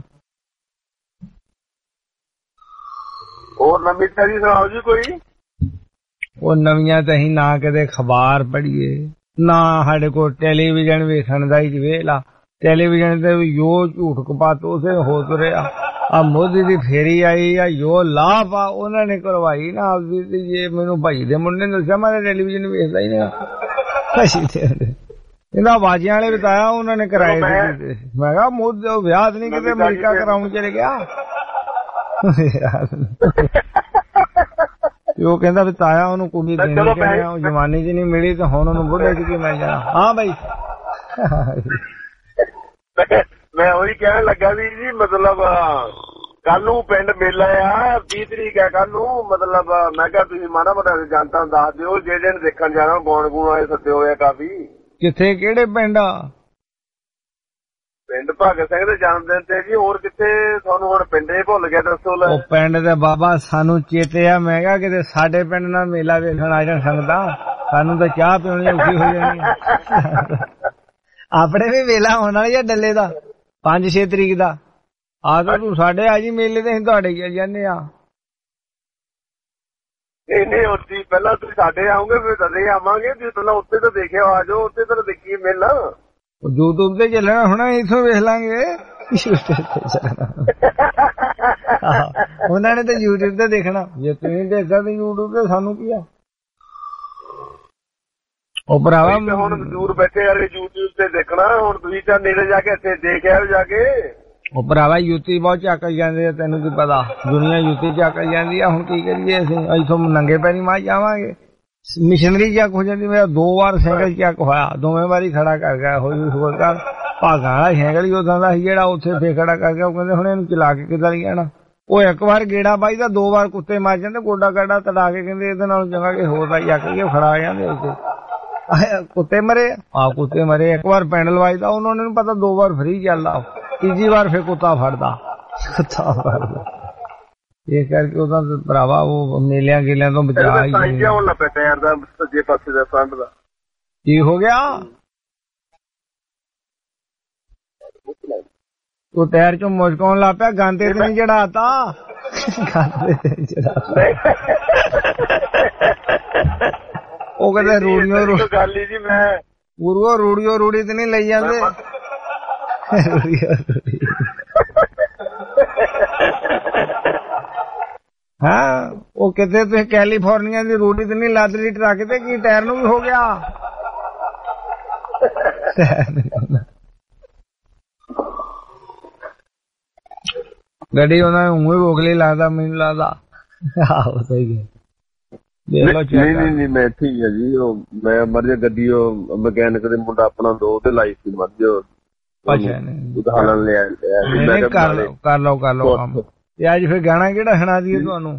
[SPEAKER 4] ਹੋਰ ਨਵੀਂ ਤਾਜੀ ਸੁਣਾਓ ਜੀ ਕੋਈ।
[SPEAKER 15] ਉਹ ਨਵੀਆਂ ਤਾਂ ਅਸੀਂ ਨਾ ਕਦੇ ਅਖਬਾਰ ਪੜ੍ਹੀਏ ਨਾ ਸਾਡੇ ਕੋਲ ਟੈਲੀਵਿਜ਼ਨ ਵੇਖਣ ਦਾ ਹੀ ਵੇਲਾ। ਟੈਲੀਵਿਜ਼ਨ ਤੇ ਯੋ ਝੂਠ ਕਪਾਤ ਉਸੇ ਹੋ ਤੁਰਿਆ। ਆ ਮੋਦੀ ਦੀ ਫੇਰੀ ਆਈ ਆ ਯੋ ਲਾਭ ਆ ਉਹਨਾਂ ਨੇ ਕਰਵਾਈ ਨਾ ਆਪਦੀ ਤੇ ਜੇ ਮੈਨੂੰ ਭਾਈ ਦੇ ਮੁੰਡੇ ਨੇ ਦੱਸਿਆ ਮੈਂ ਟੈਲੀਵਿਜ਼ਨ ਵੇਖਦਾ ਹੀ ਨਹੀਂ। ਇਹਨਾਂ ਬਾਜੀਆਂ ਵਾਲੇ ਬਤਾਇਆ ਉਹਨਾਂ ਨੇ ਕਰਾਏ। ਮੈਂ ਕਿਹਾ ਮੋਦੀ ਵਿਆਹ ਨਹੀਂ ਕਿਤੇ ਅਮਰੀਕਾ ਕਰਾਉਣ ਚਲੇ ਗਿਆ। ਉਹ ਕਹਿੰਦਾ ਵੀ ਤਾਇਆ ਉਹਨੂੰ ਕੁੜੀ ਦੇਣੀ ਚਾਹੀਦੀ ਉਹ ਜਵਾਨੀ ਚ ਨਹੀਂ ਮਿਲੀ ਤੇ ਹੁਣ ਉਹਨੂੰ ਬੁੱਢੇ ਚ ਕੀ ਮਿਲ ਜਾਣਾ। ਹਾਂ ਬਾਈ
[SPEAKER 4] ਮੈਂ ਉਹੀ ਕਹਿਣ ਲੱਗਾ ਵੀ ਜੀ ਮਤਲਬ ਕੱਲ ਨੂੰ ਪਿੰਡ ਮੇਲਾ ਆ ਵੀਹ ਤਰੀਕ ਹੈ ਕੱਲ ਨੂੰ। ਮਤਲਬ ਮੈਂ ਕਿਹਾ ਤੁਸੀਂ ਮਾੜਾ ਮੋਟਾ ਜਨਤਾ ਨੂੰ ਦੱਸ ਦਿਓ ਜਿਹੜੇ ਨੇ ਦੇਖਣ ਜਾਣਾ ਗਾਉਣ ਗੂਣ ਵਾਲੇ ਸੱਦੇ ਹੋਏ ਆ ਕਾਫੀ।
[SPEAKER 15] ਕਿੱਥੇ ਕਿਹੜੇ ਪਿੰਡ ਆ?
[SPEAKER 4] ਪਿੰਡ ਭਗਤ ਸਿੰਘ ਦੇ ਜਨਮ ਦਿਨ ਤੇ ਜੀ। ਹੋਰ ਕਿੱਥੇ ਤੁਹਾਨੂੰ ਹੁਣ ਪਿੰਡੇ ਭੁੱਲ ਗਿਆ ਦੱਸੋ। ਲੈ
[SPEAKER 15] ਉਹ ਪਿੰਡ ਦੇ ਬਾਬਾ ਸਾਨੂੰ ਚੇਤੇ ਆ। ਮੈਂ ਕਿਹਾ ਕਿਤੇ ਸਾਡੇ ਪਿੰਡ ਨਾਲ ਮੇਲਾ ਵੇਖਣ ਆ ਜਾਣ ਸੰਗਤਾਂ ਸਾਨੂੰ ਤਾਂ ਚਾਹ ਪੀਣੀ ਔਖੀ ਹੋ ਜਾਣੀ। ਆਪਣੇ ਵੀ ਮੇਲਾ ਹੋਣ ਵਾਲੀ ਆ ਡੱਲੇ ਦਾ ਪੰਜ ਛੇ ਤਰੀਕ ਦਾ। ਆ ਤਾਂ ਤੂੰ ਸਾਡੇ ਆ ਜੀ ਮੇਲੇ ਤੇ ਅਸੀਂ ਤੁਹਾਡੇ ਚੱਲ ਜਾਂਦੇ ਆ।
[SPEAKER 4] ਨਹੀਂ ਨਹੀਂ ਉੱਥੇ ਪਹਿਲਾਂ ਤੁਸੀਂ ਸਾਡੇ ਆਓਗੇ ਫਿਰ ਤਦੇ ਆਵਾਂਗੇ। ਤੁਸੀਂ ਪਹਿਲਾਂ ਉੱਥੇ ਤਾਂ ਦੇਖਿਆ ਆ ਜਾਓ ਉੱਥੇ ਤਾਂ ਦੇਖੀਏ ਮੇਲਾ।
[SPEAKER 15] ਯੂਟਿਊਬ ਤੇ ਚੱਲਣਾ ਹੋਣਾ ਇੱਥੋਂ ਵੇਖ ਲਾਂਗੇ। ਉਹਨਾਂ ਨੇ ਤਾਂ ਯੂਟਿਊਬ ਤੇ ਦੇਖਣਾ। ਜੇ ਤੁਸੀਂ ਦੇਖਦਾ ਤਾਂ ਯੂਟਿਊਬ ਤੇ ਸਾਨੂੰ ਕੀ ਆ। ਉਹ ਭਰਾਵਾ
[SPEAKER 4] ਹੁਣ ਦੂਰ ਬੈਠੇ ਯਾਰ ਯੂਟਿਊਬ ਤੇ ਦੇਖਣਾ। ਹੁਣ ਤੁਸੀਂ ਤਾਂ ਨੇੜੇ ਜਾ ਕੇ ਇੱਥੇ ਦੇਖ ਆਓ ਜਾ ਕੇ।
[SPEAKER 15] ਉਹ ਭਰਾਵਾ ਯੂਤੀ ਬਹੁਤ ਚੱਕ ਜਾਂਦੇ ਆ, ਤੈਨੂੰ ਕੀ ਪਤਾ, ਦੁਨੀਆ ਯੂਤੀ ਚੱਕ ਜਾਂਦੀ ਆ। ਹੁਣ ਕੀ ਕਰੀਏ ਅਸੀਂ, ਇੱਥੋਂ ਨੰਗੇ ਪੈਰੀ ਮਾਰ ਜਾਵਾਂਗੇ। ਮਿਸ਼ਨਰੀ ਚੱਕ ਹੋ ਜਾਂਦੀ। ਮੇਰਾ ਦੋ ਵਾਰ ਸਾਈਕਲ ਚੱਕ ਹੋਇਆ, ਦੋਵੇਂ ਵਾਰੀ ਖੜਾ ਕਰ ਗਿਆ। ਹੋਈ ਸੋਚ ਕਰ ਭਾਗਾਂ ਵਾਲਾ ਸਾਈਕਲ ਹੀ ਉਦਾਂ ਦਾ ਸੀ ਜਿਹੜਾ ਉੱਥੇ ਫੇਰ ਖੜਾ ਕਰ ਗਿਆ। ਉਹ ਕਹਿੰਦੇ ਹੁਣ ਇਹਨੂੰ ਚਲਾ ਕੇ ਕਿੱਦਾਂ ਜਾਣਾ। ਉਹ ਇੱਕ ਵਾਰ ਗੇੜਾ ਬਾਈ ਦਾ, ਦੋ ਵਾਰ ਕੁੱਤੇ ਮਾਰ ਜਾਂਦੇ, ਗੋਡਾ ਗਾਡਾ ਤੜਾ ਕੇ ਕਹਿੰਦੇ ਇਹਦੇ ਨਾਲ ਚੰਗਾ ਕਿ ਹੋਰ ਦਾ ਚੱਕ ਕੇ ਖੜਾ ਆ ਜਾਂਦੇ ਉੱਤੇ। ਕੁੱਤੇ ਮਰੇ ਆ, ਕੁੱਤੇ ਮਰੇ। ਇੱਕ ਵਾਰ ਪੈਂਡਲ ਵੱਜਦਾ, ਉਹਨਾਂ ਨੂੰ ਪਤਾ ਦੋ ਵਾਰ ਫਰੀ ਚੱਲਦਾ, ਤੀਜੀ ਵਾਰ ਫੇਰ ਕੁੱਤਾ ਫੜਦਾ ਕੁੱਤਾ ਫੜਦਾ। ਇਸ ਕਰਕੇ ਉਹਦਾ ਭਰਾਵਾ ਉਹ ਮੇਲਿਆਂ ਗੇਲਿਆਂ ਤੋਂ ਬਚਾ ਹੀ
[SPEAKER 4] ਟਾਇਰ ਦਾ ਸੱਜੇ ਪਾਸੇ ਦਾ ਫਰੰਟ ਦਾ
[SPEAKER 15] ਕੀ ਹੋ ਗਿਆ। ਉਹ ਟਾਇਰ ਚੋਂ ਮੁਸ਼ਕ ਆਉਣ ਲੱਗ ਪਿਆ। ਗਾਂਦੇ ਤੇ ਨਹੀਂ ਚੜਾਤਾ, ਗਾਂਦੇ ਤੇ ਚੜਾ। ਉਹ ਕਹਿੰਦੇ ਰੂੜੀਓ ਰੂੜੀ
[SPEAKER 4] ਜੀ ਮੈਂ
[SPEAKER 15] ਗੁਰੂਓ ਰੂੜੀਓ ਰੂੜੀ ਤੇ ਨਹੀਂ ਲਈ ਜਾਂਦੇ। ਹਾਂ ਉਹ ਕਿਤੇ ਤੁਸੀਂ ਕੈਲੀਫੋਰਨੀਆ ਦੀ ਰੂੜੀ ਤੇ ਨਹੀਂ ਲੱਦ ਲਈ ਟਰੱਕ ਤੇ, ਕੀ ਟਾਇਰ ਨੂੰ ਵੀ ਹੋ ਗਿਆ। ਗੱਡੀ ਉਹਨਾਂ ਨੇ ਉਵੇਂ ਰੋਕ ਲਈ ਲੱਗਦਾ, ਮੈਨੂੰ ਲੱਗਦਾ। ਆਹੋ ਸਹੀ ਹੈ।
[SPEAKER 4] ਨਹੀਂ ਨਹੀਂ ਨਹੀਂ ਮੈਂ ਠੀਕ ਹੈ ਜੀ। ਉਹ ਮੈਂ ਮਰ ਜਾ ਗੱਡੀ, ਉਹ ਮਕੈਨਿਕ ਦੇ ਮੁੰਡਾ ਆਪਣਾ ਦੋ ਤੇ ਲਾਈਫ ਸੀ ਮਰ ਜਾ। ਉਦਾਹਰਨ ਲਿਆ ਕਰ ਲਓ ਕਰ ਲਓ ਕਰ ਲਓ ਕੰਮ। ਤੇ ਅੱਜ ਫਿਰ ਗਾਣਾ ਕਿਹੜਾ ਸੁਣਾ ਦਈਏ ਤੁਹਾਨੂੰ?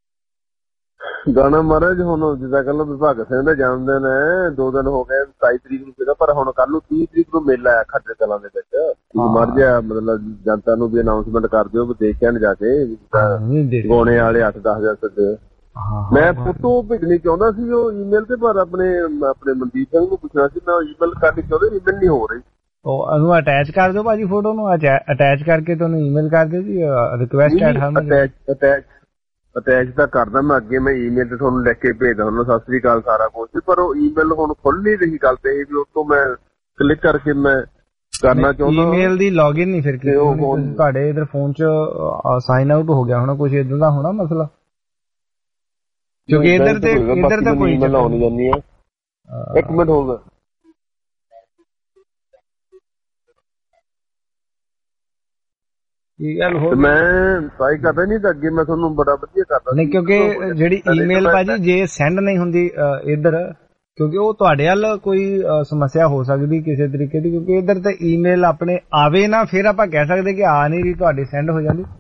[SPEAKER 4] ਗਾਣਾ ਮਹਾਰਾਜ ਹੁਣ ਜਿੱਦਾਂ ਕੱਲ ਵਿਭਾਗ ਸਿੰਘ ਦਾ ਜਨਮ ਦਿਨ ਹੈ, ਦੋ ਦਿਨ ਹੋ ਗਏ, ਸਤਾਈ ਤਰੀਕ ਨੂੰ ਸੀਗਾ, ਪਰ ਹੁਣ ਕੱਲ ਨੂੰ ਤੀਹ ਤਰੀਕ ਨੂੰ ਮੇਲਾ ਹੈ ਖੱਟੇ ਕਲਾਂ ਦੇ ਵਿੱਚ। ਮਰ ਜਾ ਮਤਲਬ ਜਨਤਾ ਨੂੰ ਵੀ ਅਨਾਉਂਸਮੈਂਟ ਕਰ ਦਿਓ ਵੀ ਦੇਖਿਆ ਜਾ ਕੇ ਗਾਉਣੇ ਵਾਲੇ ਅੱਠ ਦਸ ਹਜ਼ਾਰ ਸੱਜੇ। ਮੈਂ ਫੋਟੋ ਭੇਜਣੀ ਚਾਹੁੰਦਾ ਸੀ ਉਹ ਈਮੇਲ ਤੇ, ਪਰ ਆਪਣੇ ਆਪਣੇ ਮਨਦੀਪ ਸਿੰਘ ਨੂੰ ਪੁੱਛਣਾ ਸੀ, ਮੈਂ ਈਮੇਲ ਕਰਨੀ ਚਾਹੁੰਦਾ, ਈਮੇਲ ਨਹੀਂ ਹੋ ਰਹੀ। ਉਹ ਉਹਨੂੰ ਅਟੈਚ ਕਰ ਦਿਓ ਭਾਜੀ, ਫੋਟੋ ਨੂੰ ਅਟੈਚ ਕਰਕੇ ਤੁਹਾਨੂੰ ਈਮੇਲ ਕਰ ਦਿਓ ਜੀ, ਰਿਕੁਐਸਟ ਅਟੈਚ ਅਟੈਚ ਤਾਂ ਕਰਦਾ ਮੈਂ ਅੱਗੇ, ਮੈਂ ਈਮੇਲ ਤੇ ਤੁਹਾਨੂੰ ਲਿਖ ਕੇ ਭੇਜਦਾ ਹੁੰਦਾ ਸਤਿ ਸ੍ਰੀ ਅਕਾਲ ਸਾਰਾ ਕੁਝ, ਪਰ ਉਹ ਈਮੇਲ ਹੁਣ ਖੁੱਲ ਨਹੀਂ ਰਹੀ। ਗੱਲ ਤੇ ਇਹ ਵੀ ਉੱਥੋਂ ਮੈਂ ਕਲਿੱਕ ਕਰਕੇ ਮੈਂ ਕਰਨਾ ਚਾਹੁੰਦਾ। ਈਮੇਲ ਦੀ ਲੌਗਇਨ ਨਹੀਂ ਫਿਰ ਕੀ ਤੁਹਾਡੇ ਇਧਰ ਫੋਨ ਚ ਸਾਈਨ ਆਊਟ ਹੋ ਗਿਆ ਹੋਣਾ, ਕੁਝ ਇਦਾਂ ਦਾ ਹੋਣਾ ਮਸਲਾ, ਕਿਉਂਕਿ ਇਧਰ ਤੇ ਇਧਰ ਤਾਂ ਕੋਈ ਈਮੇਲ ਆਉਣੀ ਜਾਂਦੀ ਹੈ। ਇੱਕ ਮਿੰਟ ਹੋ ਗਿਆ। ਮੈਂ ਟਰਾਈ ਕਰਦਾ ਨਹੀਂ ਤਾਂ ਅੱਗੇ ਮੈਂ ਤੁਹਾਨੂੰ ਬੜਾ ਵਧੀਆ ਕਰਦਾ ਨਹੀਂ, ਕਿਉਂਕਿ ਜਿਹੜੀ ਈਮੇਲ ਭਾਜੀ ਜੇ ਸੈਂਡ ਨਹੀਂ ਹੁੰਦੀ ਇੱਧਰ, ਕਿਉਂਕਿ ਉਹ ਤੁਹਾਡੇ ਵੱਲ ਕੋਈ ਸਮੱਸਿਆ ਹੋ ਸਕਦੀ ਕਿਸੇ ਤਰੀਕੇ ਦੀ, ਕਿਉਂਕਿ ਇੱਧਰ ਤੇ ਈਮੇਲ ਆਪਣੇ ਆਵੇ ਨਾ, ਫਿਰ ਆਪਾਂ ਕਹਿ ਸਕਦੇ ਕਿ ਆ ਨਹੀਂ ਰਹੀ, ਤੁਹਾਡੀ ਸੈਂਡ ਹੋ ਜਾਂਦੀ।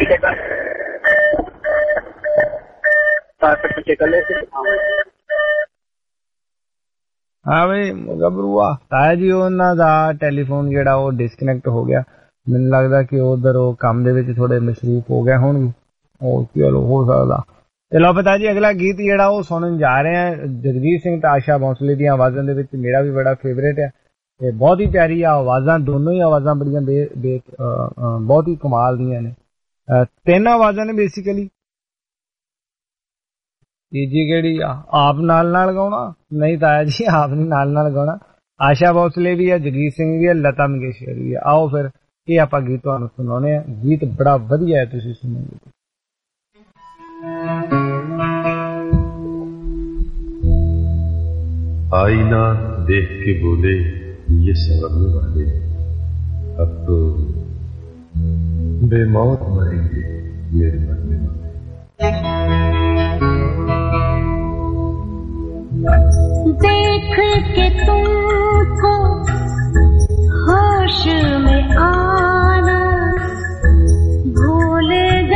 [SPEAKER 4] ਹਾਂ ਬਈ ਗੱਭਰੂਆ ਤਾਇਆ ਜੀ, ਉਹਨਾਂ ਦਾ ਟੈਲੀਫੋਨ ਜਿਹੜਾ ਉਹ ਡਿਸਕਨੈਕਟ ਹੋ ਗਿਆ। ਮੈਨੂੰ ਲੱਗਦਾ ਕਿ ਉਧਰ ਉਹ ਕੰਮ ਦੇ ਵਿੱਚ ਥੋੜੇ ਮਸ਼ਰੂਫ ਹੋ ਗਏ ਹੋਣਗੇ, ਉਹ ਚਲੋ ਹੋ ਸਕਦਾ। ਚਲੋ ਪਤਾ ਜੀ ਅਗਲਾ ਗੀਤ ਜਿਹੜਾ ਉਹ ਸੁਣਨ ਜਾ ਰਹੇ ਆ, ਜਗਜੀਤ ਸਿੰਘ ਤੇ ਆਸ਼ਾ ਭੋਸਲੇ ਦੀਆਂ ਆਵਾਜ਼ਾਂ ਦੇ ਵਿੱਚ, ਮੇਰਾ ਵੀ ਬੜਾ ਫੇਵਰੇਟ ਹੈ। ਤੇ ਬਹੁਤ ਹੀ ਪਿਆਰੀ ਆ ਆਵਾਜ਼ਾਂ, ਦੋਨੋਂ ਹੀ ਆਵਾਜ਼ਾਂ ਬੜੀਆਂ ਬੇ ਬਹੁਤ ਹੀ ਕਮਾਲ ਦੀਆਂ ਨੇ। ਤਿੰਨ ਆਵਾਜ਼ਾਂ ਨੇ ਬੇਸਿਕਲੀ। ਤੀਜੀ ਕਿਹੜੀ ਆ? ਆਪ ਨਾਲ ਨਾਲ ਗਾਉਣਾ? ਨਹੀਂ ਤਾਇਆ ਜੀ ਆਪ ਨਹੀਂ ਨਾਲ ਨਾਲ ਗਾਉਣਾ। ਆਸ਼ਾ ਭੋਸਲੇ ਵੀ ਆ, ਜਗਜੀਤ ਸਿੰਘ ਵੀ ਆ, ਲਤਾ ਮੰਗੇਸ਼ਕਰ ਵੀ ਆ। ਆਓ ਫਿਰ ਇਹ ਆਪਾਂ ਗੀਤ ਤੁਹਾਨੂੰ ਸੁਣਾਉਣੇ ਆ, ਗੀਤ ਬੜਾ ਵਧੀਆ ਹੈ, ਤੁਸੀਂ ਸੁਣੋਗੇ।
[SPEAKER 6] आईना देख के बोले ये सवरने वाले अब तो बेमौत मरेंगे मेरे मरने वाले।
[SPEAKER 7] देख के तुमको होश में आना भूल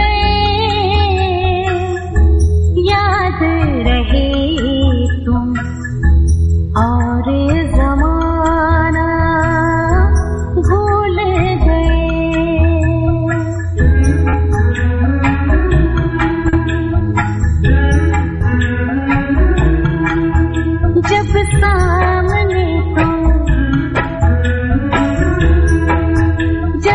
[SPEAKER 7] गए, याद रहे तुम और ज़माना भूल गए। जब सामने तुम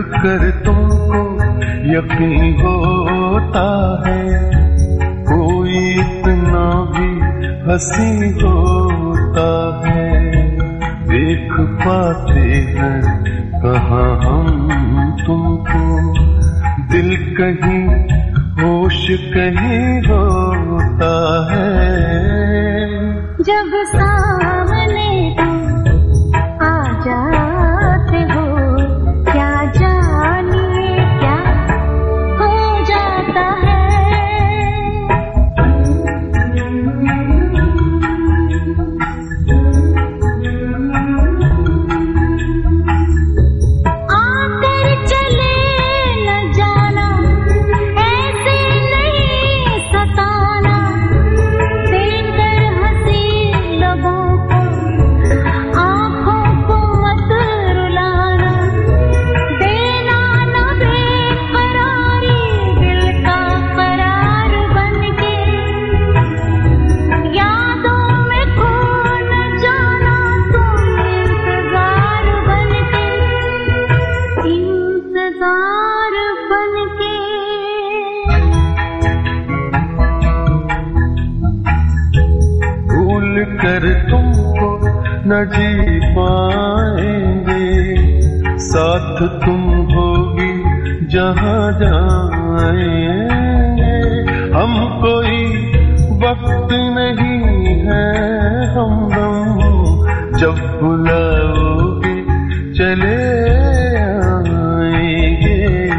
[SPEAKER 11] कर तुमको यकीन होता है कोई इतना भी हंसी होता है देख पाते हैं कहाँ हम तुमको दिल कहीं होश कहीं होता है
[SPEAKER 7] जब सामने आ जाते हो क्या जानिए क्या हो जाता है आकर चले न जाना ऐसे नहीं सताना देखकर हंसी लोगों को आँखों को मत रुलाना देना न बेकरारी दिल का करार बनके यादों में खो न जाना तुम इंतजार बनके इंतजार बनके
[SPEAKER 11] भूल कर तुमको न जी पाएंगे साथ तुम होगी जहाँ जाएंगे हम कोई वक्त नहीं है हमदम जब बुलाओगे चले आएंगे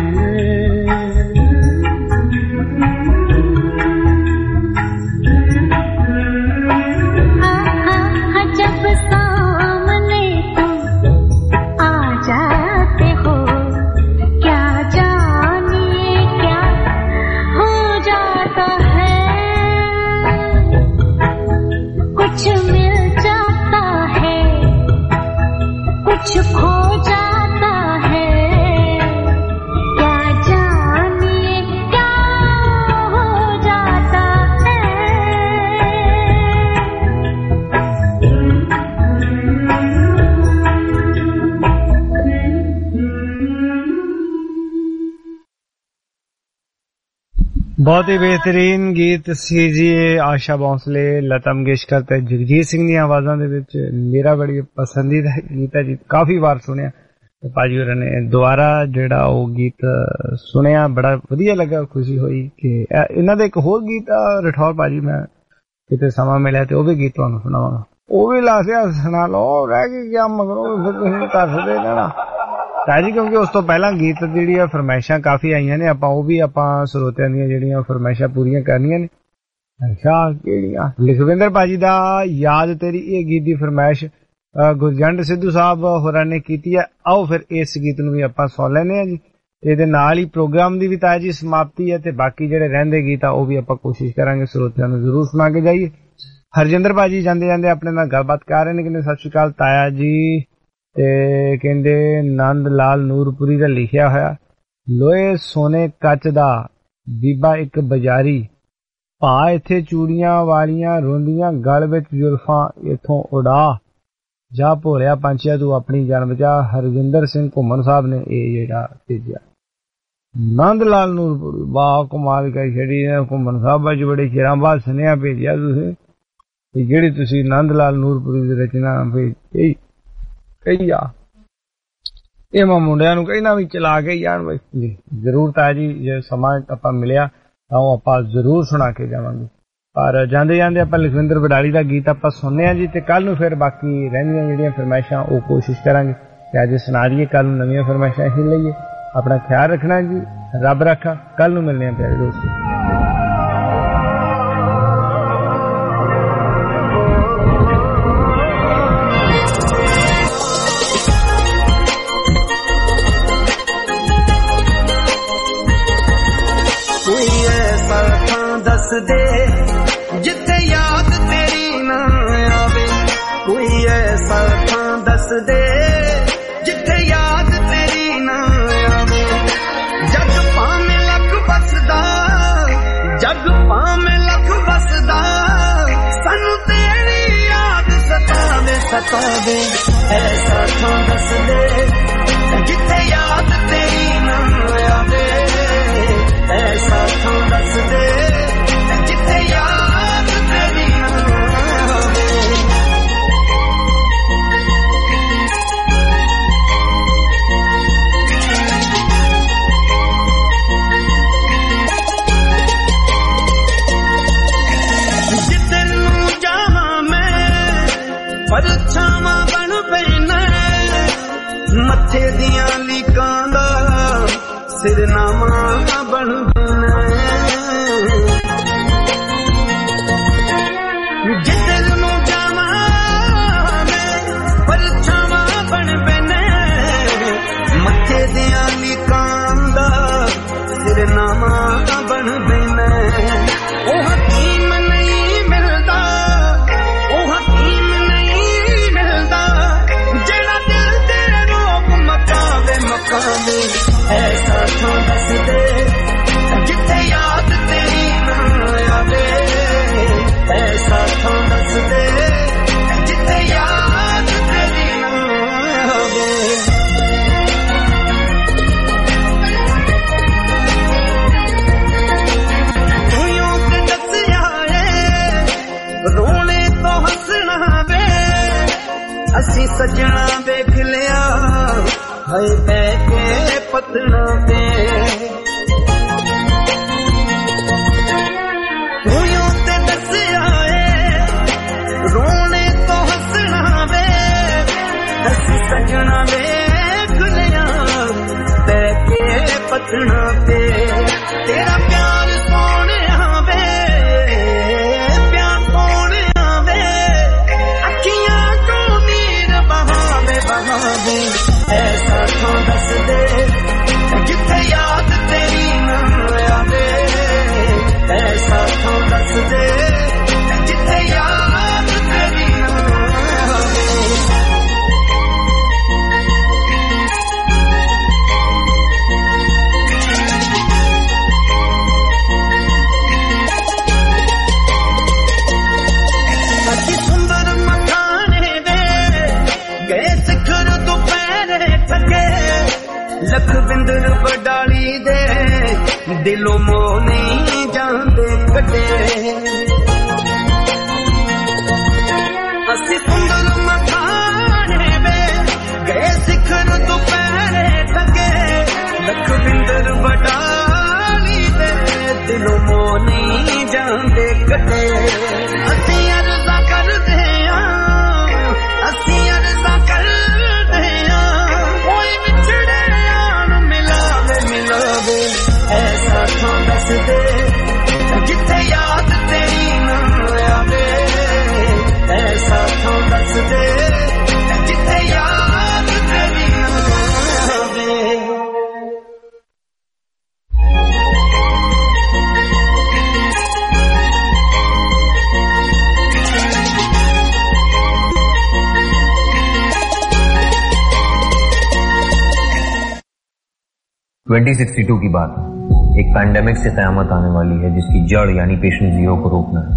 [SPEAKER 7] जब सामने तुम आ जाते हो क्या जानिए क्या हो जाता है कुछ मिल जाता है कुछ खो जाता है क्या जानिए क्या हो जाता है
[SPEAKER 1] बहुत ही बेहतरीन गीत ਸੀ ਜੀ ਆਸ਼ਾ ਭੋਂਸਲੇ ਲਤਾ ਮੰਗੇਸ਼ਕਰ ਤੇ ਜਗਜੀਤ ਸਿੰਘ ਦੀਆਂ ਆਵਾਜ਼ਾਂ ਦੇ ਵਿੱਚ ਮੇਰਾ ਬੜੀ ਪਸੰਦੀਦਾ ਗੀਤ ਹੈ ਜੀ ਕਾਫੀ ਵਾਰ ਸੁਣਿਆ ਤੇ ਭਾਜੀ ਹੋਰਾਂ ਨੇ ਦੁਬਾਰਾ ਜਿਹੜਾ ਉਹ ਗੀਤ ਸੁਣਿਆ ਬੜਾ ਵਧੀਆ ਲੱਗਾ ਖੁਸ਼ੀ ਹੋਈ ਕਿ ਇਹਨਾਂ ਦਾ ਇੱਕ ਹੋਰ ਗੀਤ ਰਠੌਰ ਭਾਜੀ ਮੈਂ ਕਿਤੇ ਸਮਾਂ ਮਿਲਿਆ ਤੇ ਉਹ ਵੀ ਗੀਤ ਤੁਹਾਨੂੰ ਸੁਣਾਵਾਂਗਾ ਉਹ ਵੀ ਲਾਸਿਆ ਸੁਣਾ ਲਓ ਰਹਿ ਗਈ ਕਿਆ ਮਗਰੋਂ ਫਿਰ ਤੁਸੀਂ ਕਰ ਸਕਦੇ ਨਾ ਤਾਜੀ ਕਿਉਂਕਿ ਉਸ ਤੋਂ ਪਹਿਲਾਂ ਗੀਤ ਜਿਹੜੀਆਂ ਫਰਮਾਇਸ਼ਾਂ ਕਾਫੀ ਆਈਆਂ ਨੇ ਆਪਾਂ ਉਹ ਵੀ ਆਪਾਂ ਸਰੋਤਿਆਂ ਦੀਆਂ ਜਿਹੜੀਆਂ ਫਰਮਾਇਸ਼ਾਂ ਪੂਰੀਆਂ ਕਰਨੀਆਂ ਨੇ ਅੱਛਾ ਕਿਹੜੀਆਂ ਲਖਵਿੰਦਰ ਭਾਜੀ ਦਾ ਯਾਦ ਤੇਰੀ ਇਹ ਗੀਤ ਦੀ ਫਰਮਾਇਸ਼ ਗੁਰਜੰਟ ਸਿੱਧੂ ਸਾਹਿਬ ਹੋਰਾਂ ਨੇ ਕੀਤੀ ਹੈ ਆਓ ਫਿਰ ਇਸ ਗੀਤ ਨੂੰ ਵੀ ਆਪਾਂ ਸੁਣ ਲੈਂਦੇ ਹਾਂ ਜੀ ਇਹਦੇ ਨਾਲ ਹੀ ਪ੍ਰੋਗਰਾਮ ਦੀ ਵੀ ਤਾਜੀ ਸਮਾਪਤੀ ਹੈ ਤੇ ਬਾਕੀ ਜਿਹੜੇ ਰਹਿੰਦੇ ਗੀਤ ਆ ਉਹ ਵੀ ਆਪਾਂ ਕੋਸ਼ਿਸ਼ ਕਰਾਂਗੇ ਸਰੋਤਿਆਂ ਨੂੰ ਜ਼ਰੂਰ ਸੁਣਾ ਕੇ ਜਾਈਏ ਹਰਜਿੰਦਰ ਭਾਜੀ ਜਾਂਦੇ ਜਾਂਦੇ ਆਪਣੇ ਨਾਲ ਗੱਲਬਾਤ ਕਰ ਰਹੇ ਨੇ ਕਹਿੰਦੇ ਸਤਿ ਸ਼੍ਰੀ ਅਕਾਲ ਤਾਇਆ ਜੀ ਤੇ ਕਹਿੰਦੇ ਨੰਦ ਲਾਲ ਨੂਰਪੁਰੀ ਦਾ ਲਿਖਿਆ ਹੋਇਆ ਲੋਹੇ ਸੋਨੇ ਕੱਚ ਦਾ ਬੀਬਾ ਇੱਕ ਬਜ਼ਾਰੀ ਭਾ ਇੱਥੇ ਚੂੜੀਆਂ ਵਾਲੀਆਂ ਰੋਂਦੀਆਂ ਗਲ ਵਿੱਚ ਜ਼ੁਲਫਾਂ ਇਥੋਂ ਉਡਾ ਜਾ ਭੋਲਿਆ ਪੰਛੀਆ ਤੂੰ ਆਪਣੀ ਜਾਨ ਬਚਾ ਹਰਜਿੰਦਰ ਸਿੰਘ ਘੁੰਮਣ ਸਾਹਿਬ ਨੇ ਇਹ ਜਿਹੜਾ ਭੇਜਿਆ ਨੰਦ ਲਾਲ ਨੂਰਪੁਰੀ ਵਾਹ ਕਮਾਲ ਕਰ ਛੜੀ ਨੇ ਘੁੰਮਣ ਸਾਹਿਬ ਅੱਜ ਬੜੇ ਸ਼ੇਰਾਂ ਬਾਅਦ ਸੁਨੇਹਾ ਭੇਜਿਆ ਤੁਸੀਂ ਜਿਹੜੀ ਤੁਸੀਂ ਨੰਦ ਲਾਲ ਨੂਰਪੁਰੀ ਦੀ ਰਚਨਾ ਭੇਜੀ ਕਹੀ ਆ ਇਹ ਮੈਂ ਮੁੰਡਿਆਂ ਨੂੰ ਕਹਿਣਾ ਵੀ ਚਲਾ ਕੇ ਜਾਣ ਬਈ ਜ਼ਰੂਰ ਤਾਂ ਜੀ ਜੇ ਸਮਾਂ ਆਪਾਂ ਮਿਲਿਆ ਤਾਂ ਉਹ ਆਪਾਂ ਜ਼ਰੂਰ ਸੁਣਾ ਕੇ ਜਾਵਾਂਗੇ ਪਰ ਜਾਂਦੇ ਜਾਂਦੇ ਆਪਾਂ ਲਖਵਿੰਦਰ ਵਡਾਲੀ ਦਾ ਗੀਤ ਆਪਾਂ ਸੁਣਨੇ ਆ ਜੀ ਤੇ ਕੱਲ ਨੂੰ ਫਿਰ ਬਾਕੀ ਰਹਿੰਦੀਆਂ ਜਿਹੜੀਆਂ ਫਰਮਾਇਸ਼ਾਂ ਉਹ ਕੋਸ਼ਿਸ਼ ਕਰਾਂਗੇ ਕਿ ਅੱਜ ਸੁਣਾ ਦਈਏ ਕੱਲ ਨੂੰ ਨਵੀਆਂ ਫਰਮਾਇਸ਼ਾਂ ਹੀ ਲਈਏ ਆਪਣਾ ਖਿਆਲ ਰੱਖਣਾ ਜੀ ਰੱਬ ਰੱਖਾ ਕੱਲ ਨੂੰ ਮਿਲਨੇ ਆ ਪਿਆਰੇ ਦੋਸਤੋ
[SPEAKER 2] दे जिथे याद तेरी ना आवे कोई ऐसा थां दस दे जिथे याद तेरी ना आवे जग भावें लख बसदा सतावे ऐसा तो दस दे जिथे याद तेरी ना आवे ऐसा तो दस दे जिथे याद तेरी ना आवे परछावां बन पैना मथे दियां लीकां दा सिरनामा बन पैना जिधर नूं जावां मैं परछावां बन पैना मथे दियां लीकां दा सिरनामा बन पैना ओ हकीम नहीं मिलदा ओ हकीम मकामे ऐसा तो दस दे जिथे याद तेरी ना आवे ऐसा तो दस दे जिथे याद तेरी ना आवे तू यूं ते दसिया है रोने तो हसना वे असी सजना देख लिया हाय बैठे पतना पे तू यूं ते दसिया है रोने तो हसना वे हसी सजना देख लिया बैठे पतना पे तेरा प्यार सोने आवे प्यार सोने आवे अखियां को नीर बहावे बहावे ऐसा तो दस दे जिथे याद तेरी ना आवे ऐसा तो दस दे जिथे याद तेरी ना आवे अति सुंदर मखाने दे गए सिखर दोपहरे थके लख बिंदर बडाली दे दिलों मोह नहीं जाते कटे असी सुंदर मखाने दे गए सिखर दोपहरे थके लख बिंदर बडाली दे दिलों मोह नहीं जाते कटे असी अर्जा कर दे असी अर्जा कर दे कोई बिछड़े आन मिलावे मिलावे ऐसा तो दस दे जिथे याद तेरी ना आवे ऐसा तो दस दे जिथे याद तेरी ना आवे
[SPEAKER 20] ट्वेंटी सिक्सटी टू की बात है। एक पैंडेमिक से कयामत आने वाली है जिसकी जड़ यानी पेशेंट जीरो को रोकना है।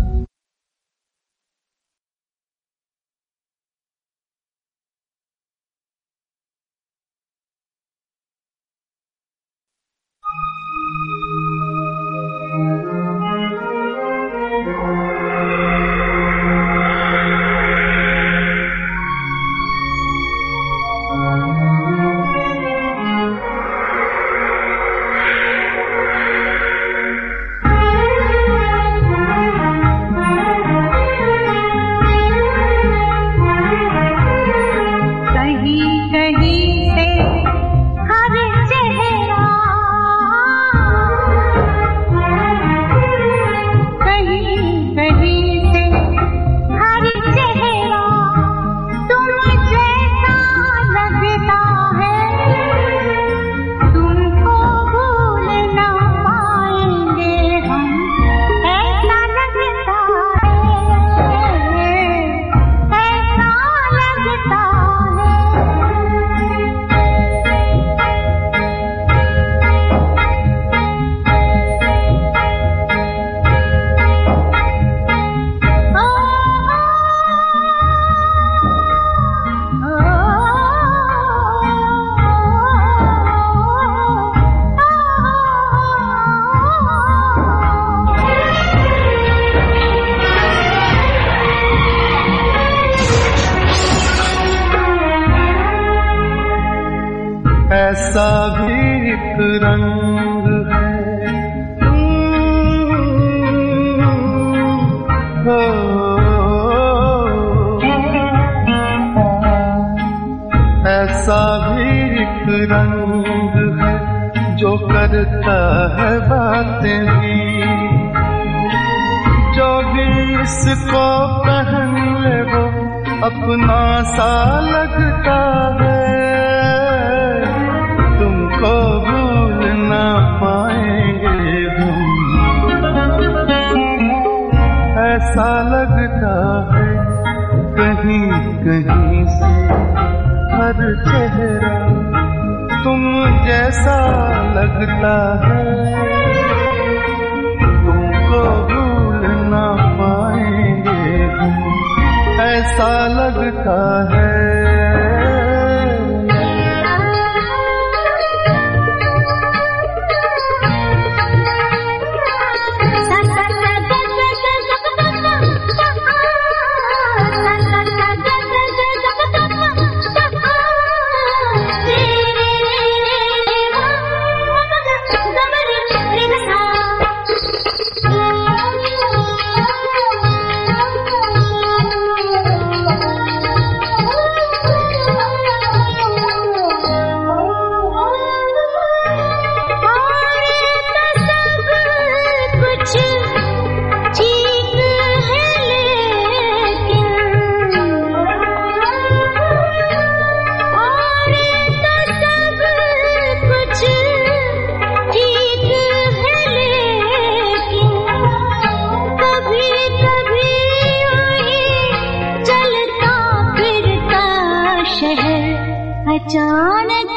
[SPEAKER 11] रंग है, हो ऐसा भी एक रंग है जो करता है बातें भी, जो भी इसको पहन ले वो अपना सा लगता है, तुमको भूल ना पाएंगे हम, ऐसा लगता है कहीं कहीं से हर चेहरा तुम जैसा लगता है, तुमको भूल ना पाएंगे हम, ऐसा लगता है।
[SPEAKER 7] अचानक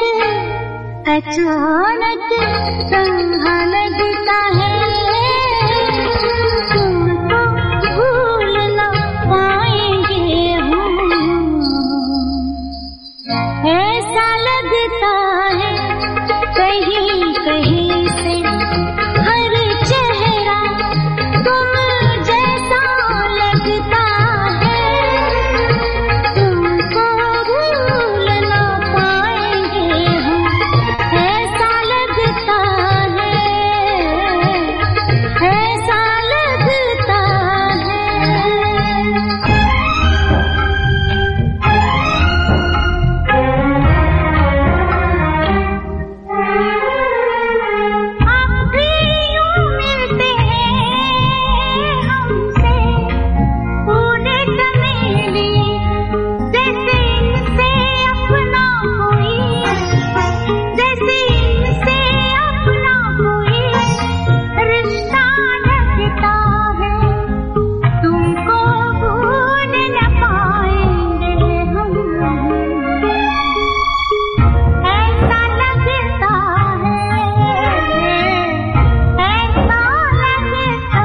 [SPEAKER 7] अचानक संहा लगता है, तुमको भूल ना पाएंगे हम, ऐसा लगता है कहीं कहीं से हर चेहरा तुम जैसा लगता है, तुमको भूल ना पाएंगे हम, ऐसा लगता है, ऐसा लगता है। आप भी यूं मिलते हैं हमसे पूरे चमेली, जैसे इनसे अपना कोई, जैसे इनसे अपना कोई रिश्ता लगता है, तुमको भूल न पाएंगे हम, ऐसा लगता है, ऐसा लगता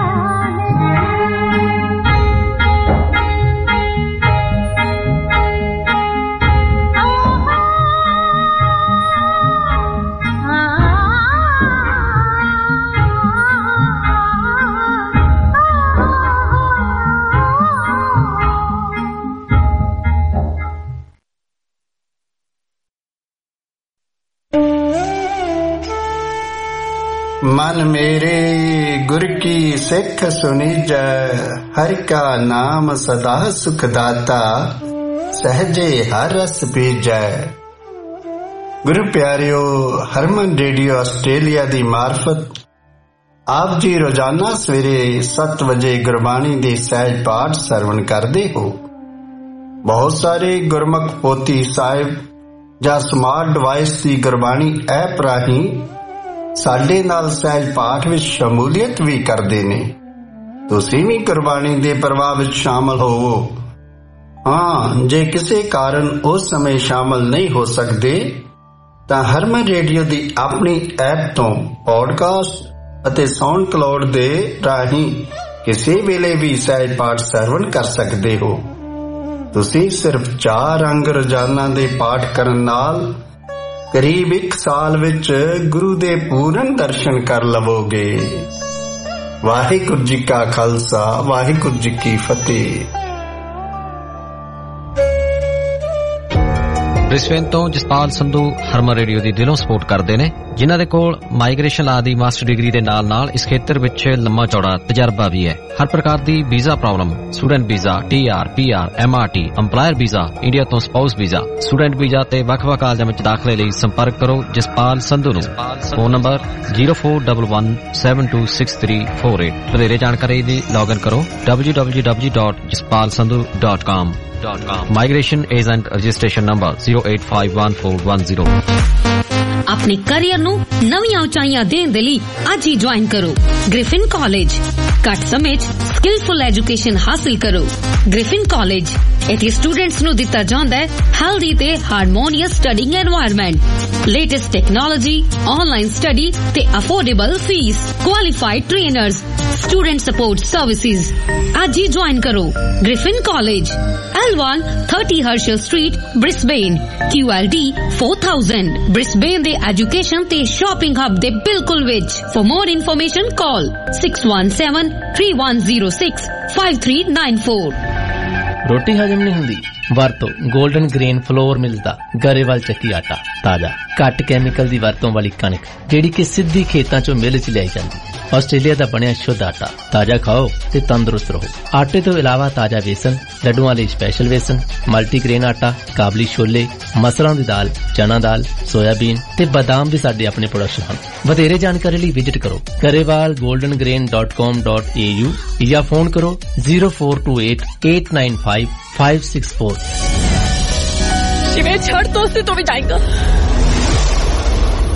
[SPEAKER 8] मन मेरे गुर की सिख सुनीजै, हरि का नाम सदा सुखदाता, सहजे हर रस पीजै। गुरु प्यारियो, हरमन रेडियो आस्ट्रेलिया दी मार्फत आप जी रोजाना सवेरे सत्त बजे गुरबाणी दे सहज पाठ सरवण करते हो। बहुत सारे गुरमुख पोथी साहिब ਜਾਂ ਸਮਾਰਟ ਡਿਵਾਈਸ ਦੀ ਗੁਰਬਾਣੀ ਐਪ ਰਾਹੀਂ ਸਾਡੇ ਨਾਲ ਸਹਿਜ ਪਾਠ ਵਿੱਚ ਸ਼ਮੂਲੀਅਤ ਵੀ ਕਰਦੇ ਨੇ। ਤੁਸੀਂ ਵੀ ਗੁਰਬਾਣੀ ਦੇ ਪ੍ਰਵਾਹ ਵਿੱਚ ਸ਼ਾਮਲ ਹੋਵੋ। ਹਾਂ, ਜੇ ਕਿਸੇ ਕਾਰਨ ਉਸ ਸਮੇਂ ਸ਼ਾਮਲ ਨਹੀਂ ਹੋ ਸਕਦੇ ਤਾਂ ਹਰਮਨ ਰੇਡੀਓ ਦੀ ਆਪਣੀ ਐਪ ਤੋਂ ਪੌਡਕਾਸਟ ਅਤੇ ਸਾਊਂਡ ਕਲਾਉਡ ਦੇ ਰਾਹੀਂ ਕਿਸੇ ਵੇਲੇ ਵੀ ਸਹਿਜ ਪਾਠ ਸਰਵਣ ਕਰ ਸਕਦੇ ਹੋ। ਤੁਸੀਂ ਸਿਰਫ ਚਾਰ ਅੰਗ ਰੋਜ਼ਾਨਾ ਦੇ ਪਾਠ ਕਰਨ ਨਾਲ ਕਰੀਬ ਇੱਕ ਸਾਲ ਵਿੱਚ ਗੁਰੂ ਦੇ ਪੂਰਨ ਦਰਸ਼ਨ ਕਰ ਲਵੋਗੇ। ਵਾਹਿਗੁਰੂ ਜੀ ਕਾ ਖਾਲਸਾ, ਵਾਹਿਗੁਰੂ ਜੀ ਕੀ ਫਤਿਹ।
[SPEAKER 12] ਬ੍ਰਿਸਬੇਨ ਤੋਂ ਜਸਪਾਲ ਸੰਧੂ ਹਰਮਨ ਰੇਡੀਓ ਦੀ ਦਿਲੋਂ ਸਪੋਰਟ ਕਰਦੇ ਨੇ, ਜਿਨ੍ਹਾਂ ਦੇ ਕੋਲ ਮਾਈਗ੍ਰੇਸ਼ਨ ਲਾ ਦੀ ਮਾਸਟਰ ਡਿਗਰੀ ਦੇ ਨਾਲ ਨਾਲ ਇਸ ਖੇਤਰ ਵਿੱਚ ਲੰਮਾ ਚੌੜਾ ਤਜਰਬਾ ਵੀ ਹੈ। ਹਰ ਪ੍ਰਕਾਰ ਦੀ visa problem, student visa, T R, P R, M R T, employer visa, India ਤੋਂ ਸਪਾਊਸ ਵੀਜ਼ਾ, ਸਟੂਡੈਂਟ ਵੀਜ਼ਾ ਤੇ ਵੱਖ-ਵੱਖ ਕਾਲਜਾਂ ਵਿੱਚ ਦਾਖਲੇ ਲਈ ਸੰਪਰਕ ਕਰੋ ਜਸਪਾਲ ਸੰਧੂ ਨੂੰ। Phone number zero four one one seven two six three four eight। ਵਧੇਰੇ ਜਾਣਕਾਰੀ ਲਈ ਲੌਗਇਨ ਕਰੋ w w w dot jaspal sandhu dot com। Migration Agent Registration Number zero eight five one four one zero।
[SPEAKER 18] ਆਪਣੇ career ਨੂੰ ਨਵੀਆਂ ਉਚਾਈਆਂ ਦੇਣ ਦੇ ਲਈ ਅੱਜ ਹੀ ਜੁਆਇਨ ਕਰੋ ਗ੍ਰਿਫਿਨ ਕਾਲਜ। ਘੱਟ ਸਮੇਂ 'ਚ ਸਕਿਲਫੁਲ ਐਜੂਕੇਸ਼ਨ ਹਾਸਿਲ ਕਰੋ। ਗ੍ਰਿਫਿਨ ਕਾਲਜ ਇੱਥੇ ਸਟੂਡੈਂਟਸ ਨੂੰ ਦਿੱਤਾ ਜਾਂਦਾ ਹੈ ਹੈਲਦੀ ਤੇ harmonious studying environment, latest technology, online study ਤੇ affordable fees, qualified trainers, student support services. ਅੱਜ ਹੀ ਜੁਆਇਨ ਕਰੋ Griffin college, L one thirty Herschel Street, Brisbane, Q L D four thousand। Brisbane ਦੇ ਐਜੂਕੇਸ਼ਨ ਤੇ shopping hub ਦੇ ਬਿਲਕੁਲ ਵਿੱਚ। For more information call six one seven three one zero six five three nine four।
[SPEAKER 13] ਰੋਟੀ ਹਜਮ ਨਹੀਂ ਹੁੰਦੀ? ਵਰਤੋ 골ਡਨ ਗ੍ਰੇਨ ਫਲੋਰ ਮਿਲਸ ਦਾ ਗਰੇਵਾਲ ਚੱਕੀ ਆਟਾ। ਤਾਜ਼ਾ ਘੱਟ ਕੈਮੀਕਲ ਦੀ ਵਰਤੋਂ ਵਾਲੀ ਕਣਕ ਜਿਹੜੀ ਕਿ ਸਿੱਧੀ ਖੇਤਾਂ ਚੋਂ ਮਿਲ ਚ ਲਿਆਈ ਜਾਂਦੀ। ਆਸਟ੍ਰੇਲੀਆ ਦਾ ਬਣਿਆ ਸ਼ੁੱਧ ਆਟਾ। ਤਾਜ਼ਾ ਖਾਓ ਤੇ ਤੰਦਰੁਸਤ ਰਹੋ। ਆਟੇ ਤੋਂ ਇਲਾਵਾ ਤਾਜ਼ਾ ਵੇਸਣ, ਲੱਡੂਆਂ ਲਈ ਸਪੈਸ਼ਲ ਵੇਸਣ, ਮਲਟੀਗ੍ਰੇਨ ਆਟਾ, ਕਾਬਲੀ ਛੋਲੇ, ਮਸਰਾਂ ਦੀ ਦਾਲ, ਚਨਾ ਦਾਲ, ਸੋਇਆਬੀਨ ਤੇ ਬਾਦਾਮ ਵੀ ਸਾਡੇ ਆਪਣੇ ਪ੍ਰੋਡਕਟ ਹਨ। ਵਧੇਰੇ ਜਾਣਕਾਰੀ ਲਈ ਵਿਜ਼ਿਟ ਕਰੋ Grewal golden grain dot com dot a u ਜਾਂ ਫੋਨ ਕਰੋ zero four two eight eight nine five five six four।
[SPEAKER 14] शिवे छड़ दोस्ती तो भी जाएगा।